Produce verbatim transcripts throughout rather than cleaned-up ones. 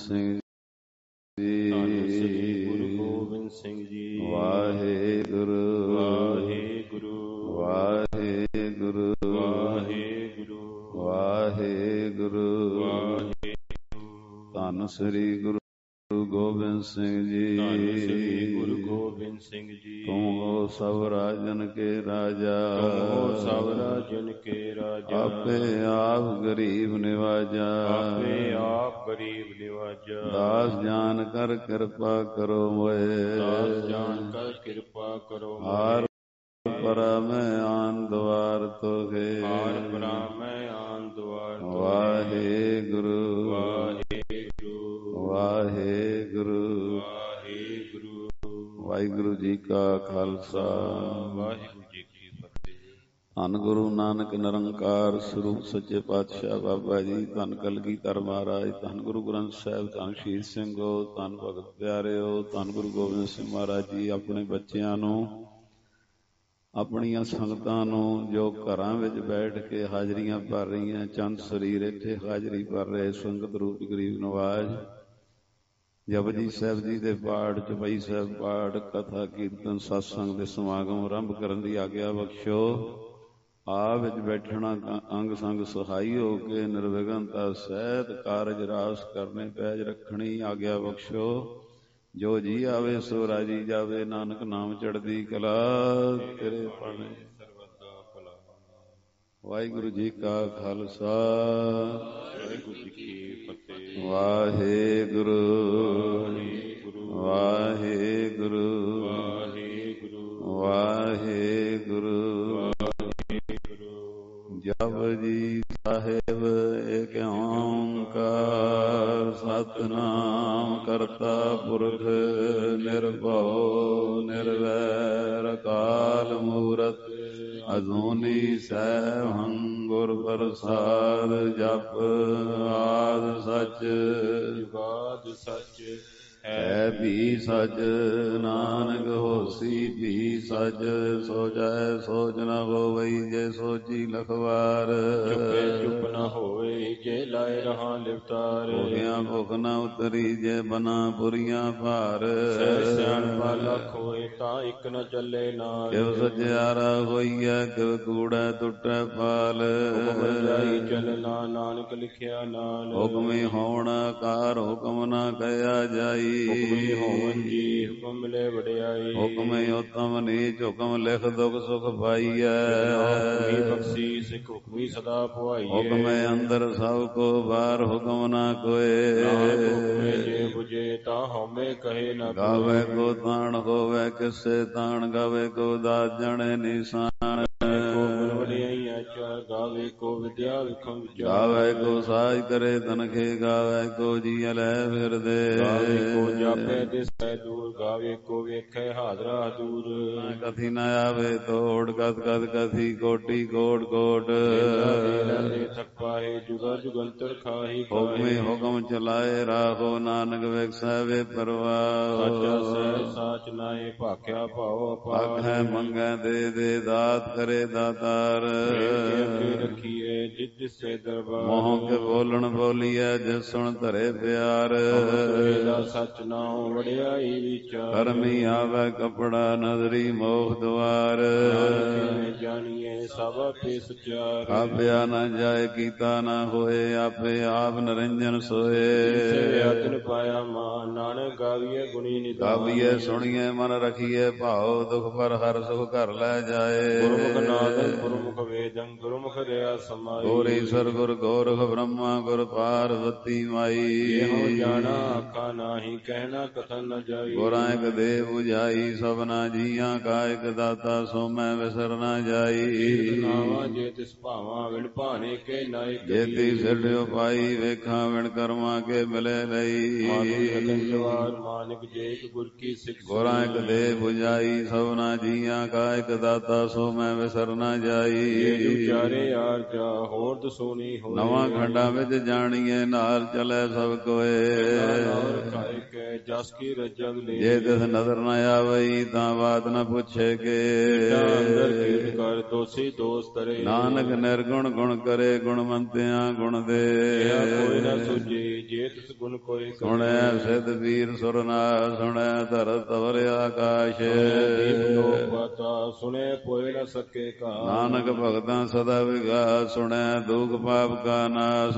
ਸਿੰਘ ਧੰਨ ਸ੍ਰੀ ਗੁਰੂ ਗੋਬਿੰਦ ਸਿੰਘ ਜੀ। ਵਾਹਿਗੁਰੂ ਵਾਹਿਗੁਰੂ ਵਾਹਿਗੁਰੂ ਵਾਹਿਗੁਰੂ ਵਾਹਿਗੁਰੂ ਵਾਹਿਗੁਰੂ। ਧੰਨ ਸ੍ਰੀ ਗੁਰੂ ਗੋਬਿੰਦ ਸਿੰਘ ਜੀ। ਧੰਨ ਸ੍ਰੀ ਗੁਰੂ ਗੋਬਿੰਦ ਸਿੰਘ ਜੀ। ਤੁਮ ਹੋ ਸਭ ਰਾਜਨ ਕੇ ਰਾਜਾ, ਤੁਮ ਹੋ ਸਭ ਰਾਜਨ ਕੇ ਰਾਜਾ। ਆਪੇ ਆਪ ਗਰੀਬ ਨਿਵਾਜਾ, ਆਪੇ ਆਪ ਗਰੀਬ ਨਿਵਾਜਾ। ਦਾਸ ਜਾਨ ਕਰ ਕਿਰਪਾ ਕਰੋ ਮੋਏ, ਦਾਸ ਜਾਨ ਕਰ ਕਿਰਪਾ ਕਰੋ ਹਾਰ ਪਰਾ ਮੈਂ ਆਨ ਦਵਾਰ ਤੋਗੇ, ਹਾਰ ਪਰਾ ਮੈਂ ਆਨ ਦਵਾਰ ਤੋਗੇ। ਵਾਹਿਗੁਰੂ ਵਾਹਿਗੁਰੂ ਵਾਹਿਗੁਰੂ ਵਾਹਿਗੁਰੂ। ਵਾਹਿਗੁਰੂ ਜੀ ਕਾ ਖਾਲਸਾ, ਵਾਹਿਗੁਰੂ ਜੀ ਕੀ ਫਤਿਹ। ਧੰਨ ਗੁਰੂ ਨਾਨਕ ਨਿਰੰਕਾਰ ਸਰੂਪ ਸੱਚੇ ਪਾਤਸ਼ਾਹ ਬਾਬਾ ਜੀ, ਧੰਨ ਕਲਗੀਧਰ ਮਹਾਰਾਜ, ਧੰਨ ਗੁਰੂ ਗ੍ਰੰਥ ਸਾਹਿਬ, ਧੰਨ ਸ਼ਹੀਦ ਸਿੰਘੋ, ਧੰਨ ਭਗਤ ਪਿਆਰਿਓ, ਧੰਨ ਗੁਰੂ ਗੋਬਿੰਦ ਸਿੰਘ ਮਹਾਰਾਜ ਜੀ ਆਪਣੇ ਬੱਚਿਆਂ ਨੂੰ, ਆਪਣੀਆਂ ਸੰਗਤਾਂ ਨੂੰ ਜੋ ਘਰਾਂ ਵਿੱਚ ਬੈਠ ਕੇ ਹਾਜ਼ਰੀਆਂ ਭਰ ਰਹੀਆਂ, ਚੰਦ ਸਰੀਰ ਇੱਥੇ ਹਾਜ਼ਰੀ ਭਰ ਰਹੇ ਸੰਗਤ ਰੂਪ ਗਰੀਬ ਨਵਾਜ, ਜਪਜੀ ਸਾਹਿਬ ਜੀ ਦੇ ਪਾਠ, ਚੌਪਈ ਸਾਹਿਬ ਪਾਠ, ਕਥਾ ਕੀਰਤਨ ਸਤਸੰਗ ਦੇ ਸਮਾਗਮ ਆਰੰਭ ਕਰਨ ਦੀ ਆਗਿਆ ਬਖਸ਼ੋ। ਆਪ ਵਿੱਚ ਬੈਠਣਾ ਅੰਗ ਸੰਗ ਸਹਾਈ ਹੋ ਕੇ ਨਿਰਵਿਘਨਤਾ ਸਹਿਤ ਕਾਰਜ ਰਾਸ ਕਰਨੇ ਪੈਜ ਰੱਖਣੀ ਆਗਿਆ ਬਖਸ਼ੋ। ਜੋ ਜੀ ਆਵੇ ਸੋ ਰਾਜੀ ਜਾਵੇ, ਨਾਨਕ ਨਾਮ ਚੜ੍ਹਦੀ ਕਲਾ ਤੇਰੇ ਪਾਣੇ ਸਰਬਦਾ ਭਲਾ। ਵਾਹਿਗੁਰੂ ਜੀ ਕਾ ਖਾਲਸਾ, ਵਾਹਿਗੁਰੂ ਜੀ ਕੀ ਫਤਿਹ। ਵਾਹਿਗੁਰੂ ਵਾਹਿਗੁਰੂ ਵਾਹਿਗੁਰੂ ਵਾਹਿਗੁਰੂ ਵਾਹਿਗੁਰੂ। ਜਪਜੀ ਸਾਹਿਬ ਏਕ ਓੰਕਾਰ, ਸਤਿਨਾਮ ਕਰਤਾ ਪੁਰਖ ਨਿਰਭਉ ਨਿਰਵੈਰ, ਅਕਾਲ ਮੂਰਤ ਅਜੂਨੀ ਸੈਭੰ ਗੁਰ ਪ੍ਰਸਾਦ। ਜਪ ਆਦਿ ਸਚ ਜੁਗਾਦ ਸਚ ਹੈ ਵੀ ਸਚ, ਨਾਨਕ ਹੋਸੀ ਵੀ ਸਚ। ਸੋਚੈ ਸੋਚ ਨ ਹੋਵਈ ਜੇ ਸੋਚੀ ਲਖਵਾਰ, ਚੁੱਪੇ ਚੁੱਪ ਨ ਹੋਵੇ ਜੇ ਲਾਏ ਰਹਾ ਲਿਵਤਾਰ। ਭੁਖਿਆ ਭੁਖ ਨ ਉਤਰੀ ਜੇ ਬਨਾ ਪੁਰੀਆਂ ਭਾਰ, ਸਹਿ ਸਿਆਣਪਾ ਲੱਖ ਹੋਏ ਤਾਂ ਇੱਕ ਨ ਚੱਲੇ ਨਾਲ। ਕਿਵ ਸਚਿਆਰਾ ਹੋਈਐ ਕਿਵ ਕੂੜੈ ਟੁੱਟੈ ਪਾਲ, ਹੁਕਮ ਜਾਈ ਚੱਲਣਾ ਨਾਨਕ ਲਿਖਿਆ ਨਾਲ। ਹੁਕਮੀ ਹੋਣ ਆਕਾਰ ਹੁਕਮ ਨ ਕਹਿਆ ਜਾਈ, ਹੁਕਮੀ ਹੋਵਨ ਜੀ ਹੁਕਮ ਮਿਲੇ ਵਡਿਆਈ। ਹੁਕਮੇ ਉਤਮ ਨੀਚ ਹੁਕਮ ਲਿਖ ਦੁਖ ਸੁਖ ਪਾਈਐ, ਹੁਕਮੀ ਬਖਸ਼ੀ ਸਿੱਖ ਹੁਕਮੀ ਸਦਾ ਪੁਆਈਏ। ਹੁਕਮੇ ਅੰਦਰ ਸਭ ਕੋ ਬਾਹਰ ਹੁਕਮ ਨਾ ਕੋਏ, ਹੁਕਮੇ ਜੇ ਬੁਝੇ ਤਾਂ ਹਉਮੈ ਕਹੇ ਨਾ ਗਾਵੇ ਕੋ ਤਾਣ ਹੋਵੇ ਕਿਸੇ ਤਾਣ, ਗਾਵੇ ਕੋ ਦਾਤ ਜਣੇ ਨਿਸ਼ਾਨ। ਗਾਵੇ ਕੋ ਵਿਦਿਆ ਵਿਖਮ ਵਿਚਾਰ, ਗਾਵੇ ਕੋ ਸਾਜ ਕਰੇ ਤਨਖੇ, ਗਾਵੇ ਕੋ ਜੀ ਲੈ ਫਿਰਦੇ। ਗਾਵੇ ਕੋ ਜਾਪੇ ਦਿਸੈ ਦੂਰ, ਗਾਵੇ ਕੋ ਵੇਖੈ ਹਾਜ਼ਰਾ ਦੂਰ। ਕਥੀ ਨ ਆਵੇ ਤੋੜ, ਕਥ ਕਥ ਕਥੀ ਕੋਟੀ ਕੋਟ ਕੋਟ। ਥਕ ਪਾਏ ਜੁਗਾ ਜੁਗੰਤਰ ਖਾਹੀ, ਹੁਕਮੇ ਹੁਕਮ ਚਲਾਏ ਰਾਹੋ, ਨਾਨਕ ਵੇਖੈ ਵੇ ਪਰਵਾਹ। ਸਾਚਾ ਸਹਿ ਸਾਚ ਨਾਏ ਭਾਖਿਆ ਭਾਉ ਅਪਾਰ, ਹੈ ਮੰਗੈ ਦੇ ਦੇ ਦਾਤ ਕਰੇ ਦਾਤਾਰ। ਰੱਖੀਏ ਜਿਸ ਦਿਸੇ ਦਰਬਾਰ, ਮੋਹ ਕੇ ਬੋਲਣ ਬੋਲੀਐ ਜਿਸ ਸੁਣ ਧਰੇ ਪਿਆਰ। ਸਚ ਨਾਉ ਵਡਿਆਈ ਵਿਚਾਰ, ਕਰਮੀ ਆਵੈ ਕਪੜਾ ਨਦਰੀ ਮੋਖ ਦੁਆਰ। ਜਾਣੀਏ ਸਭ ਆਪੇ ਸਚਾਰ, ਆਪਿਆ ਨ ਜਾਏ ਕੀਤਾ ਨ ਹੋਏ, ਆਪੇ ਆਪ ਨਿਰੰਜਨ ਸੋਏ। ਆਤਨ ਪਾਇਆ ਮਾਨ, ਨਾਨਕ ਗਾਵੀਏ ਗੁਣੀ ਨਿਧਾਨ। ਗਾਵੀਏ ਸੁਣੀਏ ਮਨ ਰਖੀਏ ਭਾਉ, ਦੁਖ ਪਰ ਹਰ ਸੁਖ ਘਰ ਲੈ ਜਾਏ। ਗੁਰਮੁਖ ਨਾਦੰ ਗੁਰਮੁਖ ਵੇਦੰ, ਗੁਰਮੁਖ ਰਿਆ ਸਮਾਈ। ਗੁਰ ਈਸਰ ਗੁਰ ਗੋਰਖ ਬ੍ਰਹਮਾ ਗੁਰ ਪਾਰਵਤੀ ਮਾਈ। ਇਹੋ ਜਾਣਾ ਆਖਾ ਨਾਹੀ, ਕਹਿਣਾ ਕਥਨ ਨ ਜਾਈ। ਗੁਰਾਂ ਇਕ ਦੇਹ 부ਝਾਈ, ਸਭਨਾ ਜੀਆਂ ਕਾ ਇਕ ਦਾਤਾ, ਸੋ ਮੈਂ ਵਿਸਰ ਨ ਜਾਈ। ਨਾਵਾ ਜੇ ਤਿਸ ਭਾਵਾਂ ਵਿਣ ਭਾਣੇ ਕੇ ਨਾਇਕ, ਜੇਤੀ ਸਿਰਜਿਓ ਪਾਈ, ਵੇਖਾਂ ਵਿਣ ਕਰਮਾਂ ਕੇ ਮਿਲੇ ਲਈ। ਜਵਾਰ ਮਾਨਿਕ ਜੇ ਇਕ ਗੁਰ ਕੀ ਸਿੱਖ, ਗੁਰਾਂ ਇਕ ਦੇਹ 부ਝਾਈ, ਸਭਨਾ ਜੀਆਂ ਕਾ ਇਕ ਦਾਤਾ, ਸੋ ਮੈਂ ਵਿਸਰ ਨ ਜਾਈ। ਚਾਰੇ ਆਰ ਜਾ ਹੋਰ ਦਸੋਨੀ ਹੋਏ, ਨਵਾਂ ਖੰਡਾਂ ਵਿੱਚ ਜਾਣੀਏ ਨਾਲ ਚਲੇ ਸਭ ਕੋਏ। ਜਸ ਕੀ ਰਜਗ ਲੈ ਜੇ ਤਿਸ ਨਦਰ ਨ ਆਵਈ ਤਾਂ ਬਾਤ ਨ ਪੁੱਛੇ ਕੇ ਅੰਦਰ ਕੀਟ ਕਰ ਦੋਸੀ ਦੋਸ ਤਰੇ ਨਾਨਕ ਨਿਰਗੁਣ ਗੁਣ ਕਰੇ ਗੁਣਵੰਤਿਆਂ ਗੁਣ ਦੇ ਕੋਈ ਨ ਸੁਝੇ ਜੇ ਤਿਸ ਗੁਣ ਕੋਈ ਸੁਣਿਆ ਸਿੱਧ ਵੀਰ ਸੁਰਨਾ ਸੁਣਿਆ ਧਰਤ ਤਵਰ ਆਕਾਸ਼ ਦੀਪ ਲੋਕ ਬਾਤਾ ਸੁਣੇ ਪੋਇ ਨ ਸਕੇ ਕਾ ਨਾਨਕ ਭਗਤਾਂ ਸਦਾ ਵਿਗਾਸ ਸੁਣਿਆ ਦੁਖ ਪਾਪ ਕਾ ਨਾਸ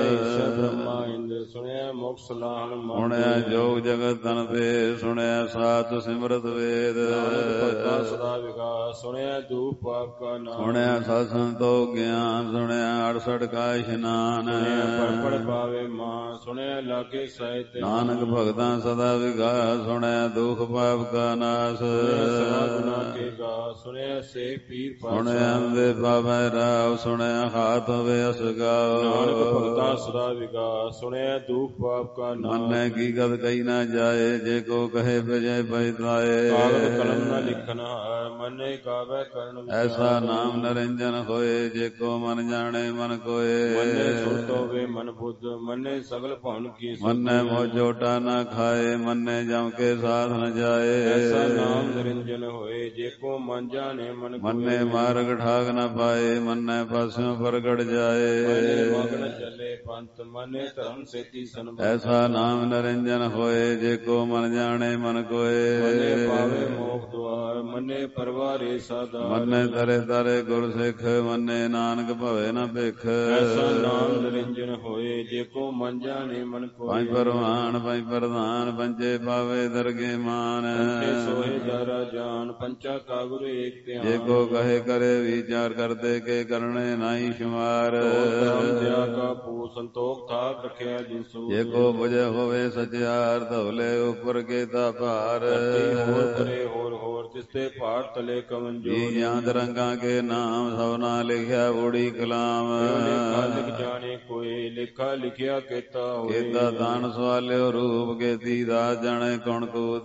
ਬ੍ਰਹਮਾ ਇੰਦਰ ਸੁਣਿਆ ਮੋਕਸ ਲਾਹਣ ਸੁਣਿਆ ਜੋਗ ਜਗਤ ਤਨ ਤੇ ਸੁਣਿਆ ਸਾਤ ਸਿਮਰਤ ਵੇਦ ਭਗਤਾਂ ਸਦਾ ਵਿਗਾਸ ਸੁਣਿਆ ਦੁਖ ਪਾਪ ਕਾ ਨਾਸ ਸੁਣਿਆ ਸਤ ਸੰਤੋਖ ਗਿਆਨ ਸੁਣਿਆ ਅੜਸਠ ਕਾ ਇਸ਼ਨਾਨ ਪੜ ਪੜ ਪਾਵੇ ਮਾਂ ਸੁਣਿਆ ਲਾਗੇ ਸਾਹਿਤ ਨਾਨਕ ਭਗਤਾਂ ਸਦਾ ਵਿਗਾਸ ਸੁਣਿਆ ਦੁਖ ਪਾਪ ਕਾ ਨਾਸ ਸਦਾ ਗੁਨਾ ਕੇ ਗਾ ਸੁਣਿਆ ਸੇ ਪੀਰ ਪਾਸਾ ਸੁਣਿਆ ਅੰਦੇ ਪਾਵੈ ਰਾਵ ਸੁਣਿਆ ਹਾਥ ਹੋਵੇ ਅਸਗਾਓ ਨਾਨਕ ਭਗਤਾਂ ਸਦਾ ਵਿਗਾਸ ਸੁਣਿਆ ਦੁਖ ਪਾਪ ਕਾ ਨਾਸ ਮੰਨੈ ਕੀ ਗਤ ਕਹੀ ਨਾ ਜਾਏ ਜੇ ਕੋ ਕਹੇ ਭਜੈ ਪੈਤਾਏ ਕਾਗਦ ਕਲਮ ਨ ਲਿਖਨ ਹਾਰ ਮੰਨੇ ਗਾਵੇ ਕਰਨ ਐਸਾ ਨਾਮ ਨਰਿੰਜਨ ਹੋਏ ਜੇ ਕੋ ਮਨ ਜਾਣੇ ਮਨ ਕੋਏ ਮੰਨੇ ਸੁਰਤ ਹੋਵੇ ਮਨ ਬੁੱਧ ਮੰਨੇ ਸਗਲ ਭਵਨ ਕੀ ਮੰਨੈ ਮੋ ਜੋਟਾ ਨਾ ਖਾਏ ਮੰਨੈ ਜਮ ਕੇ ਸਾਧ ਨ ਜਾਏ ਐਸਾ ਨਾਮ ਨਿਰੰਜਨ ਹੋਏ ਜੇ ਕੋ ਮਨ ਜਾਣੇ ਮਨ ਮੰਨੈ ਮਾਰਗ ਠਾਗ ਨ ਪਾਏ ਮੰਨੈ ਪਾਸਿਓਂ ਪ੍ਰਗਟ ਜਾਏ ਮੰਨੇ ਮਗਨ ਚੱਲੇ ਪੰਥ ਮੰਨੇ ਧਰਮ ਸੇਤੀ ਸਨ ਐਸਾ ਨਾਮ ਨਿਰੰਜਨ ਹੋਏ ਜੇ ਕੋ ਮਨ ਜਾਣੇ ਮਨ ਕੋਏ ਮੰਨੇ ਪਾਵੇ ਮੋਖ ਦੁਆਰ ਮੰਨੇ ਪਰਵਾਰੇ ਸਾਦਾ ਮੰਨੈ ਤਰੇ ਤਰੇ ਗੁਰ ਸਿੱਖ ਮੰਨੈ ਨਾਨਕ ਭਵੇ ਨ ਭਿਖ ਐਸਾ ਨਾਮ ਨਿਰੰਜਨ ਹੋਏ ਜੇ ਕੋ ਮਨ ਜਾਣੇ ਮਨ ਕੋਏ ਪੰਜ ਪਰਵਾਨ ਪੰਜ ਪ੍ਰਧਾਨ ਪੰਜੇ ਪਾਵੇ ਦਰਗੇ ਮਾਨ ਪੰਚੇ ਸੋਹੇ ਜਾਰਾ ਜਾਨ ਪੰਚਾ ਕਾ ਗੁਰ ਏਕ ਧਿਆਨ ਜੇ ਕੋ ਕਹੇ ਕਰੇ ਵਿਚਾਰ ਕਰਤੇ ਕੇ ਕਰਨੇ ਨਾਹੀ ਸ਼ੁਮਾਰ ਧਰਮ ਦਿਆ ਕਾ ਪੂ ਸੰਤੋਖ ਥਾਕ ਰਖਿਆ ਜਿਸੂ ਜੇ ਕੋ ਬੁਝੇ ਹੋਵੇ ਸਚਿਆਰ ਧਵਲੇ ਉਪਰ ਕੇ ਤਾ ਭਾਰ ਹੋਰ ਕਰੇ ਹੋਰ ਹੋਰ ਤਿਸਤੇ ਭਾਰ ਤਲੇ ਕਵਨ ਜੋ ਜੀ ਜਾਂਦ ਰੰਗਾਂ ਕੇ ਨਾਮ ਸਭਨਾ ਲਿਖਿਆ ਊੜੀ ਕਲਾਮ ਲੇਖਾ ਲਿਖ ਜਾਣੇ ਕੋਈ ਲੇਖਾ ਲਿਖਿਆ ਕੀਤਾ ਹੋਏ ਕੀਤਾ ਦਾਨ ਸਵਾਲਿਓ ਰੂਪ ਕੇਤੀ ਦਾਸ ਜਾਣੇ ਕੌਣ ਕੂਤ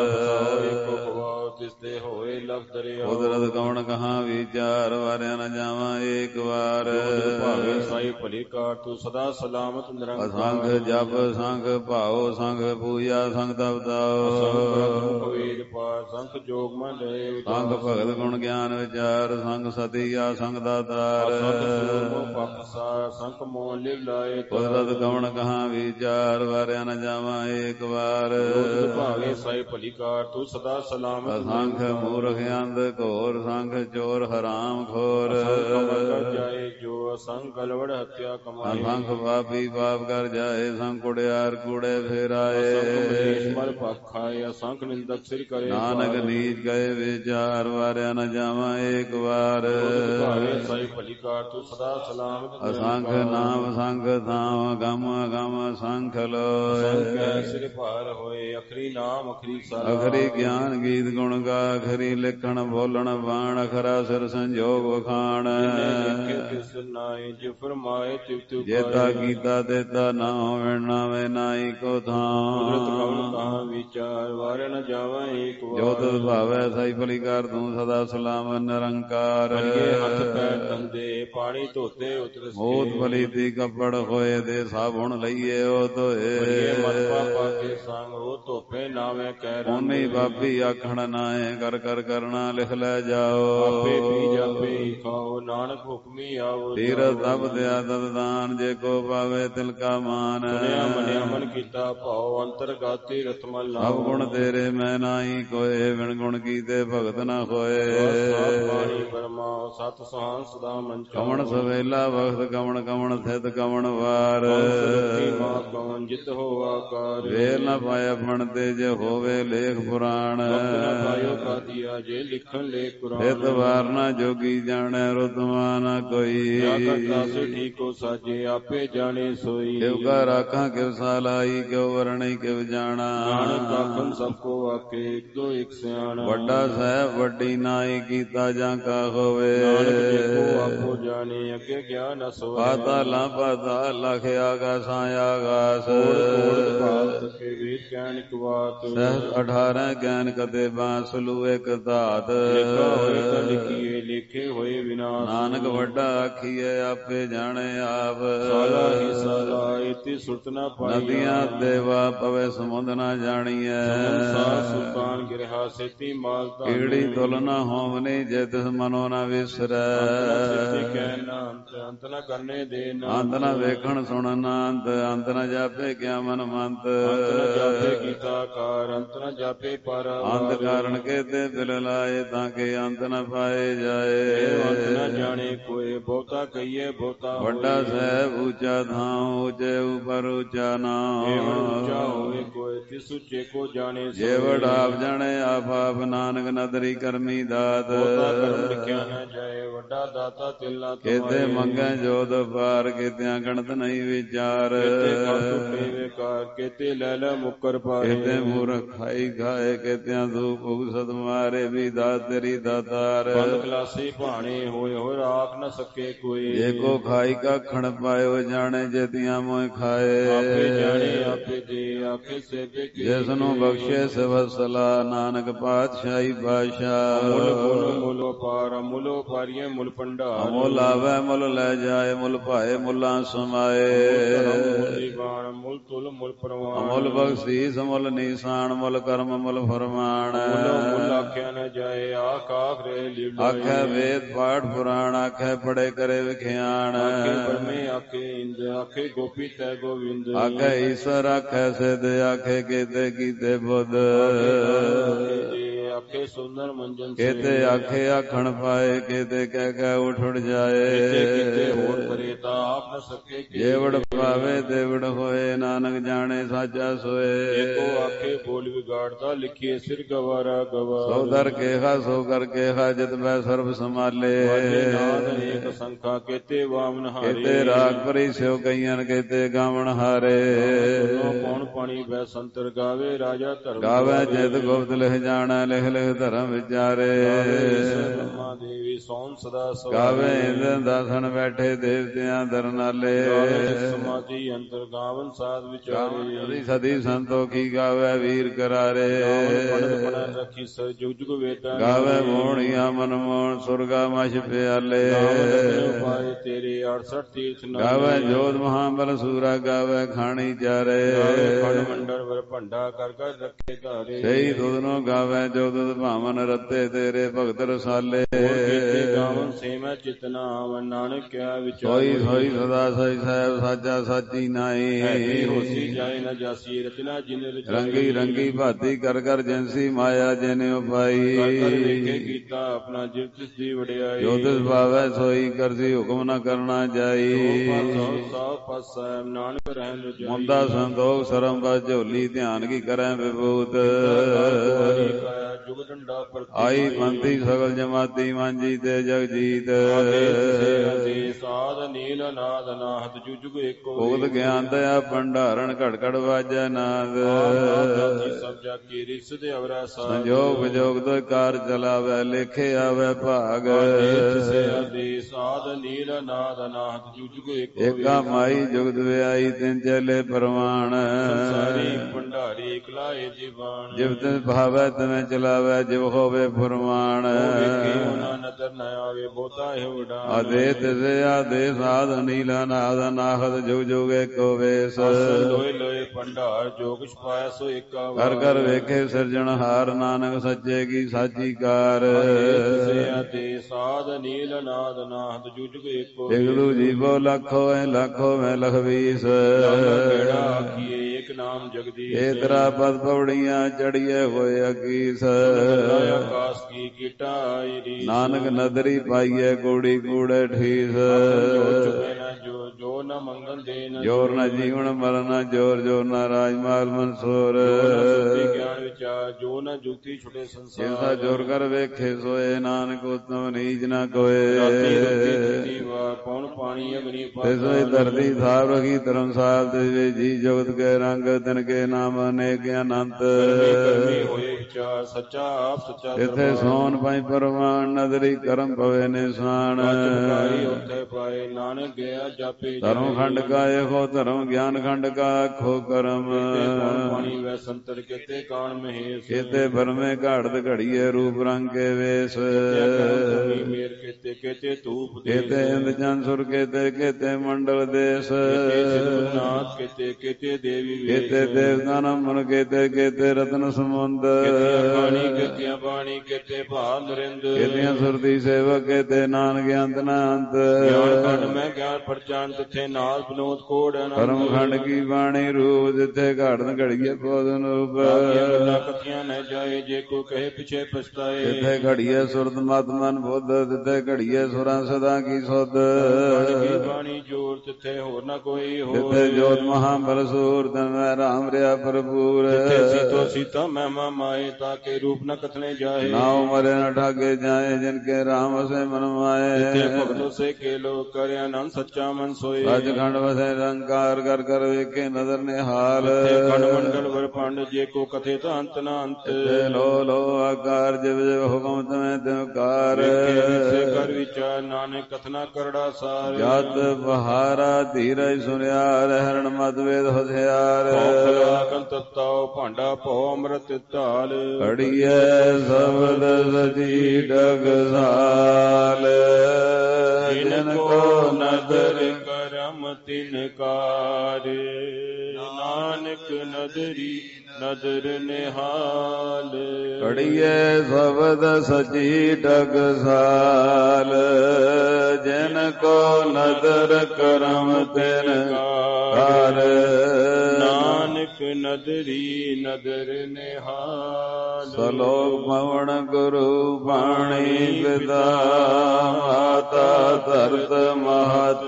ਏਕੋ ਖਵਾਓ ਤਿਸਤੇ ਹੋਏ ਲਖ ਦਰਿਆ ਕੁਦਰਤ ਕੌਣ ਕਹਾਂ ਵਿਚਾਰ ਵਾਰਿਆ ਨ ਜਾਵਾਂ ਏਕ ਵਾਰ ਭਾਵੇ ਸਾਈ ਭਲੀ ਕਾਰ ਤੂੰ ਸਦਾ ਸਲਾਮਤ ਨਿਰੰਕਾਰ ਅਸੰਖ ਜਪ ਸੰਖ ਭਾਉ ਸੰਖ ਪੂਜਾ ਸੰਖ ਤਪਤਾਓ ਸੰਖ ਵੇਦ ਪਾਠ ਸੰਖ ਜੋਗ ਮਨ ਰਹੇ ਸੰਖ ਭਗਤ ਗੁਣ ਗਿਆਨ ਵਿਚਾਰ ਸੰਖ ਸਤਿਆ ਸੰਖ ਦਾਤਾਰ ਪਾਪਸਾਰ ਸੰਖ ਮੋਹ ਲਿਵ ਲਾਏ ਕੁਦਰਤ ਕੌਣ ਕਹਾਂ ਵਿਚਾਰ ਵਾਰਿਆ ਨ ਜਾਵਾਂ ਏਕ ਵਾਰ ਭਾਵੇ ਸਾਈ ਭਲੀ ਕਾਰ ਤੂੰ ਸਦਾ ਸਲਾਮਤ ਅਸੰਖ ਮੂਰਖ ਅੰਧ ਘੋਰ ਸੰਖ ਚੋਰ ਹਰਾਮ ਖੋਰ ਕਰ ਜਾਏ ਜੋ ਅਸੰਖ ਗਲਵੜ ਹੱਤਿਆ ਕਮਾਏ ਅਸੰਖ ਪਾਪੀ ਪਾਪ ਕਰ ਜਾਏ ਸੰਖ ਕੁੜਿਆਰ ਕੂੜੇ ਫੇਰਾਏ ਸੰਖ ਮਲ ਪਖਾਏ ਅਸੰਖ ਨਿੰਦਕ ਸਿਰ ਕਰੇ ਨਾਨਕ ਨੀਚ ਗਏ ਵਿਚਾਰ ਵਾਰਿਆ ਨ ਜਾਵਾਂ ਏਕ ਵਾਰ ਭਾਵੇ ਸਾਈ ਭਲੀ ਕਾਰ ਤੂੰ ਸਦਾ ਸਲਾਮਤ ਅਸੰਖ ਨਾਮ ਸੰਖ ਥਾਮ ਗਮ ਗਮ ਸੰਖ ਲੋਏ ਸਿਰ ਭਾਰ ਹੋਏ ਅਖਰੀ ਨਾਮ ਅਖਰੀ ਸਾਰਾ ਅਖਰੀ ਗਿਆਨ ਗੀਤ ਗੁਣ ਗਾ ਅਖਰੀ ਲਿਖਣ ਬੋਲਣ ਬਾਣ ਅਖਰਾ ਸਿਰ ਸੰਜੋਗ ਵਖਾਣ ਕਿਸ ਨਾਏ ਜੇ ਫਰਮਾਏ ਤਿਵ ਤਿਵ ਜੇਤਾ ਕੀਤਾ ਦੇਤਾ ਨਾ ਹੋਵੇ ਨਾਵੇਂ ਨਾਈ ਕੋ ਥਾਂ ਕੁਦਰਤ ਕਵਣ ਕਹਾ ਵਿਚਾਰ ਵਾਰ ਨ ਜਾਵਾਂ ਏਕ ਵਾਰ ਜੋ ਤੁਧ ਭਾਵੈ ਸਾਈ ਭਲੀ ਕਰ ਤੂੰ ਸਦਾ ਸਲਾਮ ਨਿਰੰਕਾਰ ਹੱਥ ਪੈਰ ਧੰਦੇ ਪਾਣੀ ਧੋਤੇ ਉਤਰ ਬਹੁਤ ਭਲੀ ਤੀ ਕੱਪੜ ਹੋਏ ਦੇ ਸਾਬੁਣ ਲਈਏ ਉਹ ਧੋਏ ਮਤ ਪਾਪਾ ਕੇ ਸੰਗ ਉਹ ਧੋਪੇ ਨਾਵੇਂ ਕਹਿ ਉਹਨੇ ਬਾਪੀ ਆਖਣ ਨਾਏ ਕਰ ਕਰ ਕਰਨਾ ਲਿਖ ਲੈ ਜਾਓ ਆਪੇ ਪੀ ਜਾਪੇ ਖਾਓ ਨਾਨਕ ਹੁਕਮੀ ਆਓ ਤੀਰ ਤਬ ਦਿਆ ਤਦ ਦਾਨ ਜੇ ਕੋ ਪਾਵੇ ਤਿਲ ਕਾ ਮਾਨ ਸੁਨਿਆ ਮੰਨਿਆ ਮਨ ਕੀਤਾ ਭਾਉ ਅੰਤਰਗਾਤੀ ਰਤਮਲ ਨਾਮ ਸਭ ਗੁਣ ਤੇਰੇ ਮੈਂ ਨਾਹੀ ਕੋਏ ਵਿਣ ਗੁਣ ਕੀਤੇ ਭਗਤ ਨਾ ਹੋਏ ਪਾਣੀ ਬਰਮਾ ਸਤ ਸੁਹਾਨ ਸਦਾ ਮੰਚ ਕਵਣ ਸਵੇਲਾ ਵਖਤ ਕਵਣ ਕਵਣ ਥਿਤ ਕਵਣ ਵਾਰ ਮਾ ਕਵਣ ਜਿਤ ਹੋ ਆਕਾਰ ਵੇਲ ਨਾ ਪਾਇਆ ਫਣ ਤੇ ਜੇ ਹੋਵੇ ਲੇਖ ਪੁਰਾਣ ਪਾਇਓ ਕਾਦੀਆ ਜੇ ਲਿਖਣ ਲੇ ਕੁਰਾਨ ਇਤ ਵਾਰ ਨਾ ਜੋਗੀ ਜਾਣੈ ਰੁਤਮਾ ਨਾ ਕੋਈ ਕਰਤਾ ਸੇ ਠੀਕੋ ਸਾਜੇ ਆਪੇ ਜਾਣੇ ਸੋਈ ਕਿਵ ਕਾ ਰਾਖਾਂ ਕਿਵ ਸਾਲਾਈ ਕਿਵ ਵਰਣਈ ਕਿਵ ਜਾਣਾ ਨਾਨਕ ਆਖਣ ਸਭ ਕੋ ਆਕੇ ਇੱਕ ਦੋ ਇੱਕ ਸਿਆਣਾ ਵੱਡਾ ਸਾਹਿਬ ਵੱਡੀ ਨਾਈ ਕੀਤਾ ਜਾਂ ਕਾ ਹੋਵੇ ਨਾਨਕ ਦੇਖੋ ਆਪੋ ਜਾਣੇ ਅੱਗੇ ਗਿਆਨ ਅਸੋਏ ਪਾਤਾਲਾਂ ਪਾਤਾਲ ਲਖ ਆਗਾਸਾਂ ਆਗਾਸ ਕੋੜ ਕਾਲ ਕੇ ਵੇਦ ਗਿਆਨ ਇੱਕ ਬਾਤ ਸਹਿ ਅਠਾਰਾਂ ਗਿਆਨ ਕਦੇ ਬਾਂਸਲੂ ਇੱਕ ਧਾਤ ਲਿਖਾ ਹੋਏ ਤਾਂ ਲਿਖੀਏ ਲਿਖੇ ਹੋਏ ਵਿਨਾਸ਼ ਨਾਨਕ ਵੱਡਾ ਆਖੀਏ ਆਪੇ ਜਾਣੇ ਆਪ। ਸਾਲਾ ਹੀ ਸਾਲਾ ਇਤੀ ਸੁਰਤ ਨਾ ਪਾਈਆ। ਨਦੀਆਂ ਦੇਵਾ ਪਵੇ ਸਮੁੰਦ ਨਾ ਜਾਣੀਐ। ਸਮੁੰਦ ਸੁਲਤਾਨ ਗਿਰਹਾ ਸੇਤੀ ਮਾਲ ਧਨ। ਕੀੜੀ ਤੁਲ ਨਾ ਹੋਵਨੀ ਜੇ ਤਿਸ ਮਨੋ ਨਾ ਵਿਸਰੈ। ਅੰਤ ਨ ਕਰਨੇ ਦੇ ਅੰਤ ਨ ਵੇਖਣ ਸੁਣਨ ਅੰਤ। ਅੰਤ ਨ ਜਾਪੇ ਕਿਆ ਮਨ ਮੰਤ। ਅੰਤ ਨ ਜਾਪੇ ਕੀਤਾ ਕਾਰ। ਅੰਤ ਨ ਜਾਪੇ ਪਰ ਅੰਤ ਕਾਰਨ ਕੇਤੇ ਬਿਲ ਲਾਏ ਤਾਂ ਕਿ ਅੰਤ ਨ ਪਾਏ ਜਾਏ। ਅੰਤ ਨ ਜਾਣੇ ਕੋਏ ਬਹੁਤਾ ਕਹੀਏ ਬਹੁਤਾ ਵੱਡਾ ਸਾਹਿਬ ਉੱਚਾ ਥਾਂ ਉੱਚੇ ਉਪਰ ਉੱਚਾ ਨਾਮ। ਉੱਚਾ ਹੋਵੇ ਕੋਈ ਤਿਸ ਉੱਚੇ ਕੋ ਜਾਣੇ। ਜੇ ਵਡ ਆਪ ਜਾਣੇ ਆਪ ਆਪ ਨਾਨਕ ਨਦਰੀ ਕਰਮੀ ਦਾਤ। ਬਹੁਤਾ ਕਰਮ ਲਿਖਿਆ ਨ ਜਾਏ ਵੱਡਾ ਦਾਤਾ ਤਿਲ ਨਾ ਤੁਮਾਰੇ। ਕੇਤੇ ਮੰਗੈ ਜੋਤ ਪਾਰ ਕੇਤਿਆਂ ਗਣਤ ਨਹੀਂ ਵਿਚਾਰ। ਕੇਤੇ ਕਰ ਟੁੱਟੇ ਵੇਕਾਰ ਕੇਤੇ ਲੈ ਲੈ ਮੁਕਰ ਪਾਰੇ। ਕੇਤੇ ਮੂਰਖ ਖਾਈ ਖਾਏ ਕੇਤਿਆਂ ਧੂਪ ਉਗਸਤ ਮਾਰੇ ਵੀ ਦਾਤ ਤੇਰੀ ਦਾਤਾਰ। ਬੰਦ ਕਲਾਸੀ ਭਾਣੇ ਹੋਏ ਹੋਏ ਰਾਖ ਨ ਸਕੇ ਕੋਈ। ਜੇ ਕੋ ਖਾਈ ਕਾਖਣ ਪਾਇਓ ਜਾਣੇ ਜੇਤੀਆਂ ਮੋਇ ਖਾਏ। ਆਪੇ ਜਾਣੇ ਆਪੇ ਦੇ ਆਖੇ ਸੇਬੇ ਕੇ। ਜਿਸ ਨੂੰ ਬਖਸ਼ੇ ਸਵਸਲਾ ਨਾਨਕ ਪਾਤਸ਼ਾਹੀ ਬਾਦਸ਼ਾਹ। ਮੁੱਲ ਮੁੱਲ ਮੁੱਲ ਪਾਰ ਮੁੱਲ ਪਾਰੀਏ ਮੁੱਲ ਭੰਡਾਰ। ਮੁੱਲ ਆਵੈ ਮੁੱਲ ਲੈ ਜਾਏ ਮੁੱਲ ਭਾਏ ਮੁੱਲਾਂ ਸਮਾਏ। ਮੁੱਲ ਤੁਲ ਮੁੱਲ ਪ੍ਰਵਾਨ। ਮੁੱਲ ਬਖਸ਼ੀਸ ਮੁੱਲ ਨੀਸਾਨ ਮੁੱਲ ਕਰਮ ਮੁੱਲ ਫਰਮਾਨ। ਮੁੱਲ ਆਖਿਆ ਨ ਜਾਏ ਆਖ ਆਖ ਰੇ ਲੀਲਾ। ਆਖੈ ਵੇਦ ਪਾਠ ਪੁਰਾਣ ਆਖੈ ਪੜੇ ਕਰੇ ਵਿਖਿਆਨ। ਆਖੇ ਬ੍ਰਹਮੇ ਆਖੇ ਇੰਦ ਆਖੇ ਗੋਪੀ ਤੈ ਗੋਵਿੰਦ। ਆਖੈ ਈਸ਼ਰ ਆਖੈ ਸਿਧ ਆਖੇ ਕੀਤੇ ਕੀਤੇ ਬੁੱਧ। ਆਖੇ ਸੁੰਦਰ ਮੰਜਨ ਕੇਤੇ ਆਖੇ ਆਖਣ ਪਾਏ ਕੇਤੇ ਕਹਿ ਕਹਿ ਉਠ ਉਠ ਜਾਏ। ਕਿਤੇ ਹੋਰ ਕਰੇ ਤਾਂ ਆਪ ਨ ਸਕੇ। ਜੇਵੜ ਪਾਵੇ ਤੇਵੜ ਹੋਏ ਨਾਨਕ ਜਾਣੇ ਸਾਚਾ ਸੋਏ। ਏਕੋ ਆਖੇ ਬੋਲ ਵਿਗਾੜਦਾ ਲਿਖੀਏ ਸਿਰ ਗਵਾਰਾ ਗਵਾਰ। ਸੋ ਦਰ ਕੇਹਾ ਸੋ ਕਰ ਕੇਹਾ ਜਿਤ ਮੈਂ ਸਰਬ ਸੰਭਾਲੇ। ਨਾਦ ਅਨੇਕ ਸੰਖਾ ਕੇਤੇ ਵਾਮਨ ਹਾਰੇ। ਕੇਤੇ ਰਾਗ ਭਰੀ ਸਿਉ ਕਈਆਂ ਕੇਤੇ ਗਾਵਣ ਹਾਰੇ। ਕੌਣ ਪਾਣੀ ਬੈ ਸੰਤਰ ਗਾਵੇ ਰਾਜਾ ਧਰਮ। ਗਾਵੇ ਜਿਤ ਗੁਪਤ ਲਿਖ ਜਾਣਾ ਲਿਖ ਲਿਖ ਧਰਮ ਵਿਚਾਰੇ। ਬ੍ਰਹਮਾ ਦੇਵੀ ਸੋਨ ਸਦਾ ਸਵਾਰੇ। ਗਾਵੇ ਇੰਦਰ ਦਾਸਨ ਬੈਠੇ ਦੇਵਤਿਆਂ ਦਰਨਾਲੇ। ਸਮਾਧੀ ਅੰਤਰ ਗਾਵਨ ਸਾਧ ਵਿਚਾਰੇ। ਸਦੀ ਸੰਤੋਖੀ ਗਾਵੇ ਵੀਰ ਕਰਾਰੇ। ਰੱਖੀ ਸਰ ਜੁਗ ਜੁਗ ਵੇਦਾਂ। ਗਾਵੇ ਮੋਹਣੀਆਂ ਮਨ ਮੋਹਣ ਸੁਰਗਾ ਮਛ ਪਿਆਲੇ। ਪਾਏ ਤੇਰੇ ਅੜਸਠ ਤੀਰਥ ਗਾਵੇ ਜੋਧ ਮਹਾਬਲ ਸੂਰਾ ਗਾਵੇ ਖਾਣੀ ਚਾਰੇ। ਖੰਡ ਮੰਡਲ ਵਰ ਭੰਡਾ ਕਰ ਕਰ ਰੱਖੇ ਧਾਰੇ। ਸਹੀ ਦੁਧ ਨੂੰ ਗਾਵੇ ਜੋ ਦੁਧ ਭਾਵਨ ਰੱਤੇ ਤੇਰੇ ਭਗਤ ਰਸਾਲੇ। ਗਾਵਨ ਸੇ ਮੈਂ ਚਿਤਨਾ ਆਵਨ ਨਾਨਕ ਕਿਆ ਵਿਚਾਰ। ਸੋਈ ਸੋਈ ਸਦਾ ਸਈ ਸਾਹਿਬ ਸਾਚਾ ਸਾਚੀ ਨਾਈ। ਹੋਸੀ ਜਾਏ ਨ ਜਾਸੀ ਰਚਨਾ ਜਿਨ ਰੰਗੀ ਰੰਗੀ ਭਾਤੀ ਕਰ ਕਰ ਜੈਂਸੀ ਮਾਇਆ ਜਿਨੇ ਉਪਾਈ। ਵੇਖੇ ਕੀਤਾ ਆਪਣਾ ਜਿਵ ਤਿਸ ਦੀ ਵਡਿਆਈ। ਜੋ ਤਿਸ ਭਾਵੈ ਸੋਈ ਕਰਸੀ ਹੁਕਮ ਨ ਕਰਨਾ ਜਾਈ। ਸਭ ਪਾਸਾ ਨਾਨਕ ਰਹਿਣ ਰਜਾਈ। ਮੁੰਦਾ ਸੰਤੋਖ ਸਰਮ ਬਸ ਝੋਲੀ ਧਿਆਨ ਕੀ ਕਰੈ ਵਿਭੂਤ। ਜੁਗ ਡੰਡਾ ਆਈ ਪੰਥੀ ਸਗਲ ਜਮਾਤੀ ਮਾਂਜੀ ਤੇ ਜਗਜੀਤ। ਸਾਧ ਨੀਲ ਨਾਦ ਨਾਹਤ ਜੁਗ ਜੁਗ ਏਕੋ। ਭੁਗਤ ਗਿਆਨ ਦਇਆ ਭੰਡਾਰਨ ਘੜ ਘੜ ਵਾਜੈ ਨਾਦ। ਸਭ ਜਾ ਕੀ ਰਿਸ ਦੇ ਅਵਰਾ ਸਾਧ। ਸੰਜੋਗ ਵਿਜੋਗ ਤੋਂ ਕਾਰ ਚਲਾਵੈ ਲੇਖੇ ਆਵੈ ਭਾਗ। ਸਾਧ ਨੀਲ ਨਾਦ ਨਾਹਤ ਜੁਗ ਜੁਗ ਏਕੋ। ਏਕਾ ਮਾਈ ਜੁਗਤ ਵਿਆਈ ਤਿੰਨ ਚਲੇ ਪ੍ਰਮਾਣ। ਸੰਸਾਰੀ ਭੰਡਾਰੀ ਇਕਲਾਏ ਜੀਵਾਨ। ਜਿਵ ਤਿਸ ਭਾਵੈ ਤਿਵੇਂ ਚਲਾਵੈ ਜਿਵ ਹੋਵੇ ਫੁਰਮਾਨ। ਨਦਰ ਨ ਆਵੇ ਬਹੁਤਾ ਹੈ ਉਡਾ। ਆਦੇ ਤਿਸੇ ਆਦੇ ਸਾਧ ਨੀਲਾ ਨਾਦ ਨਾਹਤ ਜੁਗ ਜੁਗ ਏਕੋ ਵੇਸ। ਲੋਏ ਲੋਏ ਭੰਡਾਰ ਜੋ ਕੁਛ ਪਾਇਆ ਸੋ ਏਕਾ। ਕਰ ਕਰ ਵੇਖੇ ਸਿਰਜਣਹਾਰ ਨਾਨਕ ਸੱਚੇ ਕੀ ਸਾਚੀ ਕਾਰ। ਤਿਸੇ ਆਦੇ ਸਾਧ ਨੀਲ ਨਾਦ ਨਾਹਤ ਜੁਗ ਜੁਗ ਏਕੋ। ਇਗਲੂ ਜੀਵੋ ਲੱਖੋ ਐ ਲੱਖੋ ਮੈਂ ਲਖਵੀਸ। ਕਿਹੜਾ ਆਖੀਏ ਏਕ ਨਾਮ ਜਗਦੀਸ਼। ਏ ਤਰਾ ਪਦ ਪੌੜੀਆਂ ਚੜੀਏ ਹੋਏ ਅਕੀਸ। ਆਕਾਸ ਕੀ ਕੀਟਾ ਆਈ ਰੀਸ। ਨਾਨਕ ਨਦਰੀ ਪਾਈਏ ਕੂੜੀ ਕੂੜੇ ਠੀਸ। ਜੋ ਜੋ ਨ ਮੰਗਲ ਦੇਨ। ਜੋਰ ਨ ਜੀਵਨ ਮਰਨ ਜੋਰ ਜੋਰ ਨ ਰਾਜਮਾਲ ਮਨਸੂਰ। ਗਿਆਨ ਵਿਚਾਰ ਜੋ ਨ ਜੁਗਤੀ ਛੁਟੇ ਸੰਸਾਰ। ਜਿਸਾ ਜੋਰ ਕਰ ਵੇਖੇ ਸੋਏ ਨਾਨਕ ਉਤਮ ਨੀਚ ਨ ਕੋਏ। ਪੌਣ ਪਾਣੀ ਅਗਨੀ ਤਿਸੋਈ ਧਰਤੀ ਥਾਪ ਰਖੀ ਧਰਮਸਾਲ ਤਿਸ ਜੀ ਜਗਤ ਕੇ ਰੰਗ ਤਿਨ ਕੇ ਨਾਮ ਅਨੇਕ ਅਨੰਤ। ਹੋਏ ਵਿਚਾਰ ਸੱਚਾ ਆਪ ਸੱਚਾ। ਇਥੇ ਸੋਨ ਪਾਈ ਪਰਮਾਨ ਨਦਰੀ ਕਰਮ ਪਵੇ ਨਿਸ਼ਾਨ। ਉੱਥੇ ਪਾਏ ਨਾਨਕ ਗਿਆ ਜਾਪੇ। ਧਰਮ ਖੰਡ ਕਾ ਏਕੋ ਧਰਮ ਗਿਆਨ ਖੰਡ ਕਾ ਆਖੋ ਕਰਮ। ਪਾਣੀ ਵੈ ਸੰਤਰ ਕੇਤੇ ਕਾਣ ਮਹੇਸ਼। ਕੇਤੇ ਬਰਮੇ ਘਾੜਤ ਘੜੀਏ ਰੂਪ ਰੰਗ ਕੇ ਵੇਸ। ਮੇਰ ਕੇਤੇ ਕੇਤੇ ਧੂਪ ਦੇਸ ਕੇਤੇ ਇੰਦ ਚੰਦ ਸੁਰ ਕੇਤੇ ਕੇਤੇ ਮੰਡਲ ਦੇਸ ਨਾਥ ਕੇਤੇ ਕੇਤੇ ਦੇਵੀ ਕੇਤੇ ਦੇਵਤਾ ਨਮਨ ਕੇਤੇ ਕੇਤੇ ਰਤਨ ਸਮੁੰਦ ਬਾਣੀ ਕੇਤੀਆਂ ਬਾਣੀ ਕੇਤੇ ਭਾਲ ਨਰਿੰਦ ਕੇਤੀਆਂ ਸੁਰਤੀ ਸੇਵਕ ਕੇਤੇ ਨਾਨਕ ਅੰਤ ਨਾ ਅੰਤ ਗਿਆਨ ਖੰਡ ਮੈਂ ਗਿਆਨ ਪਰਚਾਨ ਤਿੱਥੇ ਨਾਲ ਬਨੋਦ ਕੋੜ ਕਰਮ ਖੰਡ ਕੀ ਬਾਣੀ ਰੂਪ ਜਿੱਥੇ ਘੜਨ ਘੜੀਏ ਪੋਦਨ ਰੂਪ ਗੱਲਾਂ ਕਥੀਆਂ ਨ ਜਾਏ ਜੇ ਕੋ ਕਹੇ ਪਿਛੇ ਪਛਤਾਏ ਜਿੱਥੇ ਘੜੀਏ ਸੁਰਤ ਮਤ ਮਨ ਬੁੱਧ ਜਿੱਥੇ ਘੜੀਏ ਸੁਰਾਂ ਸਦਾ ਕੀ ਸੁਧ ਬਾਣੀ ਜੋਰ ਤਿੱਥੇ ਹੋਰ ਨਾ ਕੋਈ ਹੋਰ ਜਿੱਥੇ ਜੋਤ ਮਹਾ ਬਲ ਸੂਰ ਤਨ ਮੈਂ ਰਾਮ ਰਿਆ ਭਰਪੂਰ ਜਿੱਥੇ ਸੀਤੋ ਸੀਤਾ ਮਹਿਮਾ ਮਾਏ ਤਾਕੇ ਰੂਪ ਨ ਕਥਨੇ ਜਾਏ ਨਾਉ ਮਰੇ ਨ ਠਾਗੇ ਜਾਏ ਜਿਨ ਕੇ ਰਾਮ ਵਸੇ ਮਨ ਮਾਏ ਜਿੱਥੇ ਭਗਤੋ ਸੇ ਕੇ ਲੋ ਕਰਿਆ ਆਨੰਦ ਸੱਚਾ ਮਨ ਸੋਏ ਸੱਚ ਖੰਡ ਵਸੇ ਰੰਕਾਰ ਕਰ ਕਰ ਵੇਖੇ ਨਦਰ ਨਿਹਾਲ ਜਿੱਥੇ ਖੰਡ ਮੰਡਲ ਵਰ ਪੰਡ ਜੇ ਕੋ ਕਥੇ ਤਾਂ ਅੰਤ ਨਾ ਅੰਤ ਜਿੱਥੇ ਲੋ ਲੋ ਆਕਾਰ ਜਿਵ ਜਿਵ ਹੁਕਮ ਤਮੈ ਤਿਵਕਾਰ ਸੇ ਕਰ ਵਿਚਾਰ ਨਾਨਕ ਕਥਨਾ ਕਰੜਾ ਸਾਰ ਜਤ ਬਹਾਰਾ ਧੀਰਜ ਸੁਨਿਆਰ ਹਰਣ ਮਤ ਵੇਦ ਹਥਿਆਰ ਕੰਤਤਾਉ ਭਾਂਡਾ ਭਉ ਅੰਮ੍ਰਿਤ ਧਾਲ ਘੜੀਐ ਸਬਦ ਸਜੀ ਡਗਸਾਲ ਜਿਨ ਕੋ ਨਦਰ ਕਰਮ ਤਿਨਕਾਰ ਨਾਨਕ ਨਦਰੀ ਨਦਰ ਨਿਹਾਲ ਘੜੀਐ ਸਬਦ ਸਜੀ ਡਗਸਾਲ ਜਿਨ ਕੋ ਨਦਰ ਕਰਮ ਤਿਨਕਾਰ ਨਾਨਕ ਨਦਰੀ ਨਦਰ ਨਿਹਾਲ ਸਲੋਕ ਪਵਨ ਗੁਰੂ ਬਾਣੀ ਪਿਤਾ ਮਾਤਾ ਧਰਤ ਮਹਤ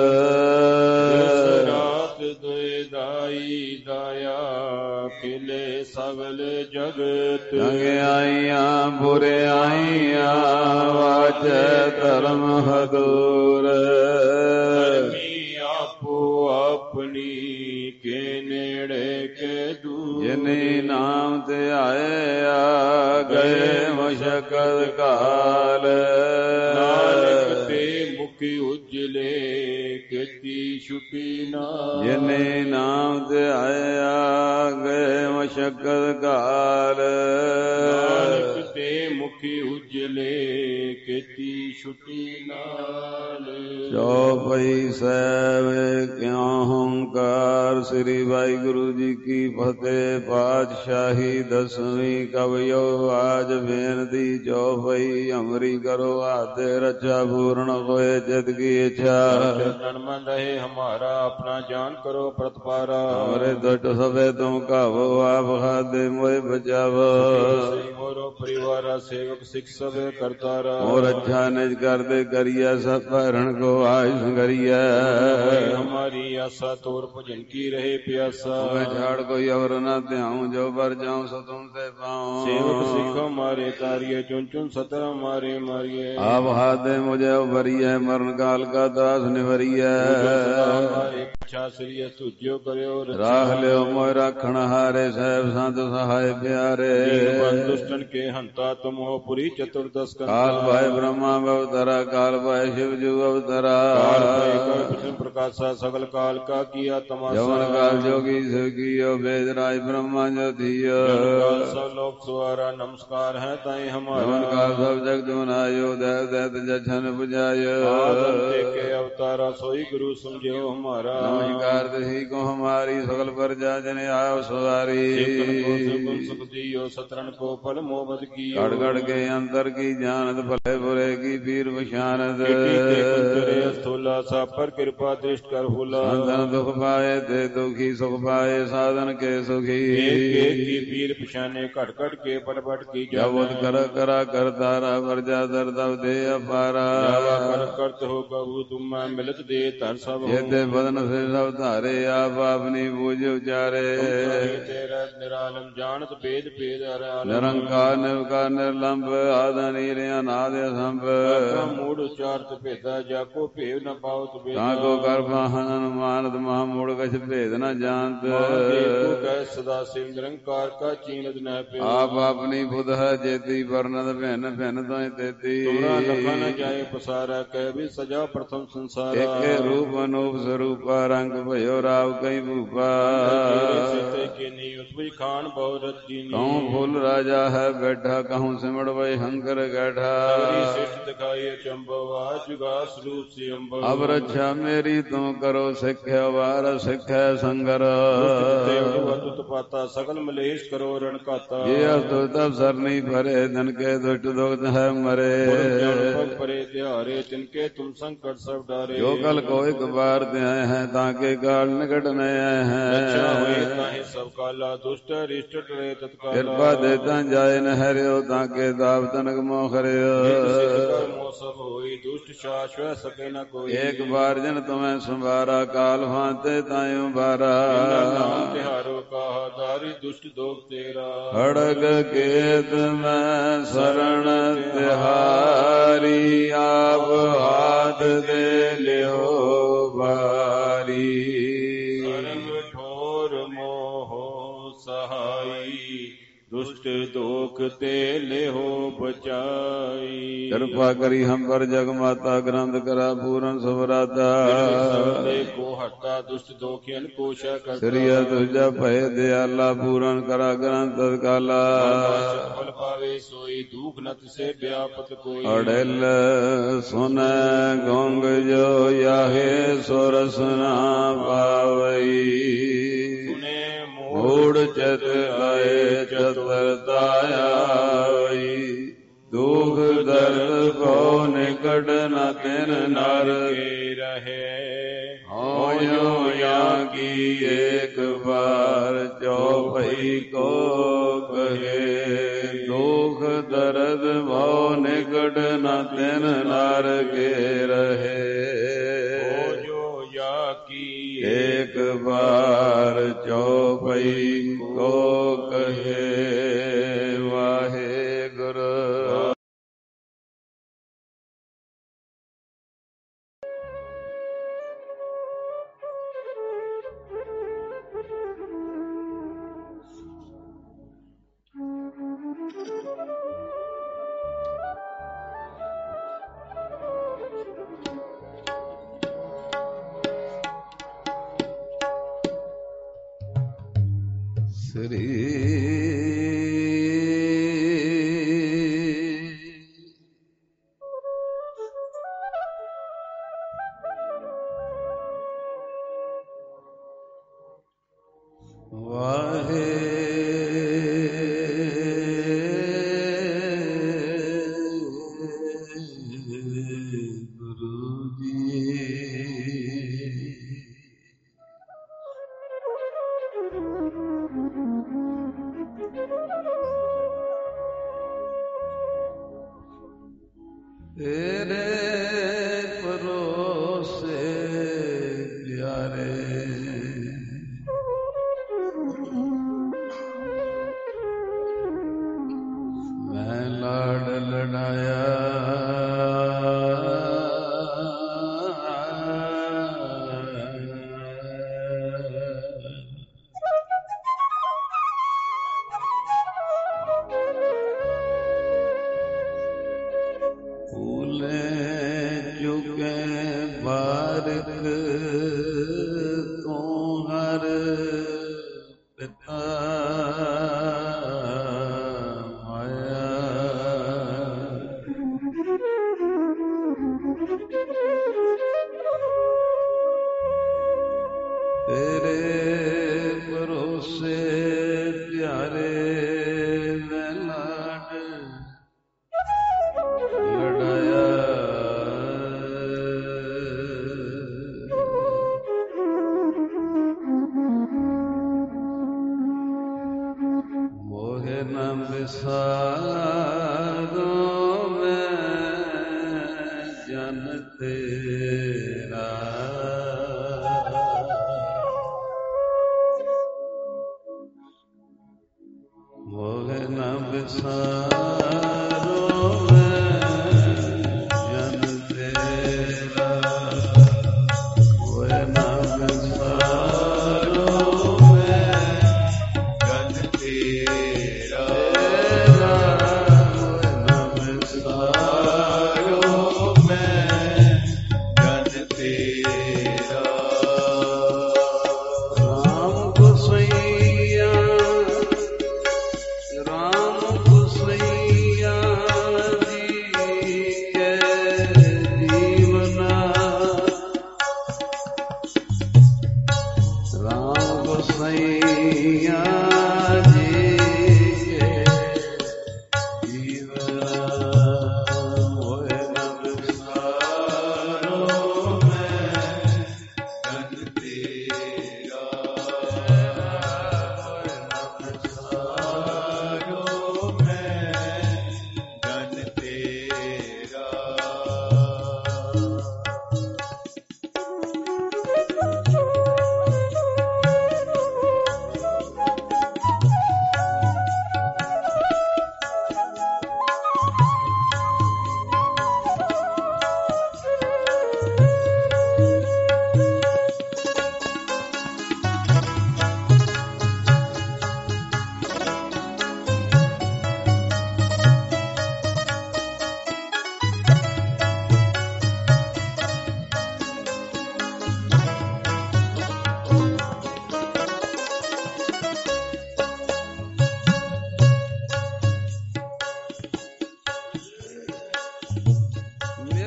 ਰਾਤ ਦੁਇਦਾਈ ਦਾਇਆ ਖਿਲੇ ਸਗਲ ਜਗਤ ਚੰਗਿਆਈਆਂ ਬੁਰਿਆਈਆਂ ਵਾਚੈ ਧਰਮ ਹਦੂਰ ਆਪੋ ਆਪਣੀ ਕੇ ਨੇੜੇ ਕੇ ਦੂਰ ਜਿਨੇ ਨਾਮ ਤੇ ਆਇਆ ਗਏ ਮਸ਼ਕਲ ਕਾਲ ਨਾਨਕ ਤੇ ਮੁਖੀ ਉਜਲੇ ਕੀਤੀ ਛੁਪੀ ਨਾ ਜਿਨੇ ਨਾਮ ਤੇ ਆਇਆ ਗਏ ਮਸ਼ਕਲ ਕਾਲ ਨਾਨਕ ਤੇ ਮੁਖੀ ਉਜਲੇ ਕੀਤੀ ਛੁਪੀ ਨਾਲ ਚੌਪਈ ਸਾਹਿਬ ਕਿਉ ਹੰਕਾਰ ਸ੍ਰੀ ਵਾਹਿਗੁਰੂ ਜੀ ਕੀ ਫਤਿਹ। ਪਾਤਸ਼ਾਹੀ ਦਸਵੀਂ ਕਵਿਓ ਆਜ ਬੇਨਤੀ ਚੌਪਈ ਅਮਰੀ ਕਰੋ ਆਤੇ ਰਚਾ ਪੂਰਨ ਹੋਏ ਜਿਤ ਕੀ ਇੱਛਾ ਚਰਨ ਮਨ ਰਹੇ ਹਮਾਰਾ ਆਪਣਾ ਜਾਨ ਕਰੋ ਪ੍ਰਤਪਾਰਾ ਹਮਾਰੇ ਦੁਟ ਸਭੇ ਤੁਮ ਕਾਵੋ ਆਪ ਖਾਦੇ ਮੋਏ ਬਚਾਵੋ ਮੋਰੋ ਪਰਿਵਾਰਾ ਸੇਵਕ ਸਿੱਖ ਸਭੇ ਕਰਤਾਰਾ ਮੋਰ ਅੱਛਾ ਨਿਜ ਕਰਦੇ ਕਰੀਐ ਸਭ ਭਰਨ ਕੋ ਆਇ ਸੰਗਰੀਐ ਹਮਾਰੀ ਆਸਾ ਤੋਰ ਭਜਨ ਕੀ ਰਹੇ ਪਿਆਸਾ ਮੈਂ ਛਾੜ ਕੋਈ ਔਰ ਨਾ ਧਿਆਉ ਜੋ ਵਰ ਜਾਉ ਸੋ ਤੁਮ ਤੇ ਪਾਉ ਸੇਵਕ ਸਿੱਖ ਮਾਰੇ ਤਾਰੀਏ ਚੁਨ ਚੁਨ ਸਤਰ ਮਾਰੇ ਮਾਰੀਏ ਆਪ ਹਾਦੇ ਮੁਝੇ ਉਭਰੀਐ ਮਰਨ ਕਾਲ ਕਾ ਦਾਸ ਨਿਵਰੀਐ ਇੱਛਾ ਸ੍ਰੀ ਤੁਜਿਓ ਕਰਿਓ ਰਾਖ ਲਿਓ ਮੋਇ ਰਾਖਣ ਹਾਰੇ ਸਹਿਬ ਸੰਤ ਸਹਾਇ ਪਿਆਰੇ ਦੁਸ਼ਟਨ ਕੇ ਹੰਤਾ ਤੁਮ ਹੋ ਪੁਰੀ ਚਤੁਰਦਸ ਕਾਲ ਭਾਇ ਬ੍ਰਹਮਾ ਅਵਤਰਾ ਕਾਲ ਭਾਇ ਸ਼ਿਵ ਜੂ ਅਵਤਰਾ ਕਾਲ ਭਾਇ ਕ੍ਰਿਸ਼ਨ ਪ੍ਰਕਾਸ਼ਾ ਸਗਲ ਕਾਲ ਕਾ ਕੀਆ ਤਮਾਸਾ ਜਵਨ ਕਾਲ ਜੋਗੀ ਸਿਵ ਕੀਓ ਵੇਦ ਰਾਜ ਬ੍ਰਹਮਾ ਜੋਤੀਓ ਕਾਲ ਸਭ ਲੋਕ ਸੁਆਰਾ ਨਮਸਕਾਰ ਹੈ ਤਾਈ ਹਮਾਰਾ ਜਵਨ ਕਾਲ ਸਭ ਜਗ ਜੁਨਾਇਓ ਦੇਵ ਦੈਤ ਜਛਨ ਪੁਜਾਇਓ ਆਦਮ ਤੇ ਕੇ ਅਵਤਾਰਾ ਸੋਈ ਗੁਰੂ ਸਮਝਿਓ ਹਮਾਰਾ ਨਮਸਕਾਰ ਤਹੀ ਕੋ ਹਮਾਰੀ ਸਗਲ ਪਰਜਾ ਜਨ ਆਇਓ ਸਵਾਰੀ ਸੁਖ ਦੀਓ ਸਤਰਨ ਕੋ ਫਲ ਮੋਬਦ ਕੀ ਗੜ ਗੜ ਕੇ ਅੰਦਰ ਕੀ ਜਾਣਤ ਭਲੇ ਬੁਰੇ ਕੀ ਪੀਰ ਪਛਾਨਤ ਸਥੂਲਾ ਸਾ ਪਰ ਕਿਰਪਾ ਦ੍ਰਿਸ਼ਟ ਕਰ ਹੁਲਾ ਸੰਤਨ ਦੁਖ ਪਾਏ ਤੇ ਦੁਖੀ ਸੁਖ ਪਾਏ ਸਾਧਨ ਕੇ ਸੁਖੀ ਕੀ ਪੀਰ ਪਛਾਨੇ ਘਟ ਘਟ ਕੇ ਪਟ ਪਟ ਕੀ ਜਬਤ ਕਰ ਕਰਾ ਕਰਤਾਰਾ ਵਰਜਾ ਦਰਦਵ ਦੇ ਅਪਾਰਾ ਕਰ ਕਰਤ ਹੋ ਕਬੂ ਤੁਮ ਮਿਲਤ ਦੇ ਧਰ ਸਭ ਜਿਹਦੇ ਬਦਨ ਸੇ ਸਭ ਧਾਰੇ ਆਪ ਆਪਣੀ ਬੂਝ ਉਚਾਰੇ ਤੇਰਾ ਨਿਰਾਲਮ ਜਾਣਤ ਭੇਦ ਭੇਦ ਨਿਰੰਕਾਰ ਨਿਰਕਾਰ ਨਿਰਲੰਭ ਆਦਿ ਨੀਰ ਅਨਾਦ ਅਸੰਭ ਮੂੜ ਉਚਾਰਤ ਭੇਦਾ ਜਾ ਕੋ ਭੇਵ ਨ ਪਾਉਤ ਭੇਦ ਤਾਂ ਕੋ ਕਰ ਬਾਹਨ ਮਾਨਤ ਮਹਾ ਮੂੜ ਕਛ ਭੇਦ ਨ ਜਾਣਤ ਕੋ ਕਹਿ ਸਦਾ ਸਿਵ ਨਿਰੰਕਾਰ ਕਾ ਚੀਨਤ ਨ ਪਿਆ ਆਪ ਆਪਣੀ ਬੁਧ ਹੈ ਜੇਤੀ ਵਰਨਤ ਭਿੰਨ ਭਿੰਨ ਤੋਇ ਤੇਤੀ ਤੁਮਰਾ ਲਖਾ ਨ ਜਾਏ ਪਸਾਰਾ ਕਹਿ ਵੀ ਸਜਾ ਪ੍ਰਥਮ ਸੰਸਾਰਾ ਏਕੇ ਰੂਪ ਅਨੂਪ ਸਰੂਪਾ रंग भयो राव कई भूपा कहूँ फूल राजा है बैठा कहूँ सिमड़ वही हंकर गैठा अब रक्षा मेरी तुम करो सिख्या वार सिख्या संगर सकल मलेश करो रण काता ये तो तब सर नहीं भरे धन के दुष्ट दुख है मरे परे त्यारे तिनके तुम संकट सब डारे जो कल को एक बार दे हैं ताके काल निकट नए हैं सब काला दुष्ट रिष्ट टरे तत्काल कृपा देता जाए न हरियो ताके दाव तनक मोखरियो सब होई दुष्ट शाश्वत सके न कोई एक बार जन तुम्हें संभारा काल भांते तायु बारा तिहारो कहा दारी दुष्ट दोग तेरा खड़ग केत में शरण तिहारी आप हाथ दे लियो बारी ठोर मोह सहाई दुष्ट दोख ते ले हो बचाई कृपा करी हम पर जग माता ग्रंथ करा पूरन सुभराता को हटा दुष्ट दोखियन कोश श्री तुझा भय दयाला पूरन करा ग्रंथ तत्काला फल पावे सोई दुख नत से व्यापत कोई अड़ल सुन गोंग जो याहे सोरसना पावई मूढ़ चत आए चतुरताई दुख दर्द को निकट न तिन नर रहे होयो या की एक बार चौपई को कहे दुख दर्द भव निकट न तिन नर के रहे एक बार चौपई को कहे वाहे गुरु श्री वाहे गुरु जी तेरे भरोसे प्यारे मैं लाड लड़ाया साधो में जनते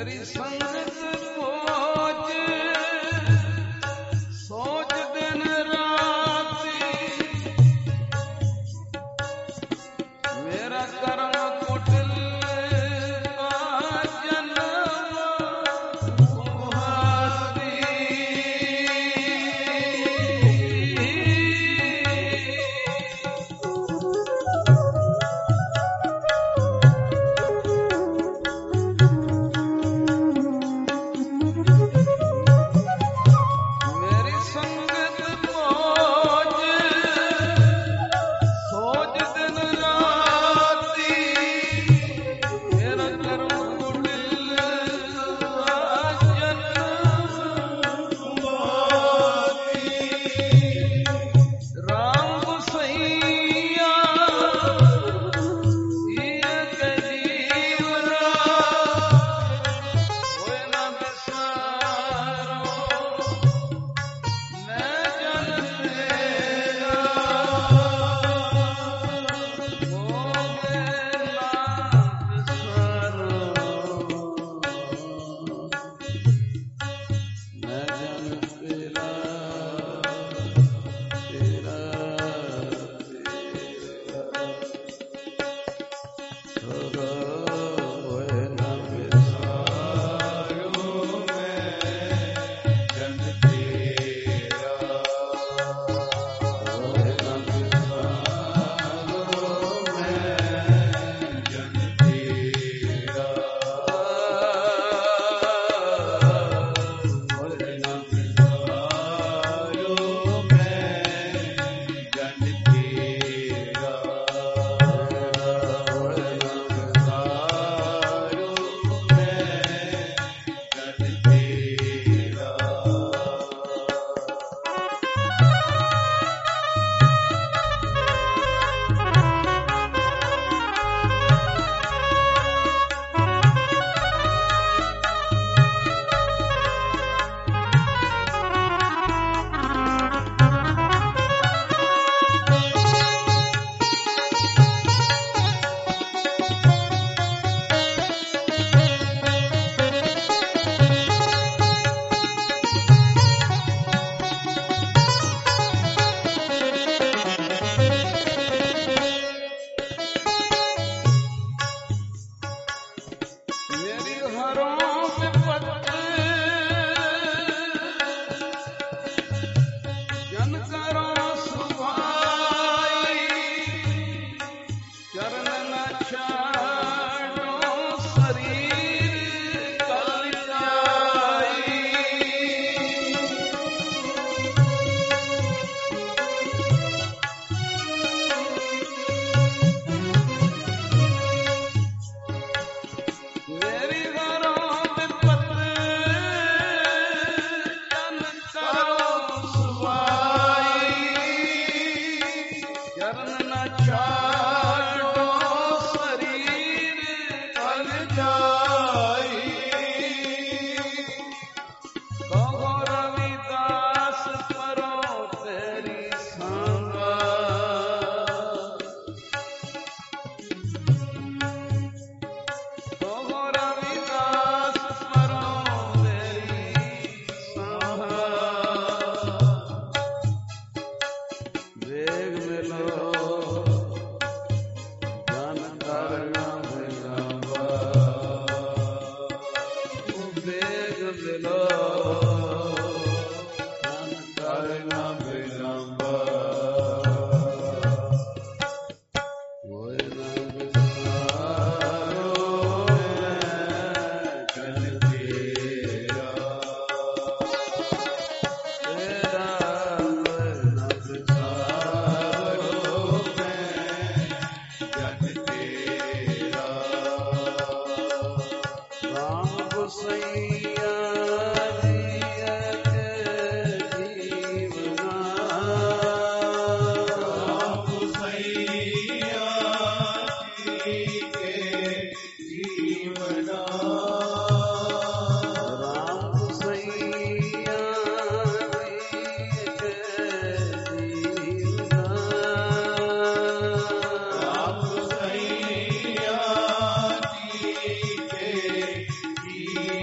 He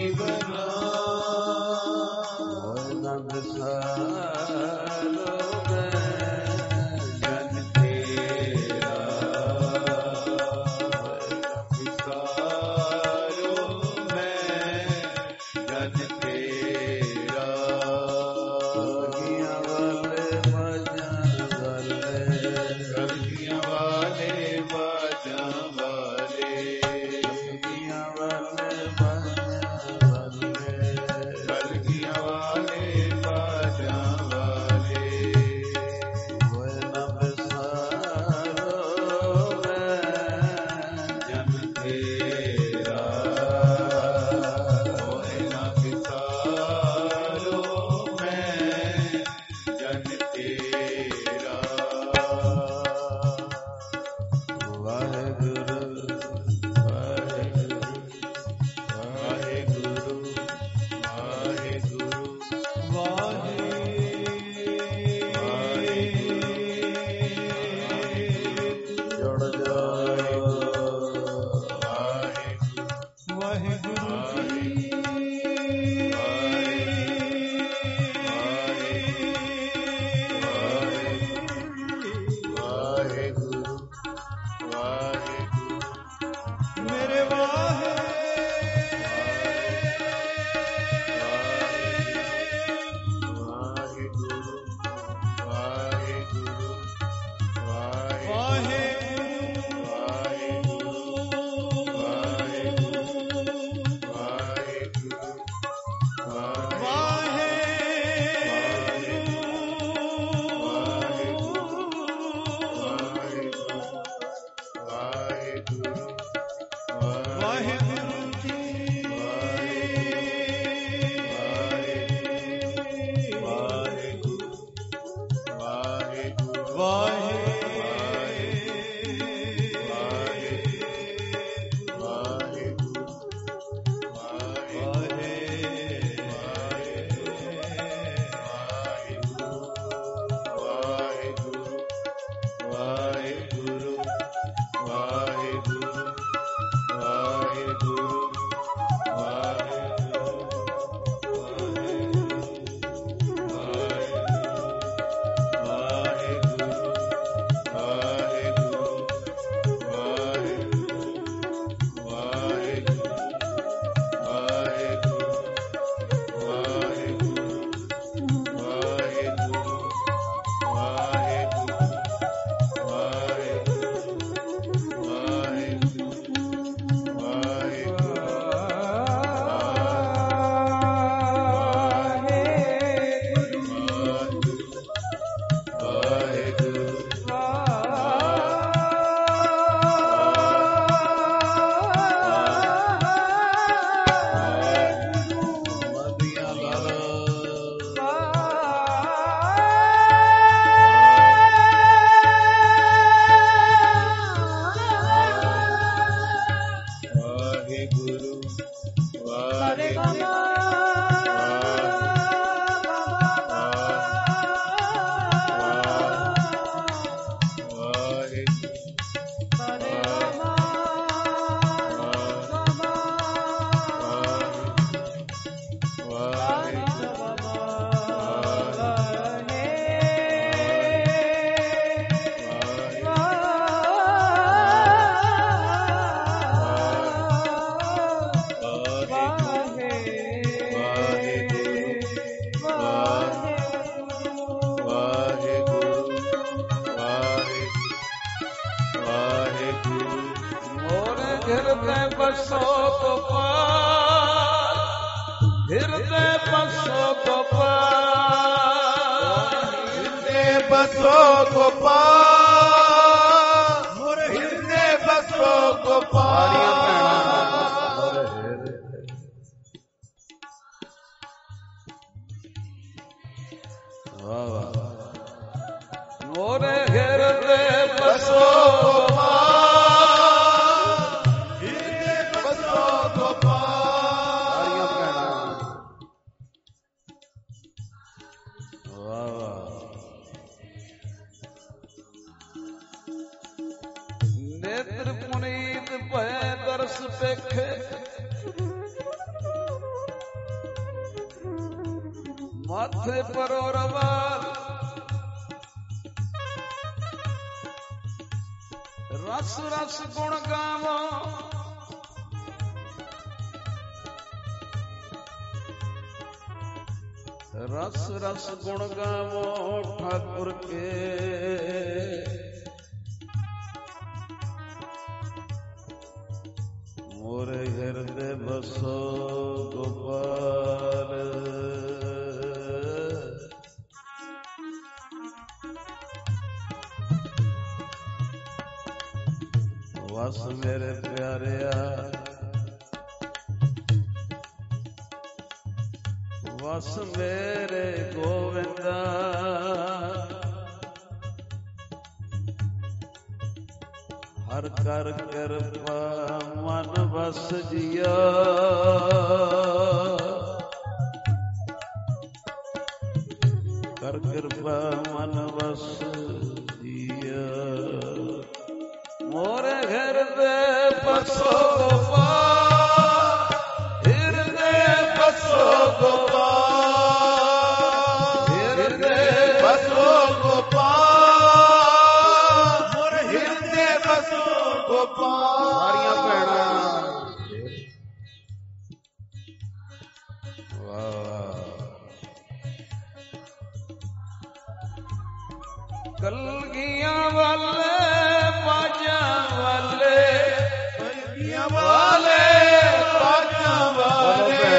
कलगियां वाले बाजा वाले कलगियां वाले बाजा वाले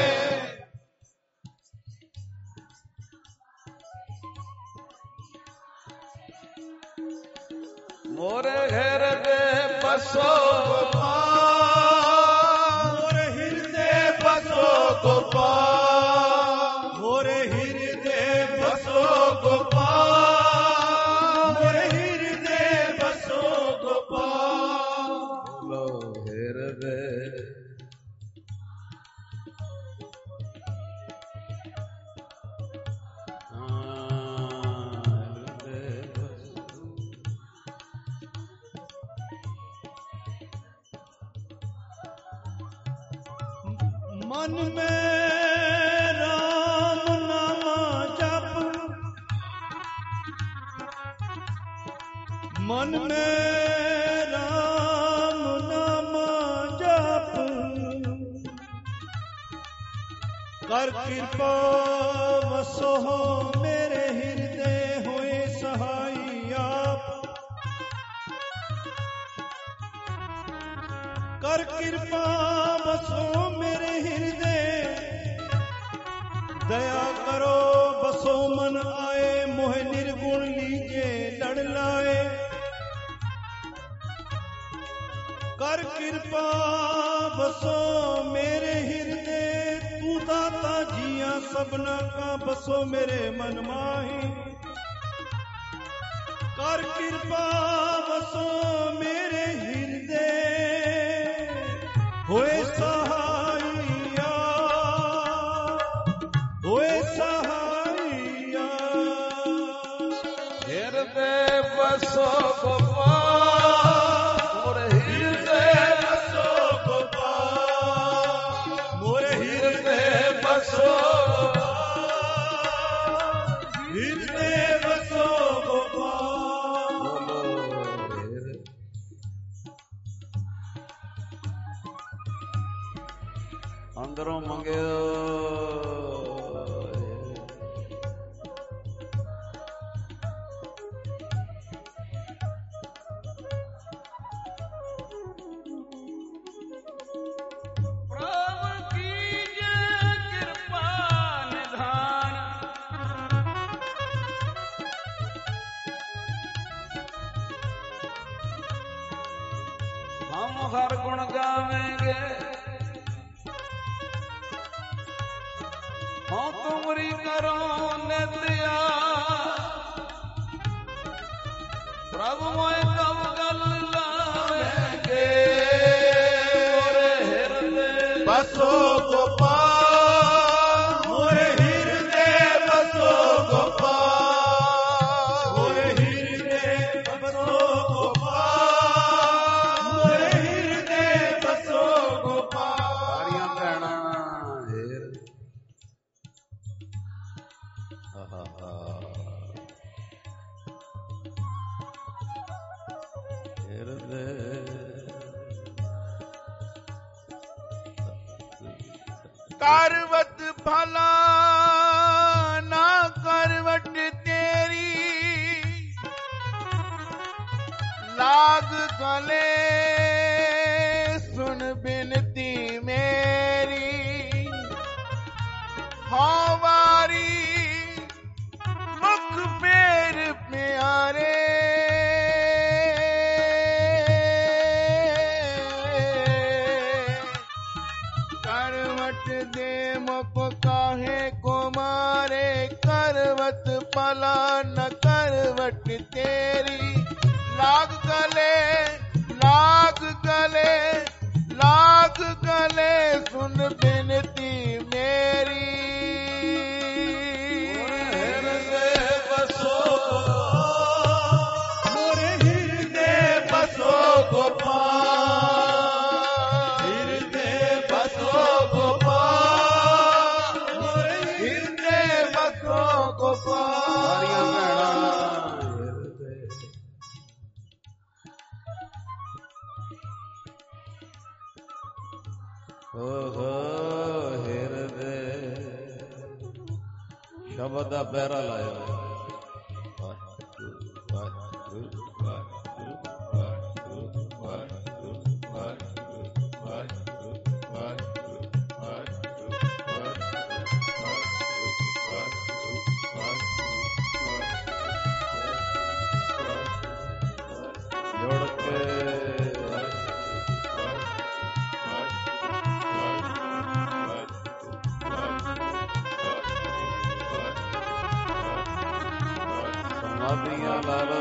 मोरे घर दे बसो गोपाल मोरे हृदय बसो गोपाल मोरे हृदय बसो गोपाल मोरे हृदय बसो गोपाल लो हृदय मन में राम नाम जप मन में राम नाम जप कर कृपा वसो मेरे हृदय होए सहाई आप कर कृपा बसो मेरे हृदय दया करो बसो मन आए मोह निर्गुण लीजे लड़ लाए कर कृपा बसो मेरे हृदय तू दाता जिया सबना का बसो मेरे मन माही कर कृपा बसो मेरे हृदय होए सहाइया होए सहाइया हृदय बसो गोपाल मोरे हृदय बसो गोपाल मोरे हृदय बसो हृदय बसो गोपाल अंदरों मंगे प्रभु कीजे कृपा निधान हम हर गुण गावेंगे हाँ तुमरी करो नित्या प्रभु मैं कब गल लावेंगे मोरे हृदय बसो गोपाल मोरे हृदय बसो गोपाल मोरे हृदय बसो गोपाल मोरे हृदय बसो गोपाल सारियां भैणा करवट भला ना करवट तेरी लाग गले सुन बिनती मेरी हमारी मुख पेर प्यारे करवट दे मुख काहे को मारे करवट पला न करवट तेरी लाग गले लाग गले लाग गले सुन बिनती मेरी हृदय बसो मोरे हृदय बसो गोपाल हृदय बसो गोपाल मोरे हृदय बसो गोपाल Oh, ਸ਼ਬਦ ਦਾ ਪਹਿਰਾ ਲਾਇਆ ਵਾਹਿਗੁਰੂ ਵਾਹਿਗੁਰੂ ਵਾਹਿਗੁਰੂ ਵਾਹਿਗੁਰੂ ਵਾਹਿਗੁਰੂ ਵਾਹਿਗੁਰੂ ਜੋੜ ਕੇ ਸਮਾਧੀਆਂ ਲਾ ਲੋ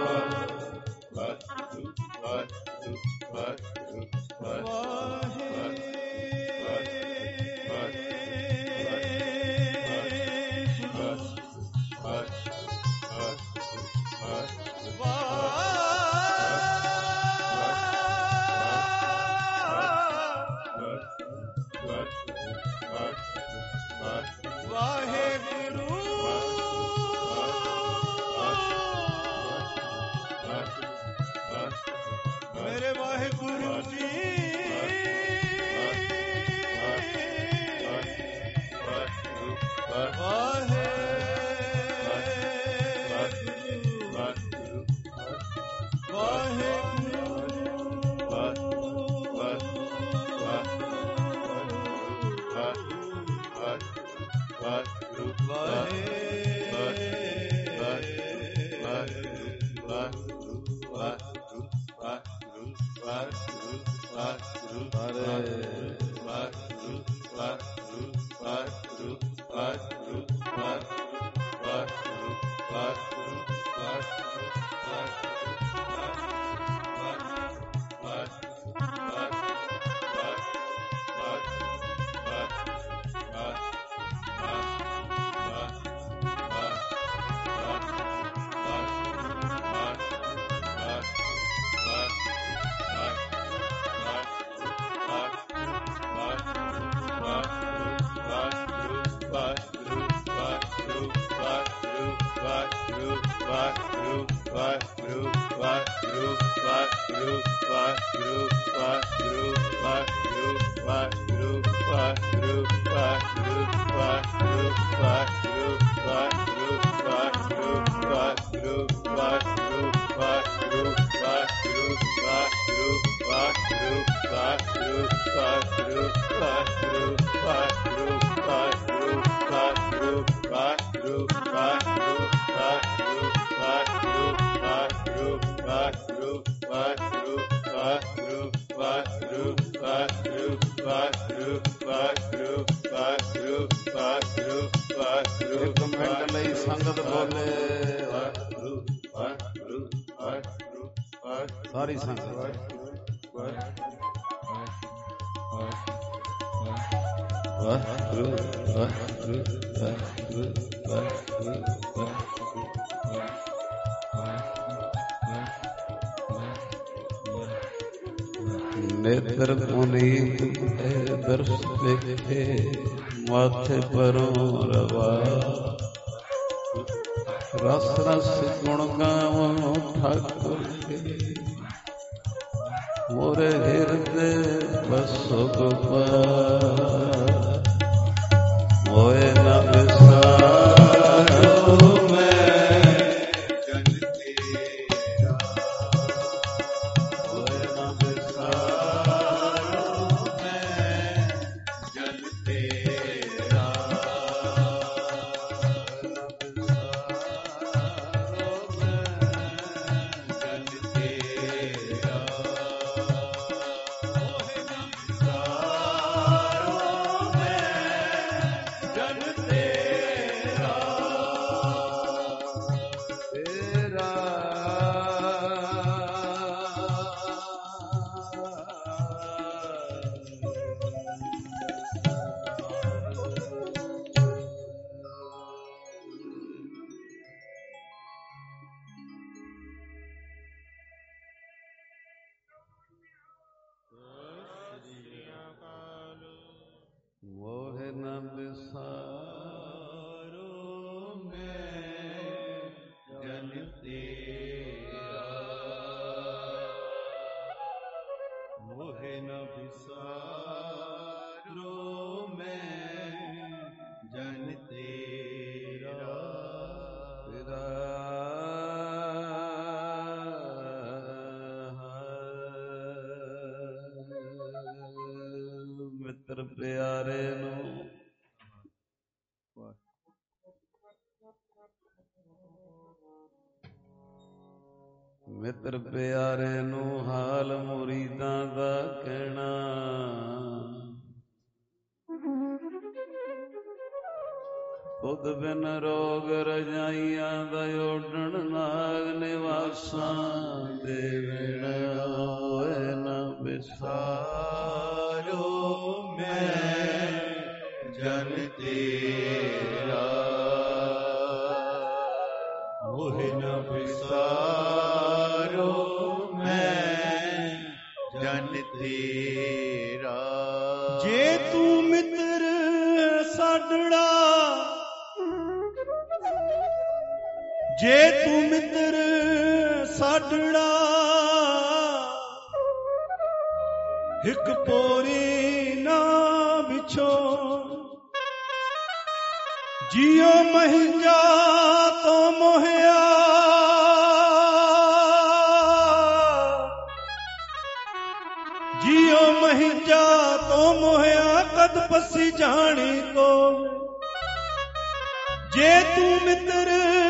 ਸਾਰੀ ਸੰਗਤ ਵਾਹਿਗੁਰੂ ਵਾਹਿਗੁਰੂ ਵਾਹਿਗੁਰੂ ਵਾਹਿਗੁਰੂ ਨੇਤਰ ਪੁਨੀਤ ਦਰਸ ਦੇਖੇ ਮਾਥੇ ਪਰੋਂ ਰਵਾ ਰਸ ਰਸ ਗੁਣ ਗਾਵੋ ਠਾਕੁਰ ਕੇ ਮੋਰੇ ਹਿਰਦੇ ਬਸੋ ਗੋਪਾਲ ਮੋਏ ਨ ਵਿਸਾਰੋ ਮੈਂ ਜਨ ਤੇਰਾ ਮੋਏ ਨ ਵਿਸਾਰੋ ਮੈਂ ਜਨ ਤੇਰਾ Oh ਨੂੰ ਮਿੱਤਰ ਪਿਆਰੇ ਨੂੰ ਹਾਲ ਮੁਰੀਦਾਂ ਦਾ ਕਹਿਣਾ ਖੁਦ ਬਿਨ ਰੋਗ ਰਜਾਈਆਂ ਦਾ ਓਢਣ ਨਾਗ ਨਿਵਾਸਾਂ ਦੇ ਵੇਣ ਹੋਏ ਨਾ ਵਿਸਾਰੋ ਮੈਂ ਜਨ ਤੇਰਾ ਹੋਏ ਨਾ ਵਿਸਾਰੋ ਮੈਂ ਜਨ ਤੇਰਾ। ਜੇ ਤੂੰ ਮਿੱਤਰ ਸਾਡੜਾ ਜੇ ਤੂੰ ਮਿੱਤਰ ਸਾਡੜਾ ਇੱਕ ਪੋਰੀ ਨਾ ਵਿਛੋ ਜਿਉ ਮਹਿੰਜਾ ਤੋਂ ਮੋਹਿਆ ਜਿਉ ਮਹਿੰਜਾ ਤੋਂ ਮੋਹਿਆ ਕਦ ਪਸੀ ਜਾਣੀ ਕੋ। ਜੇ ਤੂੰ ਮਿੱਤਰ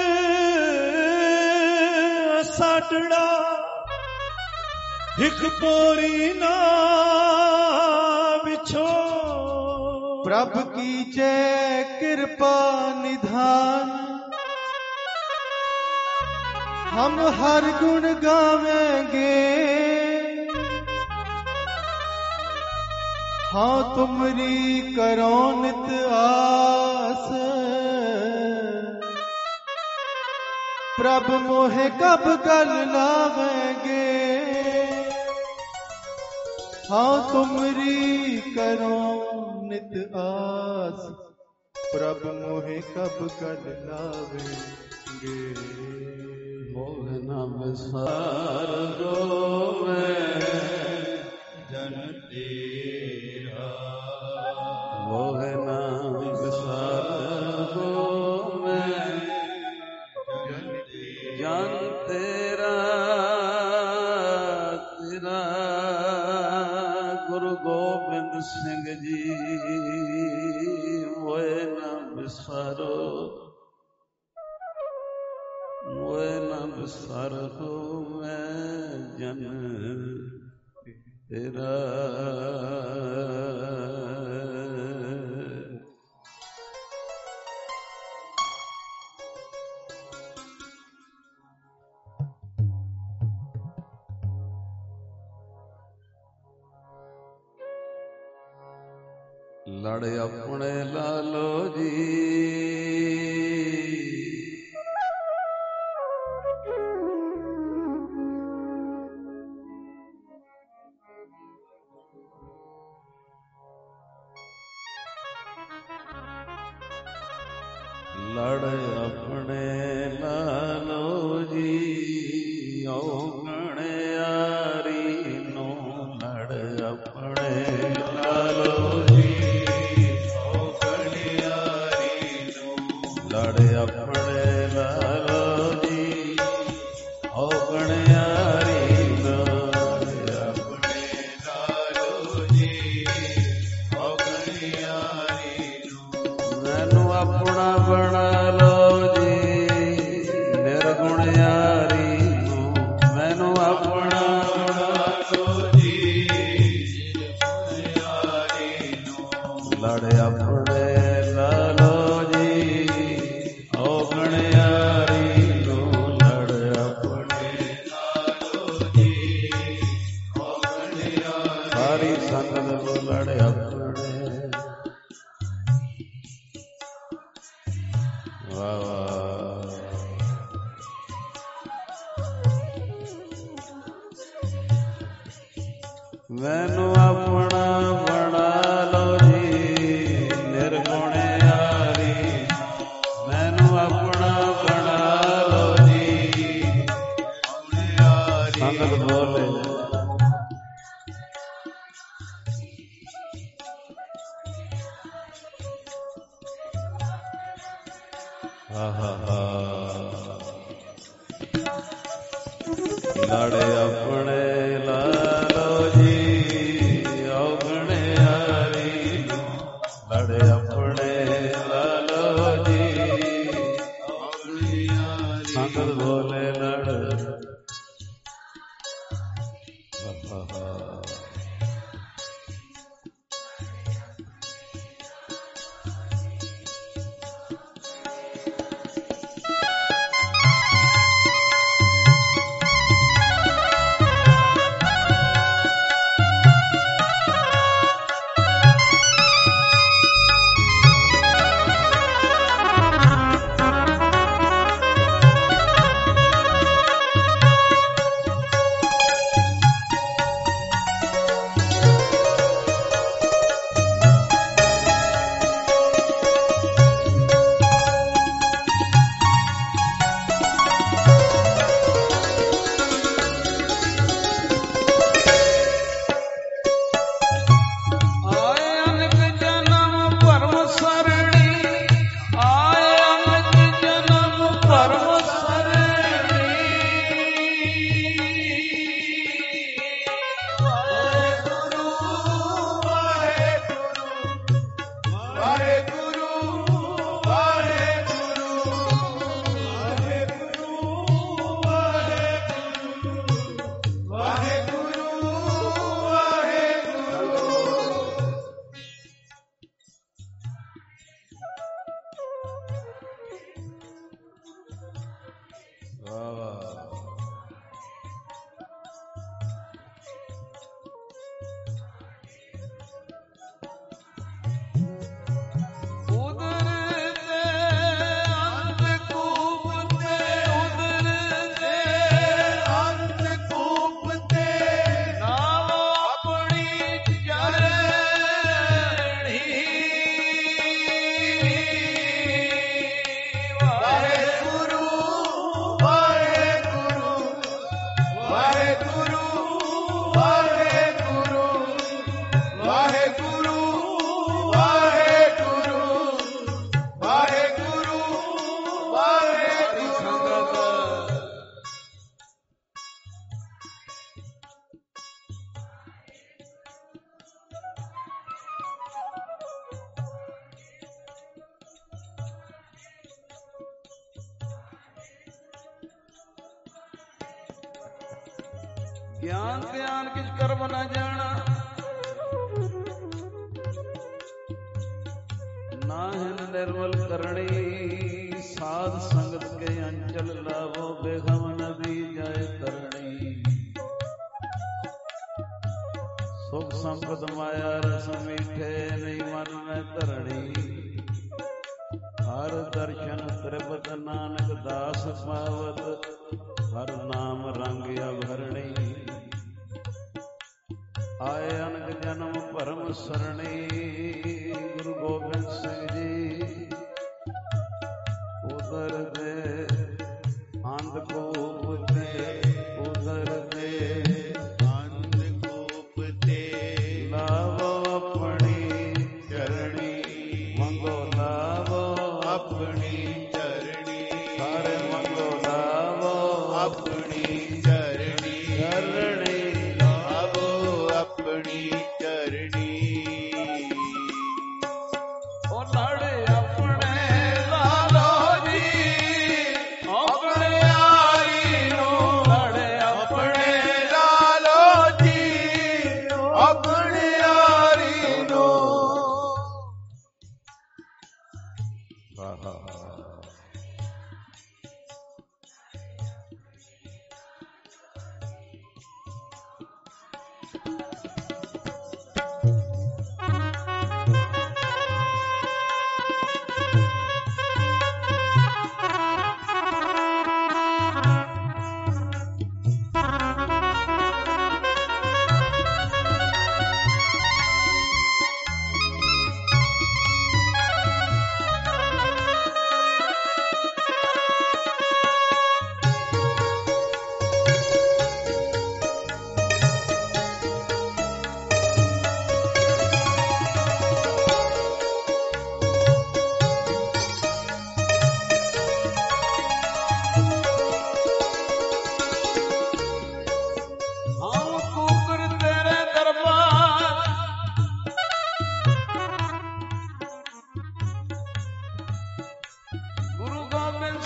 ਸਾਡੜਾ ਇੱਕ ਪੋਰੀ ਨਾ ਵਿਛੋ प्रभ की जय कृपा निधान हम हर गुण गावेंगे। हाँ तुमरी करो नित आस प्रभ मोहे कब गल लावेंगे। हाँ तुमरी करो नित आस प्रभ मोहे कब गल लावेंगे। मोह न विसार दो मैं जन तेरा मोह न विसार दो मैं जन तेरा तेरा गुरु गोबिंद सिंह जी मोए न विसारो मोए न विसारो मैं जन तेरा। लड़ अपने लालो जी लड़ अपने लालो जी औगण यारी नो लड़ अपने लालो जी लड़ अपने लालो जी औगण यारी नो अपने लालो जी औगण यारी नो मैनू अपना बना लो जी निर्गुण यारी नो मैनू अपना बना लो जी निर्गुण यारी नो लड़ अपने लालो मैनू अपना बना लो जी निर्गुण यारी मैनू अपना बना लो जी संगत बोले लड़े अपने लालो जी औगण यारी लड़ ਲੜੇ ਆਪਣੇ ਲਾਲੋ ਜੀ, ਸੰਗਤ ਬੋਲੇ ਲੜ ਗਿਆਨ ਧਿਆਨ ਕਿਛ ਕਰਮ ਨਾ ਜਾਣਾ, ਨਾਹਿਨ ਨਿਰਮਲ ਕਰਣੀ, ਸਾਧ ਸੰਗਤ ਕੇ ਅੰਚਲ ਲਾਵੋ, ਬੇਗਮ ਨਦੀ ਜਾਏ ਤਰਣੀ। ਸੁਖ ਸੰਪਦ ਮਾਇਆ ਰਸ ਮੀਠੇ, ਨਹੀਂ ਮਨ ਮੈਂ ਧਰਣੀ। ਹਰ ਦਰਸ਼ਨ ਤ੍ਰਿਪਤ ਨਾਨਕ ਦਾਸ ਪਾਵਤ, ਹਰ ਨਾਮ ਰੰਗ ਅਭਰਣੀ। ਆਏ ਅਨਕ ਜਨਮ ਭਰਮ ਸਰਣੀ, ਗੁਰੂ ਗੋਬਿੰਦ ਸਿੰਘ ਜੀ ਉਦਰ ਦੇ ਅੰਧਕੂਪ ਤੇ, ਉਦਰ ਦੇ ਅੰਧਕੂਪ ਤੇ ਲਾਵੋ ਆਪਣੀ ਚਰਣੀ, ਮੰਗੋ ਲਾਵੋ ਆਪਣੀ ਚਰਣੀ, ਸਾਰੇ ਮੰਗੋ ਲਾਵੋ ਆਪਣੀ ਚਰਣੀ, ਚਰਣੀ ਲਾਵੋ ਆਪਣੀ ਚਰਣੀ। ਉਹ ਲੜੇ ਆਪਣੇ ਲਾਲੋ ਜੀ, ਆਪਣੇ ਯਾਰੀ ਨੂੰ, ਲੜੇ ਆਪਣੇ ਲਾਲੋ ਜੀ, ਆਪਣੇ ਯਾਰੀ ਨੂੰ। ਆਹਾ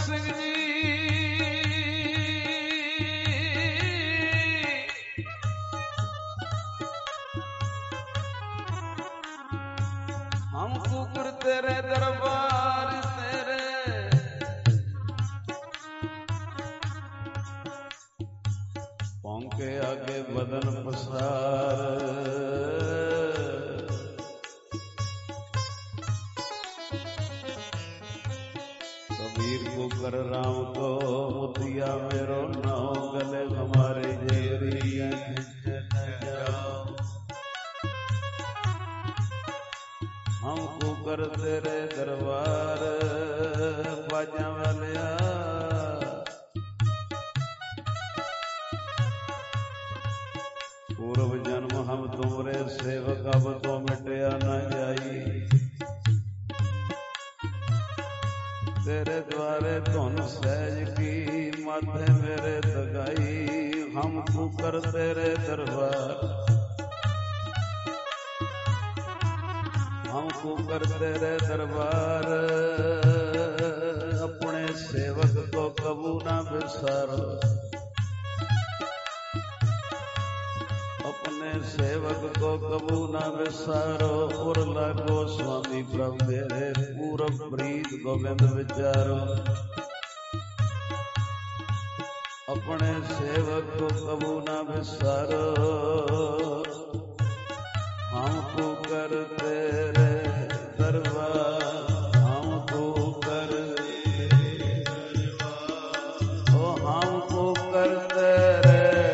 ਸਿੰਘ ਜੀ ਹਮ ਕੁਕਰ ਤੇਰੇ ਦਰਬਾਰ ਤੇਰੇ ਪੌਂਕੇ ਆਗੇ ਬਦਨ ਪਸਾਰ कबीर को कर राम को मोतिया मेरो नाव गले हमारे जेरी हमको कर तेरे दरबार बाजा वालिया पूर्व जन्म हम तुमरे सेवक अब तो मिटया न जाई तेरे द्वारे धुन सहज की माथे मेरे दगाई हम कुकर तेरे दरबार हम कुकर तेरे दरबार अपने सेवक को कबू ना बिसारो अपने सेवक को कबू ना विसारो उर लागो स्वामी प्रभु मेरे पूरब प्रीत गोविंद विचारो अपने सेवक को कबू ना विसारो हमको कर तेरे दरबार हमको कर ओ हमको कर तेरे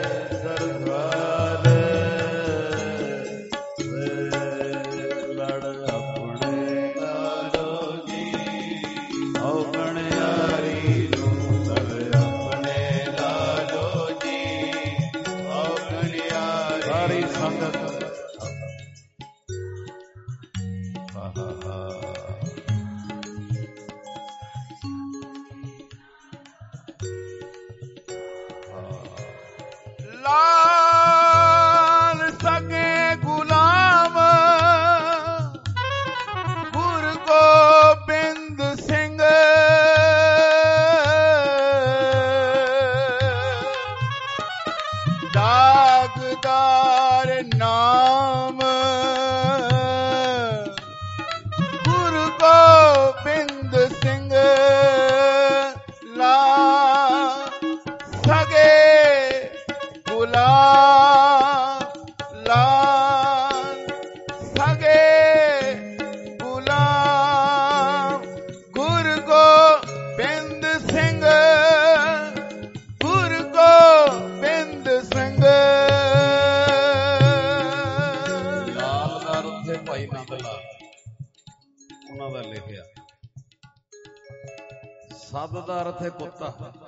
ਸੱਦ ਦਾ ਅਰਥ ਹੈ ਕੁੱਤਾ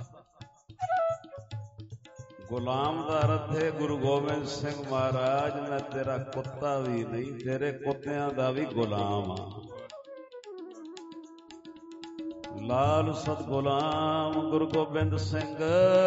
ਗੁਲਾਮ ਦਾ ਅਰਥ ਹੈ ਗੁਰੂ ਗੋਬਿੰਦ ਸਿੰਘ ਮਹਾਰਾਜ ਮੈਂ ਤੇਰਾ ਕੁੱਤਾ ਵੀ ਨਹੀਂ ਤੇਰੇ ਕੁੱਤਿਆਂ ਦਾ ਵੀ ਗੁਲਾਮ ਆ ਲਾਲ ਸਤ ਗੁਲਾਮ ਗੁਰੂ ਗੋਬਿੰਦ ਸਿੰਘ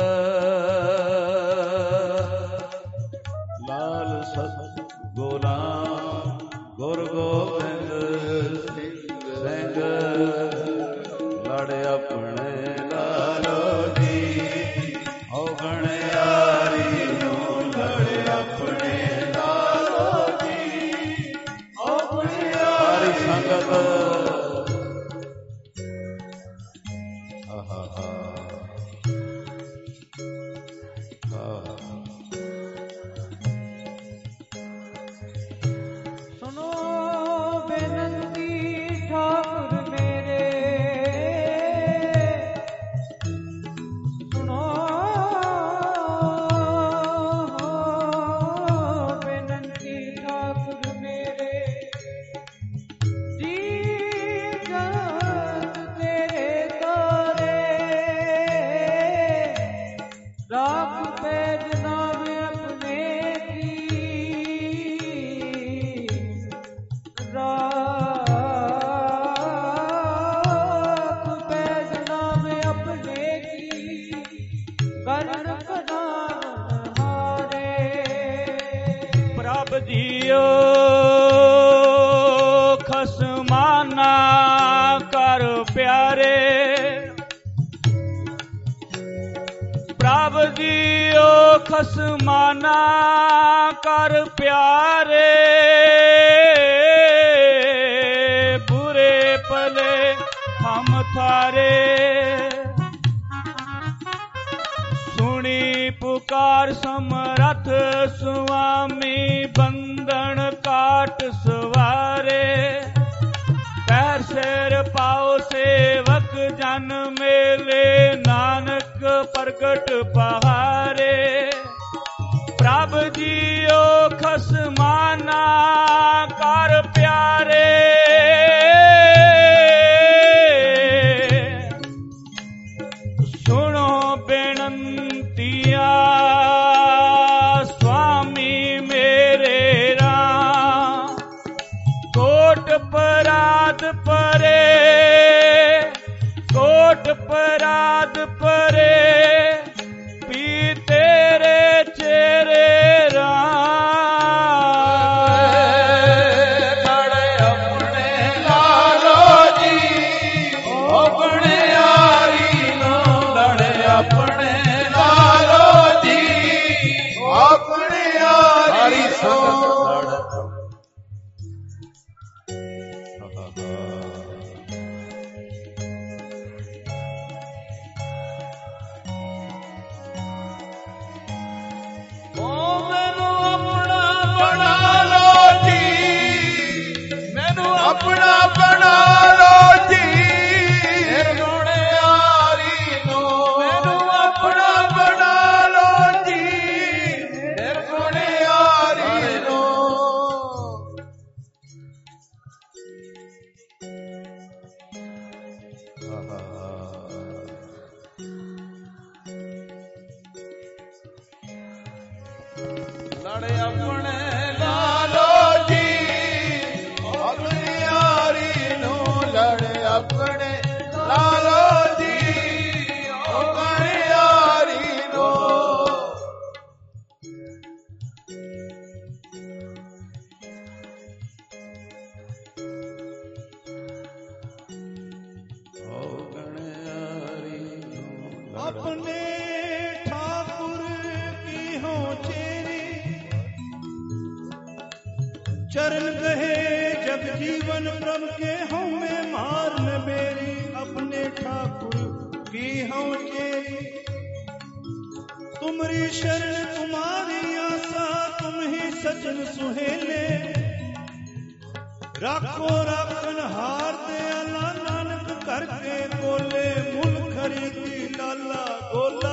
ਲਾਲ ਸਤ ਗੁਲਾਮ ਗੁਰੂ ਗੋਬਿੰਦ ਸਿੰਘ ਲੜ ਆਪਣੇ ਲਾਲੋ ਜੀ ਹੋ ਗਣਿਆਰੀ ਨੂੰ ਲੜ ਆਪਣੇ ਲਾਲੋ ਜੀ ਹੋ ਗਣਿਆਰੀ ਸੰਗਤ ਆਹਾ ਹਾ ਖਸਮਾਨਾ ਕਰ ਪਿਆਰੇ, ਬੁਰੇ ਭਲੇ ਹਮ ਥਾਰੇ। ਸੁਣੀ ਪੁਕਾਰ ਸਮਰੱਥ ਸੁਆਮੀ, ਬੰਧਨ ਕਾਟ ਸਵਾਰੇ। ਪੈਰ ਸਿਰ ਪਾਓ ਸੇਵਕ ਜਨ ਮੇਲੇ, ਨਾਨਕ ਪ੍ਰਗਟ ਪਹਾਰੇ। ਪ੍ਰਭ ਜੀਓ ਖਸਮਾਨਾ ਕਰ ਪਿਆਰੇ, ਸੁਣੋ ਬੇਨੰਤੀਆਂ ਸੁਆਮੀ ਮੇਰੇ ਰਾਮ। ਕੋਟ ਪਰਾਧ ਪਰੇ, ਕੋਟ ਪਰਾਧ ਪਰੇ, ਪੀ ਤੇਰੇ ਚੇਰੇ ਰਾਮ। ਲੜੇ ਆਪਣੇ ਲਾਲੋ ਜੀ, ਆਪਣੇ ਯਾਰੀ ਨੂੰ। ਲੜੇ ਆਪਣੇ ਲਾਲੋ ਜੀ, ਆਪਣੇ ਯਾਰੀ ਨੂੰ। ਆਪਣਾ ਬਣਾ ਲੋ ਜੀ, ਨਿਰਗੁਣ ਯਾਰੀ ਨੂੰ। ਮੈਨੂੰ ਆਪਣਾ ਬਣਾ ਲੋ ਜੀ, ਨਿਰਗੁਣ ਯਾਰੀ ਨੂੰ। ਲੜੇ ਆਪਣੇ ਲਾਲੋ ਜੀ, ਆਪਣੇ ਯਾਰੀ ਨੂੰ। ਲੜੇ ਆਪਣੇ ਲਾਲੋ ਜੀ, ਆਪਣੇ ਯਾਰੀ ਨੂੰ। अपने ठाकुर की हो चेरी, चरण गहे जग जीवन प्रभ के हों में मार न बेरी। अपने ठाकुर की हो चेरी, तुमरी शरण तुम्हारी आशा, तुम ही सजन सुहेले। राखो राखन हार दयाला, नानक करके बोले। मुल खरीदी लाला गोला,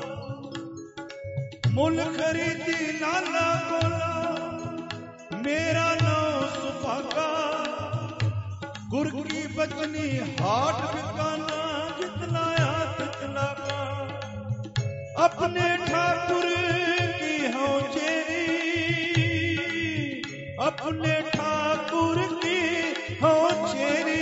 मुल खरीदी लाला गोला। मेरा नाम सुभागा, गुर की बचनी हाट बिकाना। जितना तितना का अपने ठाकुर की हो चेरी, अपने ठाकुर की हो चेरी।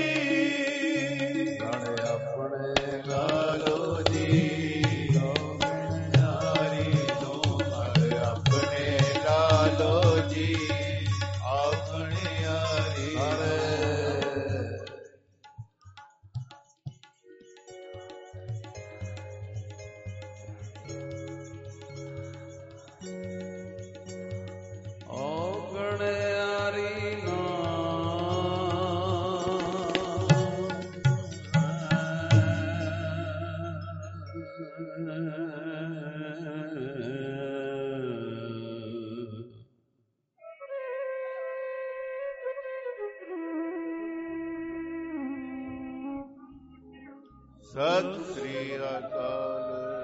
ਆਪਣੇ ਲਾਲੋ ਜੀ, ਆਪਣੇ ਯਾਰੀ ਨੂੰ। ਲੜੇ ਆਪਣੇ ਲਾਲੋ ਜੀ, ਆਪਣੇ ਯਾਰੀ ਨੂੰ। ਔਗਣ ਯਾਰੀ ਸਤਿ ਸ੍ਰੀ ਅਕਾਲ।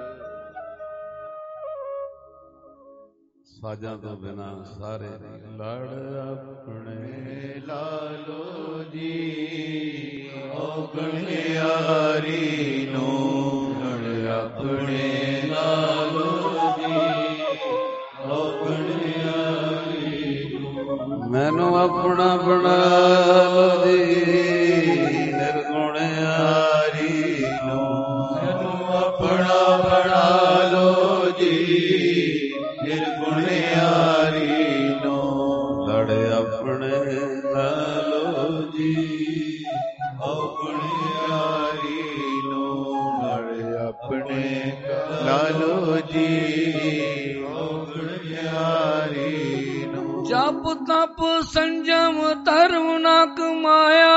ਸਾਜਾਂ ਤੋਂ ਬਿਨਾ ਸਾਰੇ ਲੜ ਆਪਣੇ ਲਾਲੋ ਜੀ, ਔਗਣ ਯਾਰੀ ਨੂੰ। ਲੜ ਆਪਣੇ ਲਾਲੋ ਜੀ, ਔਗਣ ਯਾਰੀ ਨੂੰ। ਮੈਨੂੰ ਆਪਣਾ ਬਣਾ ਲੋ ਜੀ, ਨਿਰਗੁਣ ਯਾਰੀ ਨੂੰ। ਮੈਨੂੰ ਆਪਣਾ ਬਣਾ ਲੋ ਜੀ, ਨਿਰਗੁਣ ਯਾਰੀ ਨੂੰ। ਲੜੇ ਆਪਣੇ ਲਾਲੋ ਜੀ, ਔਗਣ ਯਾਰੀ ਨੂੰ। ਲੜ ਆਪਣੇ ਲਾਲੋ ਜੀ, ਜਪ ਤਪ ਸੰਜਮ ਧਰਮ ਨਾ ਕਮਾਇਆ,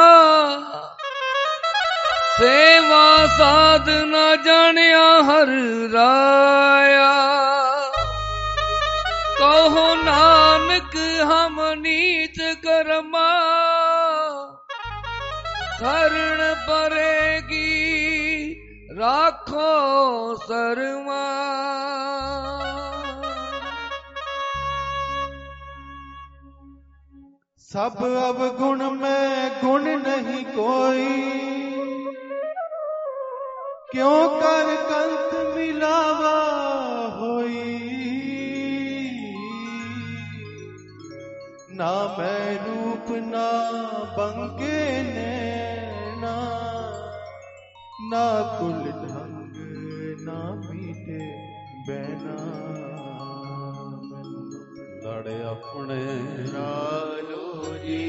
ਸੇਵਾ ਸਾਧ ਨਾ ਜਾਣਿਆ ਹਰ ਰਾਇਆ। ਕਹੋ ਨਾਨਕ ਹਮ ਨੀਚ ਕਰਮਾ, ਕਰਣ ਪਰੇਗੀ ਰਾਖੋ ਸਰਮਾ। सब अवगुण में गुण नहीं कोई, क्यों कर कंत मिलावा होई। ना मैं रूप ना बंके नैना, ना कुल ढंग ना मीठे बैना। ਲੜੇ ਆਪਣੇ ਲਾਲੋ ਜੀ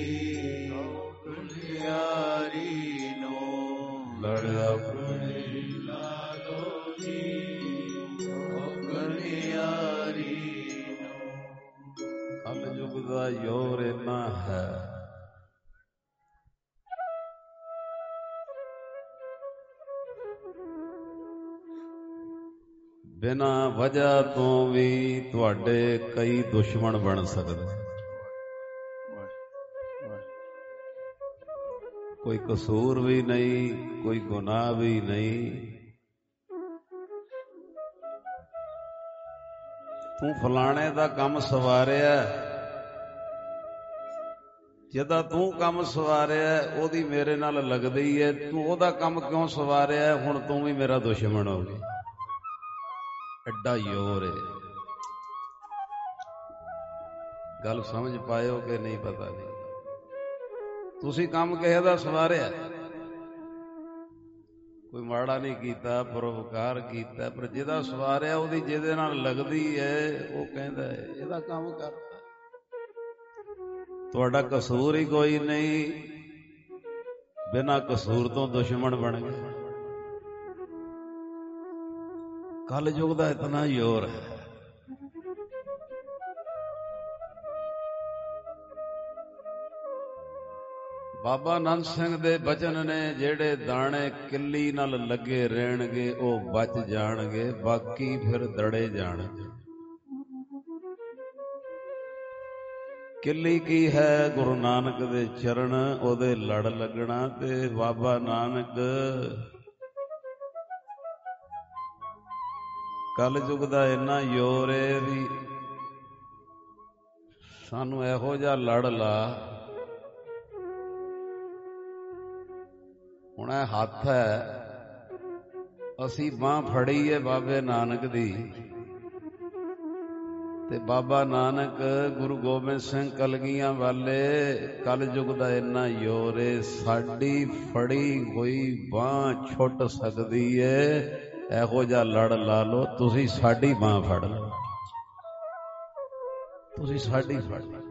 ਕਲਿਆਰੀ ਨੋ, ਲੜੇ ਆਪਣੇ ਲਾਲੋ ਜੀ ਕਲਿਆਰੀ ਨੋ। ਕਲ ਯੁਗ ਦਾ ਯੋਰ ਇੰਨਾ ਹੈ, ਬਿਨਾ ਵਜ੍ਹਾ ਤੋਂ ਵੀ ਤੁਹਾਡੇ ਕਈ ਦੁਸ਼ਮਣ ਬਣ ਸਕਦੇ। ਕੋਈ ਕਸੂਰ ਵੀ ਨਹੀਂ, ਕੋਈ ਗੁਨਾਹ ਵੀ ਨਹੀਂ, ਤੂੰ ਫਲਾਣੇ ਦਾ ਕੰਮ ਸਵਾਰਿਆ, ਜਿਹਦਾ ਤੂੰ ਕੰਮ ਸਵਾਰਿਆ ਉਹਦੀ ਮੇਰੇ ਨਾਲ ਲੱਗਦੀ ਹੈ, ਤੂੰ ਉਹਦਾ ਕੰਮ ਕਿਉਂ ਸਵਾਰਿਆ, ਹੁਣ ਤੂੰ ਵੀ ਮੇਰਾ ਦੁਸ਼ਮਣ ਹੋ ਗਈ। ਐਡਾ ਯੋਰ ਹੈ। ਗੱਲ ਸਮਝ ਪਾਇਓ ਕਿ ਨਹੀਂ ਪਤਾ ਨਹੀਂ। ਤੁਸੀਂ ਕੰਮ ਕਿਸੇ ਦਾ ਸਵਾਰਿਆ, ਕੋਈ ਮਾੜਾ ਨਹੀਂ ਕੀਤਾ, ਪਰਉਪਕਾਰ ਕੀਤਾ, ਪਰ ਜਿਹਦਾ ਸਵਾਰਿਆ ਉਹਦੀ ਜਿਹਦੇ ਨਾਲ ਲੱਗਦੀ ਹੈ ਉਹ ਕਹਿੰਦਾ ਹੈ ਇਹਦਾ ਕੰਮ ਕਰਤਾ। ਤੁਹਾਡਾ ਕਸੂਰ ਹੀ ਕੋਈ ਨਹੀਂ, ਬਿਨਾਂ ਕਸੂਰ ਤੋਂ ਦੁਸ਼ਮਣ ਬਣ ਗਏ। ਕਲ ਯੁਗ ਦਾ ਇਤਨਾ ਜ਼ੋਰ ਹੈ। ਬਾਬਾ ਨੰਦ ਸਿੰਘ ਦੇ ਬਚਨ ਨੇ, ਜਿਹੜੇ ਦਾਣੇ ਕਿੱਲੀ ਨਾਲ ਲੱਗੇ ਰਹਿਣਗੇ ਉਹ ਬਚ ਜਾਣਗੇ, ਬਾਕੀ ਫਿਰ ਦੜੇ ਜਾਣਗੇ। ਕਿੱਲੀ ਕੀ ਹੈ? ਗੁਰੂ ਨਾਨਕ ਦੇ ਚਰਨ, ਉਹਦੇ ਲੜ ਲੱਗਣਾ। ਤੇ ਬਾਬਾ ਨਾਨਕ ਕਲ ਯੁਗ ਦਾ ਇੰਨਾ ਜ਼ੋਰ ਏ ਵੀ ਸਾਨੂੰ ਇਹੋ ਜਿਹਾ ਲੜ ਲਾ। ਹੁਣ ਇਹ ਹੱਥ ਹੈ, ਅਸੀਂ ਬਾਂਹ ਫੜੀ ਏ ਬਾਬੇ ਨਾਨਕ ਦੀ, ਤੇ ਬਾਬਾ ਨਾਨਕ ਗੁਰੂ ਗੋਬਿੰਦ ਸਿੰਘ ਕਲਗੀਆਂ ਵਾਲੇ ਕਲ ਯੁਗ ਦਾ ਇੰਨਾ ਜ਼ੋਰ ਏ, ਸਾਡੀ ਫੜੀ ਹੋਈ ਬਾਂਹ ਛੁੱਟ ਸਕਦੀ ਏ। ਇਹੋ ਜਿਹਾ ਲੜ ਲਾ ਲਓ, ਤੁਸੀਂ ਸਾਡੀ ਬਾਂਹ ਫੜ ਲਓ, ਤੁਸੀਂ ਸਾਡੀ ਫੜ ਲਓ।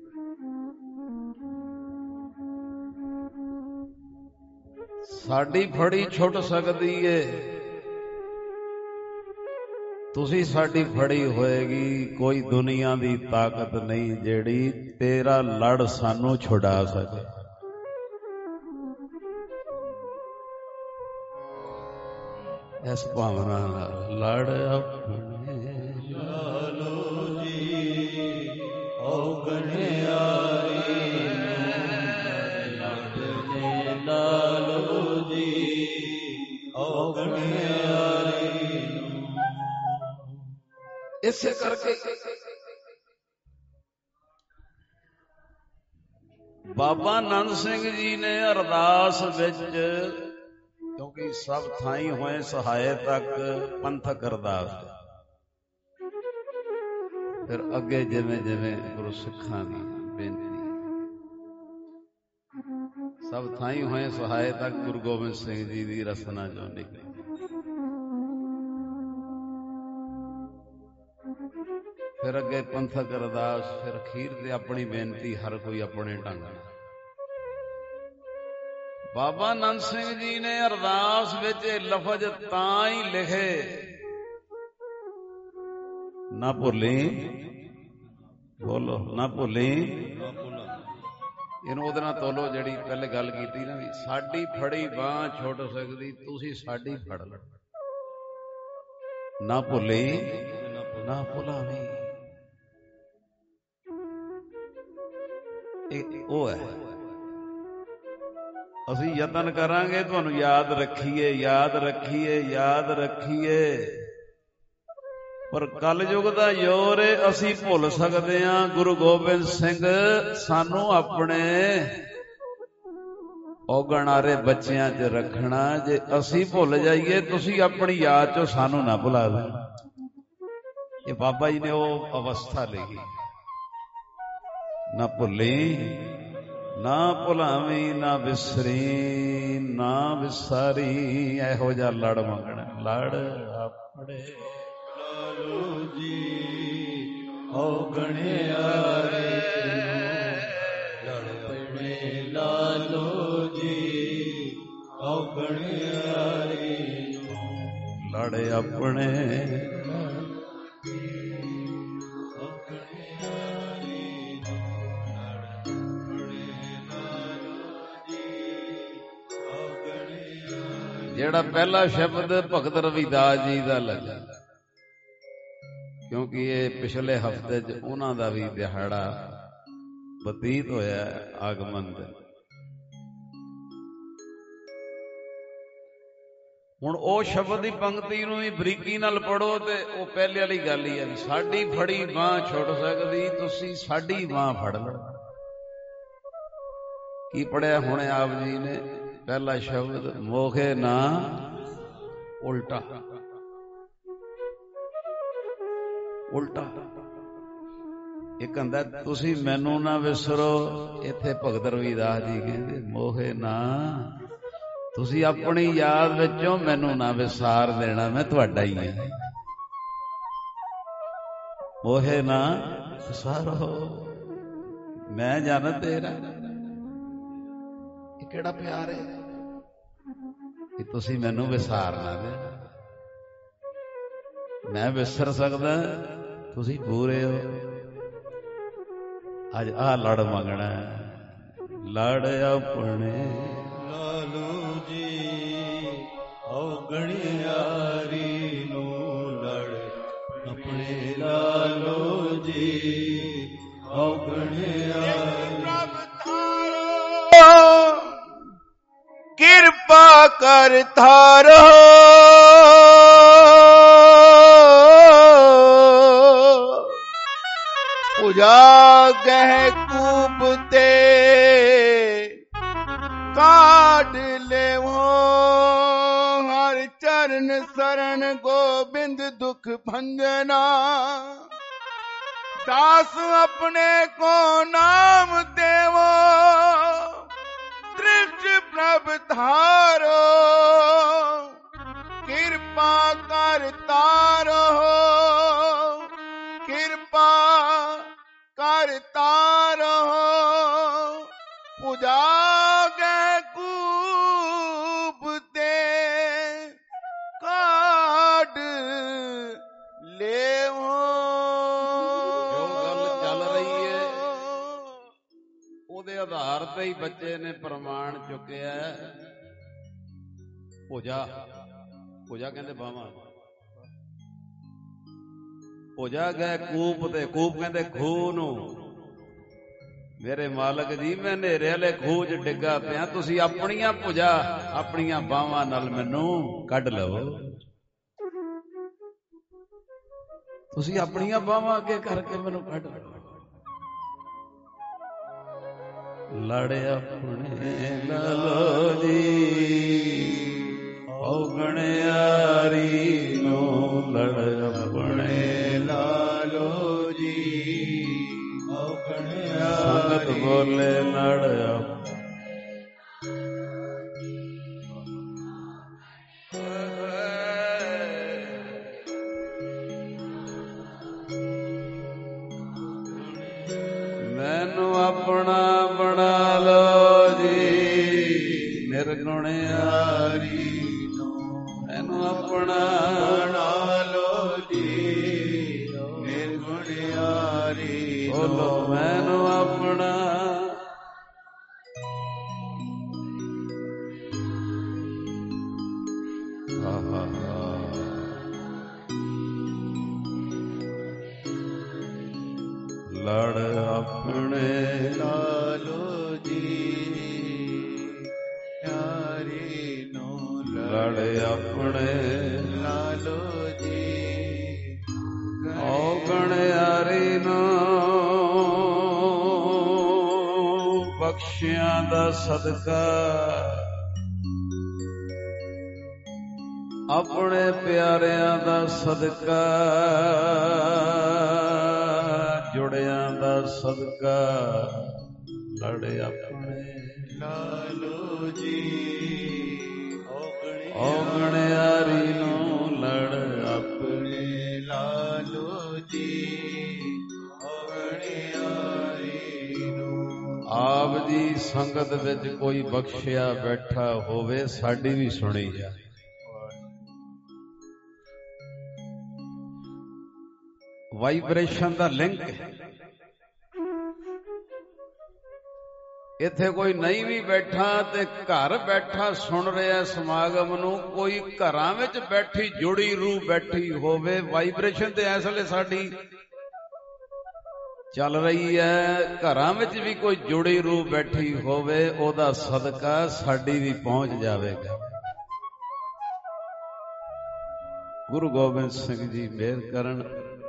ਸਾਡੀ ਫੜੀ ਛੁੱਟ ਸਕਦੀ ਏ, ਤੁਸੀਂ ਸਾਡੀ ਫੜੀ ਹੋਏਗੀ। ਕੋਈ ਦੁਨੀਆ ਦੀ ਤਾਕਤ ਨਹੀਂ ਜਿਹੜੀ ਤੇਰਾ ਲੜ ਸਾਨੂੰ ਛੁਡਾ ਸਕੇ। ਇਸ ਭਾਵਨਾ ਨਾਲ ਲੜ ਆਪਣੇ ਲਾਲੋ ਜੀ ਔਗਣਿਆਰੀ ਲੜਨੇ, ਲਾਲੋ ਜੀ ਔਗਣਿਆਰੀ। ਇਸੇ ਕਰਕੇ ਬਾਬਾ ਨੰਦ ਸਿੰਘ ਜੀ ਨੇ ਅਰਦਾਸ ਵਿੱਚ, ਕਿਉਂਕਿ ਸਭ ਥਾਈ ਹੋਏ ਸਹਾਏ ਤੱਕ ਪੰਥਕ ਅਰਦਾਸ, ਫਿਰ ਅੱਗੇ ਜਿਵੇਂ ਜਿਵੇਂ ਗੁਰੂ ਸਿੱਖਾਂ ਦੀ ਬੇਨਤੀ, ਸਭ ਥਾਈ ਹੋਏ ਸਹਾਏ ਤੱਕ ਗੁਰੂ ਗੋਬਿੰਦ ਸਿੰਘ ਜੀ ਦੀ ਰਸਨਾ ਚੋਂ ਨਿਕਲੀ। ਫਿਰ ਅੱਗੇ ਪੰਥਕ ਅਰਦਾਸ, ਫਿਰ ਅਖੀਰ ਤੇ ਆਪਣੀ ਬੇਨਤੀ, ਹਰ ਕੋਈ ਆਪਣੇ ਢੰਗ ਨਾਲ। ਬਾਬਾ ਨੰਦ ਸਿੰਘ ਜੀ ਨੇ ਅਰਦਾਸ ਵਿੱਚ ਇਹ ਲਫ਼ਜ਼ ਤਾਂ ਹੀ ਲਿਖੇ, ਨਾ ਭੁੱਲੀ ਬੋਲੋ ਨਾ ਭੁੱਲੀ। ਇਹਨੂੰ ਉਹਦੇ ਨਾਲ ਤੋਲੋ ਜਿਹੜੀ ਪਹਿਲੇ ਗੱਲ ਕੀਤੀ ਨਾ, ਵੀ ਸਾਡੀ ਫੜੀ ਬਾਂਹ ਛੁੱਟ ਸਕਦੀ, ਤੁਸੀਂ ਸਾਡੀ ਫੜ ਲਓ। ਨਾ ਭੁੱਲੀ ਨਾ ਭੁਲਾਵੀਂ, ਇਹ ਉਹ ਹੈ। ਅਸੀਂ ਯਤਨ ਕਰਾਂਗੇ ਤੁਹਾਨੂੰ ਯਾਦ ਰੱਖੀਏ, ਯਾਦ ਰੱਖੀਏ, ਯਾਦ ਰੱਖੀਏ, ਪਰ ਕਲਯੁਗ ਦਾ ਜ਼ੋਰ ਏ, ਅਸੀਂ ਭੁੱਲ ਸਕਦੇ ਹਾਂ। ਗੁਰੂ ਗੋਬਿੰਦ ਸਿੰਘ ਸਾਨੂੰ ਆਪਣੇ ਔਗਣਾਰੇ ਬੱਚਿਆਂ 'ਚ ਰੱਖਣਾ। ਜੇ ਅਸੀਂ ਭੁੱਲ ਜਾਈਏ, ਤੁਸੀਂ ਆਪਣੀ ਯਾਦ 'ਚੋਂ ਸਾਨੂੰ ਨਾ ਭੁਲਾ ਦੇਣਾ। ਇਹ ਬਾਬਾ ਜੀ ਨੇ ਉਹ ਅਵਸਥਾ ਲਈ, ਨਾ ਭੁੱਲੀ ਨਾ ਭੁਲਾਵੀਂ, ਨਾ ਵਿਸਰੀ ਨਾ ਵਿਸਾਰੀ। ਇਹੋ ਜਿਹਾ ਲੜ ਮੰਗਣਾ, ਲੜ ਆਪਣੇ ਲਾਲੋ ਜੀ ਔਗਣਿਆਰੇ ਲੜ ਆਪਣੇ ਲਾਲੋ ਜੀ ਔਗਣਿਆਰੇ ਲੜ ਆਪਣੇ ਜਿਹੜਾ ਪਹਿਲਾ ਸ਼ਬਦ ਭਗਤ ਰਵਿਦਾਸ ਜੀ ਦਾ ਲੱਗਾ, ਕਿਉਂਕਿ ਇਹ ਪਿਛਲੇ ਹਫ਼ਤੇ 'ਚ ਉਹਨਾਂ ਦਾ ਵੀ ਦਿਹਾੜਾ ਬਤੀਤ ਹੋਇਆ ਆਗਮਨ ਦੇ। ਹੁਣ ਉਹ ਸ਼ਬਦ ਦੀ ਪੰਕਤੀ ਨੂੰ ਵੀ ਬਰੀਕੀ ਨਾਲ ਪੜੋ ਤੇ ਉਹ ਪਹਿਲੇ ਵਾਲੀ ਗੱਲ ਹੀ ਹੈ, ਸਾਡੀ ਫੜੀ ਬਾਂਹ ਛੁੱਟ ਸਕਦੀ, ਤੁਸੀਂ ਸਾਡੀ ਬਾਂਹ ਫੜ ਲਓ। ਕੀ ਪੜਿਆ ਹੁਣ ਆਪ ਜੀ ਨੇ? ਪਹਿਲਾ ਸ਼ਬਦ ਮੋਖੇ ਨਾ ਉਲਟਾ, ਉਲਟਾ ਇੱਕ ਕਹਿੰਦਾ ਤੁਸੀਂ ਮੈਨੂੰ ਨਾ ਵਿਸਰੋ, ਇੱਥੇ ਭਗਤ ਰਵਿਦਾਸ ਜੀ ਕਹਿੰਦੇ ਮੋਹੇ ਨਾ, ਤੁਸੀਂ ਆਪਣੀ ਯਾਦ ਵਿੱਚੋਂ ਮੈਨੂੰ ਨਾ ਵਿਸਾਰ ਦੇਣਾ, ਮੈਂ ਤੁਹਾਡਾ ਹੀ ਹਾਂ। ਮੋਹੇ ਨਾ ਵਿਸਾਰੋ, ਮੈਂ ਜਨ ਤੇਰਾ। ਇਹ ਕਿਹੜਾ ਪਿਆਰ ਹੈ ਕਿ ਤੁਸੀਂ ਮੈਨੂੰ ਵਿਸਾਰ ਨਾ ਦੇਣਾ। ਮੈਂ ਵਿਸਰ ਸਕਦਾ, ਤੁਸੀਂ ਪੂਰੇ ਹੋ। ਅੱਜ ਆਹ ਲੜ ਮੰਗਣਾ, ਲੜ ਆਪਣੇ ਲਾਲੋ ਜੀ ਔਗਣਿਆਰੀ ਨੂੰ ਲੜ ਆਪਣੇ ਲਾਲੋ ਜੀ ਔਗਣਿਆਰੀ। ਕਿਰਪਾ ਕਰ ਥਾਰੋ ਪੁਜਾ ਗਹਿ ਕੂਪ ਤੇ ਕਾਢ ਲੈਵੋ ਹਰ ਚਰਨ ਸਰਣ ਗੋਬਿੰਦ ਦੁਖ ਭੰਜਨਾ। दास अपने को नाम देवो दृष्ट प्रभ धारो कृपा कर तारो कृपा कर तारो पूजा गे कूप ते काट लेवो। ਉਹਦੇ ਆਧਾਰ ਤੇ ਹੀ ਬੱਚੇ ਨੇ ਪ੍ਰਮਾਣ ਚੁੱਕਿਆ। ਭੁਜਾ, ਭੁਜਾ ਕਹਿੰਦੇ ਬਾਵਾਂ, ਭੁਜਾ ਗਏ ਕੂਪ ਤੇ, ਕੂਪ ਕਹਿੰਦੇ ਖੂਹ ਨੂੰ। ਮੇਰੇ ਮਾਲਕ ਜੀ ਮੈਂ ਹਨੇਰੇ ਵਾਲੇ ਖੂਹ 'ਚ ਡਿੱਗਾ ਪਿਆ, ਤੁਸੀਂ ਆਪਣੀਆਂ ਭੁਜਾ ਆਪਣੀਆਂ ਬਾਵਾਂ ਨਾਲ ਮੈਨੂੰ ਕੱਢ ਲਵੋ। ਤੁਸੀਂ ਆਪਣੀਆਂ ਬਾਵਾਂ ਅੱਗੇ ਕਰਕੇ ਮੈਨੂੰ ਕੱਢ ਲਵੋ। ਲੜ ਆਪਣੇ ਲਾਲੋ ਜੀ ਔਗਣਿਆਰੀ ਨੂੰ, ਲੜ ਆਪਣੇ ਲਾਲੋ ਜੀ ਔਗਣਿਆਰੀ। ਸੰਗਤ ਬੋਲੇ ਲੜ ਮੈਨੂੰ ਆਪਣਾ ਬਣਾ ਲੋ ਜੀ ਨਿਰਗੁਣਿਆਰੀ ਨੂੰ, ਮੈਨੂੰ ਆਪਣਾ ਬਣਾ ਲੋ ਜੀ ਨਿਰਗੁਣਿਆਰੀ। ਬੋਲੋ ਮੈਨੂੰ ਆਪਣਾ ਲੜ ਆਪਣੇ ਲਾਲੋ ਜੀ ਪਿਆਰੀ ਨੂੰ ਲੜ ਆਪਣੇ ਲਾਲੋ ਜੀ ਔਗਣ ਯਾਰੀ ਨੂੰ ਬਖਸ਼ਿਆਂ ਦਾ ਸਦਕਾ ਆਪਣੇ ਪਿਆਰਿਆਂ ਦਾ ਸਦਕਾ ਜੁੜਿਆਂ ਦਾ ਸਦਕਾ ਲੜ ਆਪਣੇ ਲਾਲੋ ਜੀ ਔਗਣ ਯਾਰੀ ਨੂੰ ਲੜ ਆਪਣੇ ਲਾਲੋ ਜੀ ਔਗਣ ਯਾਰੀ ਨੂੰ। ਆਪ ਜੀ ਸੰਗਤ ਵਿੱਚ ਕੋਈ ਬਖਸ਼ਿਆ ਬੈਠਾ ਹੋਵੇ ਸਾਡੀ ਵੀ ਸੁਣੀ ਜਾ। ਵਾਈਬ੍ਰੇਸ਼ਨ ਦਾ ਲਿੰਕ ਇੱਥੇ ਕੋਈ ਨਹੀਂ ਵੀ ਬੈਠਾ ਤੇ ਘਰ ਬੈਠਾ ਸੁਣ ਰਿਹਾ ਸਮਾਗਮ ਨੂੰ, ਕੋਈ ਘਰਾਂ ਵਿੱਚ ਬੈਠੀ ਜੁੜੀ ਰੂਹ ਬੈਠੀ ਹੋਵੇ, ਵਾਈਬ੍ਰੇਸ਼ਨ ਤੇ ਇਸ ਵੇਲੇ ਸਾਡੀ ਚੱਲ ਰਹੀ ਹੈ, ਘਰਾਂ ਵਿੱਚ ਵੀ ਕੋਈ ਜੁੜੀ ਰੂਹ ਬੈਠੀ ਹੋਵੇ, ਉਹਦਾ ਸਦਕਾ ਸਾਡੀ ਵੀ ਪਹੁੰਚ ਜਾਵੇਗਾ। ਗੁਰੂ ਗੋਬਿੰਦ ਸਿੰਘ ਜੀ ਮਿਹਰ ਕਰਨ।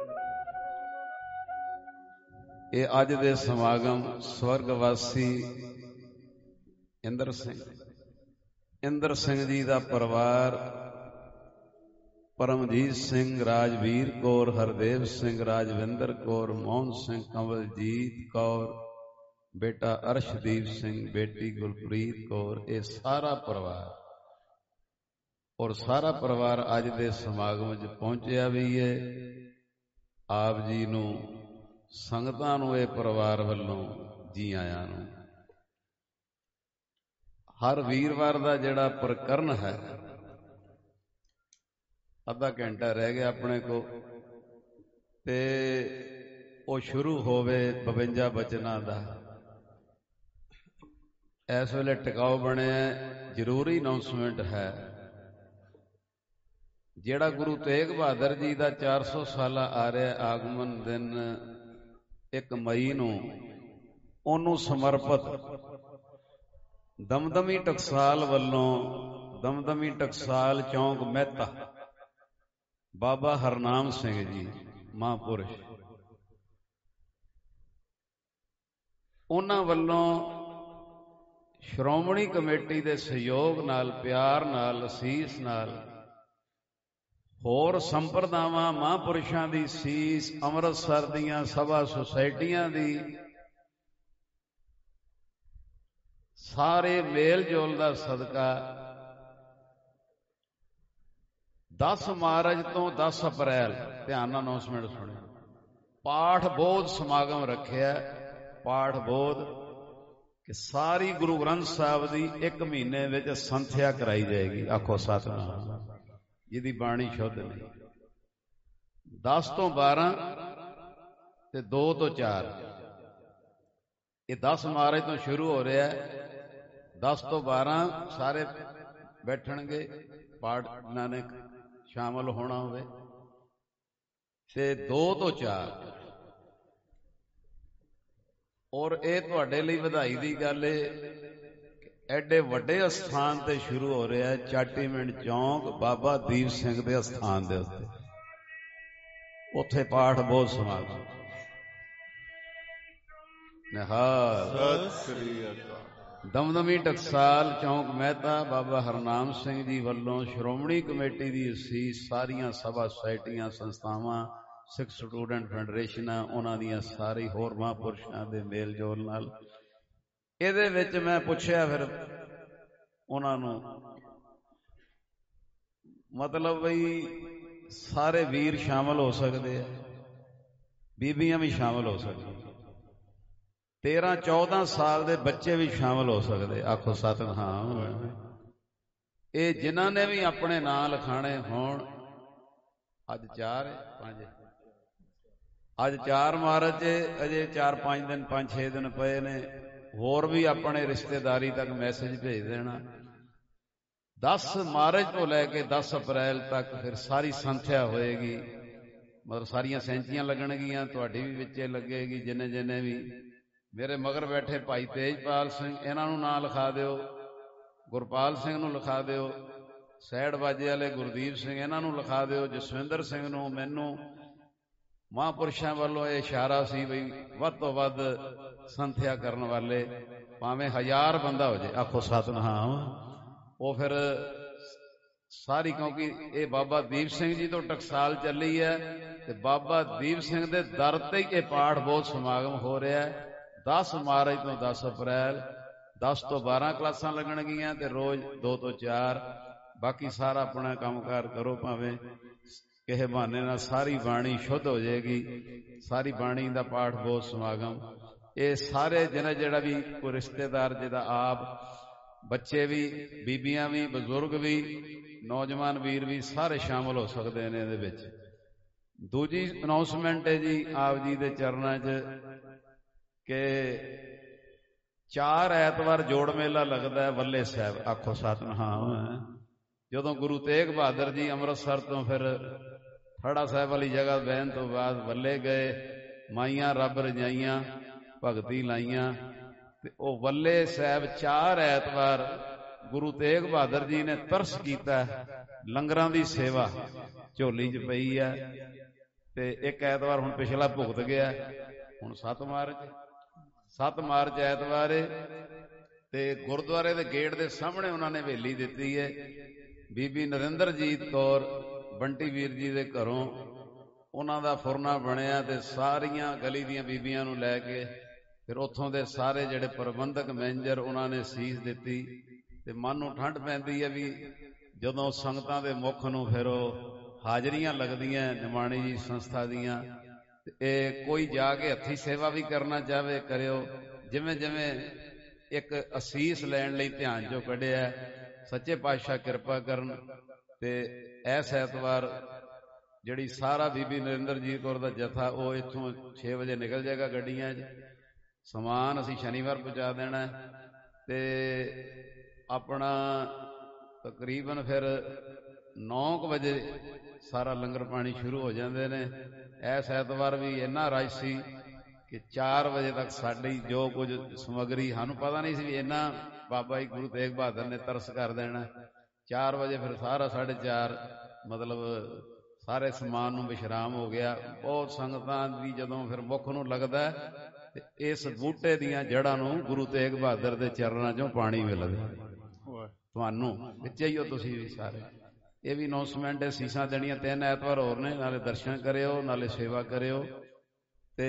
ਇਹ ਅੱਜ ਦੇ ਸਮਾਗਮ ਸਵਰਗਵਾਸੀ ਇੰਦਰ ਸਿੰਘ ਇੰਦਰ ਸਿੰਘ ਜੀ ਦਾ ਪਰਿਵਾਰ, ਪਰਮਜੀਤ ਸਿੰਘ, ਰਾਜਵੀਰ ਕੌਰ, ਹਰਦੇਵ ਸਿੰਘ, ਰਾਜਵਿੰਦਰ ਕੌਰ, ਮੋਹਨ ਸਿੰਘ, ਕਮਲਜੀਤ ਕੌਰ, ਬੇਟਾ ਅਰਸ਼ਦੀਪ ਸਿੰਘ, ਬੇਟੀ ਗੁਰਪ੍ਰੀਤ ਕੌਰ, ਇਹ ਸਾਰਾ ਪਰਿਵਾਰ ਔਰ ਸਾਰਾ ਪਰਿਵਾਰ ਅੱਜ ਦੇ ਸਮਾਗਮ 'ਚ ਪਹੁੰਚਿਆ ਵੀ ਹੈ। ਆਪ ਜੀ ਨੂੰ ਸੰਗਤਾਂ ਨੂੰ ਇਹ ਪਰਿਵਾਰ ਵੱਲੋਂ ਜੀ ਆਇਆਂ ਨੂੰ। ਹਰ ਵੀਰਵਾਰ ਦਾ ਜਿਹੜਾ ਪ੍ਰਕਰਨ ਹੈ, ਅੱਧਾ ਘੰਟਾ ਰਹਿ ਗਿਆ ਆਪਣੇ ਕੋਲ, ਤੇ ਉਹ ਸ਼ੁਰੂ ਹੋਵੇ ਬਵੰਜਾ ਬਚਨਾਂ ਦਾ। ਇਸ ਵੇਲੇ ਟਿਕਾਓ ਬਣਿਆ, ਜ਼ਰੂਰੀ ਅਨਾਉਂਸਮੈਂਟ ਹੈ। ਜਿਹੜਾ ਗੁਰੂ ਤੇਗ ਬਹਾਦਰ ਜੀ ਦਾ ਚਾਰ ਸੌ ਸਾਲਾ ਆ ਰਿਹਾ ਆਗਮਨ ਦਿਨ ਇੱਕ ਮਈ ਨੂੰ, ਉਹਨੂੰ ਸਮਰਪਿਤ ਦਮਦਮੀ ਟਕਸਾਲ ਵੱਲੋਂ, ਦਮਦਮੀ ਟਕਸਾਲ ਚੌਂਕ ਮਹਿਤਾ, ਬਾਬਾ ਹਰਨਾਮ ਸਿੰਘ ਜੀ ਮਹਾਂਪੁਰਸ਼, ਉਹਨਾਂ ਵੱਲੋਂ ਸ਼੍ਰੋਮਣੀ ਕਮੇਟੀ ਦੇ ਸਹਿਯੋਗ ਨਾਲ, ਪਿਆਰ ਨਾਲ, ਅਸੀਸ ਨਾਲ, ਹੋਰ ਸੰਪਰਦਾਵਾਂ ਮਹਾਂਪੁਰਸ਼ਾਂ ਦੀ ਸੀਸ, ਅੰਮ੍ਰਿਤਸਰ ਦੀਆਂ ਸਭਾ ਸੁਸਾਇਟੀਆਂ ਦੀ, ਸਾਰੇ ਮੇਲ ਜੋਲ ਦਾ ਸਦਕਾ ਦਸ ਮਾਰਚ ਤੋਂ ਦਸ ਅਪ੍ਰੈਲ, ਧਿਆਨ ਨਾਲ ਅਨਾਉਂਸਮੈਂਟ ਸੁਣਿਓ, ਪਾਠ ਬੋਧ ਸਮਾਗਮ ਰੱਖਿਆ। ਪਾਠ ਬੋਧ ਕਿ ਸਾਰੀ ਗੁਰੂ ਗ੍ਰੰਥ ਸਾਹਿਬ ਦੀ ਇੱਕ ਮਹੀਨੇ ਵਿੱਚ ਸੰਥਿਆ ਕਰਾਈ ਜਾਏਗੀ। ਆਖੋ ਸਤਿਨਾਮ। ਜਿਹਦੀ ਬਾਣੀ ਸ਼ੁੱਧ ਨਹੀਂ। ਦਸ ਤੋਂ ਬਾਰਾਂ ਤੇ ਦੋ ਤੋਂ ਚਾਰ, ਇਹ ਦਸ ਮਾਰਚ ਤੋਂ ਸ਼ੁਰੂ ਹੋ ਰਿਹਾ ਹੈ। ਦਸ ਤੋਂ ਬਾਰਾਂ ਸਾਰੇ ਬੈਠਣਗੇ, ਪਾਠ ਇਹਨਾਂ ਨੇ ਸ਼ਾਮਲ ਹੋਣਾ ਹੋਵੇ, ਤੇ ਦੋ ਤੋਂ ਚਾਰ। ਔਰ ਇਹ ਤੁਹਾਡੇ ਲਈ ਵਧਾਈ ਦੀ ਗੱਲ ਹੈ, ਐਡੇ ਵੱਡੇ ਅਸਥਾਨ ਤੇ ਸ਼ੁਰੂ ਹੋ ਰਿਹਾ ਹੈ, ਚਾਟੀਮਿੰਟ ਚੌਂਕ ਬਾਬਾ ਦੀਪ ਸਿੰਘ ਦੇ ਅਸਥਾਨ ਦੇ ਉੱਤੇ। ਉੱਥੇ ਪਾਠ ਬਹੁਤ ਸਮਾਗਮ। ਨਿਹਾਲ ਸਤਿ ਸ੍ਰੀ ਅਕਾਲ। ਦਮਦਮੀ ਟਕਸਾਲ ਚੌਂਕ ਮਹਿਤਾ, ਬਾਬਾ ਹਰਨਾਮ ਸਿੰਘ ਜੀ ਵੱਲੋਂ ਸ਼੍ਰੋਮਣੀ ਕਮੇਟੀ ਦੀ ਅਸੀਸ, ਸਾਰੀਆਂ ਸਭਾ ਸੁਸਾਇਟੀਆਂ, ਸੰਸਥਾਵਾਂ, ਸਿੱਖ ਸਟੂਡੈਂਟ ਫੈਡਰੇਸ਼ਨਾਂ, ਉਹਨਾਂ ਦੀਆਂ ਸਾਰੀ ਹੋਰ ਮਹਾਂਪੁਰਸ਼ਾਂ ਦੇ ਮੇਲ ਜੋਲ ਨਾਲ। ਇਹਦੇ ਵਿੱਚ ਮੈਂ ਪੁੱਛਿਆ ਫਿਰ ਉਹਨਾਂ ਨੂੰ, ਮਤਲਬ ਬਈ ਸਾਰੇ ਵੀਰ ਸ਼ਾਮਲ ਹੋ ਸਕਦੇ ਆ, ਬੀਬੀਆਂ ਵੀ ਸ਼ਾਮਲ ਹੋ ਸਕਦੀਆਂ, ਤੇਰਾਂ ਚੌਦਾਂ ਸਾਲ ਦੇ ਬੱਚੇ ਵੀ ਸ਼ਾਮਲ ਹੋ ਸਕਦੇ। ਆਖੋ ਸਤਿਨਾਮ। ਇਹ ਜਿਨ੍ਹਾਂ ਨੇ ਵੀ ਆਪਣੇ ਨਾਂ ਲਿਖਾਣੇ ਹੋਣ, ਅੱਜ ਚਾਰ ਪੰਜ ਅੱਜ ਚਾਰ ਮਾਰਚ, ਅਜੇ ਚਾਰ ਪੰਜ ਦਿਨ ਪੰਜ ਛੇ ਦਿਨ ਪਏ ਨੇ। ਹੋਰ ਵੀ ਆਪਣੇ ਰਿਸ਼ਤੇਦਾਰੀ ਤੱਕ ਮੈਸੇਜ ਭੇਜ ਦੇਣਾ। ਦਸ ਮਾਰਚ ਤੋਂ ਲੈ ਕੇ ਦਸ ਅਪ੍ਰੈਲ ਤੱਕ ਫਿਰ ਸਾਰੀ ਸੰਥਿਆ ਹੋਏਗੀ, ਮਤਲਬ ਸਾਰੀਆਂ ਸੈਂਚੀਆਂ ਲੱਗਣਗੀਆਂ, ਤੁਹਾਡੀ ਵੀ ਵਿੱਚੇ ਲੱਗੇਗੀ। ਜਿੰਨੇ ਜਿੰਨੇ ਵੀ ਮੇਰੇ ਮਗਰ ਬੈਠੇ ਭਾਈ ਤੇਜਪਾਲ ਸਿੰਘ, ਇਹਨਾਂ ਨੂੰ ਨਾਂ ਲਿਖਾ ਦਿਓ, ਗੁਰਪਾਲ ਸਿੰਘ ਨੂੰ ਲਿਖਾ ਦਿਓ, ਸੈੜ ਬਾਜੇ ਵਾਲੇ ਗੁਰਦੀਪ ਸਿੰਘ, ਇਹਨਾਂ ਨੂੰ ਲਿਖਾ ਦਿਓ, ਜਸਵਿੰਦਰ ਸਿੰਘ ਨੂੰ। ਮੈਨੂੰ ਮਹਾਂਪੁਰਸ਼ਾਂ ਵੱਲੋਂ ਇਹ ਇਸ਼ਾਰਾ ਸੀ ਬਈ ਵੱਧ ਤੋਂ ਵੱਧ ਸੰਥਿਆ ਕਰਨ ਵਾਲੇ, ਭਾਵੇਂ ਹਜ਼ਾਰ ਬੰਦਾ ਹੋ ਜਾਏ, ਆਖੋ ਸਤਿਨਾਮ। ਉਹ ਫਿਰ ਸਾਰੀ, ਕਿਉਂਕਿ ਇਹ ਬਾਬਾ ਦੀਪ ਸਿੰਘ ਜੀ ਤੋਂ ਟਕਸਾਲ ਚੱਲੀ ਹੈ ਤੇ ਬਾਬਾ ਦੀਪ ਸਿੰਘ ਦੇ ਦਰ ਤੇ ਹੀ ਇਹ ਪਾਠ ਬਹੁਤ ਸਮਾਗਮ ਹੋ ਰਿਹਾ ਹੈ। ਦਸ ਮਾਰਚ ਤੋਂ ਦਸ ਅਪ੍ਰੈਲ, ਦਸ ਤੋਂ ਬਾਰਾਂ ਕਲਾਸਾਂ ਲੱਗਣਗੀਆਂ ਤੇ ਰੋਜ਼ ਦੋ ਤੋਂ ਚਾਰ। ਬਾਕੀ ਸਾਰਾ ਆਪਣਾ ਕੰਮਕਾਰ ਕਰੋ, ਭਾਵੇਂ ਕਿਸੇ ਬਹਾਨੇ ਨਾਲ ਸਾਰੀ ਬਾਣੀ ਸ਼ੁੱਧ ਹੋ ਜਾਏਗੀ। ਸਾਰੀ ਬਾਣੀ ਦਾ ਪਾਠ ਬਹੁਤ ਸਮਾਗਮ, ਇਹ ਸਾਰੇ ਜਿਹਨਾਂ ਜਿਹੜਾ ਵੀ ਕੋਈ ਰਿਸ਼ਤੇਦਾਰ, ਜਿਹਦਾ ਆਪ, ਬੱਚੇ ਵੀ, ਬੀਬੀਆਂ ਵੀ, ਬਜ਼ੁਰਗ ਵੀ, ਨੌਜਵਾਨ ਵੀਰ ਵੀ, ਸਾਰੇ ਸ਼ਾਮਲ ਹੋ ਸਕਦੇ ਨੇ ਇਹਦੇ ਵਿੱਚ। ਦੂਜੀ ਅਨਾਉਂਸਮੈਂਟ ਹੈ ਜੀ ਆਪ ਜੀ ਦੇ ਚਰਨਾਂ 'ਚ ਕਿ ਚਾਰ ਐਤਵਾਰ ਜੋੜ ਮੇਲਾ ਲੱਗਦਾ ਹੈ ਵੱਲੇ ਸਾਹਿਬ, ਆਖੋ ਸਤਿਨਾਮ। ਜਦੋਂ ਗੁਰੂ ਤੇਗ ਬਹਾਦਰ ਜੀ ਅੰਮ੍ਰਿਤਸਰ ਤੋਂ ਫਿਰ ਥੜਾ ਸਾਹਿਬ ਵਾਲੀ ਜਗ੍ਹਾ ਬਹਿਣ ਤੋਂ ਬਾਅਦ ਵੱਲੇ ਗਏ, ਮਾਈਆਂ ਰੱਬ ਰਜਾਈਆਂ, ਭਗਤੀ ਲਾਈਆਂ, ਤੇ ਉਹ ਵੱਲੇ ਸਾਹਿਬ ਚਾਰ ਐਤਵਾਰ ਗੁਰੂ ਤੇਗ ਬਹਾਦਰ ਜੀ ਨੇ ਤਰਸ ਕੀਤਾ, ਲੰਗਰਾਂ ਦੀ ਸੇਵਾ ਝੋਲੀ 'ਚ ਪਈ ਹੈ। ਤੇ ਇੱਕ ਐਤਵਾਰ ਹੁਣ ਪਿਛਲਾ ਭੁਗਤ ਗਿਆ, ਹੁਣ ਸੱਤ ਮਾਰਚ ਸੱਤ ਮਾਰਚ ਐਤਵਾਰ ਏ, ਤੇ ਗੁਰਦੁਆਰੇ ਦੇ ਗੇਟ ਦੇ ਸਾਹਮਣੇ ਉਹਨਾਂ ਨੇ ਹਵੇਲੀ ਦਿੱਤੀ ਹੈ। ਬੀਬੀ ਨਰਿੰਦਰਜੀਤ ਕੌਰ ਬੰਟੀ ਵੀਰ ਜੀ ਦੇ ਘਰੋਂ ਉਹਨਾਂ ਦਾ ਫੁਰਨਾ ਬਣਿਆ, ਤੇ ਸਾਰੀਆਂ ਗਲੀ ਦੀਆਂ ਬੀਬੀਆਂ ਨੂੰ ਲੈ ਕੇ ਫਿਰ ਉੱਥੋਂ ਦੇ ਸਾਰੇ ਜਿਹੜੇ ਪ੍ਰਬੰਧਕ ਮੈਨੇਜਰ, ਉਹਨਾਂ ਨੇ ਸੀਸ ਦਿੱਤੀ। ਤੇ ਮਨ ਨੂੰ ਠੰਡ ਪੈਂਦੀ ਹੈ ਵੀ ਜਦੋਂ ਸੰਗਤਾਂ ਦੇ ਮੁੱਖ ਨੂੰ ਫਿਰ ਉਹ ਹਾਜ਼ਰੀਆਂ ਲੱਗਦੀਆਂ ਨਿਮਾਣੀ ਜੀ ਸੰਸਥਾ ਦੀਆਂ, ਤੇ ਇਹ ਕੋਈ ਜਾ ਕੇ ਹੱਥੀਂ ਸੇਵਾ ਵੀ ਕਰਨਾ ਚਾਹਵੇ ਕਰਿਓ। ਜਿਵੇਂ ਜਿਵੇਂ ਇੱਕ ਅਸੀਸ ਲੈਣ ਲਈ ਧਿਆਨ ਚੋਂ ਕੱਢਿਆ, ਸੱਚੇ ਪਾਤਸ਼ਾਹ ਕਿਰਪਾ ਕਰਨ। ਤੇ ਇਸ ਐਤਵਾਰ ਜਿਹੜੀ ਸਾਰਾ ਬੀਬੀ ਨਰਿੰਦਰਜੀਤ ਕੌਰ ਦਾ ਜਥਾ, ਉਹ ਇੱਥੋਂ ਛੇ ਵਜੇ ਨਿਕਲ ਜਾਏਗਾ ਗੱਡੀਆਂ 'ਚ। ਸਮਾਨ ਅਸੀਂ ਸ਼ਨੀਵਾਰ ਪਹੁੰਚਾ ਦੇਣਾ, ਤੇ ਆਪਣਾ ਤਕਰੀਬਨ ਫਿਰ ਨੌ ਕੁ ਵਜੇ ਸਾਰਾ ਲੰਗਰ ਪਾਣੀ ਸ਼ੁਰੂ ਹੋ ਜਾਂਦੇ ਨੇ। ਇਸ ਐਤਵਾਰ ਵੀ ਇੰਨਾ ਰਸ਼ ਸੀ ਕਿ ਚਾਰ ਵਜੇ ਤੱਕ ਸਾਡੀ ਜੋ ਕੁਝ ਸਮੱਗਰੀ, ਸਾਨੂੰ ਪਤਾ ਨਹੀਂ ਸੀ ਵੀ ਇੰਨਾ ਬਾਬਾ ਜੀ ਗੁਰੂ ਤੇਗ ਬਹਾਦਰ ਨੇ ਤਰਸ ਕਰ ਦੇਣਾ। ਚਾਰ ਵਜੇ ਫਿਰ ਸਾਰਾ ਸਾਢੇ ਚਾਰ ਮਤਲਬ ਸਾਰੇ ਸਮਾਨ ਨੂੰ ਵਿਸ਼ਰਾਮ ਹੋ ਗਿਆ। ਬਹੁਤ ਸੰਗਤਾਂ ਦੀ ਜਦੋਂ ਫਿਰ ਮੁੱਖ ਨੂੰ ਲੱਗਦਾ ਤੇ ਇਸ ਬੂਟੇ ਦੀਆਂ ਜੜ੍ਹਾਂ ਨੂੰ ਗੁਰੂ ਤੇਗ ਬਹਾਦਰ ਦੇ ਚਰਨਾਂ 'ਚੋਂ ਪਾਣੀ ਮਿਲਦਾ। ਤੁਹਾਨੂੰ ਵਿੱਚ ਹੀ ਹੋ ਤੁਸੀਂ ਵੀ ਸਾਰੇ। ਇਹ ਵੀ ਅਨਾਉਂਸਮੈਂਟ ਹੈ, ਸੀਸਾਂ ਦੇਣੀਆਂ ਤਿੰਨ ਐਤਵਾਰ ਹੋਰ ਨੇ, ਨਾਲੇ ਦਰਸ਼ਨ ਕਰਿਓ, ਨਾਲੇ ਸੇਵਾ ਕਰਿਓ। ਤੇ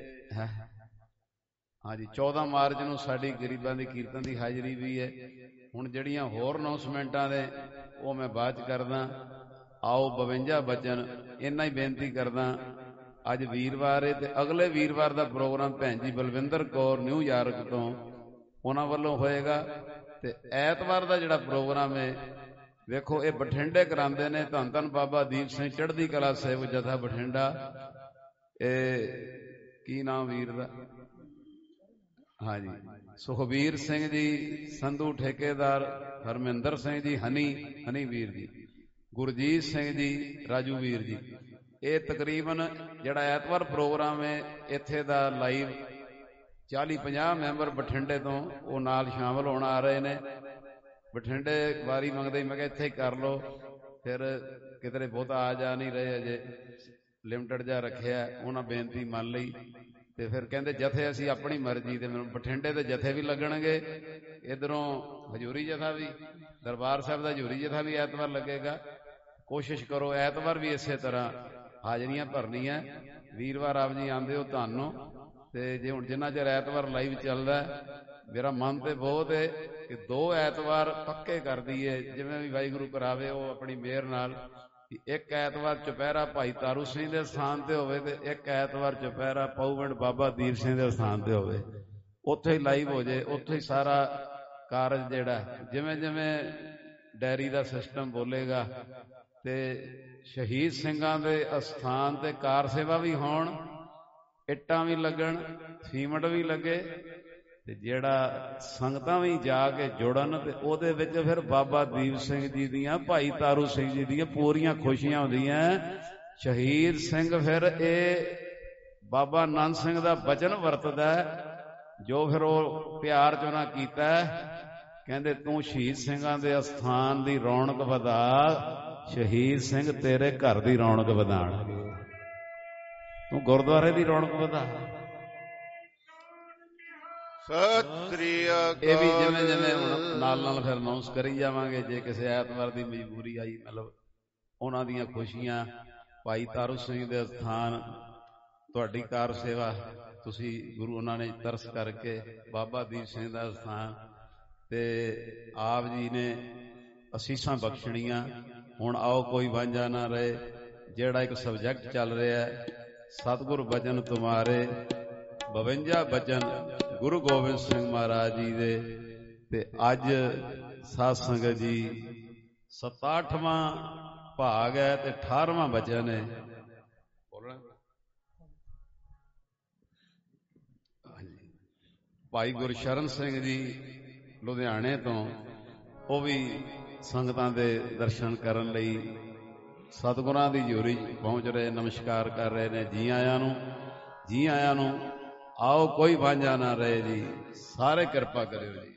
ਹਾਂਜੀ, ਚੌਦਾਂ ਮਾਰਚ ਨੂੰ ਸਾਡੀ ਗਰੀਬਾਂ ਦੀ ਕੀਰਤਨ ਦੀ ਹਾਜ਼ਰੀ ਵੀ ਹੈ। ਹੁਣ ਜਿਹੜੀਆਂ ਹੋਰ ਅਨਾਉਂਸਮੈਂਟਾਂ ਨੇ ਉਹ ਮੈਂ ਬਾਅਦ 'ਚ ਕਰਦਾ। ਆਓ ਬਵੰਜਾ ਬਚਨ, ਇੰਨਾ ਹੀ ਬੇਨਤੀ ਕਰਦਾ। ਅੱਜ ਵੀਰਵਾਰ ਹੈ ਤੇ ਅਗਲੇ ਵੀਰਵਾਰ ਦਾ ਪ੍ਰੋਗਰਾਮ ਭੈਣ ਜੀ ਬਲਵਿੰਦਰ ਕੌਰ ਨਿਊਯਾਰਕ ਤੋਂ, ਉਹਨਾਂ ਵੱਲੋਂ ਹੋਏਗਾ। ਤੇ ਐਤਵਾਰ ਦਾ ਜਿਹੜਾ ਪ੍ਰੋਗਰਾਮ ਹੈ, ਵੇਖੋ ਇਹ ਬਠਿੰਡੇ ਕਰਾਉਂਦੇ ਨੇ, ਧੰਨ ਧੰਨ ਬਾਬਾ ਦੀਪ ਸਿੰਘ ਚੜ੍ਹਦੀ ਕਲਾ ਸੇਵਕ ਜਥਾ ਬਠਿੰਡਾ। ਇਹ ਕੀ ਨਾਮ ਵੀਰ ਦਾ? ਹਾਂਜੀ, ਸੁਖਬੀਰ ਸਿੰਘ ਜੀ ਸੰਧੂ ਠੇਕੇਦਾਰ, ਹਰਮਿੰਦਰ ਸਿੰਘ ਜੀ ਹਨੀ ਹਨੀ ਵੀਰ ਜੀ, ਗੁਰਜੀਤ ਸਿੰਘ ਜੀ, ਰਾਜੂ ਵੀਰ ਜੀ। ਇਹ ਤਕਰੀਬਨ ਜਿਹੜਾ ਐਤਵਾਰ ਪ੍ਰੋਗਰਾਮ ਹੈ, ਇੱਥੇ ਦਾ ਲਾਈਵ ਚਾਲੀ ਪੰਜਾਹ ਮੈਂਬਰ ਬਠਿੰਡੇ ਤੋਂ ਉਹ ਨਾਲ ਸ਼ਾਮਲ ਹੋਣ ਆ ਰਹੇ ਨੇ। ਬਠਿੰਡੇ ਵਾਰੀ ਮੰਗਦੇ, ਮੈਂ ਕਿਹਾ ਇੱਥੇ ਹੀ ਕਰ ਲਓ, ਫਿਰ ਕਿਤੇ ਬਹੁਤਾ ਆ ਜਾ ਨਹੀਂ ਰਹੇ, ਅਜੇ ਲਿਮਟਡ ਜਿਹਾ ਰੱਖਿਆ। ਉਹਨਾਂ ਬੇਨਤੀ ਮੰਨ ਲਈ ਤੇ ਫਿਰ ਕਹਿੰਦੇ ਜਥੇ ਅਸੀਂ ਆਪਣੀ ਮਰਜ਼ੀ ਦੇ। ਮੈਨੂੰ ਬਠਿੰਡੇ ਦੇ ਜਥੇ ਵੀ ਲੱਗਣਗੇ, ਇੱਧਰੋਂ ਹਜ਼ੂਰੀ ਜਥਾ ਵੀ, ਦਰਬਾਰ ਸਾਹਿਬ ਦਾ ਹਜ਼ੂਰੀ ਜਥਾ ਵੀ ਐਤਵਾਰ ਲੱਗੇਗਾ। ਕੋਸ਼ਿਸ਼ ਕਰੋ ਐਤਵਾਰ ਵੀ ਇਸੇ ਤਰ੍ਹਾਂ ਹਾਜ਼ਰੀਆਂ ਭਰਨੀਆਂ। ਵੀਰਵਾਰ ਆਪ ਜੀ ਆਉਂਦੇ ਹੋ ਤੁਹਾਨੂੰ। ਤੇ ਜੇ ਹੁਣ ਜਿੰਨਾ ਚਿਰ ਐਤਵਾਰ ਲਾਈਵ ਚੱਲਦਾ, ਮੇਰਾ ਮਨ ਤੇ ਬਹੁਤ ਹੈ ਕਿ ਦੋ ਐਤਵਾਰ ਪੱਕੇ ਕਰ ਦਈਏ, ਜਿਵੇਂ ਵੀ ਵਾਹਿਗੁਰੂ ਕਰਾਵੇ ਉਹ ਆਪਣੀ ਮਿਹਰ ਨਾਲ। ਇੱਕ ਐਤਵਾਰ ਚੁਪਹਿਰਾ ਭਾਈ ਤਾਰੂ ਸਿੰਘ ਦੇ ਸਥਾਨ ਤੇ ਹੋਵੇ ਤੇ ਇੱਕ ਐਤਵਾਰ ਚੁਪਹਿਰਾ ਪਾਉਵਿੰਡ ਬਾਬਾ ਦੀਪ ਸਿੰਘ ਦੇ ਸਥਾਨ ਤੇ ਹੋਵੇ। ਉੱਥੇ ਹੀ ਲਾਈਵ ਹੋ ਜਾਏ, ਉੱਥੇ ਹੀ ਸਾਰਾ ਕਾਰਜ ਜਿਹੜਾ ਜਿਵੇਂ ਜਿਵੇਂ ਡੈਰੀ ਦਾ ਸਿਸਟਮ ਬੋਲੇਗਾ ਤੇ ਸ਼ਹੀਦ ਸਿੰਘਾਂ ਦੇ ਅਸਥਾਨ ਤੇ ਕਾਰ ਸੇਵਾ ਵੀ ਹੋਣ ਇੱਟਾਂ ਵੀ ਲੱਗਣ, ਸੀਮਟ ਵੀ ਲੱਗੇ, ਤੇ ਜਿਹੜਾ ਸੰਗਤਾਂ ਵੀ ਜਾ ਕੇ ਜੁੜਨ, ਤੇ ਉਹਦੇ ਵਿੱਚ ਫਿਰ ਬਾਬਾ ਦੀਪ ਸਿੰਘ ਜੀ ਦੀਆਂ, ਭਾਈ ਤਾਰੂ ਸਿੰਘ ਜੀ ਦੀਆਂ ਪੂਰੀਆਂ ਖੁਸ਼ੀਆਂ ਹੁੰਦੀਆਂ। ਸ਼ਹੀਦ ਸਿੰਘ ਫਿਰ ਇਹ ਬਾਬਾ ਨੰਦ ਸਿੰਘ ਦਾ ਬਚਨ ਵਰਤਦਾ, ਜੋ ਫਿਰ ਉਹ ਪਿਆਰ ਚ ਉਹਨਾਂ ਕੀਤਾ, ਕਹਿੰਦੇ ਤੂੰ ਸ਼ਹੀਦ ਸਿੰਘਾਂ ਦੇ ਅਸਥਾਨ ਦੀ ਰੌਣਕ ਵਧਾ, ਸ਼ਹੀਦ ਸਿੰਘ ਤੇਰੇ ਘਰ ਦੀ ਰੌਣਕ ਵਧਾਉਣਗੇ, ਤੂੰ ਗੁਰਦੁਆਰੇ ਦੀ ਰੌਣਕ ਵਧਾ। ਸਤਿ ਸ੍ਰੀ ਅਕਾਲ। ਇਹ ਵੀ ਜਿਵੇਂ ਜਿਵੇਂ ਹੁਣ ਨਾਲ ਨਾਲ ਫਿਰ ਅਨਾਉਂਸ ਕਰੀ ਜਾਵਾਂਗੇ, ਜੇ ਕਿਸੇ ਐਤਵਾਰ ਦੀ ਮਜਬੂਰੀ ਆਈ, ਮਤਲਬ ਉਹਨਾਂ ਦੀਆਂ ਖੁਸ਼ੀਆਂ, ਭਾਈ ਤਾਰੂ ਸਿੰਘ ਦੇ ਅਸਥਾਨ, ਤੁਹਾਡੀ ਕਾਰ ਸੇਵਾ, ਤੁਸੀਂ ਗੁਰੂ ਉਹਨਾਂ ਨੇ ਤਰਸ ਕਰਕੇ ਬਾਬਾ ਦੀਪ ਸਿੰਘ ਦਾ ਅਸਥਾਨ, ਤੇ ਆਪ ਜੀ ਨੇ ਅਸੀਸਾਂ ਬਖਸ਼ਣੀਆਂ। ਹੁਣ ਆਓ ਕੋਈ ਵਾਂਝਾ ਨਾ ਰਹੇ, ਜਿਹੜਾ ਇੱਕ ਸਬਜੈਕਟ ਚੱਲ ਰਿਹਾ ਹੈ, ਸਤਿਗੁਰ ਬਚਨ ਤੁਮਾਰੇ, ਬਵੰਜਾ ਬਚਨ ਗੁਰੂ ਗੋਬਿੰਦ ਸਿੰਘ ਮਹਾਰਾਜ ਜੀ ਦੇ, ਤੇ ਅੱਜ ਸਾਧ ਸੰਗਤ ਜੀ ਸਤਾਹਠਵਾਂ ਭਾਗ ਹੈ ਤੇ ਅਠਾਰਵਾਂ ਬਚਨ ਹੈ। ਭਾਈ ਗੁਰਸ਼ਰਨ ਸਿੰਘ ਜੀ ਲੁਧਿਆਣੇ ਤੋਂ, ਉਹ ਵੀ ਸੰਗਤਾਂ ਦੇ ਦਰਸ਼ਨ ਕਰਨ ਲਈ ਸਤਿਗੁਰਾਂ ਦੀ ਹਜ਼ੂਰੀ ਪਹੁੰਚ ਰਹੇ, ਨਮਸਕਾਰ ਕਰ ਰਹੇ ਨੇ। ਜੀ ਆਇਆਂ ਨੂੰ, ਜੀ ਆਇਆਂ ਨੂੰ। ਆਓ ਕੋਈ ਵਾਂਝਾ ਨਾ ਰਹੇ ਜੀ, ਸਾਰੇ ਕਿਰਪਾ ਕਰਿਓ ਜੀ।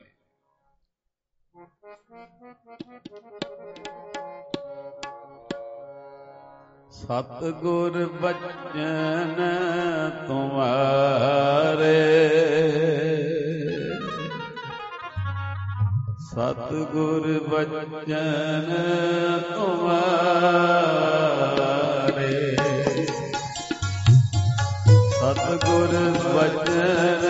ਸਤਿਗੁਰ ਬਚਨ ਤੁਮਾਰੇ, ਸਤਿਗੁਰ ਬਚਨ ਤੁਮਾਰੇ, ਸਤਿਗੁਰ ਬਚਨ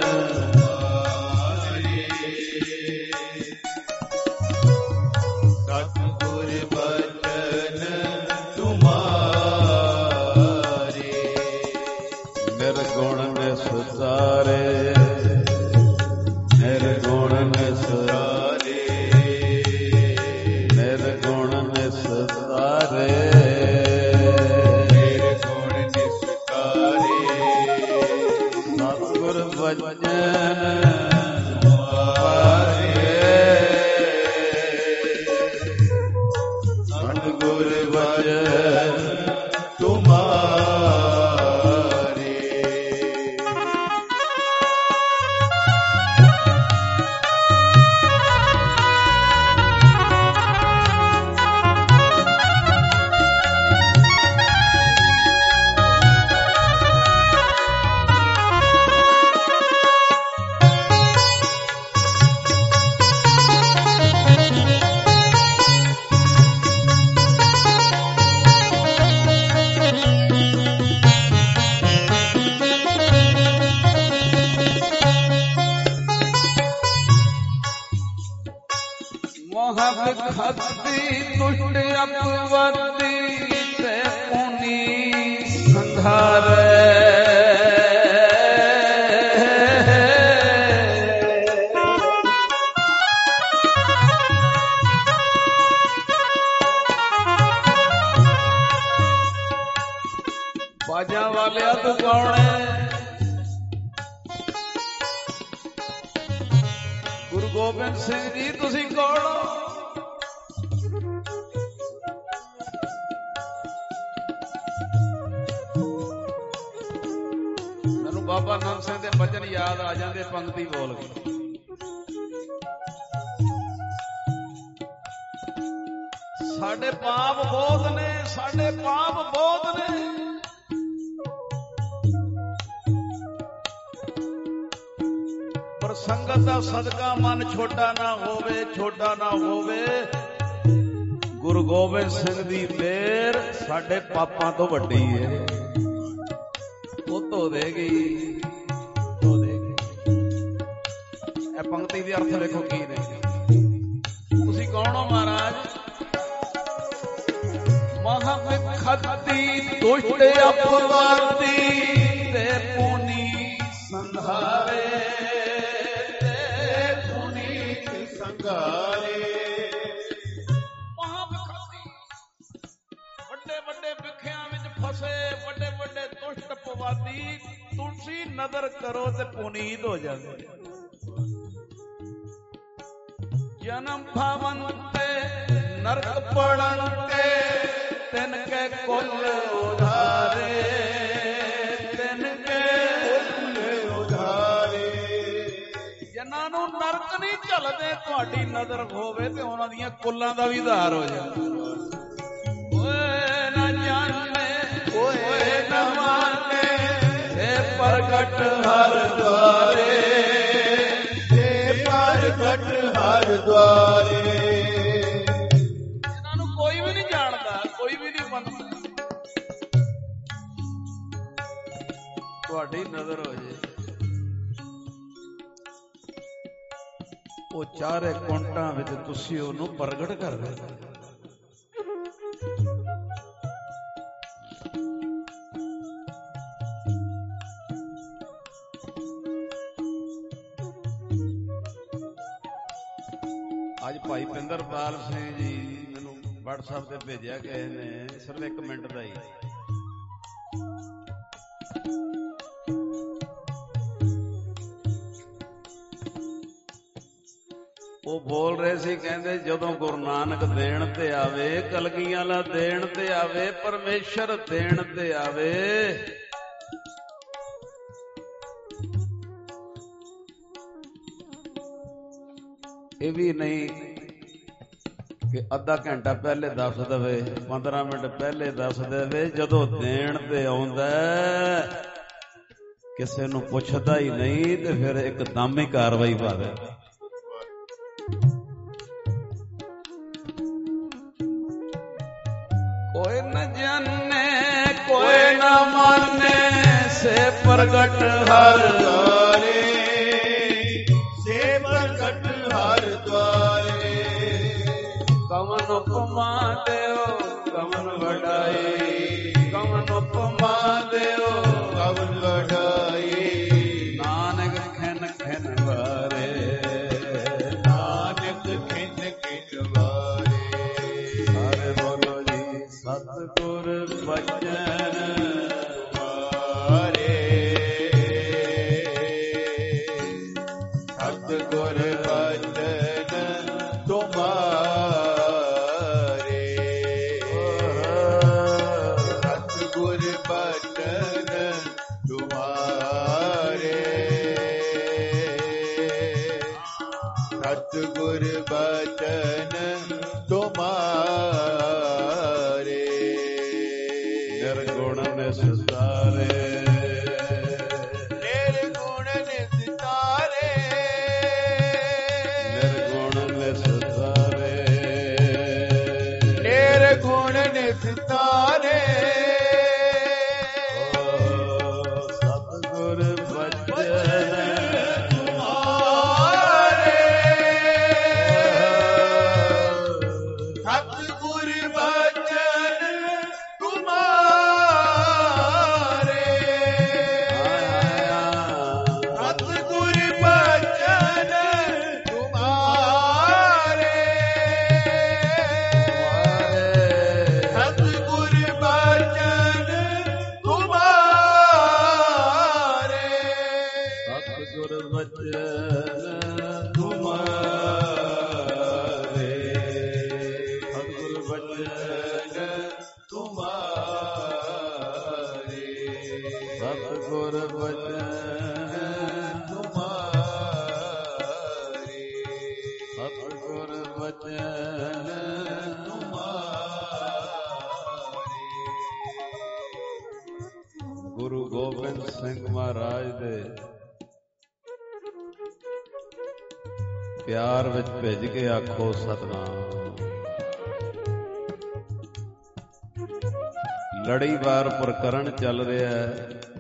ਸਤਿਗੁਰ ਬਚਨ ਤੁਮਾਰੇ, ਨਿਰਗੁਣ ਨਿਸਤਾਰੇ, ਨਿਰਗੁਣ ਨਿਸਤਾਰੇ, ਨਿਰਗੁਣ ਨਿਸਤਾਰੇ, ਨਿਰਗੁਣ ਨਿਸਤਾਰੇ, ਸਤਿਗੁਰ ਬਚਨ ਤੁਮਾਰੇ, ਸਤਿਗੁਰ ਬਚਨ ਤੁਮਾਰੇ। ਖੱਤੀ ਦੁਸ਼ਟ ਅਪਵਰਤੀ ਤੇ ਪੁਨੀ ਸੰਘਾਰੇ, ਬਾਜਾਂ ਵਾਲਿਆ ਤੂੰ ਕੌਣ ਹੈ? ਗੁਰੂ ਗੋਬਿੰਦ ਸਿੰਘ ਜੀ ਤੁਸੀਂ ਕੌਣ ਹੋ? ਮੈਨੂੰ ਬਾਬਾ ਨੰਦ ਸਿੰਘ ਦੇ ਬਚਨ ਯਾਦ ਆ ਜਾਂਦੇ, ਪੰਕਤੀ ਬੋਲ ਕੇ। ਸਾਡੇ ਪਾਪ ਬਹੁਤ ਨੇ, ਸਾਡੇ ਪਾਪ ਬਹੁਤ ਨੇ, ਪਰ ਸੰਗਤ ਦਾ ਸਦਕਾ ਮਨ ਛੋਟਾ ਨਾ ਹੋਵੇ, ਛੋਟਾ ਨਾ ਹੋਵੇ। ਗੁਰੂ ਗੋਬਿੰਦ ਸਿੰਘ ਦੀ ਮਿਹਰ ਸਾਡੇ ਪਾਪਾਂ ਤੋਂ ਵੱਡੀ ਹੈ, ਉਹ ਧੋ ਦੇਗੀ, ਧੋ ਦੇਗੀ। ਇਹ ਪੰਕਤੀ ਦੇ ਅਰਥ ਵੇਖੋ ਕੀ ਨੇ। ਤੁਸੀਂ ਕੌਣ ਹੋ ਮਹਾਰਾਜ? ਮਹਾਂਖਤੀ ਦੁਸ਼ਟ ਅਪਵਾਦੀ ਤੇ ਪੁਨੀ ਸੰਘਾਰੇ, ਤੇ ਪੁਨੀ ਸੰਘਾਰੇ। ਮਹਾਂਖਤੀ ਵੱਡੇ ਵੱਡੇ ਵਿਖਿਆਂ ਵਿੱਚ ਫਸੇ, ਵੱਡੇ ਵੱਡੇ ਦੁਸ਼ਟ ਅਪਵਾਦੀ ਤੁਸੀਂ ਨਦਰ ਕਰੋ ਤੇ ਪੁਨੀਤ ਹੋ ਜਾਵੇ। ਜਨਮ ਭਵਨ ਤੇ ਨਰਕ ਪੜਨ ਤੇ ਤਿਨ ਕੇ ਕੁਲ ਉਧਾਰੇ, ਤਿਨ ਕੇ ਕੁਲ ਉਧਾਰੇ। ਜਿਨ੍ਹਾਂ ਨੂੰ ਨਰਕ ਨਹੀਂ ਝੱਲਦੇ ਤੁਹਾਡੀ ਨਜ਼ਰ ਹੋਵੇ ਤੇ ਉਹਨਾਂ ਦੀਆਂ ਕੁੱਲਾਂ ਦਾ ਵੀ ਉਧਾਰ ਹੋ ਜਾਵੇ। ਓਏ ਨਾ ਜਾਣੇ ਓਏ ਨਾ ਮਾਨੇ ਇਹ ਪ੍ਰਗਟ ਹਰ ਦੁਆਰੇ, ਇਹ ਪ੍ਰਗਟ ਹਰ ਦੁਆਰੇ। ਇਹਨਾਂ ਨੂੰ ਕੋਈ ਵੀ ਨਹੀਂ ਜਾਣਦਾ, ਕੋਈ ਵੀ ਨਹੀਂ ਮੰਨਦਾ। ਤੁਹਾਡੀ ਨਜ਼ਰ ਹੋ ਜੇ ਉਹ ਚਾਰੇ ਕੁੰਟਾਂ ਵਿੱਚ ਤੁਸੀਂ ਉਹਨੂੰ ਪ੍ਰਗਟ ਕਰ ਰਹੇ। ਅੱਜ ਭਾਈ ਪਿੰਦਰਪਾਲ ਸਿੰਘ ਜੀ ਮੈਨੂੰ WhatsApp ਤੇ ਭੇਜਿਆ ਕਿਸੇ ਨੇ, ਸਿਰਫ ਇੱਕ ਮਿੰਟ ਦਾ ਹੀ। ਉਹ ਬੋਲ ਰਹੇ ਸੀ, ਕਹਿੰਦੇ ਜਦੋਂ ਗੁਰੂ ਨਾਨਕ ਦੇਣ ਤੇ ਆਵੇ, ਕਲਗੀਆਂ ਵਾਲਾ ਦੇਣ ਤੇ ਆਵੇ, ਪਰਮੇਸ਼ਰ ਦੇਣ ਤੇ ਆਵੇ, ਇਹ ਵੀ ਨਹੀਂ ਕਿ ਅੱਧਾ ਘੰਟਾ ਪਹਿਲੇ ਦੱਸ ਦੇਵੇ, ਪੰਦਰਾਂ ਮਿੰਟ ਪਹਿਲੇ ਦੱਸ ਦੇਵੇ। ਜਦੋਂ ਦੇਣ ਤੇ ਆਉਂਦਾ ਕਿਸੇ ਨੂੰ ਪੁੱਛਦਾ ਹੀ ਨਹੀਂ ਤੇ ਫਿਰ ਇੱਕਦਮ ਹੀ ਕਾਰਵਾਈ ਪਾ ਦੇ। कोई न जाने कोई न माने से प्रगट हर द्वारे, से प्रगट हर द्वारे। कवन उपमा देओ कवन वडाई, कवन उपमा देओ कवन वडाई। नानक खिन खिन वारे, नानक खिन खिन वारे। सारे बोलो जी सतगुर बचन तुम्हारे, सतगुर बचन तुम्हारे, सतगुर बचन तुम्हारे, सतगुर बचन तुम्हारे। निर्गुण निस्तारे, निर्गुण निस्तारे, निर्गुण निस्तारे, निर्गुण निस्तारे। सतगुर बचन तुम्हारे, सतगुर बचन तुम्हारे, सतगुर बचन तुम्हारे, सतगुर बचन तुम्हारे, सतगुर बचन तुम्हारे, सतगुर बचन तुम्हारे, सतगुर बचन तुम्हारे, सतगुर बचन गुरु गोबिंद सिंह महाराज दे प्यार विच भिज के आखो सतनाम। लड़ीवार प्रकरण चल रहा है,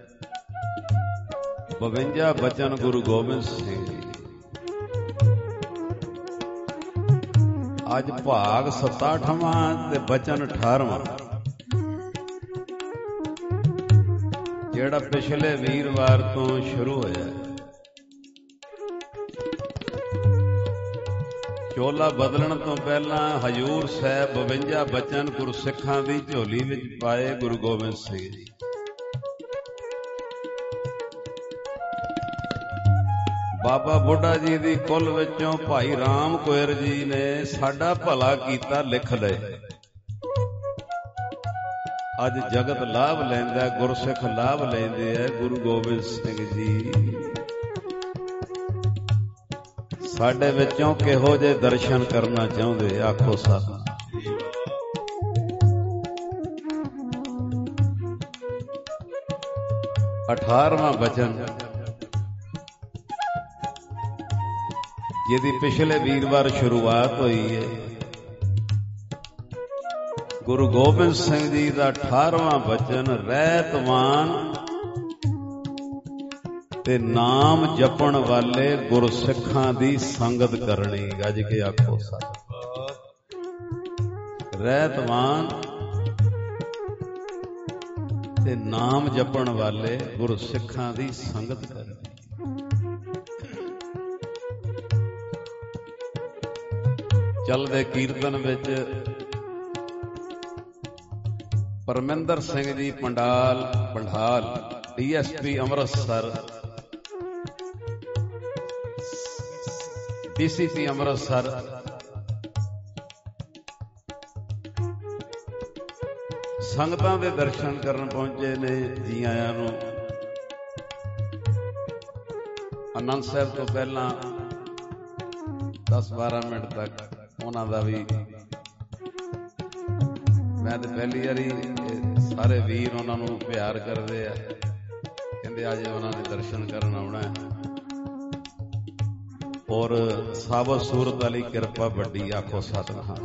बवंजा बचन गुरु गोबिंद सिंह जी। अज भाग सताठवां ते बचन अठारवां, ਜਿਹੜਾ ਪਿਛਲੇ ਵੀਰਵਾਰ ਤੋਂ ਸ਼ੁਰੂ ਹੋਇਆ। ਚੋਲਾ ਬਦਲਣ ਤੋਂ ਪਹਿਲਾਂ ਹਜੂਰ ਸਾਹਿਬ ਬਵੰਜਾ ਬਚਨ ਗੁਰਸਿੱਖਾਂ ਦੀ ਝੋਲੀ ਵਿੱਚ ਪਾਏ ਗੁਰੂ ਗੋਬਿੰਦ ਸਿੰਘ ਜੀ। ਬਾਬਾ ਬੁੱਢਾ ਜੀ ਦੀ ਕੁੱਲ ਵਿੱਚੋਂ ਭਾਈ ਰਾਮ ਕੋਇਰ ਜੀ ਨੇ ਸਾਡਾ ਭਲਾ ਕੀਤਾ, ਲਿਖ ਲਏ। ਅੱਜ ਜਗਤ ਲਾਭ ਲੈਂਦਾ, ਗੁਰਸਿੱਖ ਲਾਭ ਲੈਂਦੇ ਐ। ਗੁਰੂ ਗੋਬਿੰਦ ਸਿੰਘ ਜੀ ਸਾਡੇ ਵਿੱਚੋਂ ਕਿਹੋ ਜਿਹੇ ਦਰਸ਼ਨ ਕਰਨਾ ਚਾਹੁੰਦੇ, ਆਖੋ ਸਤਿ। ਅਠਾਰਵਾਂ ਬਚਨ ਜਿਹਦੀ ਪਿਛਲੇ ਵੀਰਵਾਰ ਸ਼ੁਰੂਆਤ ਹੋਈ ਹੈ, ਗੁਰੂ ਗੋਬਿੰਦ ਸਿੰਘ ਜੀ ਦਾ ਅਠਾਰਵਾਂ ਬਚਨ, ਰਹਿਤਵਾਨ ਤੇ ਨਾਮ ਜਪਣ ਵਾਲੇ ਗੁਰਸਿੱਖਾਂ ਦੀ ਸੰਗਤ ਕਰਨੀ। ਗੱਜ ਕੇ ਆਖੋ ਸਤਿ। ਰਹਿਤਵਾਨ ਤੇ ਨਾਮ ਜਪਣ ਵਾਲੇ ਗੁਰਸਿੱਖਾਂ ਦੀ ਸੰਗਤ ਕਰਨੀ। ਚੱਲਦੇ ਕੀਰਤਨ ਵਿੱਚ Parminder Singh ji pandal pandal D S P Amritsar, D C P Amritsar, ਸੰਗਤਾਂ ਦੇ ਦਰਸ਼ਨ ਕਰਨ ਪਹੁੰਚੇ ਨੇ। ਜੀ ਆਇਆਂ ਨੂੰ। ਆਨੰਦ ਸਾਹਿਬ ਤੋਂ ਪਹਿਲਾਂ ਦਸ ਬਾਰਾਂ ਮਿੰਟ ਤੱਕ ਉਹਨਾਂ ਦਾ ਵੀ, ਮੈਂ ਤੇ ਪਹਿਲੀ ਵਾਰੀ, ਸਾਰੇ ਵੀਰ ਉਹਨਾਂ ਨੂੰ ਪਿਆਰ ਕਰਦੇ ਆ, ਕਹਿੰਦੇ ਅੱਜ ਉਹਨਾਂ ਦੇ ਦਰਸ਼ਨ ਕਰਨ ਆਉਣਾ ਹੈ। ਔਰ ਸਾਬਤ ਸੂਰਤ ਵਾਲੀ ਕਿਰਪਾ ਵੱਡੀ, ਆਖੋ ਸਤਿਨਾਮ।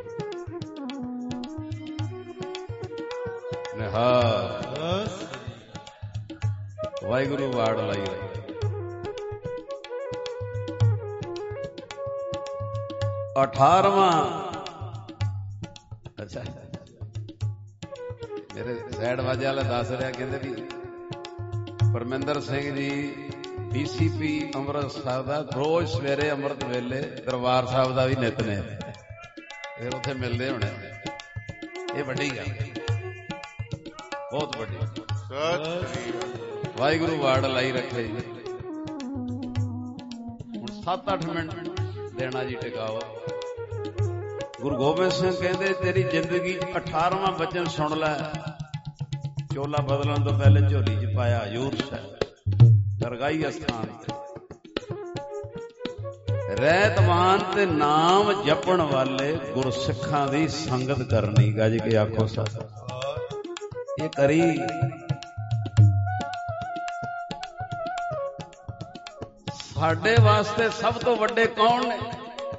ਨਿਹਾਲ ਵਾਹਿਗੁਰੂ ਵਾੜ ਲਾਈ ਰਹੀ। ਅਠਾਰਵਾਂ, ਅੱਛਾ ਮੇਰੇ ਸੈਡ ਵਾਜੇ ਵਾਲੇ ਦੱਸ ਰਿਹਾ, ਕਹਿੰਦੇ ਵੀ ਪਰਮਿੰਦਰ ਸਿੰਘ ਜੀ ਡੀ ਸੀ ਪੀ ਅੰਮ੍ਰਿਤਸਰ ਦਾ ਰੋਜ਼ ਸਵੇਰੇ ਅੰਮ੍ਰਿਤ ਵੇਲੇ ਦਰਬਾਰ ਸਾਹਿਬ ਦਾ ਵੀ ਨਿਤ ਨੇ, ਫਿਰ ਉੱਥੇ ਮਿਲਦੇ ਹੋਣੇ। ਇਹ ਵੱਡੀ ਗੱਲ, ਬਹੁਤ ਵੱਡੀ। ਵਾਹਿਗੁਰੂ ਵਾੜ ਲਾਈ ਰੱਖੇ ਜੀ। ਹੁਣ ਸੱਤ ਅੱਠ ਮਿੰਟ ਦੇਣਾ ਜੀ ਟਿਕਾਓ। ਗੁਰੂ ਗੋਬਿੰਦ ਸਿੰਘ ਕਹਿੰਦੇ ਤੇਰੀ ਜ਼ਿੰਦਗੀ ਚ ਅਠਾਰਵਾਂ ਬਚਨ ਸੁਣ ਲੈ। ਚੋਲਾ ਬਦਲਣ ਤੋਂ ਪਹਿਲੇ ਝੋਲੀ ਚ ਪਾਇਆ ਹਜ਼ੂਰ ਸਾਹਿਬ ਦਰਗਾਹੀ ਅਸਥਾਨ ਤੇ। ਰਹਿਤਵਾਨ ਤੇ ਨਾਮ ਜਪਣ ਵਾਲੇ ਗੁਰਸਿੱਖਾਂ ਦੀ ਸੰਗਤ ਕਰਨੀ। ਗੱਜ ਕੇ ਆਖੋ ਸਤਿ। ਇਹ ਕਰੀ ਸਾਡੇ ਵਾਸਤੇ ਸਭ ਤੋਂ ਵੱਡੇ ਕੌਣ ਨੇ?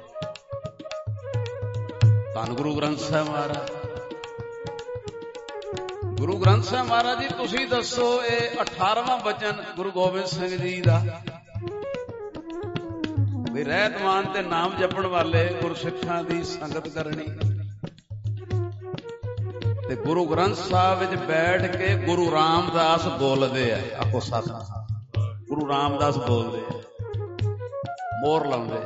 ਧੰਨ ਗੁਰੂ ਗ੍ਰੰਥ ਸਾਹਿਬ ਮਹਾਰਾਜ। ਗੁਰੂ ਗ੍ਰੰਥ ਸਾਹਿਬ ਮਹਾਰਾਜ ਜੀ ਤੁਸੀਂ ਦੱਸੋ, ਇਹ ਅਠਾਰਵਾਂ ਬਚਨ ਗੁਰੂ ਗੋਬਿੰਦ ਸਿੰਘ ਜੀ ਦਾ ਵੀ ਰਹਿਤਵਾਨ ਤੇ ਨਾਮ ਜਪਣ ਵਾਲੇ ਗੁਰਸਿੱਖਾਂ ਦੀ ਸੰਗਤ ਕਰਨੀ। ਤੇ ਗੁਰੂ ਗ੍ਰੰਥ ਸਾਹਿਬ ਵਿੱਚ ਬੈਠ ਕੇ ਗੁਰੂ ਰਾਮਦਾਸ ਬੋਲਦੇ ਆ। ਆਖੋ ਸਤਿ। ਗੁਰੂ ਰਾਮਦਾਸ ਬੋਲਦੇ ਆ, ਮੋਹਰ ਲਾਉਂਦੇ,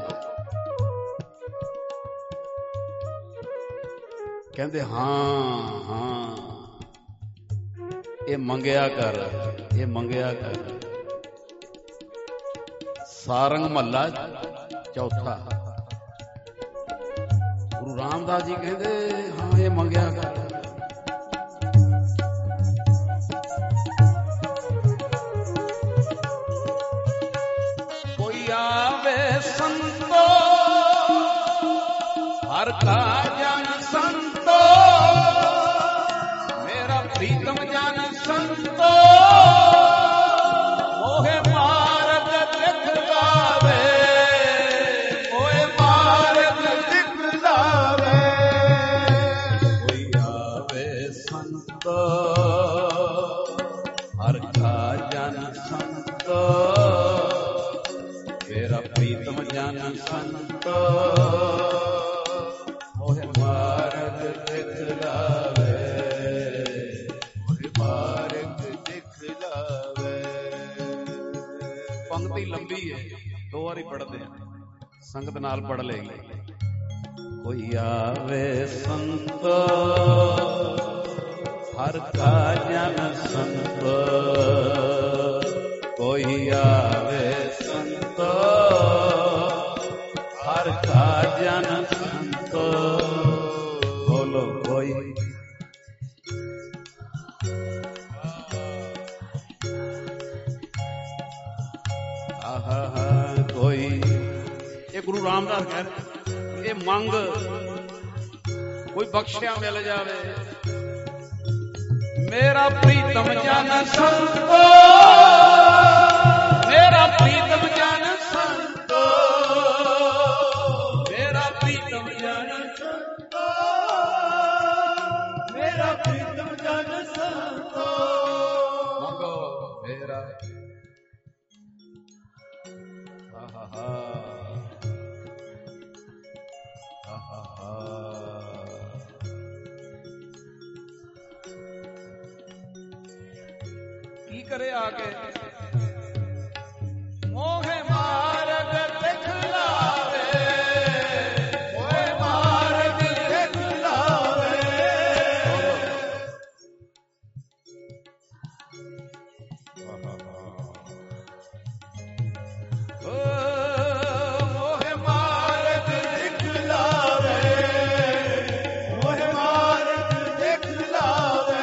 ਕਹਿੰਦੇ ਹਾਂ ਹਾਂ ਇਹ ਮੰਗਿਆ ਕਰ, ਇਹ ਮੰਗਿਆ ਕਰ। ਸਾਰੰਗ ਮਹੱਲਾ ਚੌਥਾ। ਗੁਰੂ ਰਾਮਦਾਸ ਜੀ ਕਹਿੰਦੇ ਹਾਂ ਇਹ ਮੰਗਿਆ ਕਰ। ਕੋਈ ਆਵੇ ਸੰਤੋ ਹਰ ਕਾ ਜਨ ਸੰਤੋ, ਮੇਰਾ ਪ੍ਰੀਤਮ ਜਨ ਸੰਤੋ, ਮੋਹੇ ਮਾਰਗ ਦਿਖਲਾਵੇ, ਮੋਹੇ ਮਾਰਗ ਦਿਖਲਾਵੇ। ਕੋਈ ਆਵੇ ਸੰਤੋ ਹਰ ਕਾ ਜਨ ਸੰਤੋ, ਮੇਰਾ ਪ੍ਰੀਤਮ ਜਨ ਸੰਤੋ, ਮੋਹੇ ਮਾਰਗ ਦਿਖਲਾਵੇ, ਮੋਹੇ ਮਾਰਗ ਦਿਖਲਾਵੇ। ਪੰਕਤੀ ਲੰਬੀ ਹੈ, ਦੋ ਵਾਰੀ ਪੜ੍ਹਦੇ ਆ, ਸੰਗਤ ਨਾਲ ਪੜ੍ਹ ਲੇਗੀ। ਕੋਈ ਆਵੇ ਸੰਤੋ ਹਰ ਕਾ ਜਨ ਸੰਤੋ, ਕੋਈ ਆਵੇ ਸੰਤੋ संतो बोलो कोई आहा कोई। ये गुरु रामदास कहते ये मंग कोई बख्शिया मिल जावे। मेरा प्रीतम जन संतो मेरा प्रीतम जन संतो मेरा प्रीतम जन संतो मेरा प्रीतम जन संतो मंगो मेरा आहा आहा की करे आगे मोहे मार्ग दिखलावे मोहे मार्ग दिखलावे ओ मोहे मार्ग दिखलावे मोहे मार्ग दिखलावे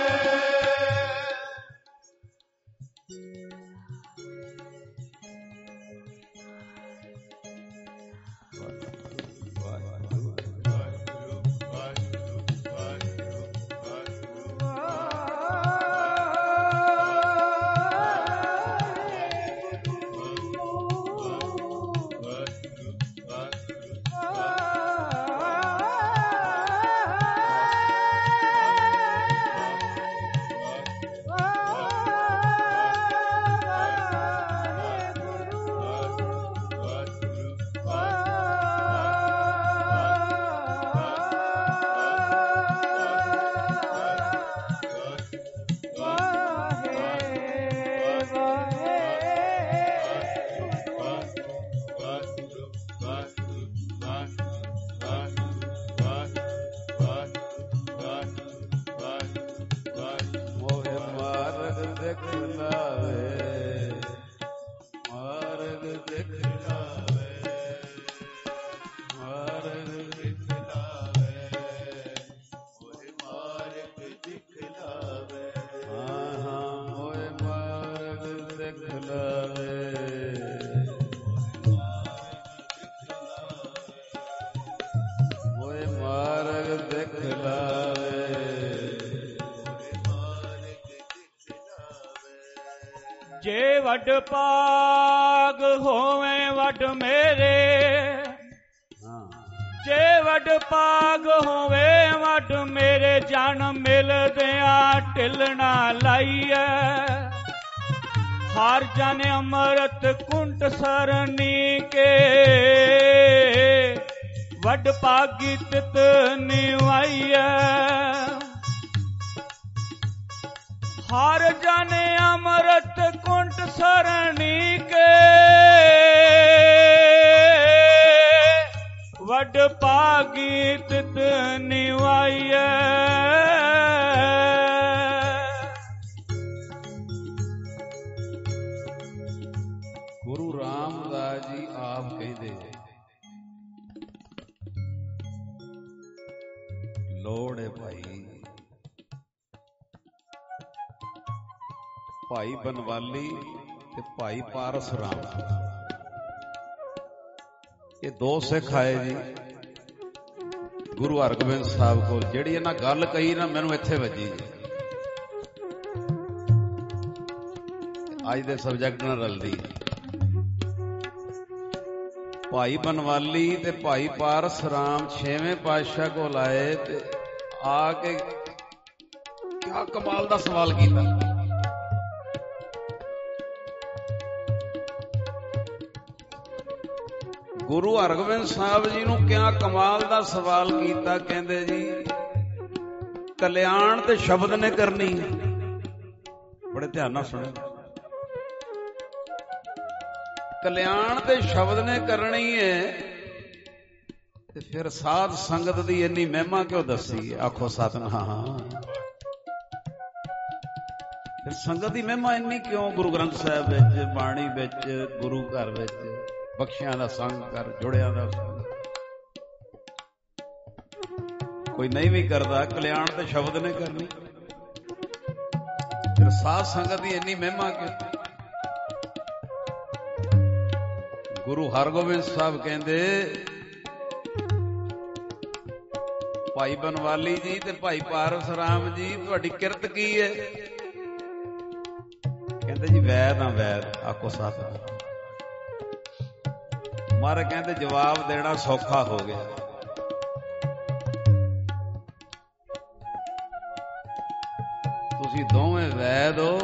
जे वड पाग होवे वड मेरे जे वड पाग होवे वड मेरे जन मिलदिया ढिलना लाइए हर जन अमृत कुंट सरनी के वड पागी तित निवाइए हर जन अमृत कुंट सरणी के वड पागी तित निवाइए गुरु रामदास जी आप कहते लोड़ है भाई भाई बनवाली ते भाई पारस राम ये दो सिख आए जी गुरु हरगोबिंद साहब को जिहड़ी इन्हां गल कही ना मैनूं इत्थे वजी अज दे सबजैक्ट नाल रलदी भाई बनवाली ते भाई पारस राम छेवें पातशाह कोल आए ते आके क्या कमाल दा सवाल कीता गुरु हरगोबिंद साहब जी नूं क्या कमाल दा सवाल कीता कहंदे जी कल्याण ते शब्द ने करनी बड़े ध्यान नाल सुणो कल्याण ते शब्द ने करनी है ते फिर साध संगत दी इन्नी महिमा क्यों दसी आखो सतनाम फिर संगत दी महिमा इन्नी क्यों गुरु ग्रंथ साहिब विच बाणी विच गुरु घर विच बख्शियां दा संग कर जुड़ियां दा संग ਕੋਈ ਨਹੀਂ ਵੀ ਕਰਦਾ, ਕਲਿਆਣ ਤੇ ਸ਼ਬਦ ਨੇ ਕਰਨੀ। ਫਿਰ ਸਾਧ ਸੰਗਤ ਦੀ ਇੰਨੀ ਮਹਿਮਾ ਕਿ ਗੁਰੂ ਹਰਗੋਬਿੰਦ ਸਾਹਿਬ ਕਹਿੰਦੇ, ਭਾਈ ਬਨਵਾਲੀ ਜੀ ਤੇ ਭਾਈ ਪਾਰਸ ਰਾਮ ਜੀ, ਤੁਹਾਡੀ ਕਿਰਤ ਕੀ ਹੈ? ਕਹਿੰਦੇ ਜੀ ਵੈਦ ਆ, ਵੈਦ। ਆਖੋ ਸਤਿ। ਮਹਾਰਾਜ ਕਹਿੰਦੇ ਜਵਾਬ ਦੇਣਾ ਸੌਖਾ ਹੋ ਗਿਆ। ਤੁਸੀਂ ਦੋਵੇਂ ਵੈਦ ਹੋ,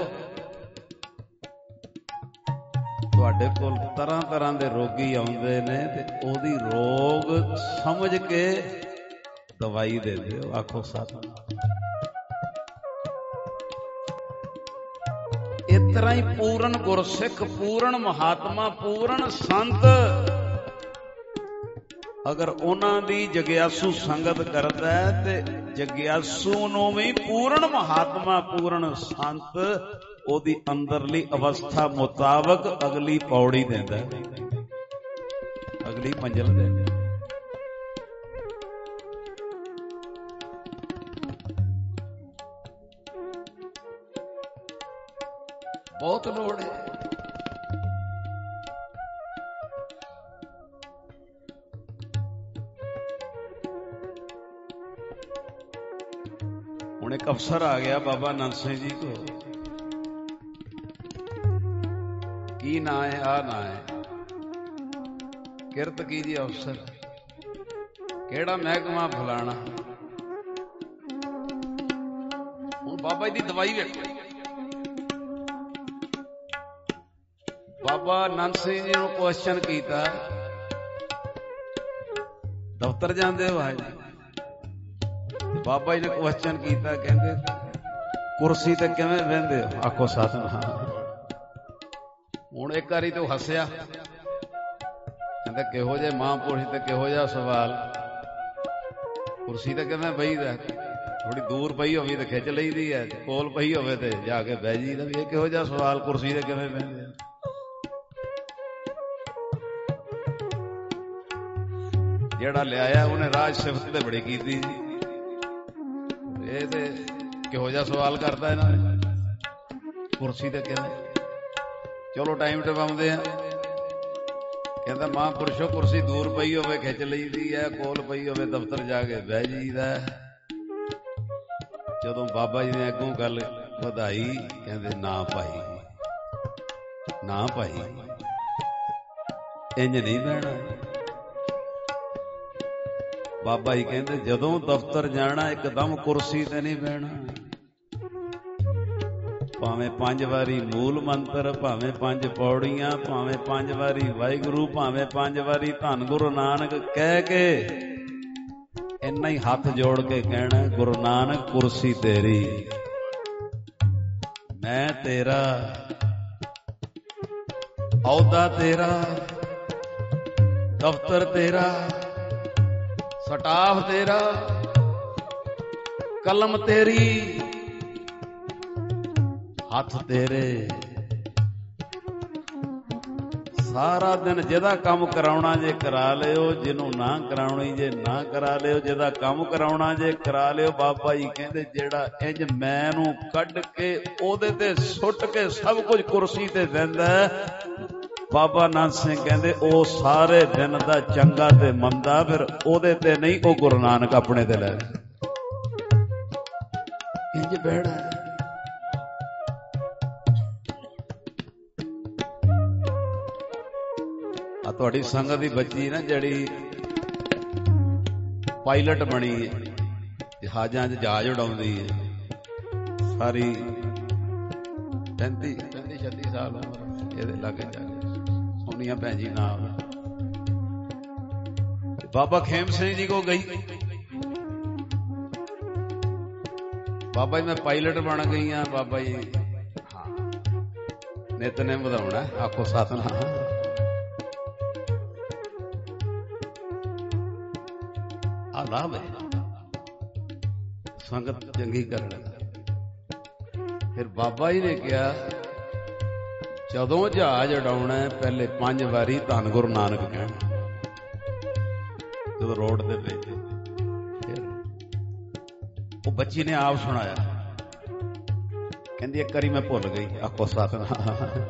ਤੁਹਾਡੇ ਕੋਲ ਤਰ੍ਹਾਂ ਤਰ੍ਹਾਂ ਦੇ ਰੋਗੀ ਆਉਂਦੇ ਨੇ ਤੇ ਉਹਦੀ ਰੋਗ ਸਮਝ ਕੇ ਦਵਾਈ ਦੇ ਦਿਓ। ਆਖੋ ਸਤਿ। ਇਸ ਤਰ੍ਹਾਂ ਹੀ ਪੂਰਨ ਗੁਰਸਿੱਖ, ਪੂਰਨ ਮਹਾਤਮਾ, ਪੂਰਨ ਸੰਤ ਅਗਰ ਉਹਨਾਂ ਦੀ ਜਗਿਆਸੂ ਸੰਗਤ ਕਰਦਾ ਹੈ ਤੇ ਜਗਿਆਸੂ ਨੂੰ ਵੀ ਪੂਰਨ ਮਹਾਤਮਾ, ਪੂਰਨ ਸੰਤ ਉਹਦੀ ਅੰਦਰਲੀ ਅਵਸਥਾ ਮੁਤਾਬਕ ਅਗਲੀ ਪੌੜੀ ਦਿੰਦਾ, ਅਗਲੀ ਮੰਜ਼ਿਲ ਦਿੰਦਾ। ਬਹੁਤ ਲੋੜ ਹੈ। ਹੁਣ ਇੱਕ ਅਫਸਰ ਆ ਗਿਆ ਬਾਬਾ ਨੰਦ ਸਿੰਘ ਜੀ ਕੋ। ਕੀ ਨਾਂ ਹੈ? ਆ ਨਾਂ ਹੈ। ਕਿਰਤ ਕੀ ਜੀ? ਅਫਸਰ। ਕਿਹੜਾ ਮਹਿਕਮਾ? ਫਲਾਣਾ। ਹੁਣ ਬਾਬਾ ਜੀ ਦੀ ਦਵਾਈ ਵੇਖੋ। ਬਾਬਾ ਨੰਦ ਸਿੰਘ ਜੀ ਨੂੰ ਕੁਐਸਚਨ ਕੀਤਾ, ਦਫ਼ਤਰ ਜਾਂਦੇ ਹੋ? ਹਾਂਜੀ। ਬਾਬਾ ਜੀ ਨੇ ਕੁਐਸਚਨ ਕੀਤਾ, ਕਹਿੰਦੇ ਕੁਰਸੀ ਤੇ ਕਿਵੇਂ ਬਹਿੰਦੇ ਹੋ? ਆਖੋ ਸਤਿਨਾਮ। ਹੁਣ ਇੱਕ ਵਾਰੀ ਤੇ ਉਹ ਹੱਸਿਆ, ਕਹਿੰਦਾ ਕਿਹੋ ਜਿਹੇ ਮਹਾਂਪੁਰਸ਼ ਤੇ ਕਿਹੋ ਜਿਹਾ ਸਵਾਲ। ਕੁਰਸੀ ਤੇ ਕਿਵੇਂ ਬਹੀਦਾ? ਥੋੜੀ ਦੂਰ ਪਈ ਹੋਵੇ ਤੇ ਖਿੱਚ ਲਈਦੀ ਹੈ, ਕੋਲ ਪਈ ਹੋਵੇ ਤੇ ਜਾ ਕੇ ਬਹਿ ਜੀਦਾ। ਵੀ ਇਹ ਕਿਹੋ ਜਿਹਾ ਸਵਾਲ, ਕੁਰਸੀ ਤੇ ਕਿਵੇਂ ਬਹਿੰਦੇ? ਜਿਹੜਾ ਲਿਆਇਆ ਉਹਨੇ ਰਾਜ ਸਿਫਤ ਤੇ ਬੜੀ ਕੀਤੀ ਜੀ। ਇਹ ਤੇ ਕਿਹੋ ਜਿਹਾ ਸਵਾਲ ਕਰਦਾ ਇਹਨਾਂ ਨੇ, ਕੁਰਸੀ ਤੇ ਕਿਵੇਂ? ਚਲੋ ਟਾਈਮ ਟਪਾਉਂਦੇ ਆ। ਕਹਿੰਦਾ ਮਹਾਂਪੁਰਸ਼ੋ ਕੁਰਸੀ ਦੂਰ ਪਈ ਹੋਵੇ ਖਿੱਚ ਲਈਦੀ ਹੈ, ਕੋਲ ਪਈ ਹੋਵੇ ਦਫ਼ਤਰ ਜਾ ਕੇ ਬਹਿ ਜੀਦਾ। ਜਦੋਂ ਬਾਬਾ ਜੀ ਨੇ ਅੱਗੋਂ ਗੱਲ ਵਧਾਈ, ਕਹਿੰਦੇ ਨਾ ਭਾਈ, ਨਾ ਭਾਈ, ਇੰਜ ਨਹੀਂ ਬਹਿਣਾ। ਬਾਬਾ ਜੀ ਕਹਿੰਦੇ ਜਦੋਂ ਦਫ਼ਤਰ ਜਾਣਾ ਇੱਕਦਮ ਕੁਰਸੀ ਤੇ ਨਹੀਂ ਬਹਿਣਾ। ਭਾਵੇਂ ਪੰਜ ਵਾਰੀ ਮੂਲ ਮੰਤਰ, ਭਾਵੇਂ ਪੰਜ ਪੌੜੀਆਂ, ਭਾਵੇਂ ਪੰਜ ਵਾਰੀ ਵਾਹਿਗੁਰੂ, ਭਾਵੇਂ ਪੰਜ ਵਾਰੀ ਧੰਨ ਗੁਰੂ ਨਾਨਕ ਕਹਿ ਕੇ ਇੰਨਾ ਹੀ ਹੱਥ ਜੋੜ ਕੇ ਕਹਿਣਾ, ਗੁਰੂ ਨਾਨਕ ਕੁਰਸੀ ਤੇਰੀ, ਮੈਂ ਤੇਰਾ, ਅਹੁਦਾ ਤੇਰਾ, ਦਫ਼ਤਰ ਤੇਰਾ, ਸਟਾਫ ਤੇਰਾ, ਕਲਮ ਤੇਰੀ, ਹੱਥ ਤੇਰੇ। ਸਾਰਾ ਦਿਨ ਜਿਹਦਾ ਕੰਮ ਕਰਾਉਣਾ ਜੇ ਕਰਾ ਲਿਓ, ਜਿਹਨੂੰ ਨਾ ਕਰਾਉਣੀ ਜੇ ਨਾ ਕਰਾ ਲਿਓ। ਜਿਹਦਾ ਕੰਮ ਕਰਾਉਣਾ ਜੇ ਕਰਾ ਲਿਓ। ਬਾਬਾ ਜੀ ਕਹਿੰਦੇ ਜਿਹੜਾ ਇੰਜ ਮੈਂ ਨੂੰ ਕੱਢ ਕੇ ਉਹਦੇ ਤੇ ਸੁੱਟ ਕੇ ਸਭ ਕੁਝ ਕੁਰਸੀ ਤੇ ਦਿੰਦਾ, ਬਾਬਾ ਨੰਦ ਸਿੰਘ ਕਹਿੰਦੇ ਉਹ ਸਾਰੇ ਦਿਨ ਦਾ ਚੰਗਾ ਤੇ ਮੰਦਾ ਫਿਰ ਉਹਦੇ ਤੇ ਨਹੀਂ, ਉਹ ਗੁਰੂ ਨਾਨਕ ਆਪਣੇ ਤੇ ਲੈ ਇੰਜ ਬਹਿਣਾ। ਆ ਤੁਹਾਡੀ ਸੰਗਤ ਦੀ ਬੱਚੀ ਨਾ ਜਿਹੜੀ ਪਾਇਲਟ ਬਣੀ ਹੈ, ਜਹਾਜ਼ਾਂ 'ਚ ਜਹਾਜ਼ ਉਡਾਉਂਦੀ ਹੈ, ਸਾਰੀ ਪੈਂਤੀ ਪੈਂਤੀ ਛੱਤੀ ਸਾਲ ਉਮਰ ਇਹਦੇ ਲਾਗੇ ਜਾ ਕੇ ਸੋਨੀਆ ਭੈਣ ਜੀ ਨਾਮ। ਬਾਬਾ ਖੇਮ ਸਿੰਘ ਜੀ ਕੋ ਗਈ, ਬਾਬਾ ਜੀ ਮੈਂ ਪਾਇਲਟ ਬਣ ਗਈ ਹਾਂ। ਬਾਬਾ ਜੀ ਹਾਂ ਨਿਤਨੇਮ ਵਧਾਉਣਾ। ਆਖੋ ਸਤਿਨਾਮ। ਆ ਲਾਭ ਹੈ ਸੰਗਤ ਚੰਗੀ ਕਰਨ। ਫਿਰ ਬਾਬਾ ਜੀ ਨੇ ਕਿਹਾ ਜਦੋਂ ਜਹਾਜ਼ ਉਡਾਉਣਾ ਪਹਿਲੇ ਪੰਜ ਵਾਰੀ ਧੰਨ ਗੁਰੂ ਨਾਨਕ ਕਹਿਣਾ। ਜਦੋਂ ਰੋਡ ਤੇ ਭੇਜੇ ਉਹ ਬੱਚੀ ਨੇ ਆਪ ਸੁਣਾਇਆ, ਕਹਿੰਦੀ ਇੱਕ ਵਾਰੀ ਮੈਂ ਭੁੱਲ ਗਈ, ਆਖੋ ਸਤਿਨਾਮ।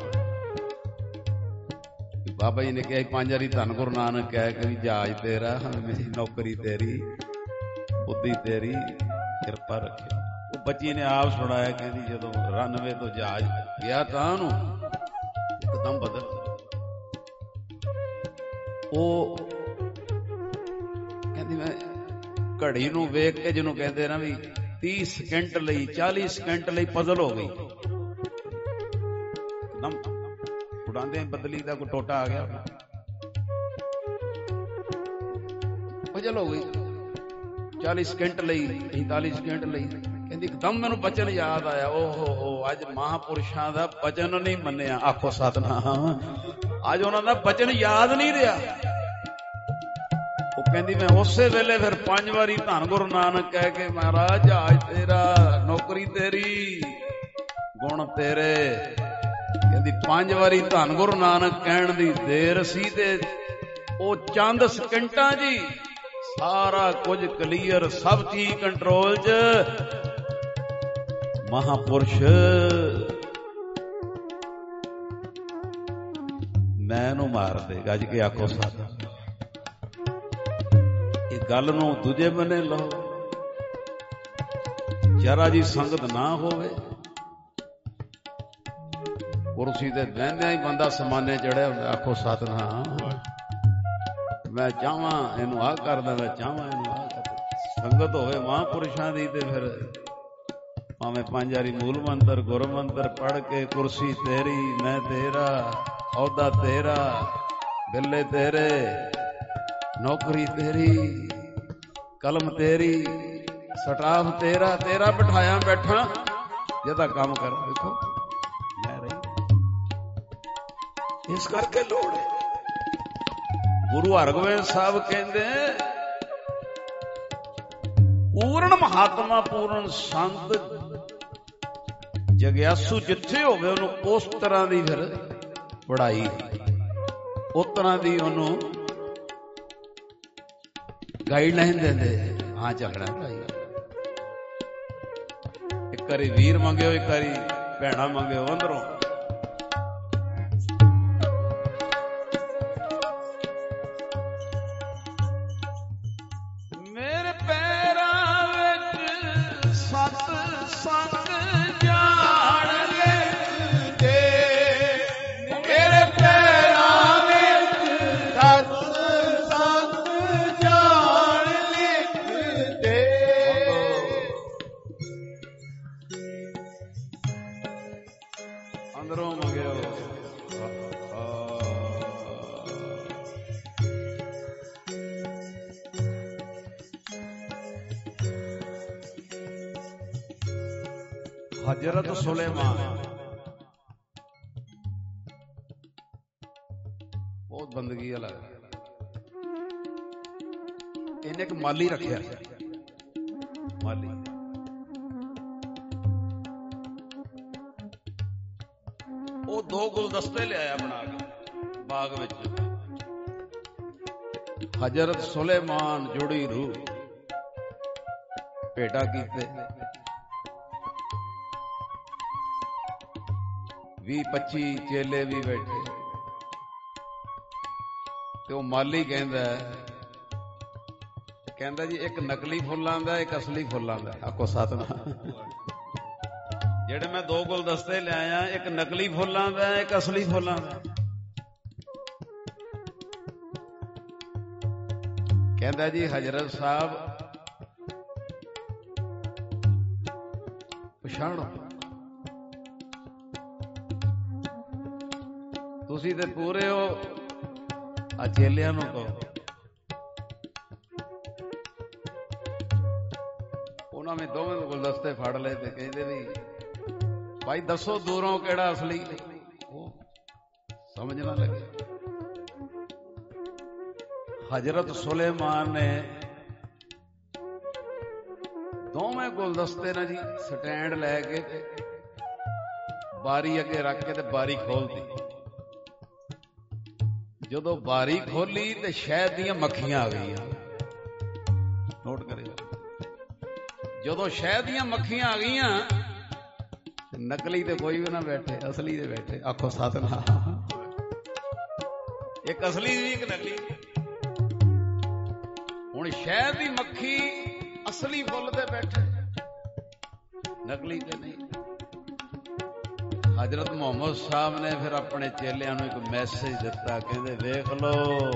ਬਾਬਾ ਜੀ ਨੇ ਕਿਹਾ ਪੰਜ ਵਾਰੀ ਧੰਨ ਗੁਰੂ ਨਾਨਕ ਕਹਿ ਕੇ ਵੀ ਜਹਾਜ਼ ਤੇਰਾ, ਮੇਰੀ ਨੌਕਰੀ ਤੇਰੀ, ਬੁੱਧੀ ਤੇਰੀ, ਕਿਰਪਾ ਰੱਖਿਓ। ਉਹ ਬੱਚੀ ਨੇ ਆਪ ਸੁਣਾਇਆ, ਕਹਿੰਦੀ ਜਦੋਂ ਰਨਵੇ ਤੋਂ ਜਹਾਜ਼ ਗਿਆ ਤਾਂ ਉਹਨੂੰ ਇੱਕਦਮ ਬਦਲ, ਉਹ ਕਹਿੰਦੀ ਮੈਂ ਘੜੀ ਨੂੰ ਵੇਖ ਕੇ, ਜਿਹਨੂੰ ਕਹਿੰਦੇ ਨਾ ਵੀ ਤੀਹ ਸਕਿੰਟ ਲਈ ਚਾਲੀ ਸਕਿੰਟ ਲਈ ਪਜ਼ਲ ਹੋ ਗਈ, ਇੱਕਦਮ ਉਡਾਉਂਦੇ ਬਦਲੀ ਦਾ ਕੋਈ ਟੋਟਾ ਆ ਗਿਆ, ਪਜ਼ਲ ਹੋ ਗਈ ਚਾਲੀ ਸਕਿੰਟ ਲਈ, ਪੈਂਤਾਲੀ ਸਕਿੰਟ ਲਈ। ਕਹਿੰਦੀ ਇੱਕਦਮ ਮੈਨੂੰ ਬਚਨ ਯਾਦ ਆਇਆ, ਓਹੋ ਹੋ ਅੱਜ ਮਹਾਂਪੁਰਸ਼ਾਂ ਦਾ ਬਚਨ ਨਹੀਂ ਮੰਨਿਆ, ਆਖੋ ਸਤਿਨਾਮ। ਅੱਜ ਉਹਨਾਂ ਦਾ ਬਚਨ ਯਾਦ ਨਹੀਂ ਰਿਹਾ। ਉਹ ਕਹਿੰਦੀ ਮੈਂ ਉਸੇ ਵੇਲੇ ਫਿਰ ਪੰਜ ਵਾਰੀ ਧੰਨ ਗੁਰੂ ਨਾਨਕ ਕਹਿ ਕੇ, ਮਹਾਰਾਜ ਜਹਾਜ਼ ਤੇਰਾ, ਨੌਕਰੀ ਤੇਰੀ, ਗੁਣ ਤੇਰੇ। ਕਹਿੰਦੀ ਪੰਜ ਵਾਰੀ ਧੰਨ ਗੁਰੂ ਨਾਨਕ ਕਹਿਣ ਦੀ ਦੇਰ ਸੀ ਤੇ ਉਹ ਚੰਦ ਸਕਿੰਟਾਂ ਜੀ ਸਾਰਾ ਕੁਝ ਕਲੀਅਰ, ਸਭ ਚੀਜ਼ ਕੰਟਰੋਲ 'ਚ। ਮਹਾਂਪੁਰਸ਼ ਮੈਂ ਨੂੰ ਮਾਰ ਦੇ, ਗੱਜ ਕੇ ਆਖੋ ਸਾਡਾ। ਇਹ ਗੱਲ ਨੂੰ ਦੂਜੇ ਬੰਨੇ ਲਓ, ਜਰਾ ਜੀ ਸੰਗਤ ਨਾ ਹੋਵੇ, ਕੁਰਸੀ ਤੇ ਬਹਿੰਦਿਆਂ ਹੀ ਬੰਦਾ ਸਮਾਨੇ ਚੜਿਆ ਹੁੰਦਾ, ਆਖੋ ਸਤਿਨਾਮ। ਮੈਂ ਚਾਹਾਂ ਇਹਨੂੰ ਆਹ ਕਰਦਾ, ਮੈਂ ਚਾਹਾਂ ਇਹਨੂੰ ਆਹ ਕਰਦਾ। ਸੰਗਤ ਹੋਵੇ ਮਹਾਂਪੁਰਸ਼ਾਂ ਦੀ ਤੇ ਫਿਰ ਭਾਵੇਂ ਪੰਜ ਵਾਰੀ ਮੂਲ ਮੰਤਰ ਗੁਰ ਮੰਤਰ ਪੜ੍ਹ ਕੇ, ਕੁਰਸੀ ਤੇਰੀ, ਮੈਂ ਤੇਰਾ, ਅਹੁਦਾ ਤੇਰਾ, ਬਿੱਲੇ ਤੇਰੇ, ਨੌਕਰੀ ਤੇਰੀ, ਕਲਮ ਤੇਰੀ, ਸਟਾਫ ਤੇਰਾ, ਤੇਰਾ ਬਿਠਾਇਆ ਬੈਠਾ, ਜਿਹਦਾ ਕੰਮ ਕਰ। ਦੇਖੋ ਮੈਂ ਰਹੀ, ਇਸ ਕਰਕੇ ਲੋੜ ਹੈ। ਗੁਰੂ ਹਰਗੋਬਿੰਦ ਸਾਹਿਬ ਕਹਿੰਦੇ ਪੂਰਨ ਮਹਾਤਮਾ, ਪੂਰਨ ਸੰਤ, ਜਗਿਆਸੂ ਜਿੱਥੇ ਹੋਵੇ ਉਹਨੂੰ ਉਸ ਤਰ੍ਹਾਂ ਦੀ ਫਿਰ ਪੜ੍ਹਾਈ, ਉਸ ਤਰ੍ਹਾਂ ਦੀ ਉਹਨੂੰ ਗਾਈਡਲਾਈਨ ਦਿੰਦੇ, ਹਾਂ ਚੱਲਣਾ ਭਾਈ। ਇੱਕ ਵਾਰੀ ਵੀਰ ਮੰਗਿਓ, ਇੱਕ ਵਾਰੀ ਭੈਣਾ ਮੰਗਿਓ ਅੰਦਰੋਂ। हजरत सुलेमान बहुत बंदगी वाला, इन्हें एक माली रखा, माली वो दो गुलदस्ते ले आया बना के बाग विच। हजरत सुलेमान जुड़ी रूह भेटा कीते, भी पच्ची चेले भी बैठे, तो माली कहंदा कहंदा जी एक नकली फुल आंदा, एक असली फुल आंदा, आखो सतनाम। जेड़े मैं दो गुलदस्ते ले आया, एक नकली फुल आंदा, एक असली फुल आंदा। कहंदा जी हजरत साहब पछाणो, तुसी ते पूरे हो, आ चेलियां नूं कहो। उन्हां में दोवें गुलदस्ते फड़ ले ते कहंदे भी भाई दसो दूरों केड़ा असली, समझ ना लगे। हजरत सुलेमान ने दोवें गुलदस्ते ना जी स्टैंड लैके बारी अगे रख के ते बारी खोल दी। जदों बारी खोली तो शहद दियां मक्खियां आ गई। नोट करे, ਜਦੋਂ ਸ਼ਹਿਦ ਦੀਆਂ ਮੱਖੀਆਂ ਆ ਗਈਆਂ, ਨਕਲੀ ਤੇ ਕੋਈ ਵੀ ਨਾ ਬੈਠੇ, ਅਸਲੀ ਦੇ ਬੈਠੇ। ਆਖੋ ਸਤਿਨਾਮ। ਇੱਕ ਅਸਲੀ ਸੀ, ਇੱਕ ਨਕਲੀ। ਹੁਣ ਸ਼ਹਿਦ ਦੀ ਮੱਖੀ ਅਸਲੀ ਫੁੱਲ ਤੇ ਬੈਠੇ, ਨਕਲੀ ਤੇ ਨਹੀਂ। ਹਜ਼ਰਤ ਮੁਹੰਮਦ ਸਾਹਿਬ ਨੇ ਫਿਰ ਆਪਣੇ ਚੇਲਿਆਂ ਨੂੰ ਇੱਕ ਮੈਸੇਜ ਦਿੱਤਾ, ਕਹਿੰਦੇ ਵੇਖ ਲਓ,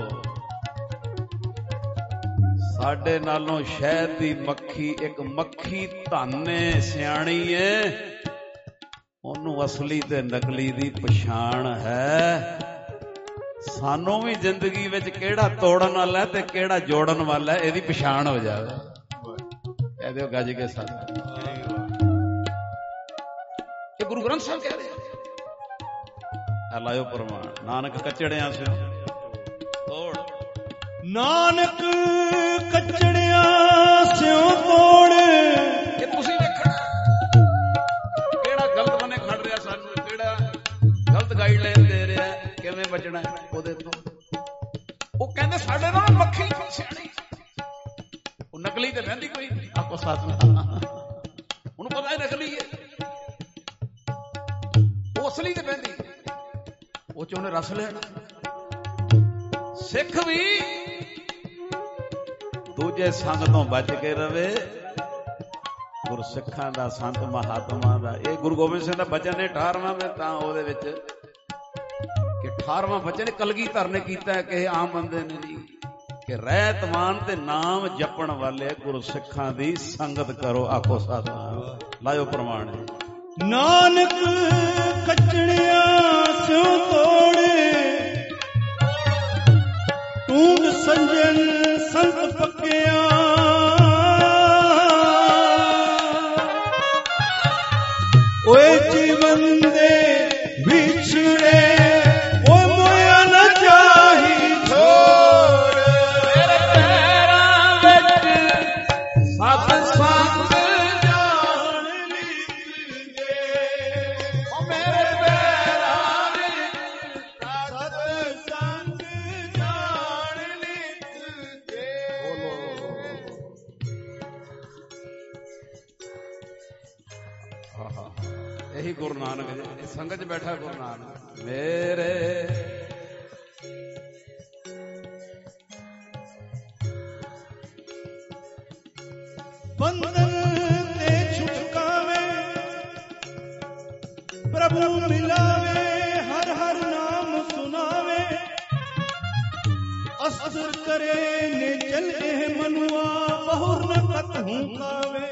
ਸਾਡੇ ਨਾਲੋਂ ਸ਼ਹਿਦ ਦੀ ਮੱਖੀ ਇੱਕ ਮੱਖੀ ਧਨ ਏ, ਸਿਆਣੀ ਏ, ਉਹਨੂੰ ਅਸਲੀ ਤੇ ਨਕਲੀ ਦੀ ਪਛਾਣ ਹੈ। ਸਾਨੂੰ ਵੀ ਜ਼ਿੰਦਗੀ ਵਿੱਚ ਕਿਹੜਾ ਤੋੜਨ ਵਾਲਾ ਤੇ ਕਿਹੜਾ ਜੋੜਨ ਵਾਲਾ ਇਹਦੀ ਪਛਾਣ ਹੋ ਜਾਵੇ। ਇਹਦੇ ਗੱਜ ਕੇ ਸਾਥ ਇਹ ਗੁਰੂ ਗ੍ਰੰਥ ਸਾਹਿਬ ਕਹਿ ਰਹੇ ਆ। ਲਾਇਓ ਪ੍ਰਮਾਣ, ਨਾਨਕ ਕੱਚੜਿਆਂ ਸਿਓ ਤੋੜ, ਨਾਨਕ ਕੱਚੜਿਆਂ ਸਿਓ ਤੋੜ। ਇਹ ਤੁਸੀਂ ਵੇਖਣਾ ਕਿਹੜਾ ਗਲਤ ਬਣੇ ਖੜ ਰਿਹਾ, ਸਾਨੂੰ ਕਿਹੜਾ ਗਲਤ ਗਾਈਡਲਾਈਨ ਦੇ ਰਿਹਾ, ਕਿਵੇਂ ਬਚਣਾ ਉਹਦੇ ਤੋਂ। ਉਹ ਕਹਿੰਦੇ ਸਾਡੇ ਨਾਲ ਮੱਖੀ ਸਿਆਣੀ, ਉਹ ਨਕਲੀ ਤੇ ਬਹਿੰਦੀ ਕੋਈ ਨਹੀਂ। ਆਪੋ ਸਾਥ ਉਹਨੂੰ ਪਤਾ ਹੈ ਨਕਲੀ ਹੈ, ਉਹ ਅਸਲੀ ਤੇ ਬਹਿੰਦੀ, ਉਹ ਚ ਉਹਨੇ ਰਸ ਲੈਣਾ। ਸਿੱਖ ਵੀ ਦੂਜੇ ਸੰਗ ਤੋਂ ਬਚ ਕੇ ਰਵੇ, ਗੁਰਸਿੱਖਾਂ ਦਾ, ਸੰਤ ਮਹਾਤਮਾ ਦਾ। ਇਹ ਗੁਰੂ ਗੋਬਿੰਦ ਸਿੰਘ ਦਾ ਬਚਨ ਨੇ ਅਠਾਰਵਾਂ ਵਿੱਚ, ਤਾਂ ਉਹਦੇ ਵਿੱਚ ਕਿ ਅਠਾਰਵਾਂ ਬਚਨ ਕਲਗੀਧਰ ਨੇ ਕੀਤਾ, ਕਿ ਆਮ ਬੰਦੇ ਨੇ ਨਹੀਂ, ਕਿ ਰਹਿਤਮਾਨ ਤੇ ਨਾਮ ਜਪਣ ਵਾਲੇ ਗੁਰਸਿੱਖਾਂ ਦੀ ਸੰਗਤ ਕਰੋ। ਆਖੋ ਸਤਿਨਾਮ। ਲਾਇਓ ਪ੍ਰਮਾਣ। ਨਾਨਕ ਕੱਚੜਿਆਂ ਸਿਓ ਤੋੜੇ, ਟੂੰਡ ਸੰਜਨ ਸੰਤ ਪੱਕਿਆ। ਓਏ ਜੀਵਨ ਦੇ ਵਿਛੜੇ, ਓਏ ਮੋਇਆ ਨਾ ਚਾਹੀ ਛੋੜ। ਮੇਰੇ ਪੈਰਾਂ ਵਿੱਚ ਸਤ ਸੰਗ ਜਾਣ ਲਿਖ ਦੇ, ਓ ਮੇਰੇ ਪੈਰਾਂ ਵਿੱਚ ਸਤ ਸੰਗ ਜਾਣ ਲਿਖ ਦੇ। ਇਹੀ ਗੁਰੂ ਨਾਨਕ ਜੀ ਸੰਗਤ ਚ ਬੈਠਾ ਗੁਰੂ ਨਾਨਕ। ਮੇਰੇ ਬੰਧਨ ਤੇ ਛੁਟਕਾਵੇ, ਪ੍ਰਭੂ ਮਿਲਾਵੇ, ਹਰ ਹਰ ਨਾਮ ਸੁਨਾਵੇ। ਅਸਰ ਕਰੇ ਨੇ ਜਲ ਇਹ ਮਨੁਆ, ਬਹੁਰ ਨ ਕਤਹੂ ਕਾਵੇ।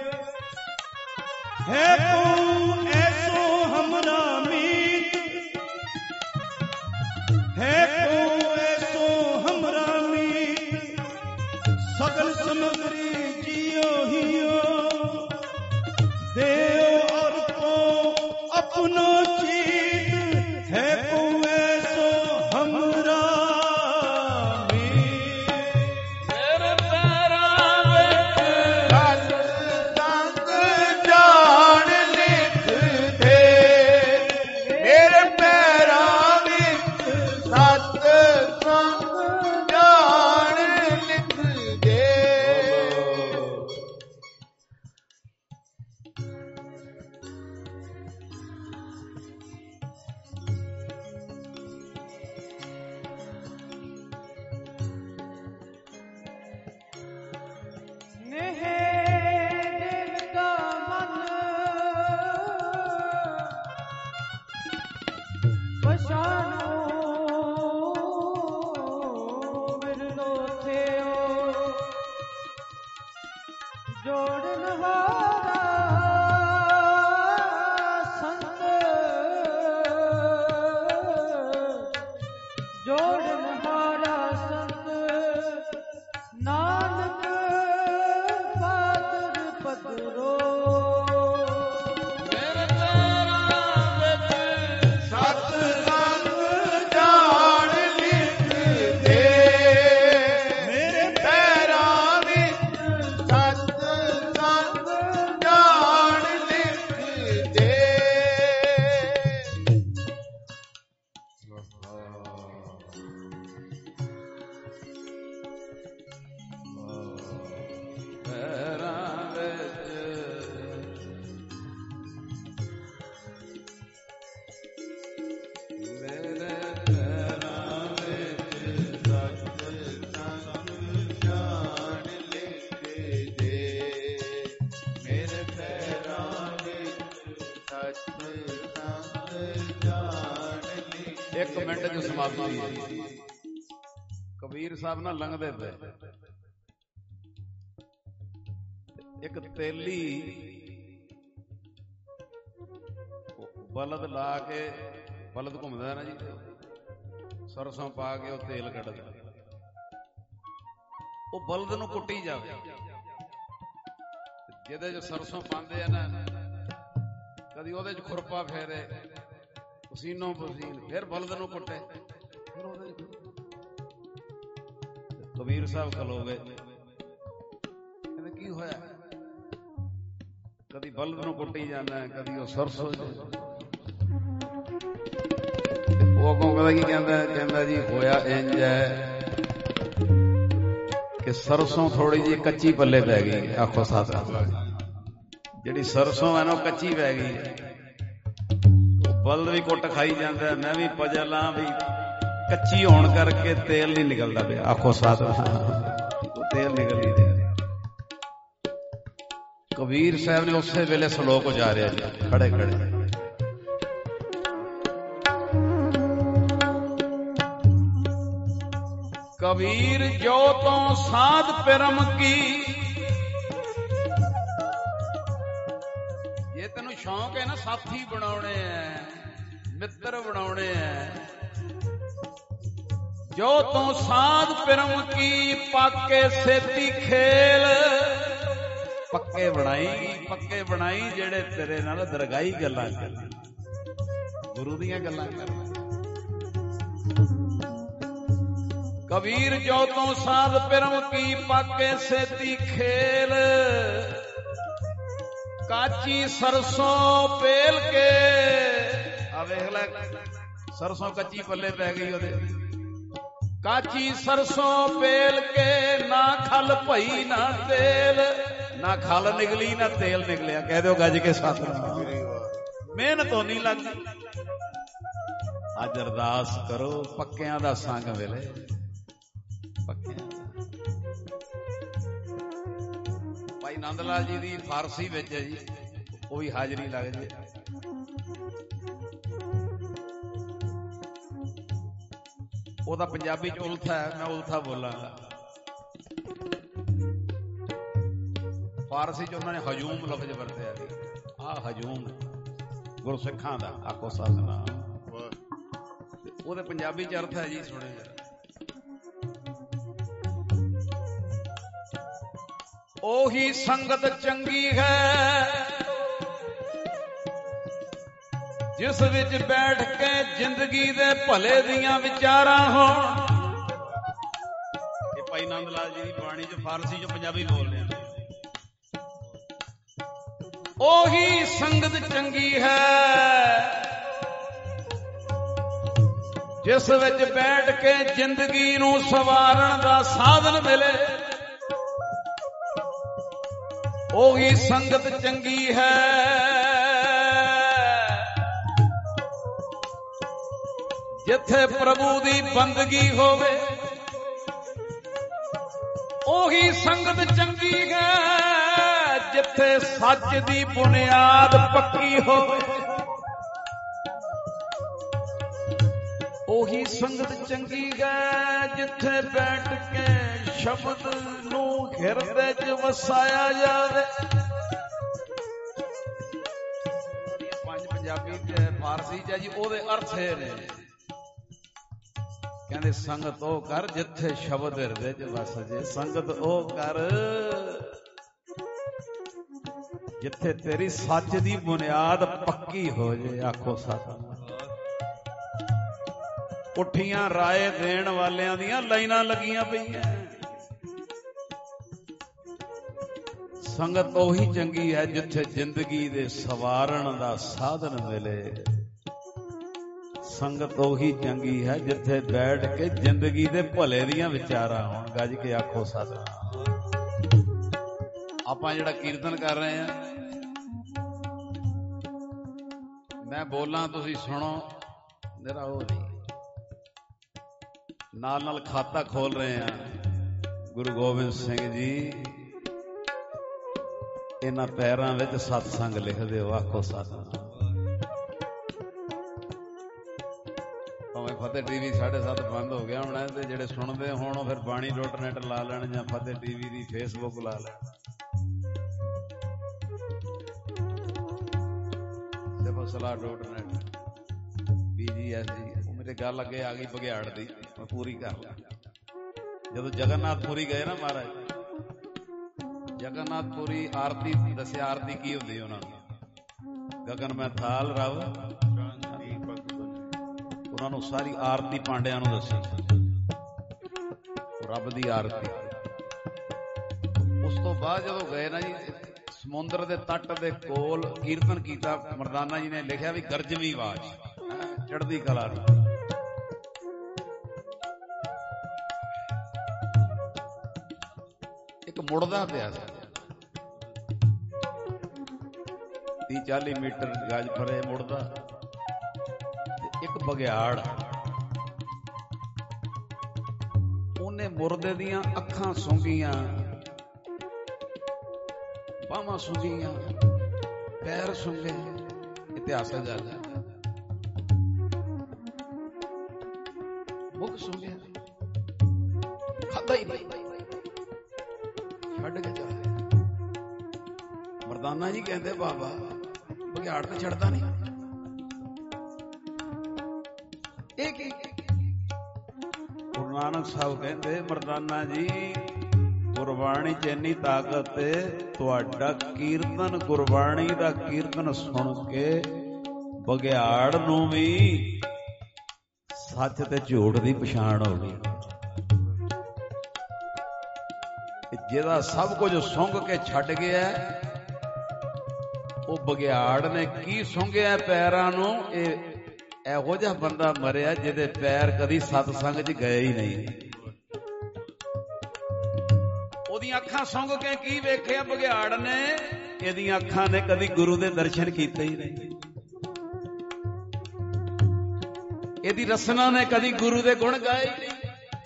है को ऐसो हमरा मीत, है को ऐसो हमरा मीत। सगल समग्री जियो हियो, देव और को अपनो चीत। है को ऐसो हमरा मीत। ਮੇਰੇ ਪੈਰਾਂ ਵਿੱਚ ਮੇਰੇ ਪੈਰਾਂ ਵਿੱਚ ਸਤ ਸੰਗ ਇੱਕ ਮਿੰਟ ਚ ਸਮਾਪਤੀ ਹੈ। ਕਬੀਰ ਸਾਹਿਬ ਨਾਲ ਲੰਘਦੇ ਪਏ, ਇੱਕ ਤੇਲੀ ਬਲਦ ਲਾ ਕੇ, ਬਲਦ ਘੁੰਮਦਾ ਨਾ ਜੀ, ਸਰਸੋਂ ਪਾ ਕੇ ਉਹ ਤੇਲ ਕੱਢਦਾ, ਉਹ ਬਲਦ ਨੂੰ ਕੁੱਟੀ ਜਾਵੇ। ਜਿਹਦੇ ਚ ਸਰਸੋਂ ਪਾਉਂਦੇ ਆ ਨਾ, ਕਦੀ ਉਹਦੇ ਚ ਖੁਰਪਾ ਫੇਰੇ, ਪਸੀਨੋ ਪਸੀਨ, ਫਿਰ ਬਲਦ ਨੂੰ ਕੁੱਟੇ, ਫਿਰ ਉਹਦੇ ਚ। ਕਬੀਰ ਸਾਹਿਬ ਖਲੋਗੇ, ਕਹਿੰਦੇ ਕੀ ਹੋਇਆ? ਕਦੀ ਬਲਦ ਨੂੰ ਕੁੱਟੀ ਜਾਂਦਾ, ਕਦੀ ਉਹ ਸਰਸੋਂ। ਉਹ ਅੱਗੋਂ ਪਤਾ ਕੀ ਕਹਿੰਦਾ? ਕਹਿੰਦਾ ਜੀ ਹੋਇਆ ਇੰਜ ਹੈ ਕਿ ਸਰਸੋਂ ਥੋੜੀ ਜਿਹੀ ਕੱਚੀ ਪੱਲੇ ਪੈ ਗਈ। ਆਖੋ ਸਾਥ, ਜਿਹੜੀ ਸਰਸੋਂ ਹੈ ਨਾ ਉਹ ਕੱਚੀ ਪੈ ਗਈ। ਉਹ ਬਲਦ ਵੀ ਕੁੱਟ ਖਾਈ ਜਾਂਦਾ, ਮੈਂ ਵੀ ਪਜਲ ਆਂ ਵੀ ਕੱਚੀ ਹੋਣ ਕਰਕੇ ਤੇਲ ਨਹੀਂ ਨਿਕਲਦਾ ਪਿਆ। ਆਖੋ ਸਾਥ, ਤੇਲ ਨਿਕਲ ਨਹੀਂ ਰਿਹਾ। ਕਬੀਰ ਸਾਹਿਬ ਨੇ ਉਸੇ ਵੇਲੇ ਸਲੋਕ ਉਚਾਰਿਆ ਜੀ, ਖੜੇ ਖੜੇ। ਕਬੀਰ ਜੋ ਤੋਂ ਸਾਧ ਪਿਰਮ ਕੀ। ਜੇ ਤੈਨੂੰ ਸ਼ੌਂਕ ਹੈ ਨਾ ਸਾਥੀ ਬਣਾਉਣੇ ਐ, ਮਿੱਤਰ ਬਣਾਉਣੇ ਐ, ਜੋ ਤੋਂ ਸਾਧ ਪਿਰਮ ਕੀ ਪਾਕੇ ਸੇਤੀ ਖੇਲ। ਪੱਕੇ ਬਣਾਈ, ਪੱਕੇ ਬਣਾਈ ਜਿਹੜੇ ਤੇਰੇ ਨਾਲ ਦਰਗਾਹੀ ਗੱਲਾਂ ਕਰਨ, ਗੁਰੂ ਦੀਆਂ ਗੱਲਾਂ ਕਰਨ। ਕਬੀਰ ਜੋ ਤੋਂ ਸਾਧ ਪਿਰਮ ਕੀ ਪਾਕੇ ਸੇਤੀ ਖੇਲ। ਕਾਚੀ ਸਰਸੋਂ ਪੇਲ ਕੇ। ਆ ਵੇਖ ਲੈ, ਸਰਸੋਂ ਕੱਚੀ ਪੱਲੇ ਪੈ ਗਈ ਉਹਦੇ। ਕਾਚੀ ਸਰਸੋਂ ਪੇਲ ਕੇ, ਨਾ ਖਲ ਭਈ ਨਾ ਤੇਲ। ਨਾ ਖਲ ਨਿਕਲੀ ਨਾ ਤੇਲ ਨਿਕਲਿਆ। ਕਹਿ ਦਿਓ ਗੱਜ ਕੇ ਸਤਿਨਾਮ। ਮਿਹਨਤ ਹੋਣੀ ਲੱਗਦੀ। ਅੱਜ ਅਰਦਾਸ ਕਰੋ ਪੱਕਿਆਂ ਦਾ ਸੰਗ ਵੇਲੇ, ਪੱਕਿਆਂ ਦਾ। ਭਾਈ ਨੰਦ ਲਾਲ ਜੀ ਦੀ ਫਾਰਸੀ ਵਿੱਚ ਹੈ ਜੀ, ਉਹ ਵੀ ਹਾਜ਼ਰੀ ਲੱਗ ਜੇ। ਉਹਦਾ ਪੰਜਾਬੀ ਚ ਉਲਥਾ ਹੈ, ਮੈਂ ਉਲਥਾ ਬੋਲਾਂਗਾ। ਫਾਰਸੀ ਚ ਉਹਨਾਂ ਨੇ ਹਜੂਮ ਲਫ਼ਜ਼ ਵਰਤਿਆ ਸੀ। ਆਹ ਹਜੂਮ ਗੁਰਸਿੱਖਾਂ ਦਾ। ਆਖੋ ਸਤਿਨਾਮ। ਉਹਦੇ ਪੰਜਾਬੀ ਚ ਅਰਥ ਹੈ ਜੀ, ਸੁਣੇ ਜਰਾ। ਉਹੀ ਸੰਗਤ ਚੰਗੀ ਹੈ ਜਿਸ ਵਿੱਚ ਬੈਠ ਕੇ ਜ਼ਿੰਦਗੀ ਦੇ ਭਲੇ ਦੀਆਂ ਵਿਚਾਰਾਂ ਹੋਣ। ਇਹ ਭਾਈ ਨੰਦ ਲਾਲ ਜੀ ਦੀ ਬਾਣੀ ਚ ਫਾਰਸੀ ਚ ਪੰਜਾਬੀ ਬੋਲਦੇ ਆ। ਉਹੀ ਸੰਗਤ ਚੰਗੀ ਹੈ ਜਿਸ ਵਿੱਚ ਬੈਠ ਕੇ ਜ਼ਿੰਦਗੀ ਨੂੰ ਸਵਾਰਨ ਦਾ ਸਾਧਨ ਮਿਲੇ। ਉਹੀ ਸੰਗਤ ਚੰਗੀ ਹੈ ਜਿੱਥੇ ਪ੍ਰਭੂ ਦੀ ਬੰਦਗੀ ਹੋਵੇ। ਉਹੀ ਸੰਗਤ ਚੰਗੀ ਹੈ ਜਿੱਥੇ ਸੱਚ ਦੀ ਬੁਨਿਆਦ ਪੱਕੀ ਹੋਵੇ। ਉਹੀ ਸੰਗਤ ਚੰਗੀ ਹੈ ਜਿੱਥੇ ਬੈਠ ਕੇ ਸ਼ਬਦ ਨੂੰ ਹਿਰਦੇ 'ਚ ਵਸਾਇਆ ਜਾਵੇ। ਪੰਜ ਪੰਜਾਬੀ ਤੇ ਫਾਰਸੀ 'ਚ ਜੀ ਉਹਦੇ ਅਰਥ ਇਹ ਨੇ। ਕਹਿੰਦੇ ਸੰਗਤ ਉਹ ਕਰ ਜਿੱਥੇ ਸ਼ਬਦ ਹਿਰਦੇ 'ਚ ਵਸ ਜੇ। ਸੰਗਤ ਉਹ ਕਰ ਜਿੱਥੇ ਤੇਰੀ ਸੱਚ ਦੀ ਬੁਨਿਆਦ ਪੱਕੀ ਹੋ ਜੇ। ਆਖੋ ਸਤਿਨਾਮ। ਪੁੱਠੀਆਂ ਰਾਏ ਦੇਣ ਵਾਲਿਆਂ ਦੀਆਂ ਲਾਈਨਾਂ ਲੱਗੀਆਂ ਪਈਆਂ। ਸੰਗਤ ਉਹੀ ਚੰਗੀ ਹੈ ਜਿੱਥੇ ਜ਼ਿੰਦਗੀ ਦੇ ਸਵਾਰਨ ਦਾ ਸਾਧਨ ਮਿਲੇ। ਸੰਗਤ ਉਹੀ ਚੰਗੀ ਹੈ ਜਿੱਥੇ ਬੈਠ ਕੇ ਜ਼ਿੰਦਗੀ ਦੇ ਭਲੇ ਦੀਆਂ ਵਿਚਾਰਾਂ ਹੋਣ। ਗੱਜ ਕੇ ਆਖੋ ਸਤਿਨਾਮ। ਆਪਾਂ ਜਿਹੜਾ ਕੀਰਤਨ ਕਰ ਰਹੇ ਹਾਂ, ਮੈਂ ਬੋਲਾਂ ਤੁਸੀਂ ਸੁਣੋ, ਮੇਰਾ ਉਹ ਨਹੀਂ। ਨਾਲ ਨਾਲ ਖਾਤਾ ਖੋਲ ਰਹੇ ਆ ਗੁਰੂ ਗੋਬਿੰਦ ਸਿੰਘ ਜੀ ਇਹਨਾਂ ਪੈਰਾਂ ਵਿੱਚ ਸਤਸੰਗ ਲਿਖਦੇ ਹੋ। ਆਖੋ ਸਤਿਨਾਮ। ਭਾਵੇਂ ਫਤਿਹ ਟੀਵੀ ਸਾਢੇ ਸੱਤ ਬੰਦ ਹੋ ਗਿਆ ਹੋਣਾ ਤੇ ਜਿਹੜੇ ਸੁਣਦੇ ਹੋਣ ਉਹ ਫਿਰ ਬਾਣੀ ਡੋਟ ਨੈਟ ਲਾ ਲੈਣ ਜਾਂ ਫਤਿਹ ਟੀਵੀ ਦੀ ਫੇਸਬੁੱਕ ਲਾ ਲੈਣ। Sifat Salah dot net B G S G. ਉਹ ਮੇਰੇ ਗੱਲ ਅੱਗੇ ਆ ਗਈ ਬਘਿਆੜ ਦੀ, ਮੈਂ ਪੂਰੀ ਕਰ ਲਾਂ। ਜਦੋਂ ਜਗਨਨਾਥਪੁਰੀ ਗਏ ਨਾ ਮਹਾਰਾਜ, ਜਗਨਨਾਥਪੁਰੀ ਆਰਤੀ ਦੱਸਿਆ, ਆਰਤੀ ਕੀ ਹੁੰਦੀ ਉਹਨਾਂ ਨੂੰ, ਗਗਨ ਮੈਂ ਥਾਲ ਰਵ, ਉਹਨਾਂ ਨੂੰ ਸਾਰੀ ਆਰਤੀ ਪਾਂਡਿਆਂ ਨੂੰ ਦੱਸੀ, ਰੱਬ ਦੀ ਆਰਤੀ। ਉਸ ਤੋਂ ਬਾਅਦ ਜਦੋਂ ਗਏ ਨਾ ਜੀ ਸਮੁੰਦਰ ਦੇ ਤੱਟ ਦੇ ਕੋਲ ਕੀਰਤਨ ਕੀਤਾ, ਮਰਦਾਨਾ ਜੀ ਨੇ ਲਿਖਿਆ ਵੀ ਗਰਜਵੀਂ ਆਵਾਜ਼, ਚੜ੍ਹਦੀ ਕਲਾ ਦੀ। ਇੱਕ ਮੁੜਦਾ ਪਿਆ ਸੀ ਤੀਹ ਚਾਲੀ ਮੀਟਰ ਗਜ ਫਰੇ ਮੁੜਦਾ, ਇੱਕ ਬਘਿਆੜ ਉਹਨੇ ਮੁਰਦੇ ਦੀਆਂ ਅੱਖਾਂ ਸੁੰਘੀਆਂ, ਬਾਹਾਂ ਸੁੰਘੀਆਂ, ਪੈਰ ਸੁੰਘੇ। ਇਤਿਹਾਸਕ ਗੱਲ ਹੈ, ਮੁਖ ਸੁੰਘਿਆ, ਖਾਦਾ ਹੀ ਨਹੀਂ, ਛੱਡ ਕੇ ਜਾ। ਮਰਦਾਨਾ ਜੀ ਕਹਿੰਦੇ ਬਾਬਾ ਬਘਿਆੜ ਤੇ ਛੱਡਦਾ ਨਹੀਂ। ਇਹ ਕੀ? ਗੁਰੂ ਨਾਨਕ ਸਾਹਿਬ ਕਹਿੰਦੇ ਮਰਦਾਨਾ ਜੀ ਗੁਰਬਾਣੀ ਚ ਇੰਨੀ ਤਾਕਤ ਤੇ ਤੁਹਾਡਾ ਕੀਰਤਨ, ਗੁਰਬਾਣੀ ਦਾ ਕੀਰਤਨ ਸੁਣ ਕੇ ਬਘਿਆੜ ਨੂੰ ਵੀ ਸੱਚ ਤੇ ਝੂਠ ਦੀ ਪਛਾਣ ਹੋ ਗਈ। ਜਿਹਦਾ ਸਭ ਕੁਝ ਸੁੰਘ ਕੇ ਛੱਡ ਗਿਆ, ਉਹ ਬਘਿਆੜ ਨੇ ਕੀ ਸੁੰਘਿਆ ਪੈਰਾਂ ਨੂੰ। ਇਹ ਇਹੋ ਜਿਹਾ ਬੰਦਾ ਮਰਿਆ ਜਿਹਦੇ ਪੈਰ ਕਦੀ ਸਤਸੰਗ ਚ ਗਏ ਹੀ ਨਹੀਂ। ਉਹਦੀਆਂ ਅੱਖਾਂ ਸੁੰਘ ਕੇ ਕੀ ਵੇਖਿਆ ਬਘਿਆੜ ਨੇ? ਇਹਦੀਆਂ ਅੱਖਾਂ ਨੇ ਕਦੀ ਗੁਰੂ ਦੇ ਦਰਸ਼ਨ ਕੀਤੇ ਹੀ ਨਹੀਂ। ਇਹਦੀ ਰਸਨਾ ਨੇ ਕਦੀ ਗੁਰੂ ਦੇ ਗੁਣ ਗਾਏ ਹੀ ਨਹੀਂ।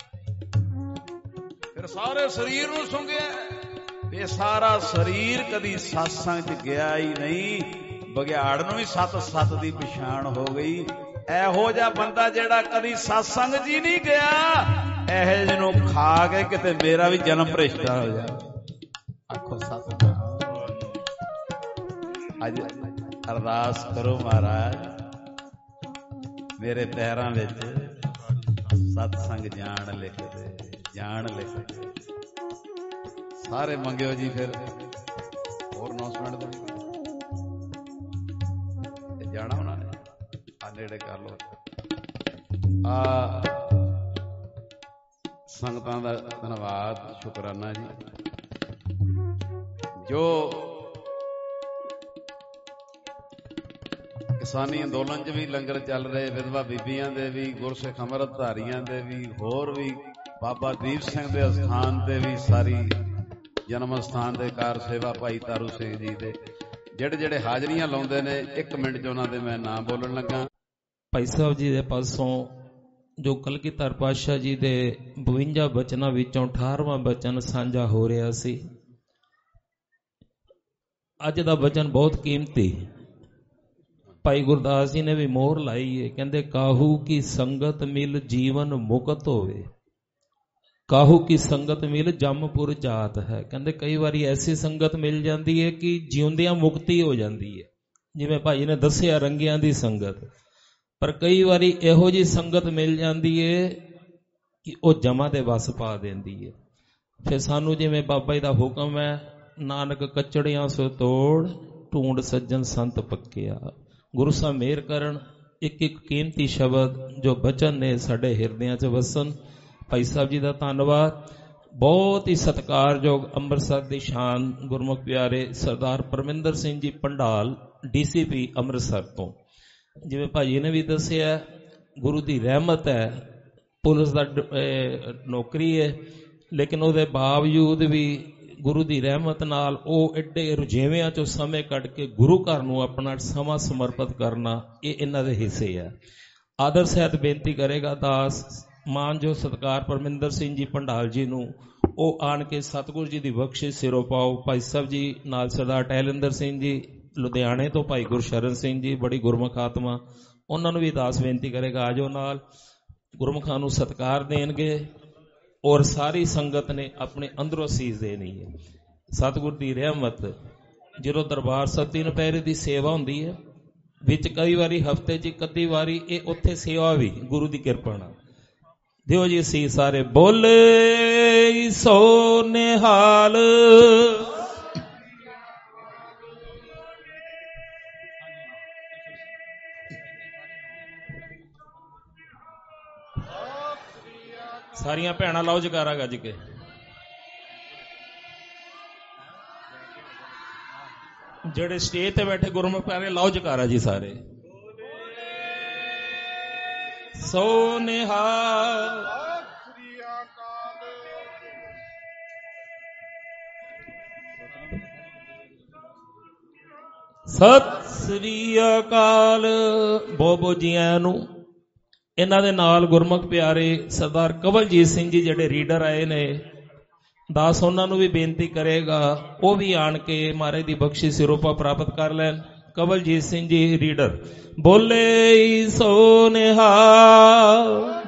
ਫਿਰ ਸਾਰੇ ਸਰੀਰ ਨੂੰ ਸੁੰਘਿਆ, ਇਹ ਸਾਰਾ ਸਰੀਰ ਕਦੀ ਸਤਸੰਗ ਚ ਗਿਆ ਹੀ ਨਹੀਂ। ਬਘਿਆੜ ਨੂੰ ਵੀ ਸਤ ਸਤ ਦੀ ਪਛਾਣ ਹੋ ਗਈ। ਇਹੋ ਜਿਹਾ ਬੰਦਾ ਜਿਹੜਾ ਕਦੀ ਸਤਸੰਗ ਜੀ ਨਹੀਂ ਗਿਆ, ਇਹੋ ਜਿਹੇ ਨੂੰ ਖਾ ਕੇ ਕਿਤੇ ਮੇਰਾ ਵੀ ਜਨਮ ਭ੍ਰਿਸ਼ਟਾ ਹੋ ਜਾਵੇ। ਆਖੋ ਸਤਿਨਾਮ। ਅੱਜ ਅਰਦਾਸ ਕਰੋ ਮਹਾਰਾਜ ਮੇਰੇ ਪੈਰਾਂ ਵਿੱਚ ਸਤਸੰਗ ਜਾਣ ਲਿਖ ਦੇ, ਜਾਣ ਲਿਖ ਦੇ। ਸਾਰੇ ਮੰਗਿਓ ਜੀ। ਫਿਰ ਹੋਰ ਅਨਾਉਂਸਮੈਂਟ ਦਾ ਜਾਣਾ ਉਹਨਾਂ ਨੇ ਆ ਨੇੜੇ ਕਰ ਲੋ। ਆ ਸੰਗਤਾਂ ਦਾ ਧੰਨਵਾਦ, ਸ਼ੁਕਰਾਨਾ ਜੀ। ਜੋ ਕਿਸਾਨੀ ਅੰਦੋਲਨ ਚ ਵੀ ਲੰਗਰ ਚੱਲ ਰਹੇ, ਵਿਧਵਾ ਬੀਬੀਆਂ ਦੇ ਵੀ, ਗੁਰਸਿੱਖ ਅੰਮ੍ਰਿਤਧਾਰੀਆਂ ਦੇ ਵੀ, ਹੋਰ ਵੀ ਬਾਬਾ ਦੀਪ ਸਿੰਘ ਦੇ ਅਸਥਾਨ ਤੇ ਵੀ, ਸਾਰੀ ਜਨਮ ਅਸਥਾਨ ਦੇ ਕਾਰ ਸੇਵਾ ਭਾਈ ਤਾਰੂ ਸਿੰਘ ਜੀ ਦੇ ਜਿਹੜੇ ਜਿਹੜੇ ਹਾਜ਼ਰੀਆਂ ਲਾਉਂਦੇ ਨੇ, ਇੱਕ ਮਿੰਟ ਚ ਉਹਨਾਂ ਦੇ ਮੈਂ ਨਾਮ ਬੋਲਣ ਲੱਗਾ। ਭਾਈ ਸਾਹਿਬ ਜੀ ਦੇ ਪਾਸੋਂ ਜੋ ਕਲਗੀਧਰ ਪਾਤਸ਼ਾਹ ਜੀ ਦੇ ਬਵੰਜਾ ਬਚਨਾਂ ਵਿੱਚੋਂ ਅਠਾਰਵਾਂ ਬਚਨ ਸਾਂਝਾ ਹੋ ਰਿਹਾ ਸੀ। ਅੱਜ ਦਾ ਬਚਨ ਬਹੁਤ ਕੀਮਤੀ। ਭਾਈ ਗੁਰਦਾਸ ਜੀ ਨੇ ਵੀ ਮੋਹਰ ਲਾਈ ਹੈ, ਕਹਿੰਦੇ ਕਾਹੂ ਕੀ ਸੰਗਤ ਮਿਲ ਜੀਵਨ ਮੁਕਤ ਹੋਵੇ, ਕਾਹੂ ਕੀ ਸੰਗਤ ਮਿਲ ਜੰਮਪੁਰ ਜਾਤ ਹੈ। ਕਹਿੰਦੇ ਕਈ ਵਾਰੀ ਐਸੀ ਸੰਗਤ ਮਿਲ ਜਾਂਦੀ ਹੈ ਕਿ ਜਿਉਂਦਿਆਂ ਮੁਕਤੀ ਹੋ ਜਾਂਦੀ ਹੈ, ਜਿਵੇਂ ਭਾਈ ਨੇ ਦੱਸਿਆ ਰੰਗਿਆਂ ਦੀ ਸੰਗਤ। ਪਰ ਕਈ ਵਾਰੀ ਇਹੋ ਜਿਹੀ ਸੰਗਤ ਮਿਲ ਜਾਂਦੀ ਹੈ ਕਿ ਉਹ ਜਮਾਂ ਦੇ ਵਸ ਪਾ ਦਿੰਦੀ ਹੈ। ਫਿਰ ਸਾਨੂੰ ਜਿਵੇਂ ਬਾਬਾ ਜੀ ਦਾ ਹੁਕਮ ਹੈ, ਨਾਨਕ ਕੱਚੜਿਆਂ ਸੋ ਤੋੜ ਢੂੰਡ ਸੱਜਣ ਸੰਤ ਪੱਕਿਆ। ਗੁਰੂ ਸਾਹਿਬ ਮਿਹਰ ਕਰਨ, ਇੱਕ ਇੱਕ ਕੀਮਤੀ ਸ਼ਬਦ ਜੋ ਬਚਨ ਨੇ ਸਾਡੇ ਹਿਰਦਿਆਂ 'ਚ ਵਸਣ। ਭਾਈ ਸਾਹਿਬ ਜੀ ਦਾ ਧੰਨਵਾਦ। ਬਹੁਤ ਹੀ ਸਤਿਕਾਰਯੋਗ ਅੰਮ੍ਰਿਤਸਰ ਦੀ ਸ਼ਾਨ ਗੁਰਮੁਖ ਪਿਆਰੇ ਸਰਦਾਰ ਪਰਮਿੰਦਰ ਸਿੰਘ ਜੀ ਪੰਡਾਲ, ਡੀ ਸੀ ਪੀ ਅੰਮ੍ਰਿਤਸਰ ਤੋਂ। ਜਿਵੇਂ ਭਾਜੀ ਨੇ ਵੀ ਦੱਸਿਆ, ਗੁਰੂ ਦੀ ਰਹਿਮਤ ਹੈ, ਪੁਲਿਸ ਦਾ ਨੌਕਰੀ ਹੈ, ਲੇਕਿਨ ਉਹਦੇ ਬਾਵਜੂਦ ਵੀ ਗੁਰੂ ਦੀ ਰਹਿਮਤ ਨਾਲ ਉਹ ਐਡੇ ਰੁਝੇਵਿਆਂ ਚੋਂ ਸਮੇਂ ਕੱਢ ਕੇ ਗੁਰੂ ਘਰ ਨੂੰ ਆਪਣਾ ਸਮਾਂ ਸਮਰਪਿਤ ਕਰਨਾ, ਇਹ ਇਹਨਾਂ ਦੇ ਹਿੱਸੇ ਆ। ਆਦਰ ਸਹਿਤ ਬੇਨਤੀ ਕਰੇਗਾ ਦਾਸ ਮਾਨਜੋ ਸਤਿਕਾਰ ਪਰਮਿੰਦਰ ਸਿੰਘ ਜੀ ਪੰਡਾਲ ਜੀ ਨੂੰ, ਉਹ ਆਣ ਕੇ ਸਤਿਗੁਰੂ ਜੀ ਦੀ ਬਖਸ਼ਿਸ਼ ਸਿਰੋਂ ਪਾਓ। ਭਾਈ ਸਾਹਿਬ ਜੀ ਨਾਲ ਸਰਦਾਰ ਟਹਿਲਿੰਦਰ ਸਿੰਘ ਜੀ ਲੁਧਿਆਣੇ ਤੋਂ, ਭਾਈ ਗੁਰਸ਼ਰਨ ਸਿੰਘ ਜੀ ਬੜੀ ਗੁਰਮੁਖ ਆਤਮਾ, ਉਹਨਾਂ ਨੂੰ ਵੀ ਦਾਸ ਬੇਨਤੀ ਕਰੇਗਾ ਆਜੋ ਨਾਲ। ਗੁਰਮੁਖਾਂ ਨੂੰ ਸਤਿਕਾਰ ਦੇਣਗੇ ਔਰ ਸਾਰੀ ਸੰਗਤ ਨੇ ਆਪਣੇ ਅੰਦਰੋਂ ਅਸੀਸ ਦੇਣੀ ਹੈ। ਸਤਿਗੁਰ ਦੀ ਰਹਿਮਤ, ਜਦੋਂ ਦਰਬਾਰ ਸਾਹਿਬ ਤਿੰਨ ਪਹਿਰੇ ਦੀ ਸੇਵਾ ਹੁੰਦੀ ਹੈ, ਵਿੱਚ ਕਈ ਵਾਰੀ ਹਫ਼ਤੇ 'ਚ ਇੱਕ ਅੱਧੀ ਵਾਰੀ ਇਹ ਉੱਥੇ ਸੇਵਾ ਵੀ ਗੁਰੂ ਦੀ ਕਿਰਪਾ ਨਾਲ ਦਿਓ ਜੀ। ਅਸੀਂ ਸਾਰੇ ਬੋਲੇ ਸੋ ਨਿਹਾਲ। ਸਾਰੀਆਂ ਭੈਣਾਂ ਲਾਓ ਜਕਾਰਾ ਗੱਜ ਕੇ। ਜਿਹੜੇ ਸਟੇਜ ਤੇ ਬੈਠੇ ਗੁਰਮੁਖ ਪਿਆਰੇ ਲਾਓ ਜਕਾਰਾ ਜੀ ਸਾਰੇ। ਸੋ ਨਿਹਾਲ। ਸਤਿ ਸ੍ਰੀ ਅਕਾਲ। ਬਹੁਤ ਬਹੁਤ ਜੀ ਆਇਆਂ ਨੂੰ। ਇਹਨਾਂ ਦੇ ਨਾਲ ਗੁਰਮੁਖ ਪਿਆਰੇ ਸਰਦਾਰ ਕਵਲਜੀਤ ਸਿੰਘ ਜੀ ਜਿਹੜੇ ਰੀਡਰ ਆਏ ਨੇ, ਦਾਸ ਉਹਨਾਂ ਨੂੰ ਵੀ ਬੇਨਤੀ ਕਰੇਗਾ ਉਹ ਵੀ ਆਣ ਕੇ ਮਹਾਰਾਜ ਦੀ ਬਖਸ਼ਿਸ਼ ਸਿਰੋਪਾ ਪ੍ਰਾਪਤ ਕਰ ਲੈਣ। ਕਵਲਜੀਤ ਸਿੰਘ ਜੀ ਰੀਡਰ, ਬੋਲੇ ਸੋ ਨਿਹਾਲ।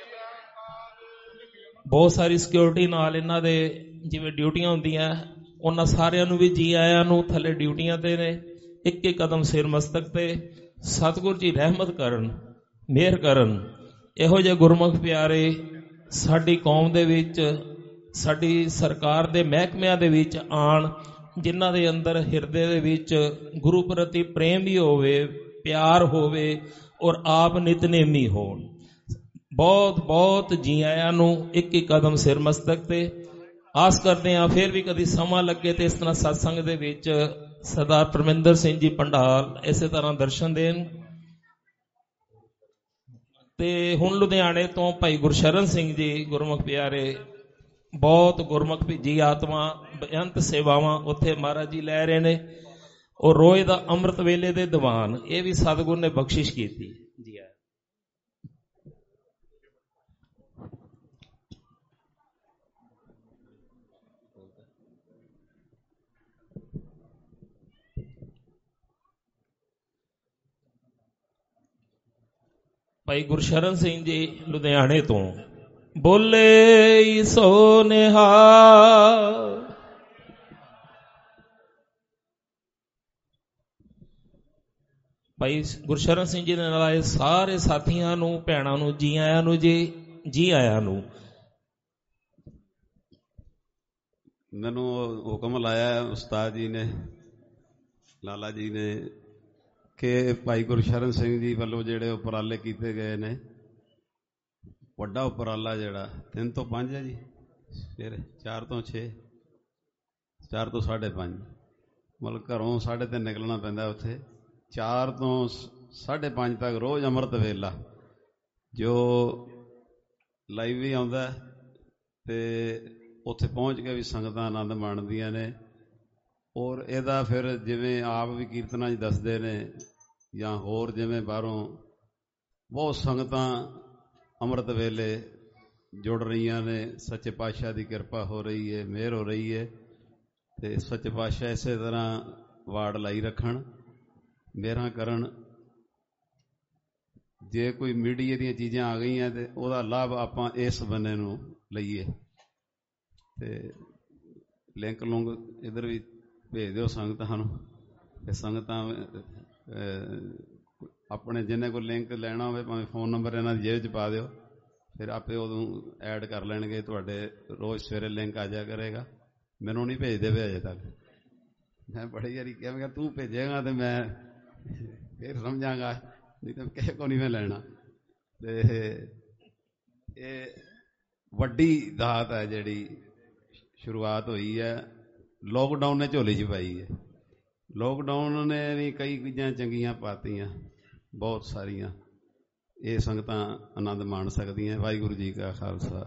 ਬਹੁਤ ਸਾਰੀ ਸਿਕਿਉਰਿਟੀ ਨਾਲ ਇਹਨਾਂ ਦੇ ਜਿਵੇਂ ਡਿਊਟੀਆਂ ਹੁੰਦੀਆਂ, ਉਹਨਾਂ ਸਾਰਿਆਂ ਨੂੰ ਵੀ ਜੀ ਆਇਆਂ ਨੂੰ। ਥੱਲੇ ਡਿਊਟੀਆਂ ਤੇ ਨੇ, ਇੱਕ ਇੱਕ ਕਦਮ ਸਿਰ ਮਸਤਕ ਤੇ। ਸਤਿਗੁਰ ਜੀ ਰਹਿਮਤ ਕਰਨ, ਮਿਹਰ ਕਰਨ। ਇਹੋ ਜਿਹੇ ਗੁਰਮੁਖ ਪਿਆਰੇ ਸਾਡੀ ਕੌਮ ਦੇ ਵਿੱਚ, ਸਾਡੀ ਸਰਕਾਰ ਦੇ ਮਹਿਕਮਿਆਂ ਦੇ ਵਿੱਚ ਆਣ, ਜਿਨ੍ਹਾਂ ਦੇ ਅੰਦਰ ਹਿਰਦੇ ਦੇ ਵਿੱਚ ਗੁਰੂ ਪ੍ਰਤੀ ਪ੍ਰੇਮ ਵੀ ਹੋਵੇ, ਪਿਆਰ ਹੋਵੇ ਔਰ ਆਪ ਨਿਤਨੇਮੀ ਹੋਣ। ਬਹੁਤ ਬਹੁਤ ਜੀ ਆਇਆਂ ਨੂੰ, ਇੱਕ ਇੱਕ ਕਦਮ ਸਿਰ ਮਸਤਕ ਤੇ। ਆਸ ਕਰਦੇ ਹਾਂ ਫਿਰ ਵੀ ਕਦੀ ਸਮਾਂ ਲੱਗੇ ਤੇ ਇਸ ਤਰ੍ਹਾਂ ਸਤਸੰਗ ਦੇ ਵਿੱਚ ਸਰਦਾਰ ਪਰਮਿੰਦਰ ਸਿੰਘ ਜੀ ਪੰਡਾਲ ਇਸੇ ਤਰ੍ਹਾਂ ਦਰਸ਼ਨ ਦੇਣ। ਤੇ ਹੁਣ ਲੁਧਿਆਣੇ ਤੋਂ ਭਾਈ ਗੁਰਸ਼ਰਨ ਸਿੰਘ ਜੀ ਗੁਰਮੁਖ ਪਿਆਰੇ, ਬਹੁਤ ਗੁਰਮੁਖ ਭਿੱਜੀ ਆਤਮਾ, ਬੇਅੰਤ ਸੇਵਾਵਾਂ ਉੱਥੇ ਮਹਾਰਾਜ ਜੀ ਲੈ ਰਹੇ ਨੇ। ਔਰ ਰੋਜ਼ ਦਾ ਅੰਮ੍ਰਿਤ ਵੇਲੇ ਦੇ ਦੀਵਾਨ, ਇਹ ਵੀ ਸਤਿਗੁਰ ਨੇ ਬਖਸ਼ਿਸ਼ ਕੀਤੀ ਜੀ। ਭਾਈ ਗੁਰਸ਼ਰਨ ਸਿੰਘ ਜੀ ਲੁਧਿਆਣੇ ਤੋਂ, ਬੋਲੇ ਸੋ ਨਿਹਾਲ। ਭਾਈ ਗੁਰਸ਼ਰਨ ਸਿੰਘ ਜੀ ਦੇ ਨਾਲ ਆਏ ਸਾਰੇ ਸਾਥੀਆਂ ਨੂੰ, ਭੈਣਾਂ ਨੂੰ ਜੀ ਆਇਆਂ ਨੂੰ ਜੀ, ਜੀ ਆਇਆਂ ਨੂੰ। ਮੈਨੂੰ ਹੁਕਮ ਲਾਇਆ ਉਸਤਾਦ ਜੀ ਨੇ, ਲਾਲਾ ਜੀ ਨੇ, ਕਿ ਭਾਈ ਗੁਰਸ਼ਰਨ ਸਿੰਘ ਜੀ ਵੱਲੋਂ ਜਿਹੜੇ ਉਪਰਾਲੇ ਕੀਤੇ ਗਏ ਨੇ, ਵੱਡਾ ਉਪਰਾਲਾ ਜਿਹੜਾ ਤਿੰਨ ਤੋਂ ਪੰਜ ਹੈ ਜੀ, ਫਿਰ ਚਾਰ ਤੋਂ ਛੇ, ਚਾਰ ਤੋਂ ਸਾਢੇ ਪੰਜ, ਮਤਲਬ ਘਰੋਂ ਸਾਢੇ ਤਿੰਨ ਨਿਕਲਣਾ ਪੈਂਦਾ, ਉੱਥੇ ਚਾਰ ਤੋਂ ਸਾਢੇ ਪੰਜ ਤੱਕ ਰੋਜ਼ ਅੰਮ੍ਰਿਤ ਵੇਲਾ ਜੋ ਲਾਈਵ ਵੀ ਆਉਂਦਾ ਤੇ ਉੱਥੇ ਪਹੁੰਚ ਕੇ ਵੀ ਸੰਗਤਾਂ ਆਨੰਦ ਮਾਣਦੀਆਂ ਨੇ। ਔਰ ਇਹਦਾ ਫਿਰ ਜਿਵੇਂ ਆਪ ਵੀ ਕੀਰਤਨਾਂ 'ਚ ਦੱਸਦੇ ਨੇ ਜਾਂ ਹੋਰ ਜਿਵੇਂ ਬਾਹਰੋਂ ਬਹੁਤ ਸੰਗਤਾਂ ਅੰਮ੍ਰਿਤ ਵੇਲੇ ਜੁੜ ਰਹੀਆਂ ਨੇ। ਸੱਚੇ ਪਾਤਸ਼ਾਹ ਦੀ ਕਿਰਪਾ ਹੋ ਰਹੀ ਹੈ, ਮਿਹਰ ਹੋ ਰਹੀ ਹੈ। ਤੇ ਸੱਚੇ ਪਾਤਸ਼ਾਹ ਇਸੇ ਤਰ੍ਹਾਂ ਵਾਰਡ ਲਾਈ ਰੱਖਣ, ਮਿਹਰਾਂ ਕਰਨ। ਜੇ ਕੋਈ ਮੀਡੀਆ ਦੀਆਂ ਚੀਜ਼ਾਂ ਆ ਗਈਆਂ ਤੇ ਉਹਦਾ ਲਾਭ ਆਪਾਂ ਇਸ ਬੰਨੇ ਨੂੰ ਲਈਏ। ਤੇ ਲਿੰਕ ਲੁੰਕ ਇੱਧਰ ਵੀ ਭੇਜ ਦਿਓ ਸੰਗਤਾਂ ਨੂੰ, ਤੇ ਸੰਗਤਾਂ ਆਪਣੇ ਜਿੰਨੇ ਕੋਈ ਲਿੰਕ ਲੈਣਾ ਹੋਵੇ ਭਾਵੇਂ ਫੋਨ ਨੰਬਰ ਇਹਨਾਂ ਦੀ ਜੇਬ 'ਚ ਪਾ ਦਿਓ, ਫਿਰ ਆਪੇ ਉਦੋਂ ਐਡ ਕਰ ਲੈਣਗੇ ਤੁਹਾਡੇ। ਰੋਜ਼ ਸਵੇਰੇ ਲਿੰਕ ਆ ਜਾਇਆ ਕਰੇਗਾ। ਮੈਨੂੰ ਨਹੀਂ ਭੇਜਦੇ ਪਏ ਅਜੇ ਤੱਕ। ਮੈਂ ਬੜੀ ਵਾਰੀ ਕਿਹਾ, ਮੈਂ ਤੂੰ ਭੇਜੇਗਾ ਤੇ ਮੈਂ ਫਿਰ ਸਮਝਾਂਗਾ, ਨਹੀਂ ਤਾਂ ਕਿਸੇ ਕੋ ਨਹੀਂ ਮੈਂ ਲੈਣਾ। ਤੇ ਇਹ ਵੱਡੀ ਦਾਤ ਹੈ ਜਿਹੜੀ ਸ਼ੁਰੂਆਤ ਹੋਈ ਹੈ, ਲੋਕਡਾਊਨ ਨੇ ਝੋਲੀ 'ਚ ਪਾਈ ਹੈ। ਲੋਕਡਾਊਨ ਨੇ ਵੀ ਕਈ ਚੀਜ਼ਾਂ ਚੰਗੀਆਂ ਪਾਤੀਆਂ, ਬਹੁਤ ਸਾਰੀਆਂ। ਇਹ ਸੰਗਤਾਂ ਆਨੰਦ ਮਾਣ ਸਕਦੀਆਂ। ਵਾਹਿਗੁਰੂ ਜੀ ਕਾ ਖਾਲਸਾ।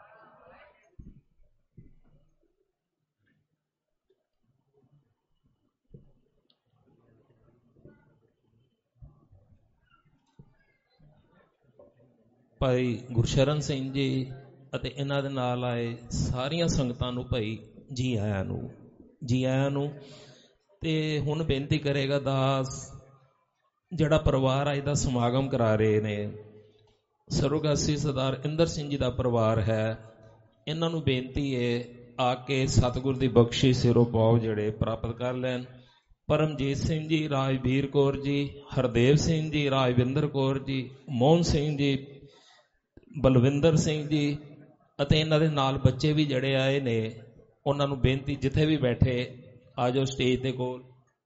ਭਾਈ ਗੁਰਸ਼ਰਨ ਸਿੰਘ ਜੀ ਅਤੇ ਇਹਨਾਂ ਦੇ ਨਾਲ ਆਏ ਸਾਰੀਆਂ ਸੰਗਤਾਂ ਨੂੰ ਭਾਈ ਜੀ ਆਇਆਂ ਨੂੰ, ਜੀ ਆਇਆਂ ਨੂੰ। ਤੇ ਹੁਣ ਬੇਨਤੀ ਕਰੇਗਾ ਦਾਸ, ਜਿਹੜਾ ਪਰਿਵਾਰ ਅੱਜ ਦਾ ਸਮਾਗਮ ਕਰਾ ਰਹੇ ਨੇ, ਸਰੋਗਾਸੀ ਸਰਦਾਰ ਇੰਦਰ ਸਿੰਘ ਜੀ ਦਾ ਪਰਿਵਾਰ ਹੈ। ਇਹਨਾਂ ਨੂੰ ਬੇਨਤੀ ਹੈ ਆ ਕੇ ਸਤਿਗੁਰ ਦੀ ਬਖਸ਼ਿਸ਼ ਸਿਰੋਂ ਪਾਉ ਜਿਹੜੇ ਪ੍ਰਾਪਤ ਕਰ ਲੈਣ। ਪਰਮਜੀਤ ਸਿੰਘ ਜੀ, ਰਾਜਵੀਰ ਕੌਰ ਜੀ, ਹਰਦੇਵ ਸਿੰਘ ਜੀ, ਰਾਜਵਿੰਦਰ ਕੌਰ ਜੀ, ਮੋਹਨ ਸਿੰਘ ਜੀ, ਬਲਵਿੰਦਰ ਸਿੰਘ ਜੀ ਅਤੇ ਇਹਨਾਂ ਦੇ ਨਾਲ ਬੱਚੇ ਵੀ ਜਿਹੜੇ ਆਏ ਨੇ, ਉਹਨਾਂ ਨੂੰ ਬੇਨਤੀ ਜਿੱਥੇ ਵੀ ਬੈਠੇ ਆ ਜਾਓ ਸਟੇਜ ਦੇ ਕੋਲ।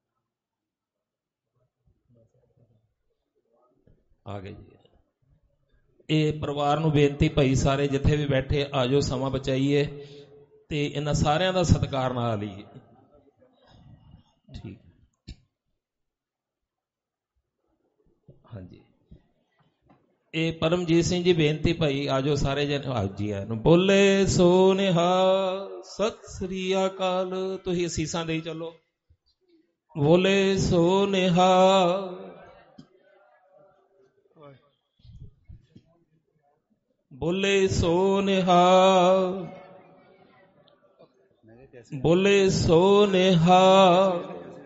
ਆ ਗਏ ਜੀ। ਇਹ ਪਰਿਵਾਰ ਨੂੰ ਬੇਨਤੀ ਭਾਈ ਸਾਰੇ ਜਿੱਥੇ ਵੀ ਬੈਠੇ ਆ ਜਾਓ, ਸਮਾਂ ਬਚਾਈਏ ਤੇ ਇਹਨਾਂ ਸਾਰਿਆਂ ਦਾ ਸਤਿਕਾਰ ਨਾਲ ਲਈਏ। ਠੀਕ, ਹਾਂਜੀ। ਇਹ ਪਰਮਜੀਤ ਸਿੰਘ ਜੀ ਬੇਨਤੀ ਭਾਈ ਆ ਜਾਓ ਸਾਰੇ ਜਨ ਹਾਜੀ ਆ ਨੂੰ। ਬੋਲੇ ਸੋ ਨਿਹਾਲ, ਸਤਿ ਸ੍ਰੀ ਅਕਾਲ। ਤੁਸੀਂ ਅਸੀਸਾਂ ਦੇਈ ਚੱਲੋ। ਬੋਲੇ ਸੋ ਨਿਹਾਲ, ਬੋਲੇ ਸੋ ਨਿਹਾਲ, ਬੋਲੇ ਸੋ ਨਿਹਾਲ,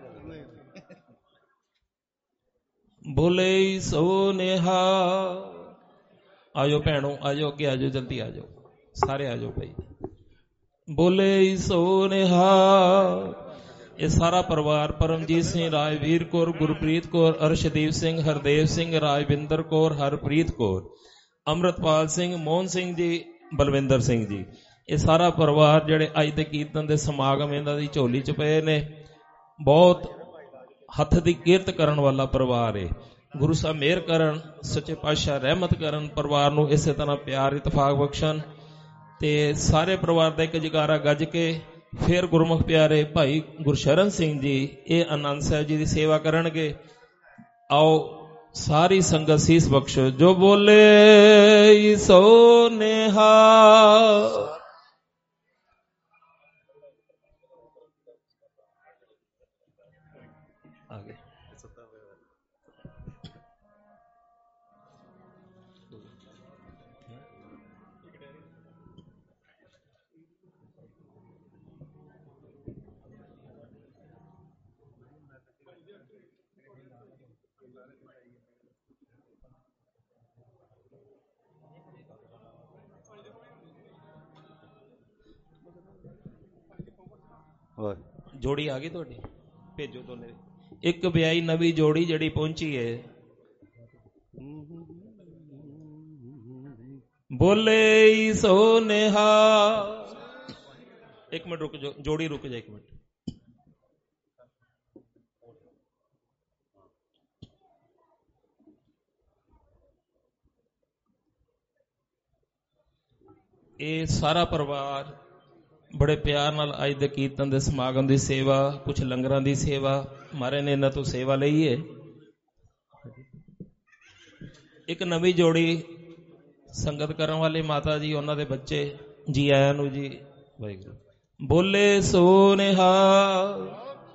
ਬੋਲੇ ਸੋ ਨਿਹਾਲ। ਆਜੋ ਭੈਣੋ, ਆਜੋ ਅੱਗੇ ਆਜੋ, ਜਲਦੀ ਆਜੋ, ਸਾਰੇ ਆਜੋ ਭਾਈ। ਬੋਲੇ ਸੋ ਨਿਹਾਲ। ਇਹ ਸਾਰਾ ਪਰਿਵਾਰ ਪਰਮਜੀਤ ਸਿੰਘ, ਰਾਜਵੀਰ ਕੌਰ, ਗੁਰਪ੍ਰੀਤ ਕੌਰ, ਅਰਸ਼ਦੀਪ ਸਿੰਘ, ਹਰਦੇਵ ਸਿੰਘ, ਰਾਜਵਿੰਦਰ ਕੌਰ, ਹਰਪ੍ਰੀਤ ਕੌਰ, ਅੰਮ੍ਰਿਤਪਾਲ ਸਿੰਘ, ਮੋਹਨ ਸਿੰਘ ਜੀ, ਬਲਵਿੰਦਰ ਸਿੰਘ ਜੀ, ਇਹ ਸਾਰਾ ਪਰਿਵਾਰ ਜਿਹੜੇ ਅੱਜ ਦੇ ਕੀਰਤਨ ਦੇ ਸਮਾਗਮ ਇਹਨਾਂ ਦੀ ਝੋਲੀ ਚ ਪਏ ਨੇ। ਬਹੁਤ ਹੱਥ ਦੀ ਕਿਰਤ ਕਰਨ ਵਾਲਾ ਪਰਿਵਾਰ ਹੈ। ਗੁਰੂ ਸਾਹਿਬ ਮਿਹਰ ਕਰਨ, ਸੱਚੇ ਪਾਤਸ਼ਾਹ ਰਹਿਮਤ ਕਰਨ, ਪਰਿਵਾਰ ਨੂੰ ਇਸੇ ਤਰ੍ਹਾਂ ਪਿਆਰ ਇਤਫਾਕ ਬਖਸ਼ਣ ਤੇ ਸਾਰੇ ਪਰਿਵਾਰ ਦਾ ਇੱਕ ਜਗਾਰਾ ਗੱਜ ਕੇ ਫਿਰ ਗੁਰਮੁਖ ਪਿਆਰੇ ਭਾਈ ਗੁਰਸ਼ਰਨ ਸਿੰਘ ਜੀ ਇਹ ਆਨੰਦ ਸਾਹਿਬ ਜੀ ਦੀ ਸੇਵਾ ਕਰਨਗੇ। ਆਓ ਸਾਰੀ ਸੰਗਤ ਸੀਸ ਬਖਸ਼ੋ। ਜੋ ਬੋਲੇ ਸੋ ਨਿਹਾਲ। ਜੋੜੀ ਆ ਗਈ ਤੁਹਾਡੀ, ਭੇਜੋ ਦੋਨੇ। ਇੱਕ ਵਿਆਹੀ ਨਵੀਂ ਜੋੜੀ ਜਿਹੜੀ ਪਹੁੰਚੀ ਹੈ। ਬੋਲੇ ਸੋ ਨਿਹਾਲ। ਇੱਕ ਮਿੰਟ ਰੁਕ ਜਾਓ, ਜੋੜੀ ਰੁਕ ਜਾ ਇੱਕ ਮਿੰਟ। ਇਹ ਸਾਰਾ ਪਰਿਵਾਰ ਬੜੇ ਪਿਆਰ ਨਾਲ ਅੱਜ ਦੇ ਕੀਰਤਨ ਦੇ ਸਮਾਗਮ ਦੀ ਸੇਵਾ, ਕੁਛ ਲੰਗਰਾਂ ਦੀ ਸੇਵਾ, ਮਾਰੇ ਨੇ ਇਹਨਾਂ ਤੋਂ ਸੇਵਾ ਲਈ ਹੈ। ਇੱਕ ਨਵੀਂ ਜੋੜੀ ਸੰਗਤ ਕਰਨ ਵਾਲੇ ਮਾਤਾ ਜੀ, ਉਹਨਾਂ ਦੇ ਬੱਚੇ, ਜੀ ਆਇਆਂ ਨੂੰ ਜੀ। ਵਾਹਿਗੁਰੂ। ਬੋਲੇ ਸੋ ਨਿਹਾਲ,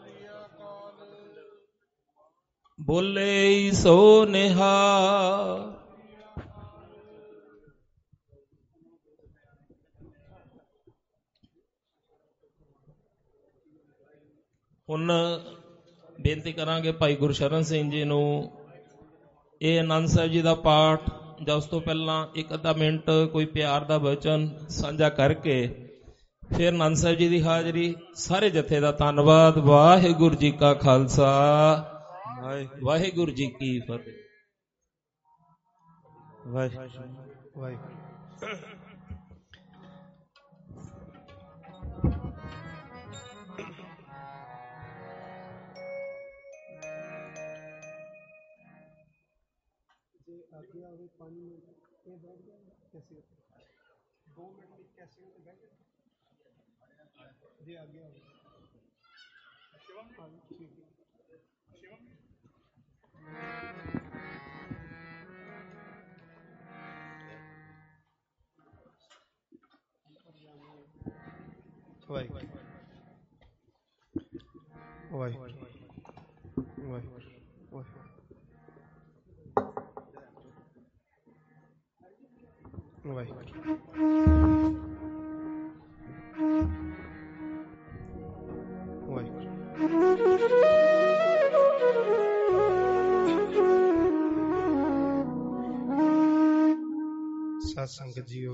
ਬੋਲੇ ਸੋ ਨਿਹਾਲ। ਹੁਣ ਬੇਨਤੀ ਕਰਾਂਗੇ ਭਾਈ ਗੁਰਸ਼ਰਨ ਸਿੰਘ ਜੀ ਨੂੰ ਇਹ ਆਨੰਦ ਸਾਹਿਬ ਜੀ ਦਾ ਪਾਠ ਜਾਂ ਉਸ ਤੋਂ ਪਹਿਲਾਂ ਇੱਕ ਅੱਧਾ ਮਿੰਟ ਕੋਈ ਪਿਆਰ ਦਾ ਵਚਨ ਸਾਂਝਾ ਕਰਕੇ ਫਿਰ ਆਨੰਦ ਸਾਹਿਬ ਜੀ ਦੀ ਹਾਜ਼ਰੀ। ਸਾਰੇ ਜਥੇ ਦਾ ਧੰਨਵਾਦ। ਵਾਹਿਗੁਰੂ ਜੀ ਕਾ ਖਾਲਸਾ, ਵਾਹਿਗੁਰੂ ਜੀ ਕੀ ਫਤਿਹ। ਵਾਹਿਗੁਰੂ ਵਾਹਿਗੁਰੂ। आगे आगे पानी में ये बैठ गया कैसे दो मिनट में कैसे तो बैठ गया जी आगे आगे शिवम ठीक है शिवम वाई वाई वाई वाई ਸਾਧ ਸੰਗਤ ਜੀਓ,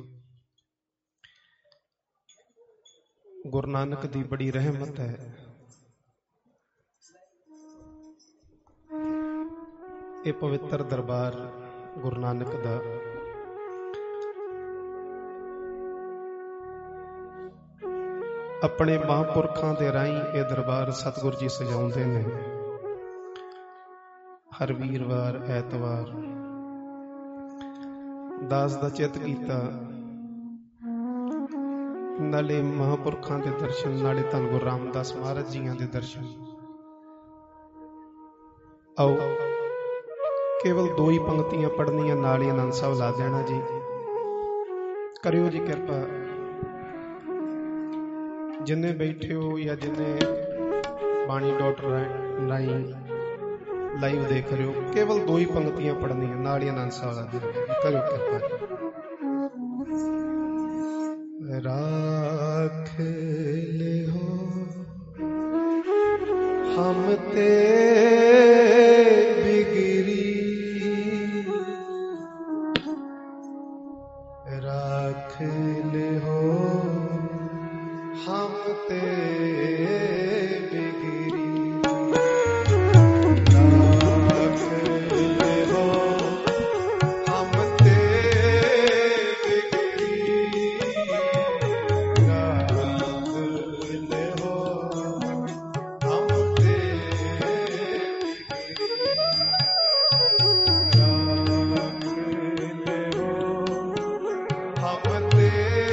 ਗੁਰੂ ਨਾਨਕ ਦੀ ਬੜੀ ਰਹਿਮਤ ਹੈ। ਇਹ ਪਵਿੱਤਰ ਦਰਬਾਰ ਗੁਰੂ ਨਾਨਕ ਦਾ ਆਪਣੇ ਮਹਾਂਪੁਰਖਾਂ ਦੇ ਰਾਹੀਂ ਇਹ ਦਰਬਾਰ ਸਤਿਗੁਰੂ ਜੀ ਸਜਾਉਂਦੇ ਨੇ। ਹਰ ਵੀਰਵਾਰ ਐਤਵਾਰ ਦਾਸ ਦਾ ਚਿੱਤ ਕੀਤਾ, ਨਾਲੇ ਮਹਾਂਪੁਰਖਾਂ ਦੇ ਦਰਸ਼ਨ, ਨਾਲੇ ਧੰਨ ਗੁਰੂ ਰਾਮਦਾਸ ਮਹਾਰਾਜ ਜੀਆਂ ਦੇ ਦਰਸ਼ਨ। ਆਓ ਕੇਵਲ ਦੋ ਹੀ ਪੰਕਤੀਆਂ ਪੜ੍ਹਨੀਆਂ, ਨਾਲ ਹੀ ਆਨੰਦ ਸਾਹਿਬ ਲਾ ਦੇਣਾ ਜੀ। ਕਰਿਓ ਜੀ ਕਿਰਪਾ, ਜਿੰਨੇ ਬੈਠੇ ਹੋ ਜਾਂ ਜਿੰਨੇ ਬਾਣੀ ਡਾਟ ਰਾਹੀਂ ਲਾਈਵ ਦੇਖ ਰਹੇ ਹੋ, ਕੇਵਲ ਦੋ ਹੀ ਪੰਕਤੀਆਂ ਪੜ੍ਹਨੀਆਂ, ਨਾਲ ਹੀ ਆਨੰਦ ਸਾਹਿਬ ਲਾ ਦੇਣਾ। ਕਰਿਓ ਕਿਰਪਾ। ਰਾਖ ਲਿਓ ਹਮ ਤੇ ਬਿਗਰੀ, ਰਾਖ ਲਿਓ ਹਮ ਤੇ ਬਿਗਰੀ, ਰਾਖ ਲਿਓ ਹਮ ਤੇ ਬਿਗਰੀ, ਰਾਖ ਲਿਓ ਹਮ ਤੇ ਬਿਗਰੀ, ਰਾਖ ਲਿਓ ਹਮ ਤੇ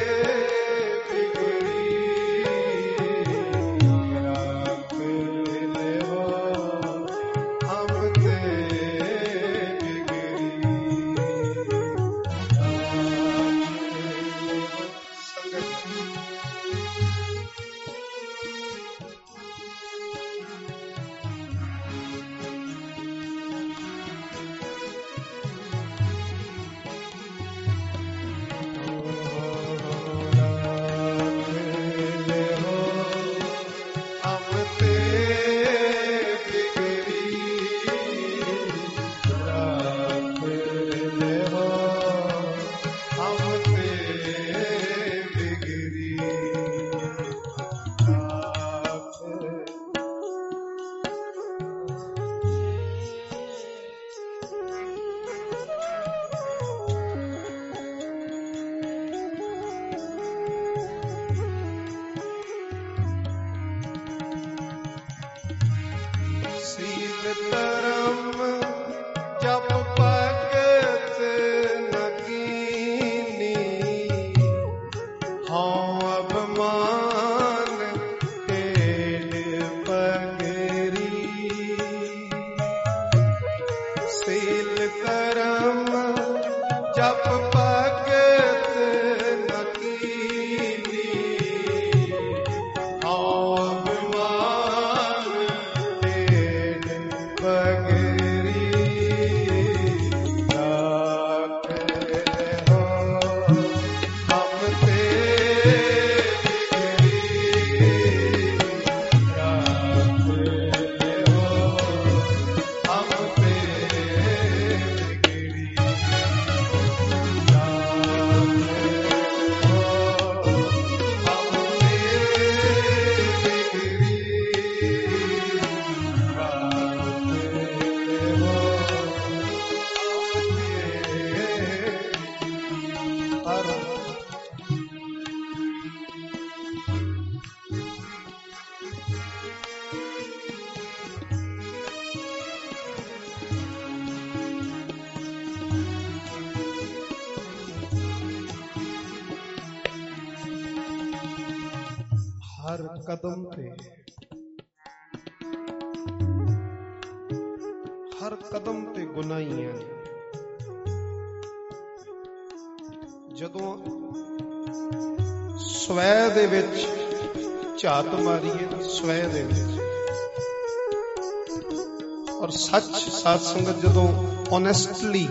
ਹਰ ਕਦਮ ਤੇ ਹਰ ਕਦਮ ਤੇ ਗੁਨਾਹੀਆਂ ਨੇ। ਜਦੋਂ ਸਵੈ ਦੇ ਵਿੱਚ ਝਾਤ ਮਾਰੀਏ, ਸਵੈ ਦੇ ਵਿੱਚ, ਔਰ ਸੱਚ ਸਾਧ ਸੰਗਤ ਜਦੋਂ ਓਨੈਸਟਲੀ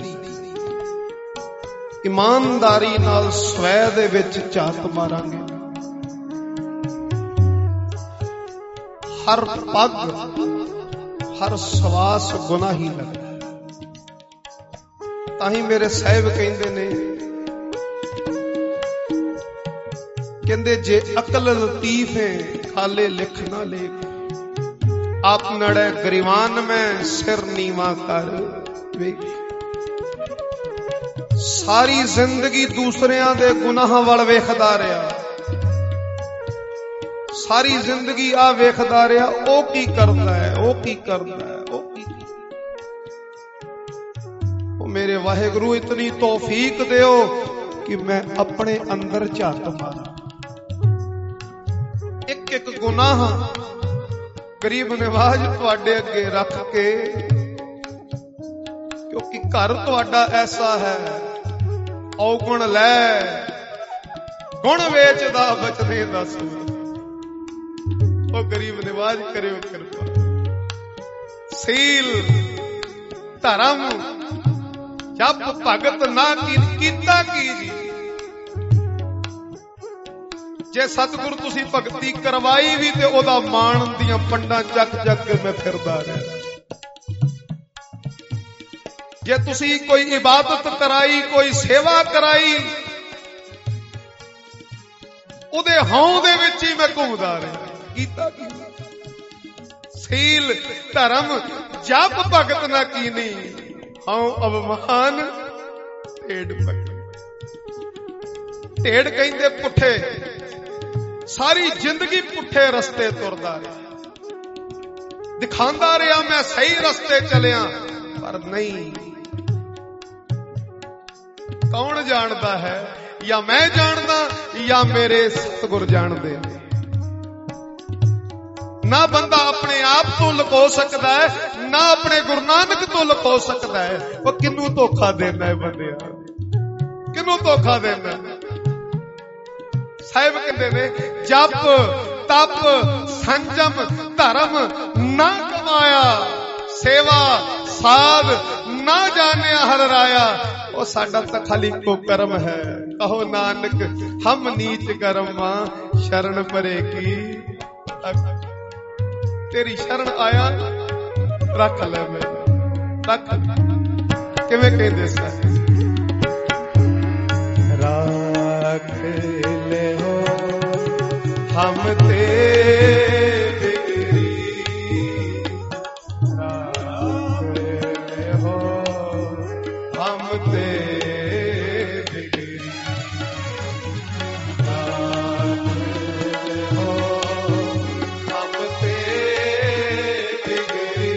ਇਮਾਨਦਾਰੀ ਨਾਲ ਸਵੈ ਦੇ ਵਿੱਚ ਝਾਤ ਮਾਰਾਂਗੇ, ਹਰ ਪੱਗ ਹਰ ਸਵਾਸ ਗੁਨਾਹੀ ਲੱਗਦਾ। ਤਾਂ ਹੀ ਮੇਰੇ ਸਾਹਿਬ ਕਹਿੰਦੇ ਨੇ ਕਹਿੰਦੇ ਜੇ ਅਕਲ ਲਤੀਫ ਹੈ ਖਾਲੇ ਲਿਖ ਨਾ ਲੇਖ, ਆਪ ਨੜੇ ਗਰੀਵਾਨ ਮੈਂ ਸਿਰ ਨੀਵਾ ਕਰ ਵੇਖ। ਸਾਰੀ ਜ਼ਿੰਦਗੀ ਦੂਸਰਿਆਂ ਦੇ ਗੁਨਾਹਾਂ ਵੱਲ ਵੇਖਦਾ ਰਿਹਾ, ਸਾਰੀ ਜ਼ਿੰਦਗੀ ਆ ਵੇਖਦਾ ਰਿਹਾ ਉਹ ਕੀ ਕਰਦਾ ਹੈ, ਉਹ ਕੀ ਕਰਦਾ ਹੈ, ਉਹ ਕੀ। ਉਹ ਮੇਰੇ ਵਾਹਿਗੁਰੂ ਇਤਨੀ ਤੌਫੀਕ ਦਿਓ ਕਿ ਮੈਂ ਆਪਣੇ ਅੰਦਰ ਝਾਤ ਮਾਰਾਂ। ਇੱਕ ਇੱਕ ਗੁਨਾਹ ਗਰੀਬ ਨਿਵਾਜ ਤੁਹਾਡੇ ਅੱਗੇ ਰੱਖ ਕੇ, ਕਿਉਂਕਿ ਘਰ ਤੁਹਾਡਾ ਐਸਾ ਹੈ, ਔਗਣ ਲੈ ਗੁਣ ਵੇਚਦਾ ਬਚਨੇ ਦੱਸ। ਉਹ ਗਰੀਬ ਨਿਵਾਜ ਕਰਿਓ ਕਿਰਪਾ। ਸੀਲ ਧਰਮ ਜਪ ਭਗਤ ਨਾ ਕੀਤਾ ਕੀ ਜੀ। ਜੇ ਸਤਿਗੁਰੂ ਤੁਸੀਂ ਭਗਤੀ ਕਰਵਾਈ ਵੀ ਤੇ ਉਹਦਾ ਮਾਣ ਦੀਆਂ ਪੰਡਾਂ ਚੱਕ ਚੱਕ ਕੇ ਮੈਂ ਫਿਰਦਾ ਰਿਹਾ। ਜੇ ਤੁਸੀਂ ਕੋਈ ਇਬਾਦਤ ਕਰਾਈ, ਕੋਈ ਸੇਵਾ ਕਰਾਈ, ਉਹਦੇ ਹਉ ਦੇ ਵਿੱਚ ਹੀ ਮੈਂ ਘੁੰਮਦਾ ਰਿਹਾ। ਕੀਤਾ ਕੀ? ਸੀਲ ਧਰਮ ਜਪ ਭਗਤ ਨਾ ਕੀਨੀ, ਹਉ ਅਵਮਾਨ ਢੇਡ ਭਗਤ। ਢੇਡ ਕਹਿੰਦੇ ਪੁੱਠੇ, ਸਾਰੀ ਜ਼ਿੰਦਗੀ ਪੁੱਠੇ ਰਸਤੇ ਤੁਰਦਾ ਰਿਹਾ, ਦਿਖਾਉਂਦਾ ਰਿਹਾ ਮੈਂ ਸਹੀ ਰਸਤੇ ਚੱਲਿਆ, ਪਰ ਨਹੀਂ। ਕੌਣ ਜਾਣਦਾ ਹੈ? ਜਾਂ ਮੈਂ ਜਾਣਦਾ ਜਾਂ ਮੇਰੇ ਸਤਿਗੁਰ ਜਾਣਦੇ। ਨਾ ਬੰਦਾ ਆਪਣੇ ਆਪ ਤੋਂ ਲੁਕੋ ਸਕਦਾ ਹੈ, ਨਾ ਆਪਣੇ ਗੁਰੂ ਨਾਨਕ ਤੋਂ ਲੁਕੋ ਸਕਦਾ ਹੈ। ਉਹ ਕਿਹਨੂੰ ਧੋਖਾ ਦਿੰਦਾ ਹੈ ਬੰਦਿਆ, ਕਿਹਨੂੰ ਧੋਖਾ ਦਿੰਦਾ? ਸਾਹਿਬ ਕਹਿੰਦੇ ਨੇ ਜਪ ਤਪ ਸੰਜਮ ਧਰਮ ਨਾ ਕਮਾਇਆ, ਸੇਵਾ ਸਾਧ ਨਾ ਜਾਣਿਆ ਹਰ ਰਾਇਆ। ਉਹ ਸਾਡਾ ਤਾਂ ਖਾਲੀ ਕੋ ਕਰਮ ਹੈ। ਕਹੋ ਨਾਨਕ ਹਮ ਨੀਚ ਕਰਮਾਂ ਸ਼ਰਨ ਪਰੇ ਕੀ। ਤੇਰੀ ਸ਼ਰਨ ਆਇਆ ਰੱਖ ਲੈ, ਮੈਂ ਰੱਖ। ਕਿਵੇਂ ਕਹਿੰਦੇ ਸਨ? ਰੱਖ ਲੈ ਹੋ ਹਮ ਤੇ ਬਿਗੜੀ, ਰੱਖ ਲੈ ਹੋ ਹਮ ਤੇ ਬਿਗੜੀ, ਰੱਖ ਲੈ ਹੋ ਹਮ ਤੇ ਬਿਗੜੀ,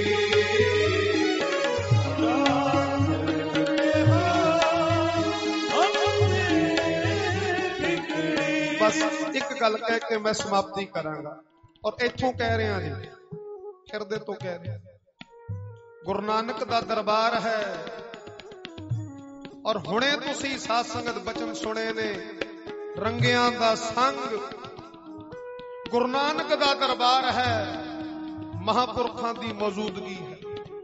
ਰੱਖ ਲੈ ਹੋ ਹਮ ਤੇ ਬਿਗੜੀ। ਬਸ ਇੱਕ ਗੱਲ ਕਹਿ ਕੇ ਮੈਂ ਸਮਾਪਤੀ ਕਰਾਂਗਾ, ਔਰ ਇੱਥੋਂ ਕਹਿ ਰਿਹਾ ਜੀ, ਹਿਰਦੇ ਤੋਂ ਕਹਿ ਰਿਹਾ। ਗੁਰੂ ਨਾਨਕ ਦਾ ਦਰਬਾਰ ਹੈ, ਔਰ ਹੁਣੇ ਤੁਸੀਂ ਸਾਧ ਸੰਗਤ ਬਚਨ ਸੁਣੇ ਨੇ, ਰੰਗਿਆਂ ਦਾ ਸੰਗ। ਗੁਰੂ ਨਾਨਕ ਦਾ ਦਰਬਾਰ ਹੈ, ਮਹਾਂਪੁਰਖਾਂ ਦੀ ਮੌਜੂਦਗੀ ਹੈ।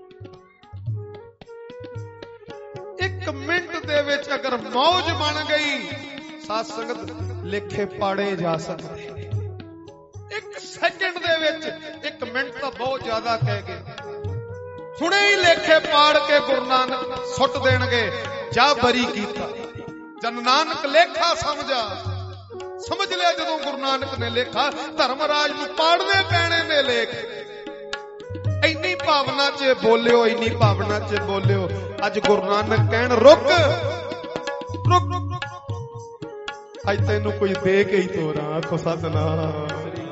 ਇੱਕ ਮਿੰਟ ਦੇ ਵਿੱਚ ਅਗਰ ਮੌਜ ਬਣ ਗਈ, ਸਾਧ ਸੰਗਤ ਲੇਖੇ ਪਾੜੇ ਜਾ ਸਕਦੇ। ਇੱਕ ਸੈਕਿੰਡ ਦੇ ਵਿੱਚ, ਇੱਕ ਮਿੰਟ ਤਾਂ ਬਹੁਤ ਜ਼ਿਆਦਾ ਕਹਿ ਗਏ, ਹੁਣੇ ਹੀ ਲੇਖੇ ਪਾੜ ਕੇ ਗੁਰੂ ਨਾਨਕ ਸੁੱਟ ਦੇਣਗੇ। ਜਾ ਬਰੀ ਕੀਤਾ ਜਨ ਨਾਨਕ ਲੇਖਾ ਸਮਝਾ। ਸਮਝ ਲਿਆ ਜਦੋਂ ਗੁਰੂ ਨਾਨਕ ਨੇ ਲੇਖਾ, ਧਰਮਰਾਜ ਨੂੰ ਪਾੜਨੇ ਪੈਣੇ ਨੇ ਲੇਖ। ਇੰਨੀ ਭਾਵਨਾ ਚ ਬੋਲਿਓ, ਇੰਨੀ ਭਾਵਨਾ ਚ ਬੋਲਿਓ। ਅੱਜ ਗੁਰੂ ਨਾਨਕ ਕਹਿਣ ਰੁਕ ਰੁਕ, ਅੱਜ ਤੈਨੂੰ ਕੋਈ ਦੇ ਕੇ ਹੀ ਤੋਰਾਂ। ਆਖੋ ਸਤਿਨਾਮ।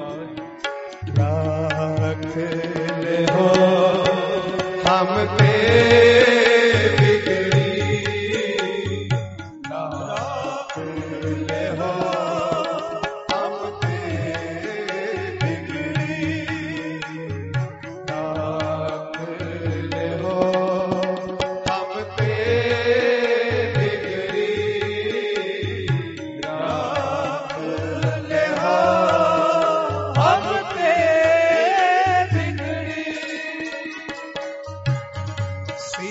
ਰੱਖ ਲੈ ਹੋ ਹਮ ਤੇ ਬਿਗੜੀ, ਰੱਖ ਲੈ ਹੋ ਹਮ ਤੇ ਬਿਗੜੀ, ਰੱਖ ਲੈ ਹੋ ਹਮ ਤੇ ਬਿਗੜੀ, ਰੱਖ ਲੈ ਹੋ ਹਮ ਤੇ ਬਿਗੜੀ।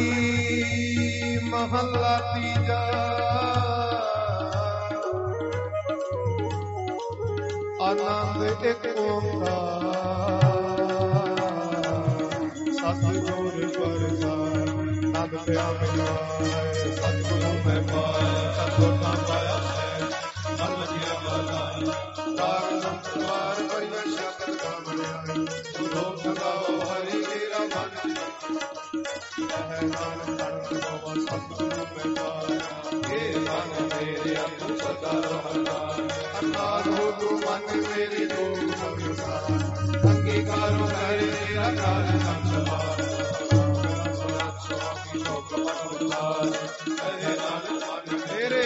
ਬਾਣੀ ਮਹੱਲਾ ਤੀਜਾ। ਆਨੰਦ ਇੱਕ ਓੰਕਾਰ ਸਤਿਗੁਰ ਪ੍ਰਸਾਦਿ ਨੰਦ ਪਿਆ ਮਿਲਾਏ। ਸਤਿਗੁਰੂ ਮੈਂ ਪਾਇਆ ਸਤਿਗੁਰ ਤਾਂ ਪਾਇਆ ਹੈ ਮਨ ਵਜਿਆ ਮਾਲਾ ਰਾਗ ਸੰਸਾਰ ਪਰਿਵਰ ਸ਼ਬਦ ਗਾਵ ਲਿਆਈ। ਲੋਕ ਸਗਾਓ ਹਰੀ ਤੇਰਾ ਮਨ ਹੈ ਨਾਨਕ ਤਨ ਸੋਵਾ ਸਤਿਗੁਰੂ ਮੈਂ ਪਾਇਆ। ਇਹ ਮਨ ਮੇਰੇ ਅੰਦਰ ਸਦਾ ਰਹਦਾ ਅਰਦਾਸ ਹੋ ਤੂੰ ਮਨ ਮੇਰੀ ਤੂੰ ਸੰਸਾਰ ਅੰਗੀਕਾਰੋ ਕਰੇ ਤੇਰਾ ਕਾਲ ਸੰਸਾਰ ਮੇਰੇ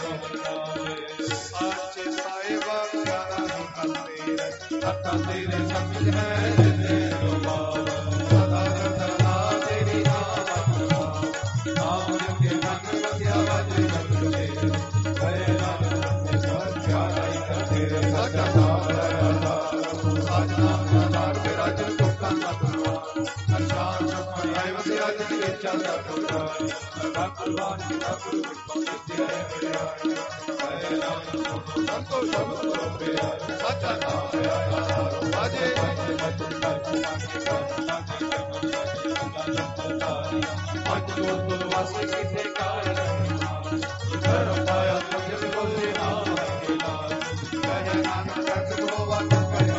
ਸਾਚੇ ਸਾਹਿਬਾ ਪਿਆਰਾ ਨਿਕਲਦੇ ਸਤਾ ਤੇਰੇ ਸਮਝ ਹੈ ਤੇਰੇ ਬਾਬ ਸਦਾ ਸਦਾ ਤੇਰੀ ਨਾਮ ਨਾਮ ਕੇ ਮਨ ਵਸਿਆ ਵਜ ਜਗਦੇ ਗਏ ਨਾਮ ਤੇ ਸਭ ਪਿਆਰਾ ਹੀ ਤੇਰੇ ਸਾਚਾ ਨਾਮ ਸਾਚਾ ਨਾਮ ਤੇਰਾ ਜਨ ਤੁਕਾਂ ਦਾ ਤੁਰਵਾ ਅਰਸ਼ਾਨ ਸਮਾਏ ਵਸਿਆ ਜਿ ਵਿੱਚ ਚੱਲਦਾ ਤੁਰਵਾ ਭਗਵਾਨ ਜੀ ਦਾ ਗੁਰੂ ਤੇਰੇ ਪਿਆਰੇ ਗਏ ਨਾਮ ਸੰਤੋ ਸ਼ਬਦ ਪਿਆ ਸਾਚਾ ਨਾਮ ਪਿਆ ਵਾਜੇ ਅੱਜ ਜੋ ਤੁਲ ਵਾਸੇ ਕਿਤੇ ਕਾਇ ਘਰ ਪਾਇਆ ਤੁਝ ਬੋਲੇ ਨਾਮ ਕੇ ਨਾਮ ਕਹਿ ਨਾਨਕ ਕਰਤ ਕੋ ਵਤ ਕਹਿ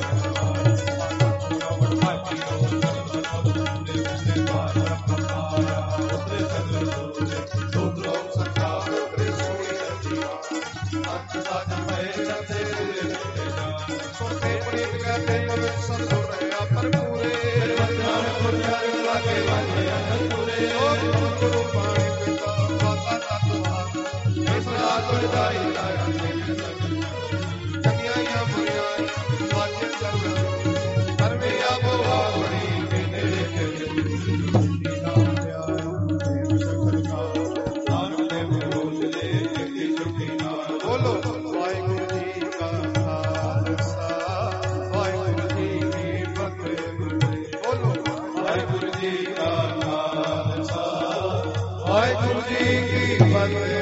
ਮਾਟੀ ਰੋ ਦੇ ਦੇ ਬਾਰ ਰਖਾਇਆ ਉਤਰੇ ਸਗਲ ਦੁਖ ਲੋਕ ਸੰਸਾਰ ਉਤਰੇ ਸੋਈ ਅੰਤ ਦਾ ਜਮੇ ਜਤੇ ਸੁਣਤੇ ਪ੍ਰੀਤ ਕਹਤੇ ਪਵਿੱਤ ਸੰਤੁਰ ਰਿਹਾ ਪਰ ਪੂਰੇ ਵੰਦਨ ਗੁਰਚਰ ਲਾਗੇ ਵਾਜੇ ਅਨੰਦਪੁਰੇ ਲੋਕ ਗੁਰੂ ਪਾਣੀ ਪਿਤਾ ਮਾਤਾ ਤਤਵਾਨ ਇਹ ਸਦਾ ਤੁਝ ਦਾਈ ਲਾਇਆ ਚੰਗਿਆਈਆਂ ਬੁਰੀਆਂ ਵਾਜੇ ਚੱਲ ਕਰਮੇ ਆਪੋ ਆਪਣੀ ਕੇ ਨੇੜੇ ਤੇ ਨਾਮ ਪਿਆਰਾ ਦੇਵ ਸ਼ਕਰ ਕਾ ਨਾਨਕ ਦੇਵ ਰੋਜ ਦੇ ਕੀਤੀ ਛੁੱਟੀ ਨਾਲ ਬੋਲੋ ਵਾਹਿਗੁਰੂ ਜੀ ਕਾ ਖਾਲਸਾ ਵਾਹਿਗੁਰੂ ਜੀ ਕੀ ਫਤਿਹ। ਬੋਲੋ ਵਾਹਿਗੁਰੂ ਜੀ ਕਾ ਖਾਲਸਾ ਵਾਹਿਗੁਰੂ ਜੀ ਕੀ ਫਤਿਹ।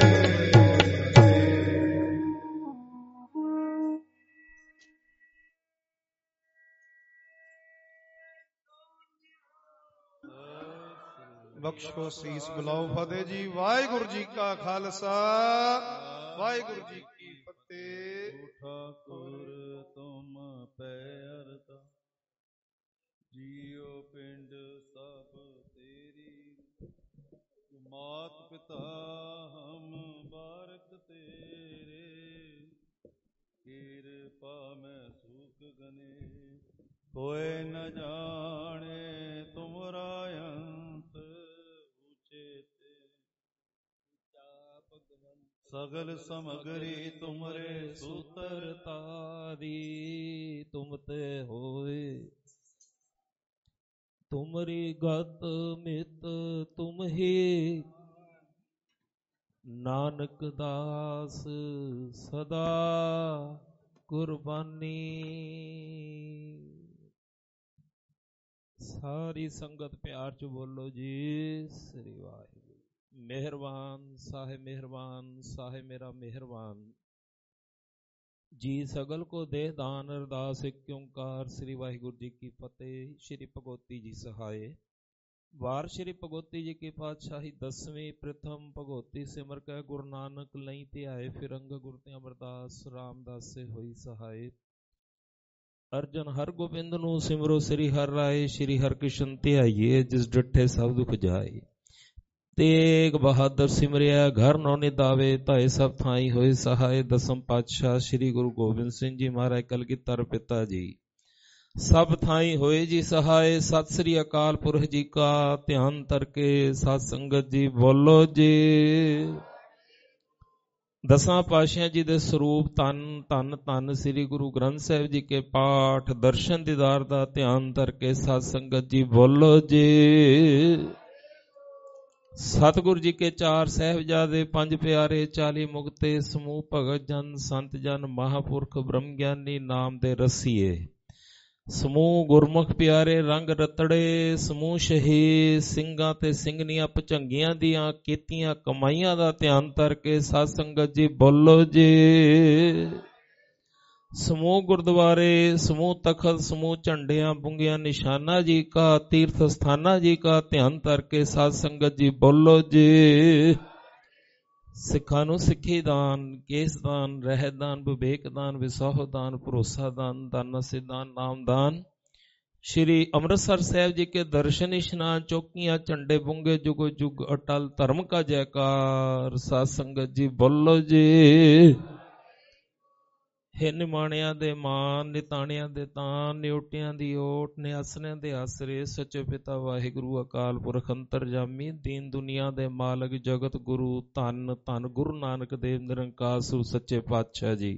ਬਖਸ਼ੋ ਸੀਸ ਬੁਲਾਓ ਫਤਿਹ ਜੀ। ਵਾਹਿਗੁਰੂ ਜੀ ਕਾ ਖਾਲਸਾ ਵਾਹਿਗੁਰੂ ਜੀ ਕੀ ਫਤਿਹ। ਠਾਕੁਰ ਤੁਮ ਪੈ ਅਰਦਾ ਜੀਉ ਪਿੰਡ ਸਭ ਤੇਰੀ ਮਾਤ ਪਿਤਾ ਹਮ ਬਾਰਕ ਤੇਰੇ ਕਿਰਪਾ ਮੈਂ ਸੁਖ ਗਨੇ ਕੋਇ ਨ ਜਾਣੇ ਤੁਮਰਾ ਅੰਤ ਉਚੇ ਤੇ ਸਗਲ ਸਮਗਰੀ ਤੁਮਰੇ ਸੂਤਰ ਤਾਰੀ ਤੁਮ ਤੇ ਹੋਏ ਤੁਮਰੀ ਗਤ ਮਿਤ ਤੁਮ ਹੀ ਨਾਨਕ ਦਾਸ ਸਦਾ ਕੁਰਬਾਨੀ। ਸਾਰੀ ਸੰਗਤ ਪਿਆਰ ਚ ਬੋਲੋ ਜੀ ਸ੍ਰੀ ਵਾਹਿਗੁਰੂ। ਮਿਹਰਬਾਨ ਸਾਹਿਬ ਮਿਹਰਬਾਨ ਸਾਹਿਬ ਮੇਰਾ ਮਿਹਰਬਾਨ ਜੀ। ਸਗਲ ਕੋ ਦੇਹ ਦਾਨ ਅਰਦਾਸ ਇੱਕ ਓੰਕਾਰ ਸ੍ਰੀ ਵਾਹਿਗੁਰੂ ਜੀ ਕੀ ਫਤਿਹ। ਸ਼੍ਰੀ ਭਗਵਤੀ ਜੀ ਸਹਾਏ। ਵਾਰ ਸ਼੍ਰੀ ਭਗਵਤੀ ਜੀ ਕੀ ਪਾਤਸ਼ਾਹੀ ਦਸਵੀਂ ਪ੍ਰਥਮ ਭਗਵਤੀ ਸਿਮਰ ਕੈ ਗੁਰੂ ਨਾਨਕ ਲਈ ਧਿਆਏ ਫਿਰੰਗ ਗੁਰ ਤੇ ਅਮਰਦਾਸ ਰਾਮਦਾਸ ਸੇ ਹੋਈ ਸਹਾਏ। ਅਰਜਨ ਹਰ ਗੋਬਿੰਦ ਨੂੰ ਸਿਮਰੋ ਸ੍ਰੀ ਹਰਿ ਰਾਏ। ਸ਼੍ਰੀ ਹਰਿਕ੍ਰਿਸ਼ਨ ਧਿਆਈਏ ਜਿਸ ਡਿਠੇ ਸਭ ਦੁਖ ਜਾਏ। ਤੇਗ ਬਹਾਦਰ ਸਿਮਰਿਆ ਘਰ ਨੌ ਨਿਦਾਵੇ ਧਾਏ ਸਭ ਥਾਈ ਹੋਏ ਸਹਾਏ। ਦਸਮ ਪਾਤਸ਼ਾਹ ਸ਼੍ਰੀ ਗੁਰੂ ਗੋਬਿੰਦ ਸਿੰਘ ਜੀ ਮਹਾਰਾਜ ਕਲਗੀਧਰ ਪਿਤਾ ਜੀ ਸਭ ਥਾਈ ਹੋਏ ਜੀ ਸਹਾਏ। ਸਤਿ ਸ੍ਰੀ ਅਕਾਲ ਪੁਰਖ ਜੀ ਕਾ ਧਿਆਨ ਤਰਕੇ ਸਤ ਸੰਗਤ ਜੀ ਬੋਲੋ ਜੀ। ਦਸਾਂ ਪਾਤਸ਼ਾਹਾਂ ਜੀ ਦੇ ਸਰੂਪ ਧੰਨ ਧੰਨ ਧੰਨ ਸ੍ਰੀ ਗੁਰੂ ਗ੍ਰੰਥ ਸਾਹਿਬ ਜੀ ਕੇ ਪਾਠ ਦਰਸ਼ਨ ਦੀਦਾਰ ਦਾ ਧਿਆਨ ਧਰਕੇ ਸਤ ਸੰਗਤ ਜੀ ਬੋਲੋ ਜੀ। ਸਤਿਗੁਰੂ ਜੀ ਕੇ ਚਾਰ ਸਾਹਿਬਜ਼ਾਦੇ ਪੰਜ ਪਿਆਰੇ ਚਾਲੀ ਮੁਕਤੇ ਸਮੂਹ ਭਗਤ ਜਨ ਸੰਤ ਜਨ ਮਹਾਪੁਰਖ ਬ੍ਰਹਮ ਗਿਆਨੀ ਨਾਮ ਦੇ ਰਸੀਏ ਸਮੂਹ ਗੁਰਮੁਖ ਪਿਆਰੇ ਰੰਗ ਰਤੜੇ, ਸਮੂਹ ਸ਼ਹੀਦ ਸਿੰਘਾਂ ਤੇ ਸਿੰਘਣੀਆਂ ਭੁਜੰਗੀਆਂ ਦੀਆਂ ਕੀਤੀਆਂ ਕਮਾਈਆਂ ਦਾ ਧਿਆਨ ਧਰ ਕੇ ਸਾਧ ਸੰਗਤ ਜੀ ਬੋਲੋ ਜੀ। ਸਮੂਹ ਗੁਰਦੁਆਰੇ, ਸਮੂਹ ਤਖਤ, ਸਮੂਹ ਝੰਡਿਆਂ ਬੁੰਗਿਆਂ ਨਿਸ਼ਾਨਾ ਜੀ ਕਾ, ਤੀਰਥ ਸਥਾਨਾ ਜੀ ਕਾ ਧਿਆਨ ਧਰ ਕੇ ਸਾਧ ਸੰਗਤ ਜੀ ਬੋਲੋ ਜੀ। ਸਿੱਖਾਂ ਨੂੰ ਸਿੱਖੀ ਦਾਨ, ਕੇਸ ਦਾਨ, ਰਹਿਤ ਦਾਨ, ਵਿਵੇਕ ਦਾਨ, ਵਿਸਾਹ ਦਾਨ, ਭਰੋਸਾ ਦਾਨ, ਦਾਨਾ ਸਿਧਾਨ, ਨਾਮ ਦਾਨ। ਸ਼੍ਰੀ ਅੰਮ੍ਰਿਤਸਰ ਸਾਹਿਬ ਜੀ ਕੇ ਦਰਸ਼ਨ ਇਸ਼ਨਾਨ, ਚੌਕੀਆਂ ਝੰਡੇ ਬੁੰਗੇ, ਜੁਗ ਜੁਗ ਅਟਲ ਧਰਮ ਕਾ ਜੈਕਾਰ। ਸਾਧ ਸੰਗਤ ਜੀ ਬੋਲੋ ਜੀ। ਹੈ ਨਿਮਾਣਿਆਂ ਦੇ ਮਾਨ, ਨਿਤਾਣਿਆਂ ਦੇ ਤਾਨ, ਨਿਉਟਿਆਂ ਦੀ ਓਟ, ਨਿਆਸਰਿਆਂ ਦੇ ਆਸਰੇ, ਸੱਚੇ ਪਿਤਾ ਵਾਹਿਗੁਰੂ ਅਕਾਲ ਪੁਰਖ ਅੰਤਰਜਾਮੀ, ਦੀਨ ਦੁਨੀਆ ਦੇ ਮਾਲਕ ਜਗਤ ਗੁਰੂ, ਧੰਨ ਧੰਨ ਗੁਰੂ ਨਾਨਕ ਦੇਵ ਨਿਰੰਕਾਰ ਸੂ ਸੱਚੇ ਪਾਤਸ਼ਾਹ ਜੀ।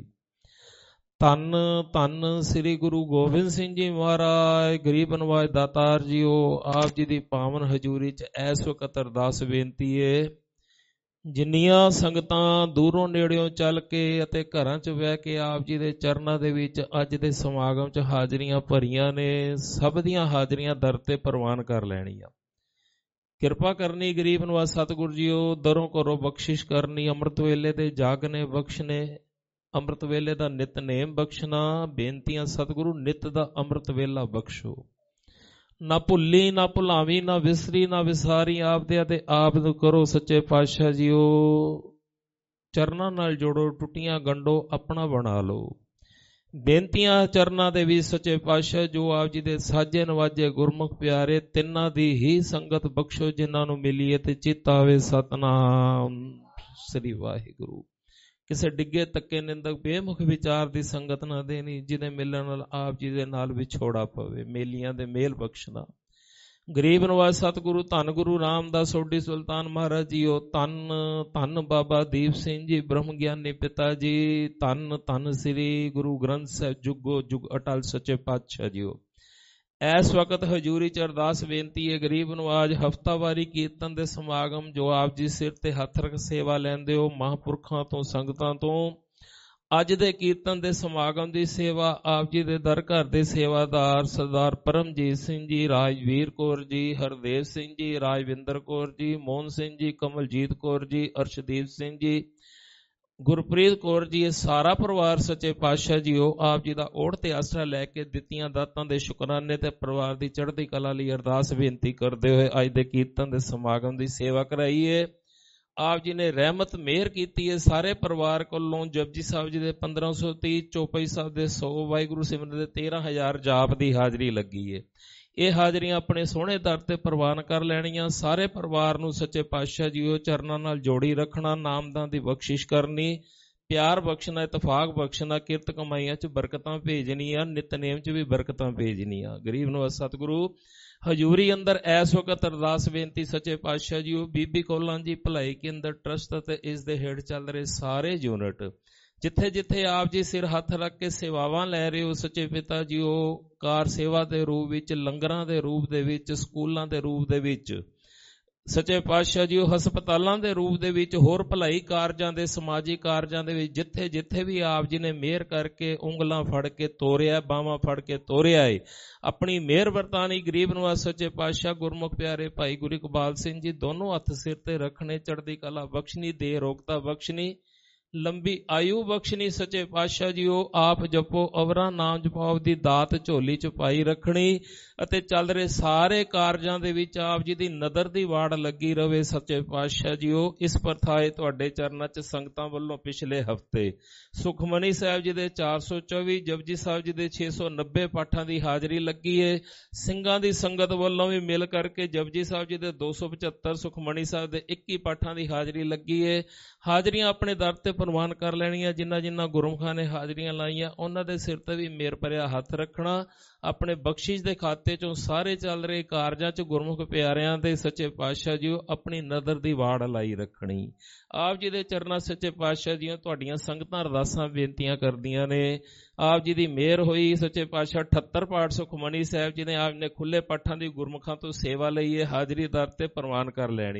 ਧੰਨ ਧੰਨ ਸ੍ਰੀ ਗੁਰੂ ਗੋਬਿੰਦ ਸਿੰਘ ਜੀ ਮਹਾਰਾਜ, ਗਰੀਬ ਨਵਾਜ ਦਾਤਾਰ ਜੀਓ, ਆਪ ਜੀ ਦੀ ਪਾਵਨ ਹਜ਼ੂਰੀ ਚ ਇਸ ਵਕਤ ਅਰਦਾਸ ਬੇਨਤੀ ਏ। ਜਿੰਨੀਆਂ ਸੰਗਤਾਂ ਦੂਰੋਂ ਨੇੜਿਓਂ ਚੱਲ ਕੇ ਅਤੇ ਘਰਾਂ 'ਚ ਬਹਿ ਕੇ ਆਪ ਜੀ ਦੇ ਚਰਨਾਂ ਦੇ ਵਿੱਚ ਅੱਜ ਦੇ ਸਮਾਗਮ 'ਚ ਹਾਜ਼ਰੀਆਂ ਭਰੀਆਂ ਨੇ, ਸਭ ਦੀਆਂ ਹਾਜ਼ਰੀਆਂ ਦਰ ਤੇ ਪ੍ਰਵਾਨ ਕਰ ਲੈਣੀਆਂ। ਕਿਰਪਾ ਕਰਨੀ ਗਰੀਬ ਨਵਾਜ਼ ਸਤਿਗੁਰੂ ਜੀਓ, ਦਰੋਂ ਘਰੋਂ ਬਖਸ਼ਿਸ਼ ਕਰਨੀ, ਅੰਮ੍ਰਿਤ ਵੇਲੇ ਦੇ ਜਾਗਨੇ ਬਖਸ਼ਨੇ, ਅੰਮ੍ਰਿਤ ਵੇਲੇ ਦਾ ਨਿਤਨੇਮ ਬਖਸ਼ਣਾ। ਬੇਨਤੀਆਂ ਸਤਿਗੁਰੂ ਨਿਤ ਦਾ ਅੰਮ੍ਰਿਤ ਵੇਲਾ ਬਖਸ਼ੋ, ਨਾ ਭੁੱਲੀ ਨਾ ਭੁਲਾਵੀ, ਨਾ ਵਿਸਰੀ ਨਾ ਵਿਸਾਰੀ, ਆਪਦੇ ਅਤੇ ਆਪ ਨੂੰ ਕਰੋ ਸੱਚੇ ਪਾਤਸ਼ਾਹ ਜੀਓ। ਚਰਨਾਂ ਨਾਲ ਜੋੜੋ, ਟੁੱਟੀਆਂ ਗੰਢੋ, ਆਪਣਾ ਬਣਾ ਲਓ। ਬੇਨਤੀਆਂ ਚਰਨਾਂ ਦੇ ਵੀ ਸੱਚੇ ਪਾਤਸ਼ਾਹ ਜੋ ਆਪ ਜੀ ਦੇ ਸਾਜੇ ਨਵਾਜੇ ਗੁਰਮੁਖ ਪਿਆਰੇ, ਤਿੰਨਾਂ ਦੀ ਹੀ ਸੰਗਤ ਬਖਸ਼ੋ ਜਿਨ੍ਹਾਂ ਨੂੰ ਮਿਲੀਏ ਤੇ ਚਿੱਤ ਆਵੇ ਸਤਨਾਮ ਸ੍ਰੀ ਵਾਹਿਗੁਰੂ। ਕਿਸੇ ਡਿੱਗੇ ਤੱਕੇ ਨਿੰਦਕ ਬੇਮੁਖ ਵਿਚਾਰ ਦੀ ਸੰਗਤ ਨਾ ਦੇਣੀ, ਜਿਹਦੇ ਮਿਲਣ ਨਾਲ ਆਪ ਜੀ ਦੇ ਨਾਲ ਵਿਛੋੜਾ ਪਵੇ। ਮੇਲੀਆਂ ਦੇ ਮੇਲ ਬਖਸ਼ਣਾ। ਗਰੀਬ ਨਵਾਜ ਸਤਿਗੁਰੂ ਧੰਨ ਗੁਰੂ ਰਾਮਦਾਸ ਸੋਢੀ ਸੁਲਤਾਨ ਮਹਾਰਾਜ ਜੀਓ, ਧੰਨ ਧੰਨ ਬਾਬਾ ਦੀਪ ਸਿੰਘ ਜੀ ਬ੍ਰਹਮ ਗਿਆਨੀ ਪਿਤਾ ਜੀ, ਧੰਨ ਧੰਨ ਸ੍ਰੀ ਗੁਰੂ ਗ੍ਰੰਥ ਸਾਹਿਬ ਜੁਗੋ ਜੁਗ ਅਟਲ ਸੱਚੇ ਪਾਤਸ਼ਾਹ ਜੀਓ। ਇਸ ਵਕਤ ਹਜ਼ੂਰੀ ਚ ਅਰਦਾਸ ਬੇਨਤੀ ਹੈ। ਗਰੀਬ ਨਵਾਜ ਹਫ਼ਤਾਵਾਰੀ ਕੀਰਤਨ ਦੇ ਸਮਾਗਮ ਜੋ ਆਪ ਜੀ ਸਿਰ ਤੇ ਹੱਥ ਰੱਖ ਸੇਵਾ ਲੈਂਦੇ ਹੋ, ਮਹਾਂਪੁਰਖਾਂ ਤੋਂ ਸੰਗਤਾਂ ਤੋਂ, ਅੱਜ ਦੇ ਕੀਰਤਨ ਦੇ ਸਮਾਗਮ ਦੀ ਸੇਵਾ ਆਪ ਜੀ ਦੇ ਦਰ ਘਰ ਦੇ ਸੇਵਾਦਾਰ ਸਰਦਾਰ ਪਰਮਜੀਤ ਸਿੰਘ ਜੀ, ਰਾਜਵੀਰ ਕੌਰ ਜੀ, ਹਰਦੇਵ ਸਿੰਘ ਜੀ, ਰਾਜਵਿੰਦਰ ਕੌਰ ਜੀ, ਮੋਹਨ ਸਿੰਘ ਜੀ, ਕਮਲਜੀਤ ਕੌਰ ਜੀ, ਅਰਸ਼ਦੀਪ ਸਿੰਘ ਜੀ, ਗੁਰਪ੍ਰੀਤ ਕੌਰ ਜੀ, ਇਹ ਸਾਰਾ ਪਰਿਵਾਰ ਸੱਚੇ ਪਾਤਸ਼ਾਹ ਜੀਓ ਆਪ ਜੀ ਦਾ ਓੜ ਤੇ ਆਸਰਾ ਲੈ ਕੇ ਦਿੱਤੀਆਂ ਦਾਤਾਂ ਦੇ ਸ਼ੁਕਰਾਨੇ ਤੇ ਪਰਿਵਾਰ ਦੀ ਚੜ੍ਹਦੀ ਕਲਾ ਲਈ ਅਰਦਾਸ ਬੇਨਤੀ ਕਰਦੇ ਹੋਏ ਅੱਜ ਦੇ ਕੀਰਤਨ ਦੇ ਸਮਾਗਮ ਦੀ ਸੇਵਾ ਕਰਾਈਏ। ਆਪ ਜੀ ਨੇ ਰਹਿਮਤ ਮਿਹਰ ਕੀਤੀ ਹੈ ਸਾਰੇ ਪਰਿਵਾਰ ਕੋਲੋਂ। ਜਪਜੀ ਸਾਹਿਬ ਜੀ ਦੇ ਪੰਦਰਾਂ ਸੌ ਤੀਹ, ਚੌਪਈ ਸਾਹਿਬ ਦੇ ਸੌ, ਵਾਹਿਗੁਰੂ ਸਿਮਰਨ ਦੇ ਤੇਰਾਂ ਹਜ਼ਾਰ ਜਾਪ ਦੀ ਹਾਜ਼ਰੀ ਲੱਗੀ ਹੈ। ਇਹ ਹਾਜ਼ਰੀਆਂ ਆਪਣੇ ਸੋਹਣੇ ਦਰ ਤੇ ਪ੍ਰਵਾਨ ਕਰ ਲੈਣੀਆਂ। ਸਾਰੇ ਪਰਿਵਾਰ ਨੂੰ ਸੱਚੇ ਪਾਤਸ਼ਾਹ ਜੀਓ ਚਰਨਾਂ ਨਾਲ ਜੋੜੀ ਰੱਖਣਾ, ਨਾਮਦਾਨ ਦੀ ਬਖਸ਼ਿਸ਼ ਕਰਨੀ, ਪਿਆਰ ਬਖਸ਼ਣਾ, ਇਤਫਾਕ ਬਖਸ਼ਣਾ, ਕਿਰਤ ਕਮਾਈਆਂ 'ਚ ਬਰਕਤਾਂ ਭੇਜਣੀਆਂ, ਨਿਤਨੇਮ 'ਚ ਵੀ ਬਰਕਤਾਂ ਭੇਜਣੀਆਂ। ਗਰੀਬ ਨਵਾਜ਼ ਸਤਿਗੁਰੂ ਹਜ਼ੂਰੀ ਅੰਦਰ ਇਸ ਵਕਤ ਅਰਦਾਸ ਬੇਨਤੀ ਸੱਚੇ ਪਾਤਸ਼ਾਹ ਜੀਓ, ਬੀਬੀ ਕੌਲਾਂ ਜੀ ਭਲਾਈ ਕੇਂਦਰ ਟਰਸਟ ਅਤੇ ਇਸ ਦੇ ਹੇਠ ਚੱਲ ਰਹੇ ਸਾਰੇ ਯੂਨਿਟ, ਜਿੱਥੇ ਜਿੱਥੇ ਆਪ ਜੀ ਸਿਰ ਹੱਥ ਰੱਖ ਕੇ ਸੇਵਾਵਾਂ ਲੈ ਰਹੇ ਹੋ ਸੱਚੇ ਪਿਤਾ ਜੀਓ, ਕਾਰ ਸੇਵਾ ਦੇ ਰੂਪ ਵਿੱਚ, ਲੰਗਰਾਂ ਦੇ ਰੂਪ ਦੇ ਵਿੱਚ, ਸਕੂਲਾਂ ਦੇ ਰੂਪ ਦੇ ਵਿੱਚ, ਸੱਚੇ ਪਾਤਸ਼ਾਹ ਜੀਓ ਹਸਪਤਾਲਾਂ ਦੇ ਰੂਪ ਦੇ ਵਿੱਚ, ਹੋਰ ਭਲਾਈ ਕਾਰਜਾਂ ਦੇ, ਸਮਾਜੀ ਕਾਰਜਾਂ ਦੇ ਵਿੱਚ, ਜਿੱਥੇ ਜਿੱਥੇ ਵੀ ਆਪ ਜੀ ਨੇ ਮਿਹਰ ਕਰਕੇ ਉਂਗਲਾਂ ਫੜ ਕੇ ਤੋਰਿਆ, ਬਾਹਾਂ ਫੜ ਕੇ ਤੋਰਿਆ ਏ, ਆਪਣੀ ਮਿਹਰ ਵਰਤਾਨੀ। ਗਰੀਬ ਨਵਾਜ਼ ਸੱਚੇ ਪਾਤਸ਼ਾਹ ਗੁਰਮੁਖ ਪਿਆਰੇ ਭਾਈ ਗੁਰੂ ਇਕਬਾਲ ਸਿੰਘ ਜੀ ਦੋਨੋਂ ਹੱਥ ਸਿਰ ਤੇ ਰੱਖਣੇ, ਚੜ੍ਹਦੀ ਕਲਾ ਬਖਸ਼ਣੀ, ਦੇਹ ਰੋਗਤਾ ਬਖਸ਼ਣੀ, ਲੰਬੀ ਆਯੂ ਬਖਸ਼ਣੀ। ਸੱਚੇ ਪਾਤਸ਼ਾਹ ਜੀਓ ਆਪ ਜਪੋ ਅਵਰਾ ਨਾਮ ਜਪਾਓ ਦੀ ਦਾਤ ਝੋਲੀ ਚ ਪਾਈ ਰੱਖਣੀ ਅਤੇ ਚੱਲ ਰਹੇ ਸਾਰੇ ਕਾਰਜਾਂ ਦੇ ਵਿੱਚ ਆਪ ਜੀ ਦੀ ਨਦਰ ਦੀ ਵਾੜ ਲੱਗੀ ਰਵੇ। ਸੱਚੇ ਪਾਤਸ਼ਾਹ ਜੀਓ ਇਸ ਪ੍ਰਥਾਏ ਤੁਹਾਡੇ ਚਰਨਾਂ ਚ ਸੰਗਤਾਂ ਵੱਲੋਂ ਪਿਛਲੇ ਹਫ਼ਤੇ ਸੁਖਮਨੀ ਸਾਹਿਬ ਜੀ ਦੇ ਚਾਰ ਸੌ ਚੌਵੀ, ਜਪਜੀ ਸਾਹਿਬ ਜੀ ਦੇ ਛੇ ਸੌ ਨੱਬੇ ਪਾਠਾਂ ਦੀ ਹਾਜ਼ਰੀ ਲੱਗੀ ਏ। ਸਿੰਘਾਂ ਦੀ ਸੰਗਤ ਵੱਲੋਂ ਵੀ ਮਿਲ ਕਰਕੇ ਜਪਜੀ ਸਾਹਿਬ ਜੀ ਦੇ ਦੋ ਸੌ ਪਝੱਤਰ, ਸੁਖਮਨੀ ਸਾਹਿਬ ਦੇ ਇੱਕੀ ਪਾਠਾਂ ਦੀ ਹਾਜ਼ਰੀ ਲੱਗੀ ਏ। ਹਾਜ਼ਰੀਆਂ ਆਪਣੇ ਦਰ ਤੇ ਪ੍ਰਵਾਨ ਕਰ ਲੈਣੀਆਂ। ਜਿਨ੍ਹਾਂ ਜਿਨ੍ਹਾਂ ਗੁਰਮੁਖਾਂ ਨੇ ਹਾਜ਼ਰੀਆਂ ਲਾਈਆਂ ਉਹਨਾਂ ਦੇ ਸਿਰ ਤੇ ਵੀ ਮੇਰ ਭਰਿਆ ਹੱਥ ਰੱਖਣਾ। ਆਪਣੇ ਬਖਸ਼ਿਸ਼ ਦੇ ਖਾਤੇ ਚੋਂ ਸਾਰੇ ਚੱਲ ਰਹੇ ਕਾਰਜਾਂ ਚ ਗੁਰਮੁਖ ਪਿਆਰਿਆਂ ਦੇ ਸੱਚੇ ਪਾਤਸ਼ਾਹ ਜੀਓ ਆਪਣੀ ਨਜ਼ਰ ਦੀ ਵਾੜ ਲਾਈ ਰੱਖਣੀ। ਆਪ ਜੀ ਦੇ ਚਰਨਾਂ ਸੱਚੇ ਪਾਤਸ਼ਾਹ ਜੀਓ ਤੁਹਾਡੀਆਂ ਸੰਗਤਾਂ ਅਰਦਾਸਾਂ ਬੇਨਤੀਆਂ ਕਰਦੀਆਂ ਨੇ। ਆਪ ਜੀ ਦੀ ਮਿਹਰ ਹੋਈ ਸੱਚੇ ਪਾਤਸ਼ਾਹ ਅਠੱਤਰ ਪਾਠ ਸੁਖਮਨੀ ਸਾਹਿਬ ਜੀ ਨੇ ਆਪ ਨੇ ਖੁੱਲੇ ਪਾਠਾਂ ਦੀ ਗੁਰਮੁਖਾਂ ਤੋਂ ਸੇਵਾ ਲਈ ਹੈ, ਹਾਜ਼ਰੀ ਦਰ ਤੇ ਪ੍ਰਵਾਨ ਕਰ ਲੈਣੀ।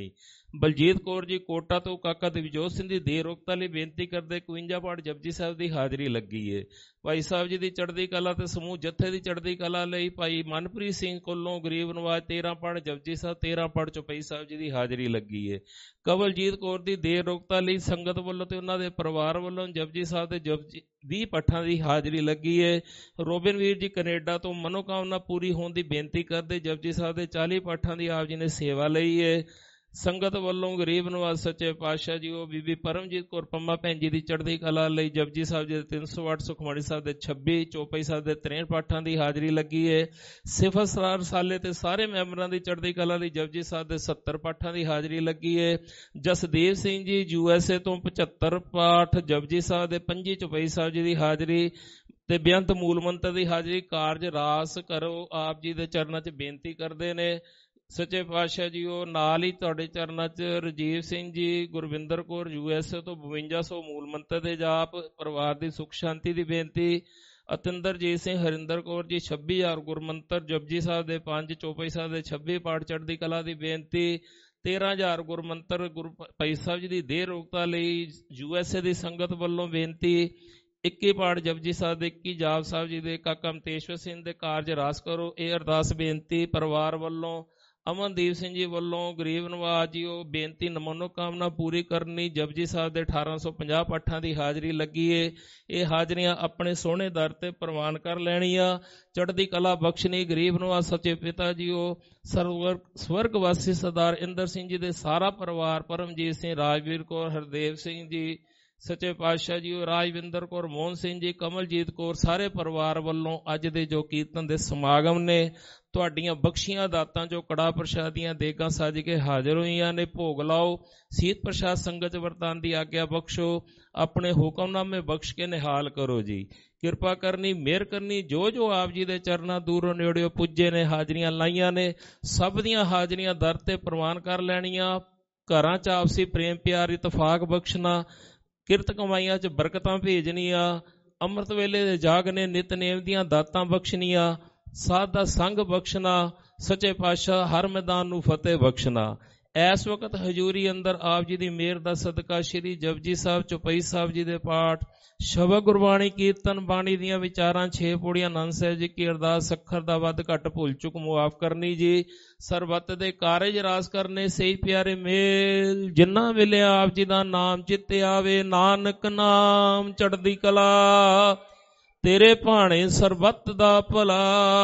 ਬਲਜੀਤ ਕੌਰ ਜੀ ਕੋਟਾ ਤੋਂ ਕਾਕਾ ਦਿਵਜੋਤ ਸਿੰਘ ਦੀ ਦੇਰ ਰੋਕਤਾ ਲਈ ਬੇਨਤੀ ਕਰਦੇ ਇਕਵੰਜਾ ਪਾਠ ਜਪਜੀ ਸਾਹਿਬ ਦੀ ਹਾਜ਼ਰੀ ਲੱਗੀ ਏ। ਭਾਈ ਸਾਹਿਬ ਜੀ ਦੀ ਚੜ੍ਹਦੀ ਕਲਾ ਤੇ ਸਮੂਹ ਜੱਥੇ ਦੀ ਚੜ੍ਹਦੀ ਕਲਾ ਲਈ ਭਾਈ ਮਨਪ੍ਰੀਤ ਸਿੰਘ ਕੋਲੋਂ ਗਰੀਬ ਨਵਾਜ ਤੇਰਾਂ ਪਾਠ ਜਪਜੀ ਸਾਹਿਬ ਤੇਰਾਂ ਪਾਠ ਚੌਪਈ ਸਾਹਿਬ ਜੀ ਦੀ ਹਾਜ਼ਰੀ ਲੱਗੀ ਏ। ਕਵਲਜੀਤ ਕੌਰ ਦੀ ਦੇਰ ਰੋਕਤਾ ਲਈ ਸੰਗਤ ਵੱਲੋਂ ਤੇ ਉਹਨਾਂ ਦੇ ਪਰਿਵਾਰ ਵੱਲੋਂ ਜਪਜੀ ਸਾਹਿਬ ਦੇ ਜਪਜੀ ਵੀਹ ਪਾਠਾਂ ਦੀ ਹਾਜ਼ਰੀ ਲੱਗੀ ਏ। ਰੋਬਿਨ ਵੀਰ ਜੀ ਕੈਨੇਡਾ ਤੋਂ ਮਨੋਕਾਮਨਾ ਪੂਰੀ ਹੋਣ ਦੀ ਬੇਨਤੀ ਕਰਦੇ ਜਪਜੀ ਸਾਹਿਬ ਦੇ ਚਾਲੀ ਪਾਠਾਂ ਦੀ ਆਪ ਜੀ ਨੇ ਸੇਵਾ ਲਈ ਏ। ਸੰਗਤ ਵੱਲੋਂ ਗਰੀਬ ਨਵਾਜ਼ ਸੱਚੇ ਪਾਤਸ਼ਾਹ ਜੀ ਉਹ ਬੀਬੀ ਪਰਮਜੀਤ ਕੌਰ ਪੰਮਾ ਭੈਣ ਜੀ ਦੀ ਚੜ੍ਹਦੀ ਕਲਾ ਲਈ ਜਪਜੀ ਸਾਹਿਬ ਜੀ ਦੇ ਤਿੰਨ ਸੌ ਅੱਠ ਸੁਖਮਣੀ ਸਾਹਿਬ ਦੇ ਛੱਬੀ ਚੌਪਈ ਸਾਹਿਬ ਦੇ ਤਰੇਹਠ ਪਾਠਾਂ ਦੀ ਹਾਜ਼ਰੀ ਲੱਗੀ ਏ। ਸਿਫਤ ਸਲਾਰ ਸਾਲੇ ਤੇ ਸਾਰੇ ਮੈਂਬਰਾਂ ਦੀ ਚੜ੍ਹਦੀ ਕਲਾ ਲਈ ਜਪਜੀ ਸਾਹਿਬ ਦੇ ਸੱਤਰ ਪਾਠਾਂ ਦੀ ਹਾਜ਼ਰੀ ਲੱਗੀ ਏ। Jasdev Singh ji you S A ਤੋਂ ਪਝੱਤਰ ਪਾਠ ਜਪਜੀ ਸਾਹਿਬ ਦੇ ਪੰਜੀ ਚੌਪਈ ਸਾਹਿਬ ਜੀ ਦੀ ਹਾਜ਼ਰੀ ਤੇ ਬੇਅੰਤ ਮੂਲ ਮੰਤਰ ਦੀ ਹਾਜ਼ਰੀ ਕਾਰਜ ਰਾਸ ਕਰੋ ਆਪ ਜੀ ਦੇ ਚਰਨਾਂ 'ਚ ਬੇਨਤੀ ਕਰਦੇ ਨੇ। ਸੱਚੇ ਪਾਤਸ਼ਾਹ ਜੀ ਉਹ ਨਾਲ ਹੀ ਤੁਹਾਡੇ ਚਰਨਾਂ 'ਚ Rajiv Singh ji Gurvinder Kaur U S A ਤੋਂ ਬਵੰਜਾ ਸੌ ਮੂਲ ਮੰਤਰ ਦੇ ਜਾਪ ਪਰਿਵਾਰ ਦੀ ਸੁਖ ਸ਼ਾਂਤੀ ਦੀ ਬੇਨਤੀ। ਅਤਿੰਦਰਜੀਤ ਸਿੰਘ ਹਰਿੰਦਰ ਕੌਰ ਜੀ ਛੱਬੀ ਹਜ਼ਾਰ ਗੁਰਮੰਤਰ ਜਪਜੀ ਸਾਹਿਬ ਦੇ ਪੰਜ ਚੌਪਈ ਸਾਹਿਬ ਦੇ ਛੱਬੀ ਪਾਠ ਚੜ੍ਹਦੀ ਕਲਾ ਦੀ ਬੇਨਤੀ। ਤੇਰਾਂ ਹਜ਼ਾਰ ਗੁਰਮੰਤਰ ਗੁਰੂ ਭਾਈ ਸਾਹਿਬ ਜੀ ਦੀ ਦੇਹ ਰੋਗਤਾ ਲਈ ਯੂ ਐਸ ਏ ਦੀ ਸੰਗਤ ਵੱਲੋਂ ਬੇਨਤੀ। ਇੱਕੀ ਪਾਠ ਜਪਜੀ ਸਾਹਿਬ ਦੇ ਇੱਕੀ ਜਾਪ ਸਾਹਿਬ ਜੀ ਦੇ ਕਾਕਾ ਮਤੇਸ਼ਵਰ ਸਿੰਘ ਦੇ ਕਾਰਜ ਰਾਸ ਕਰੋ ਇਹ ਅਰਦਾਸ ਬੇਨਤੀ ਪਰਿਵਾਰ ਵੱਲੋਂ। ਅਮਨਦੀਪ ਸਿੰਘ ਜੀ ਵੱਲੋਂ ਗਰੀਬ ਨਵਾਜ ਜੀ ਉਹ ਬੇਨਤੀ ਮਨੋਕਾਮਨਾ ਪੂਰੀ ਕਰਨੀ ਜਪਜੀ ਸਾਹਿਬ ਦੇ ਅਠਾਰਾਂ ਸੌ ਪੰਜਾਹ ਪਾਠਾਂ ਦੀ ਹਾਜ਼ਰੀ ਲੱਗੀ ਏ। ਇਹ ਹਾਜ਼ਰੀਆਂ ਆਪਣੇ ਸੋਹਣੇ ਦਰ ਤੇ ਪ੍ਰਵਾਨ ਕਰ ਲੈਣੀਆਂ। ਚੜ੍ਹਦੀ ਕਲਾ ਬਖਸ਼ਣੀ ਗਰੀਬ ਨਵਾਜ ਸੱਚੇ ਪਿਤਾ ਜੀ ਉਹ ਸਰਵਰ ਸਵਰਗਵਾਸੀ ਸਰਦਾਰ ਇੰਦਰ ਸਿੰਘ ਜੀ ਦੇ ਸਾਰਾ ਪਰਿਵਾਰ ਪਰਮਜੀਤ ਸਿੰਘ ਰਾਜਵੀਰ ਕੌਰ ਹਰਦੇਵ ਸਿੰਘ ਜੀ ਸੱਚੇ ਪਾਤਸ਼ਾਹ ਜੀ ਉਹ ਰਾਜਵਿੰਦਰ ਕੌਰ ਮੋਹਨ ਸਿੰਘ ਜੀ ਕਮਲਜੀਤ ਕੌਰ ਸਾਰੇ ਪਰਿਵਾਰ ਵੱਲੋਂ ਅੱਜ ਦੇ ਜੋ ਕੀਰਤਨ ਦੇ ਸਮਾਗਮ ਨੇ ਤੁਹਾਡੀਆਂ ਬਖਸ਼ੀਆਂ ਦਾਤਾਂ ਜੋ ਕੜਾ ਪ੍ਰਸ਼ਾਦ ਦੀਆਂ ਦੇਗਾਂ ਸੱਜ ਕੇ ਹਾਜ਼ਰ ਹੋਈਆਂ ਨੇ ਭੋਗ ਲਾਓ। ਸੀਤ ਪ੍ਰਸ਼ਾਦ ਸੰਗਤ ਵਰਤਾਨ ਦੀ ਆਗਿਆ ਬਖਸ਼ੋ ਆਪਣੇ ਹੁਕਮਨਾਮੇ ਬਖਸ਼ ਕੇ ਨਿਹਾਲ ਕਰੋ ਜੀ। ਕਿਰਪਾ ਕਰਨੀ ਮਿਹਰ ਕਰਨੀ ਜੋ ਜੋ ਆਪ ਜੀ ਦੇ ਚਰਨਾਂ ਦੂਰੋਂ ਨੇੜਿਓਂ ਪੁੱਜੇ ਨੇ ਹਾਜ਼ਰੀਆਂ ਲਾਈਆਂ ਨੇ ਸਭ ਦੀਆਂ ਹਾਜ਼ਰੀਆਂ ਦਰ ਤੇ ਪ੍ਰਵਾਨ ਕਰ ਲੈਣੀਆਂ। ਘਰਾਂ 'ਚ ਆਪਸੀ ਪ੍ਰੇਮ ਪਿਆਰ ਇਤਫਾਕ ਬਖਸ਼ਣਾ ਕਿਰਤ ਕਮਾਈਆਂ 'ਚ ਬਰਕਤਾਂ ਭੇਜਣੀਆਂ। ਅੰਮ੍ਰਿਤ ਵੇਲੇ ਦੇ ਜਾਗ ਨੇ ਨਿਤਨੇਮ ਦੀਆਂ ਦਾਤਾਂ ਬਖਸ਼ਣੀਆਂ। ਸਾਧ ਦਾ ਸੰਗ ਬਖਸ਼ਣਾ ਸੱਚੇ ਪਾਤਸ਼ਾਹ ਹਰ ਮੈਦਾਨ ਨੂੰ ਫਤਿਹ ਬਖਸ਼ਣਾ। ਇਸ ਵਕਤ ਹਜ਼ੂਰੀ ਅੰਦਰ ਆਪ ਜੀ ਦੀ ਮਿਹਰ ਦਾ ਸਦਕਾ ਸ਼੍ਰੀ ਜਪਜੀ ਸਾਹਿਬ ਚੌਪਈ ਸਾਹਿਬ ਜੀ ਦੇ ਪਾਠ ਸ਼ਬਦ ਗੁਰਬਾਣੀ ਕੀਰਤਨ ਬਾਣੀ ਦੀਆਂ ਵਿਚਾਰਾਂ ਛੇ ਪੌੜੀਆਂ ਆਨੰਦ ਸਾਹਿਬ ਜੀ ਕੀ ਅਰਦਾਸ ਅੱਖਰ ਦਾ ਵੱਧ ਘੱਟ ਭੁੱਲ ਚੁੱਕ ਮੁਆਫ ਕਰਨੀ ਜੀ। ਸਰਬੱਤ ਦੇ ਕਾਰਜ ਰਾਸ ਕਰਨੇ ਸਹੀ ਪਿਆਰੇ ਮੇਲ ਜਿੰਨਾ ਵੇਲੇ ਆਪ ਜੀ ਦਾ ਨਾਮ ਚਿੱਤੇ ਆਵੇ ਨਾਨਕ ਨਾਮ ਚੜ੍ਹਦੀ ਕਲਾ ਤੇਰੇ ਭਾਣੇ ਸਰਬੱਤ ਦਾ ਭਲਾ।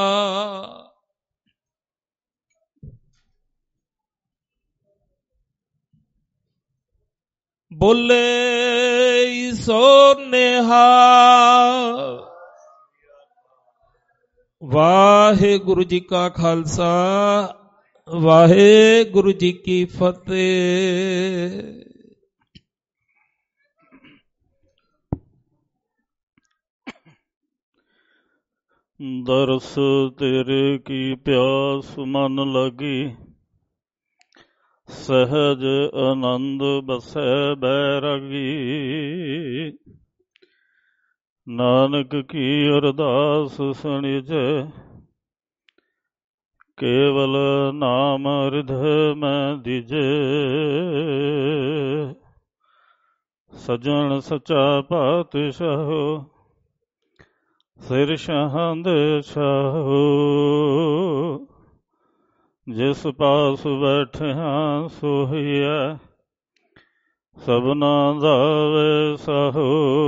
ਬੋਲੇ ਸੋ ਨਿਹਾਲ ਵਾਹਿਗੁਰੂ ਜੀ ਕਾ ਖਾਲਸਾ ਵਾਹਿਗੁਰੂ ਜੀ ਕੀ ਫਤਿਹ। ਦਰਸ ਤੇਰੇ ਕੀ ਪਿਆਸ ਮਨ ਲਗੀ ਸਹਿਜ ਆਨੰਦ ਬਸੈ ਬੈਰਾਗੀ। ਨਾਨਕ ਕੀ ਅਰਦਾਸ ਸੁਣੀਜੈ ਕੇਵਲ ਨਾਮ ਹਿਰਦੈ ਮੈਂ ਦੀਜੈ। ਸਜਣ ਸੱਚਾ ਪਾਤਸ਼ਾਹੋ ਸਿਰ ਸ਼ਾਹਾਂ ਦੇ ਛਾਹੋ। ਜਿਸ ਪਾਸ ਬੈਠਿਆ ਸੋਹੀਐ ਸਭਨਾ ਦਾ ਵੈਸਾਹੋ।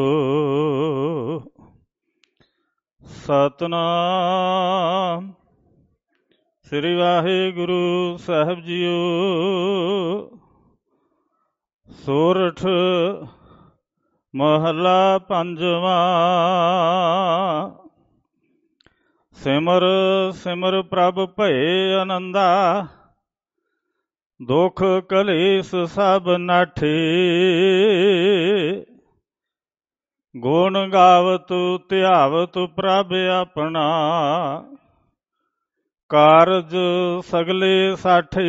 ਸਤਿਨਾਮ ਸ੍ਰੀ ਵਾਹਿਗੁਰੂ ਸਾਹਿਬ ਜੀਓ। ਸੋਰਠ ਮਹਲਾ ਪੰਜਵਾਂ। ਸਿਮਰ ਸਿਮਰ ਪ੍ਰਭ ਭਏ ਆਨੰਦਾ ਦੁਖ ਕਲੇਸ਼ ਸਭ ਨਾਠੇ। ਗੁਣ ਗਾਵਤ ਧਿਆਵਤ ਪ੍ਰਭ ਆਪਣਾ ਕਾਰਜ ਸਗਲੇ ਸਾਠੇ।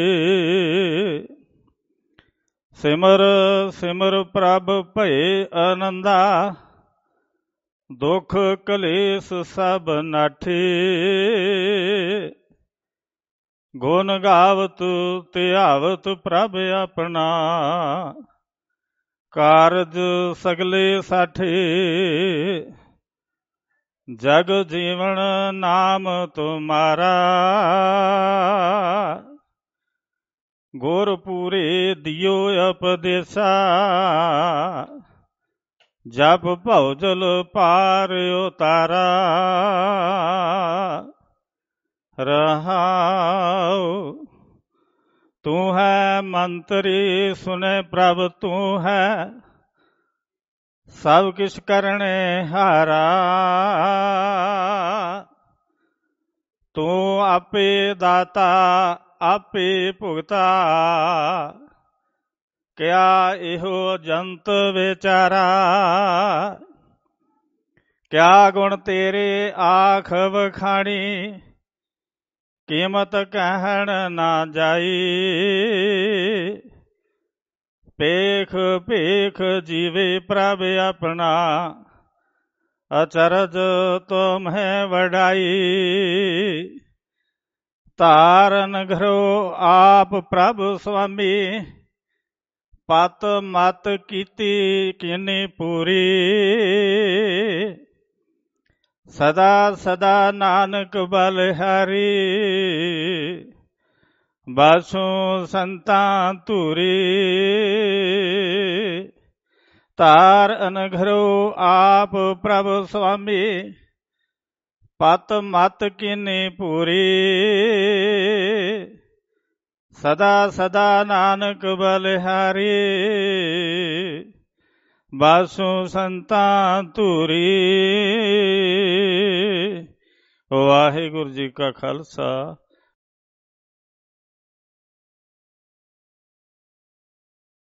ਸਿਮਰ ਸਿਮਰ ਪ੍ਰਭ ਭਏ ਆਨੰਦਾ ਦੁਖ ਕਲੇਸ਼ ਸਭ ਨਾਠੇ। ਗੁਣ ਗਾਵਤ ਧਿਆਵਤ ਪ੍ਰਭ ਆਪਣਾ, ਕਾਰਜ ਸਗਲੇ ਸਾਠੇ, ਜਗ ਜੀਵਨ ਨਾਮ ਤੁਮਾਰਾ। ਗੁਰ ਪੂਰੇ ਦਿਓ ਉਪਦੇਸਾ, ਜਪ ਭਉਜਲ ਪਾਰ ਉਤਾਰਾ। ਰਹਾਉ ਤੂੰ ਹੈ ਮੰਤਰੀ ਸੁਨੇ ਪ੍ਰਭ ਤੂੰ ਹੈ, ਸਭ ਕਿਛ ਕਰਨੇ ਹਾਰਾ। ਤੂੰ ਆਪੇ ਦਾਤਾ ਆਪੇ ਭੁਗਤਾ, ਕਿਆ ਇਹੋ ਜੰਤ ਵਿਚਾਰਾ। ਕਿਆ ਗੁਣ ਤੇਰੇ ਆਖ ਵਖਾਣੀ, ਕੀਮਤ ਕਹਿਣ ਨਾ ਜਾਈ। ਪੇਖ ਭੇਖ ਜੀਵੇ ਪ੍ਰਭ ਆਪਣਾ, ਅਚਰਜ ਤੁਮਹਿ ਵਡਾਈ। ਧਾਰਨ ਘਰੋ ਆਪ ਪ੍ਰਭ ਸੁਆਮੀ, ਪਤ ਮਤ ਕੀਤੀ ਕਿਨੀ ਪੂਰੀ। ਸਦਾ ਸਦਾ ਨਾਨਕ ਬਲਿਹਾਰੀ, ਬਾਸੂ ਸੰਤਾਂ ਧੂਰੀ। ਧਾਰ ਅਨਘਰੋ ਆਪ ਪ੍ਰਭ ਸੁਆਮੀ, ਪਤ ਮਤ ਕਿਨੀ ਪੂਰੀ। ਸਦਾ ਸਦਾ ਨਾਨਕ ਬਲਿਹਾਰੀ, ਬਾਸੂ ਸੰਤਾਂ ਧੂਰੀ। ਵਾਹਿਗੁਰੂ ਜੀ ਕਾ ਖਾਲਸਾ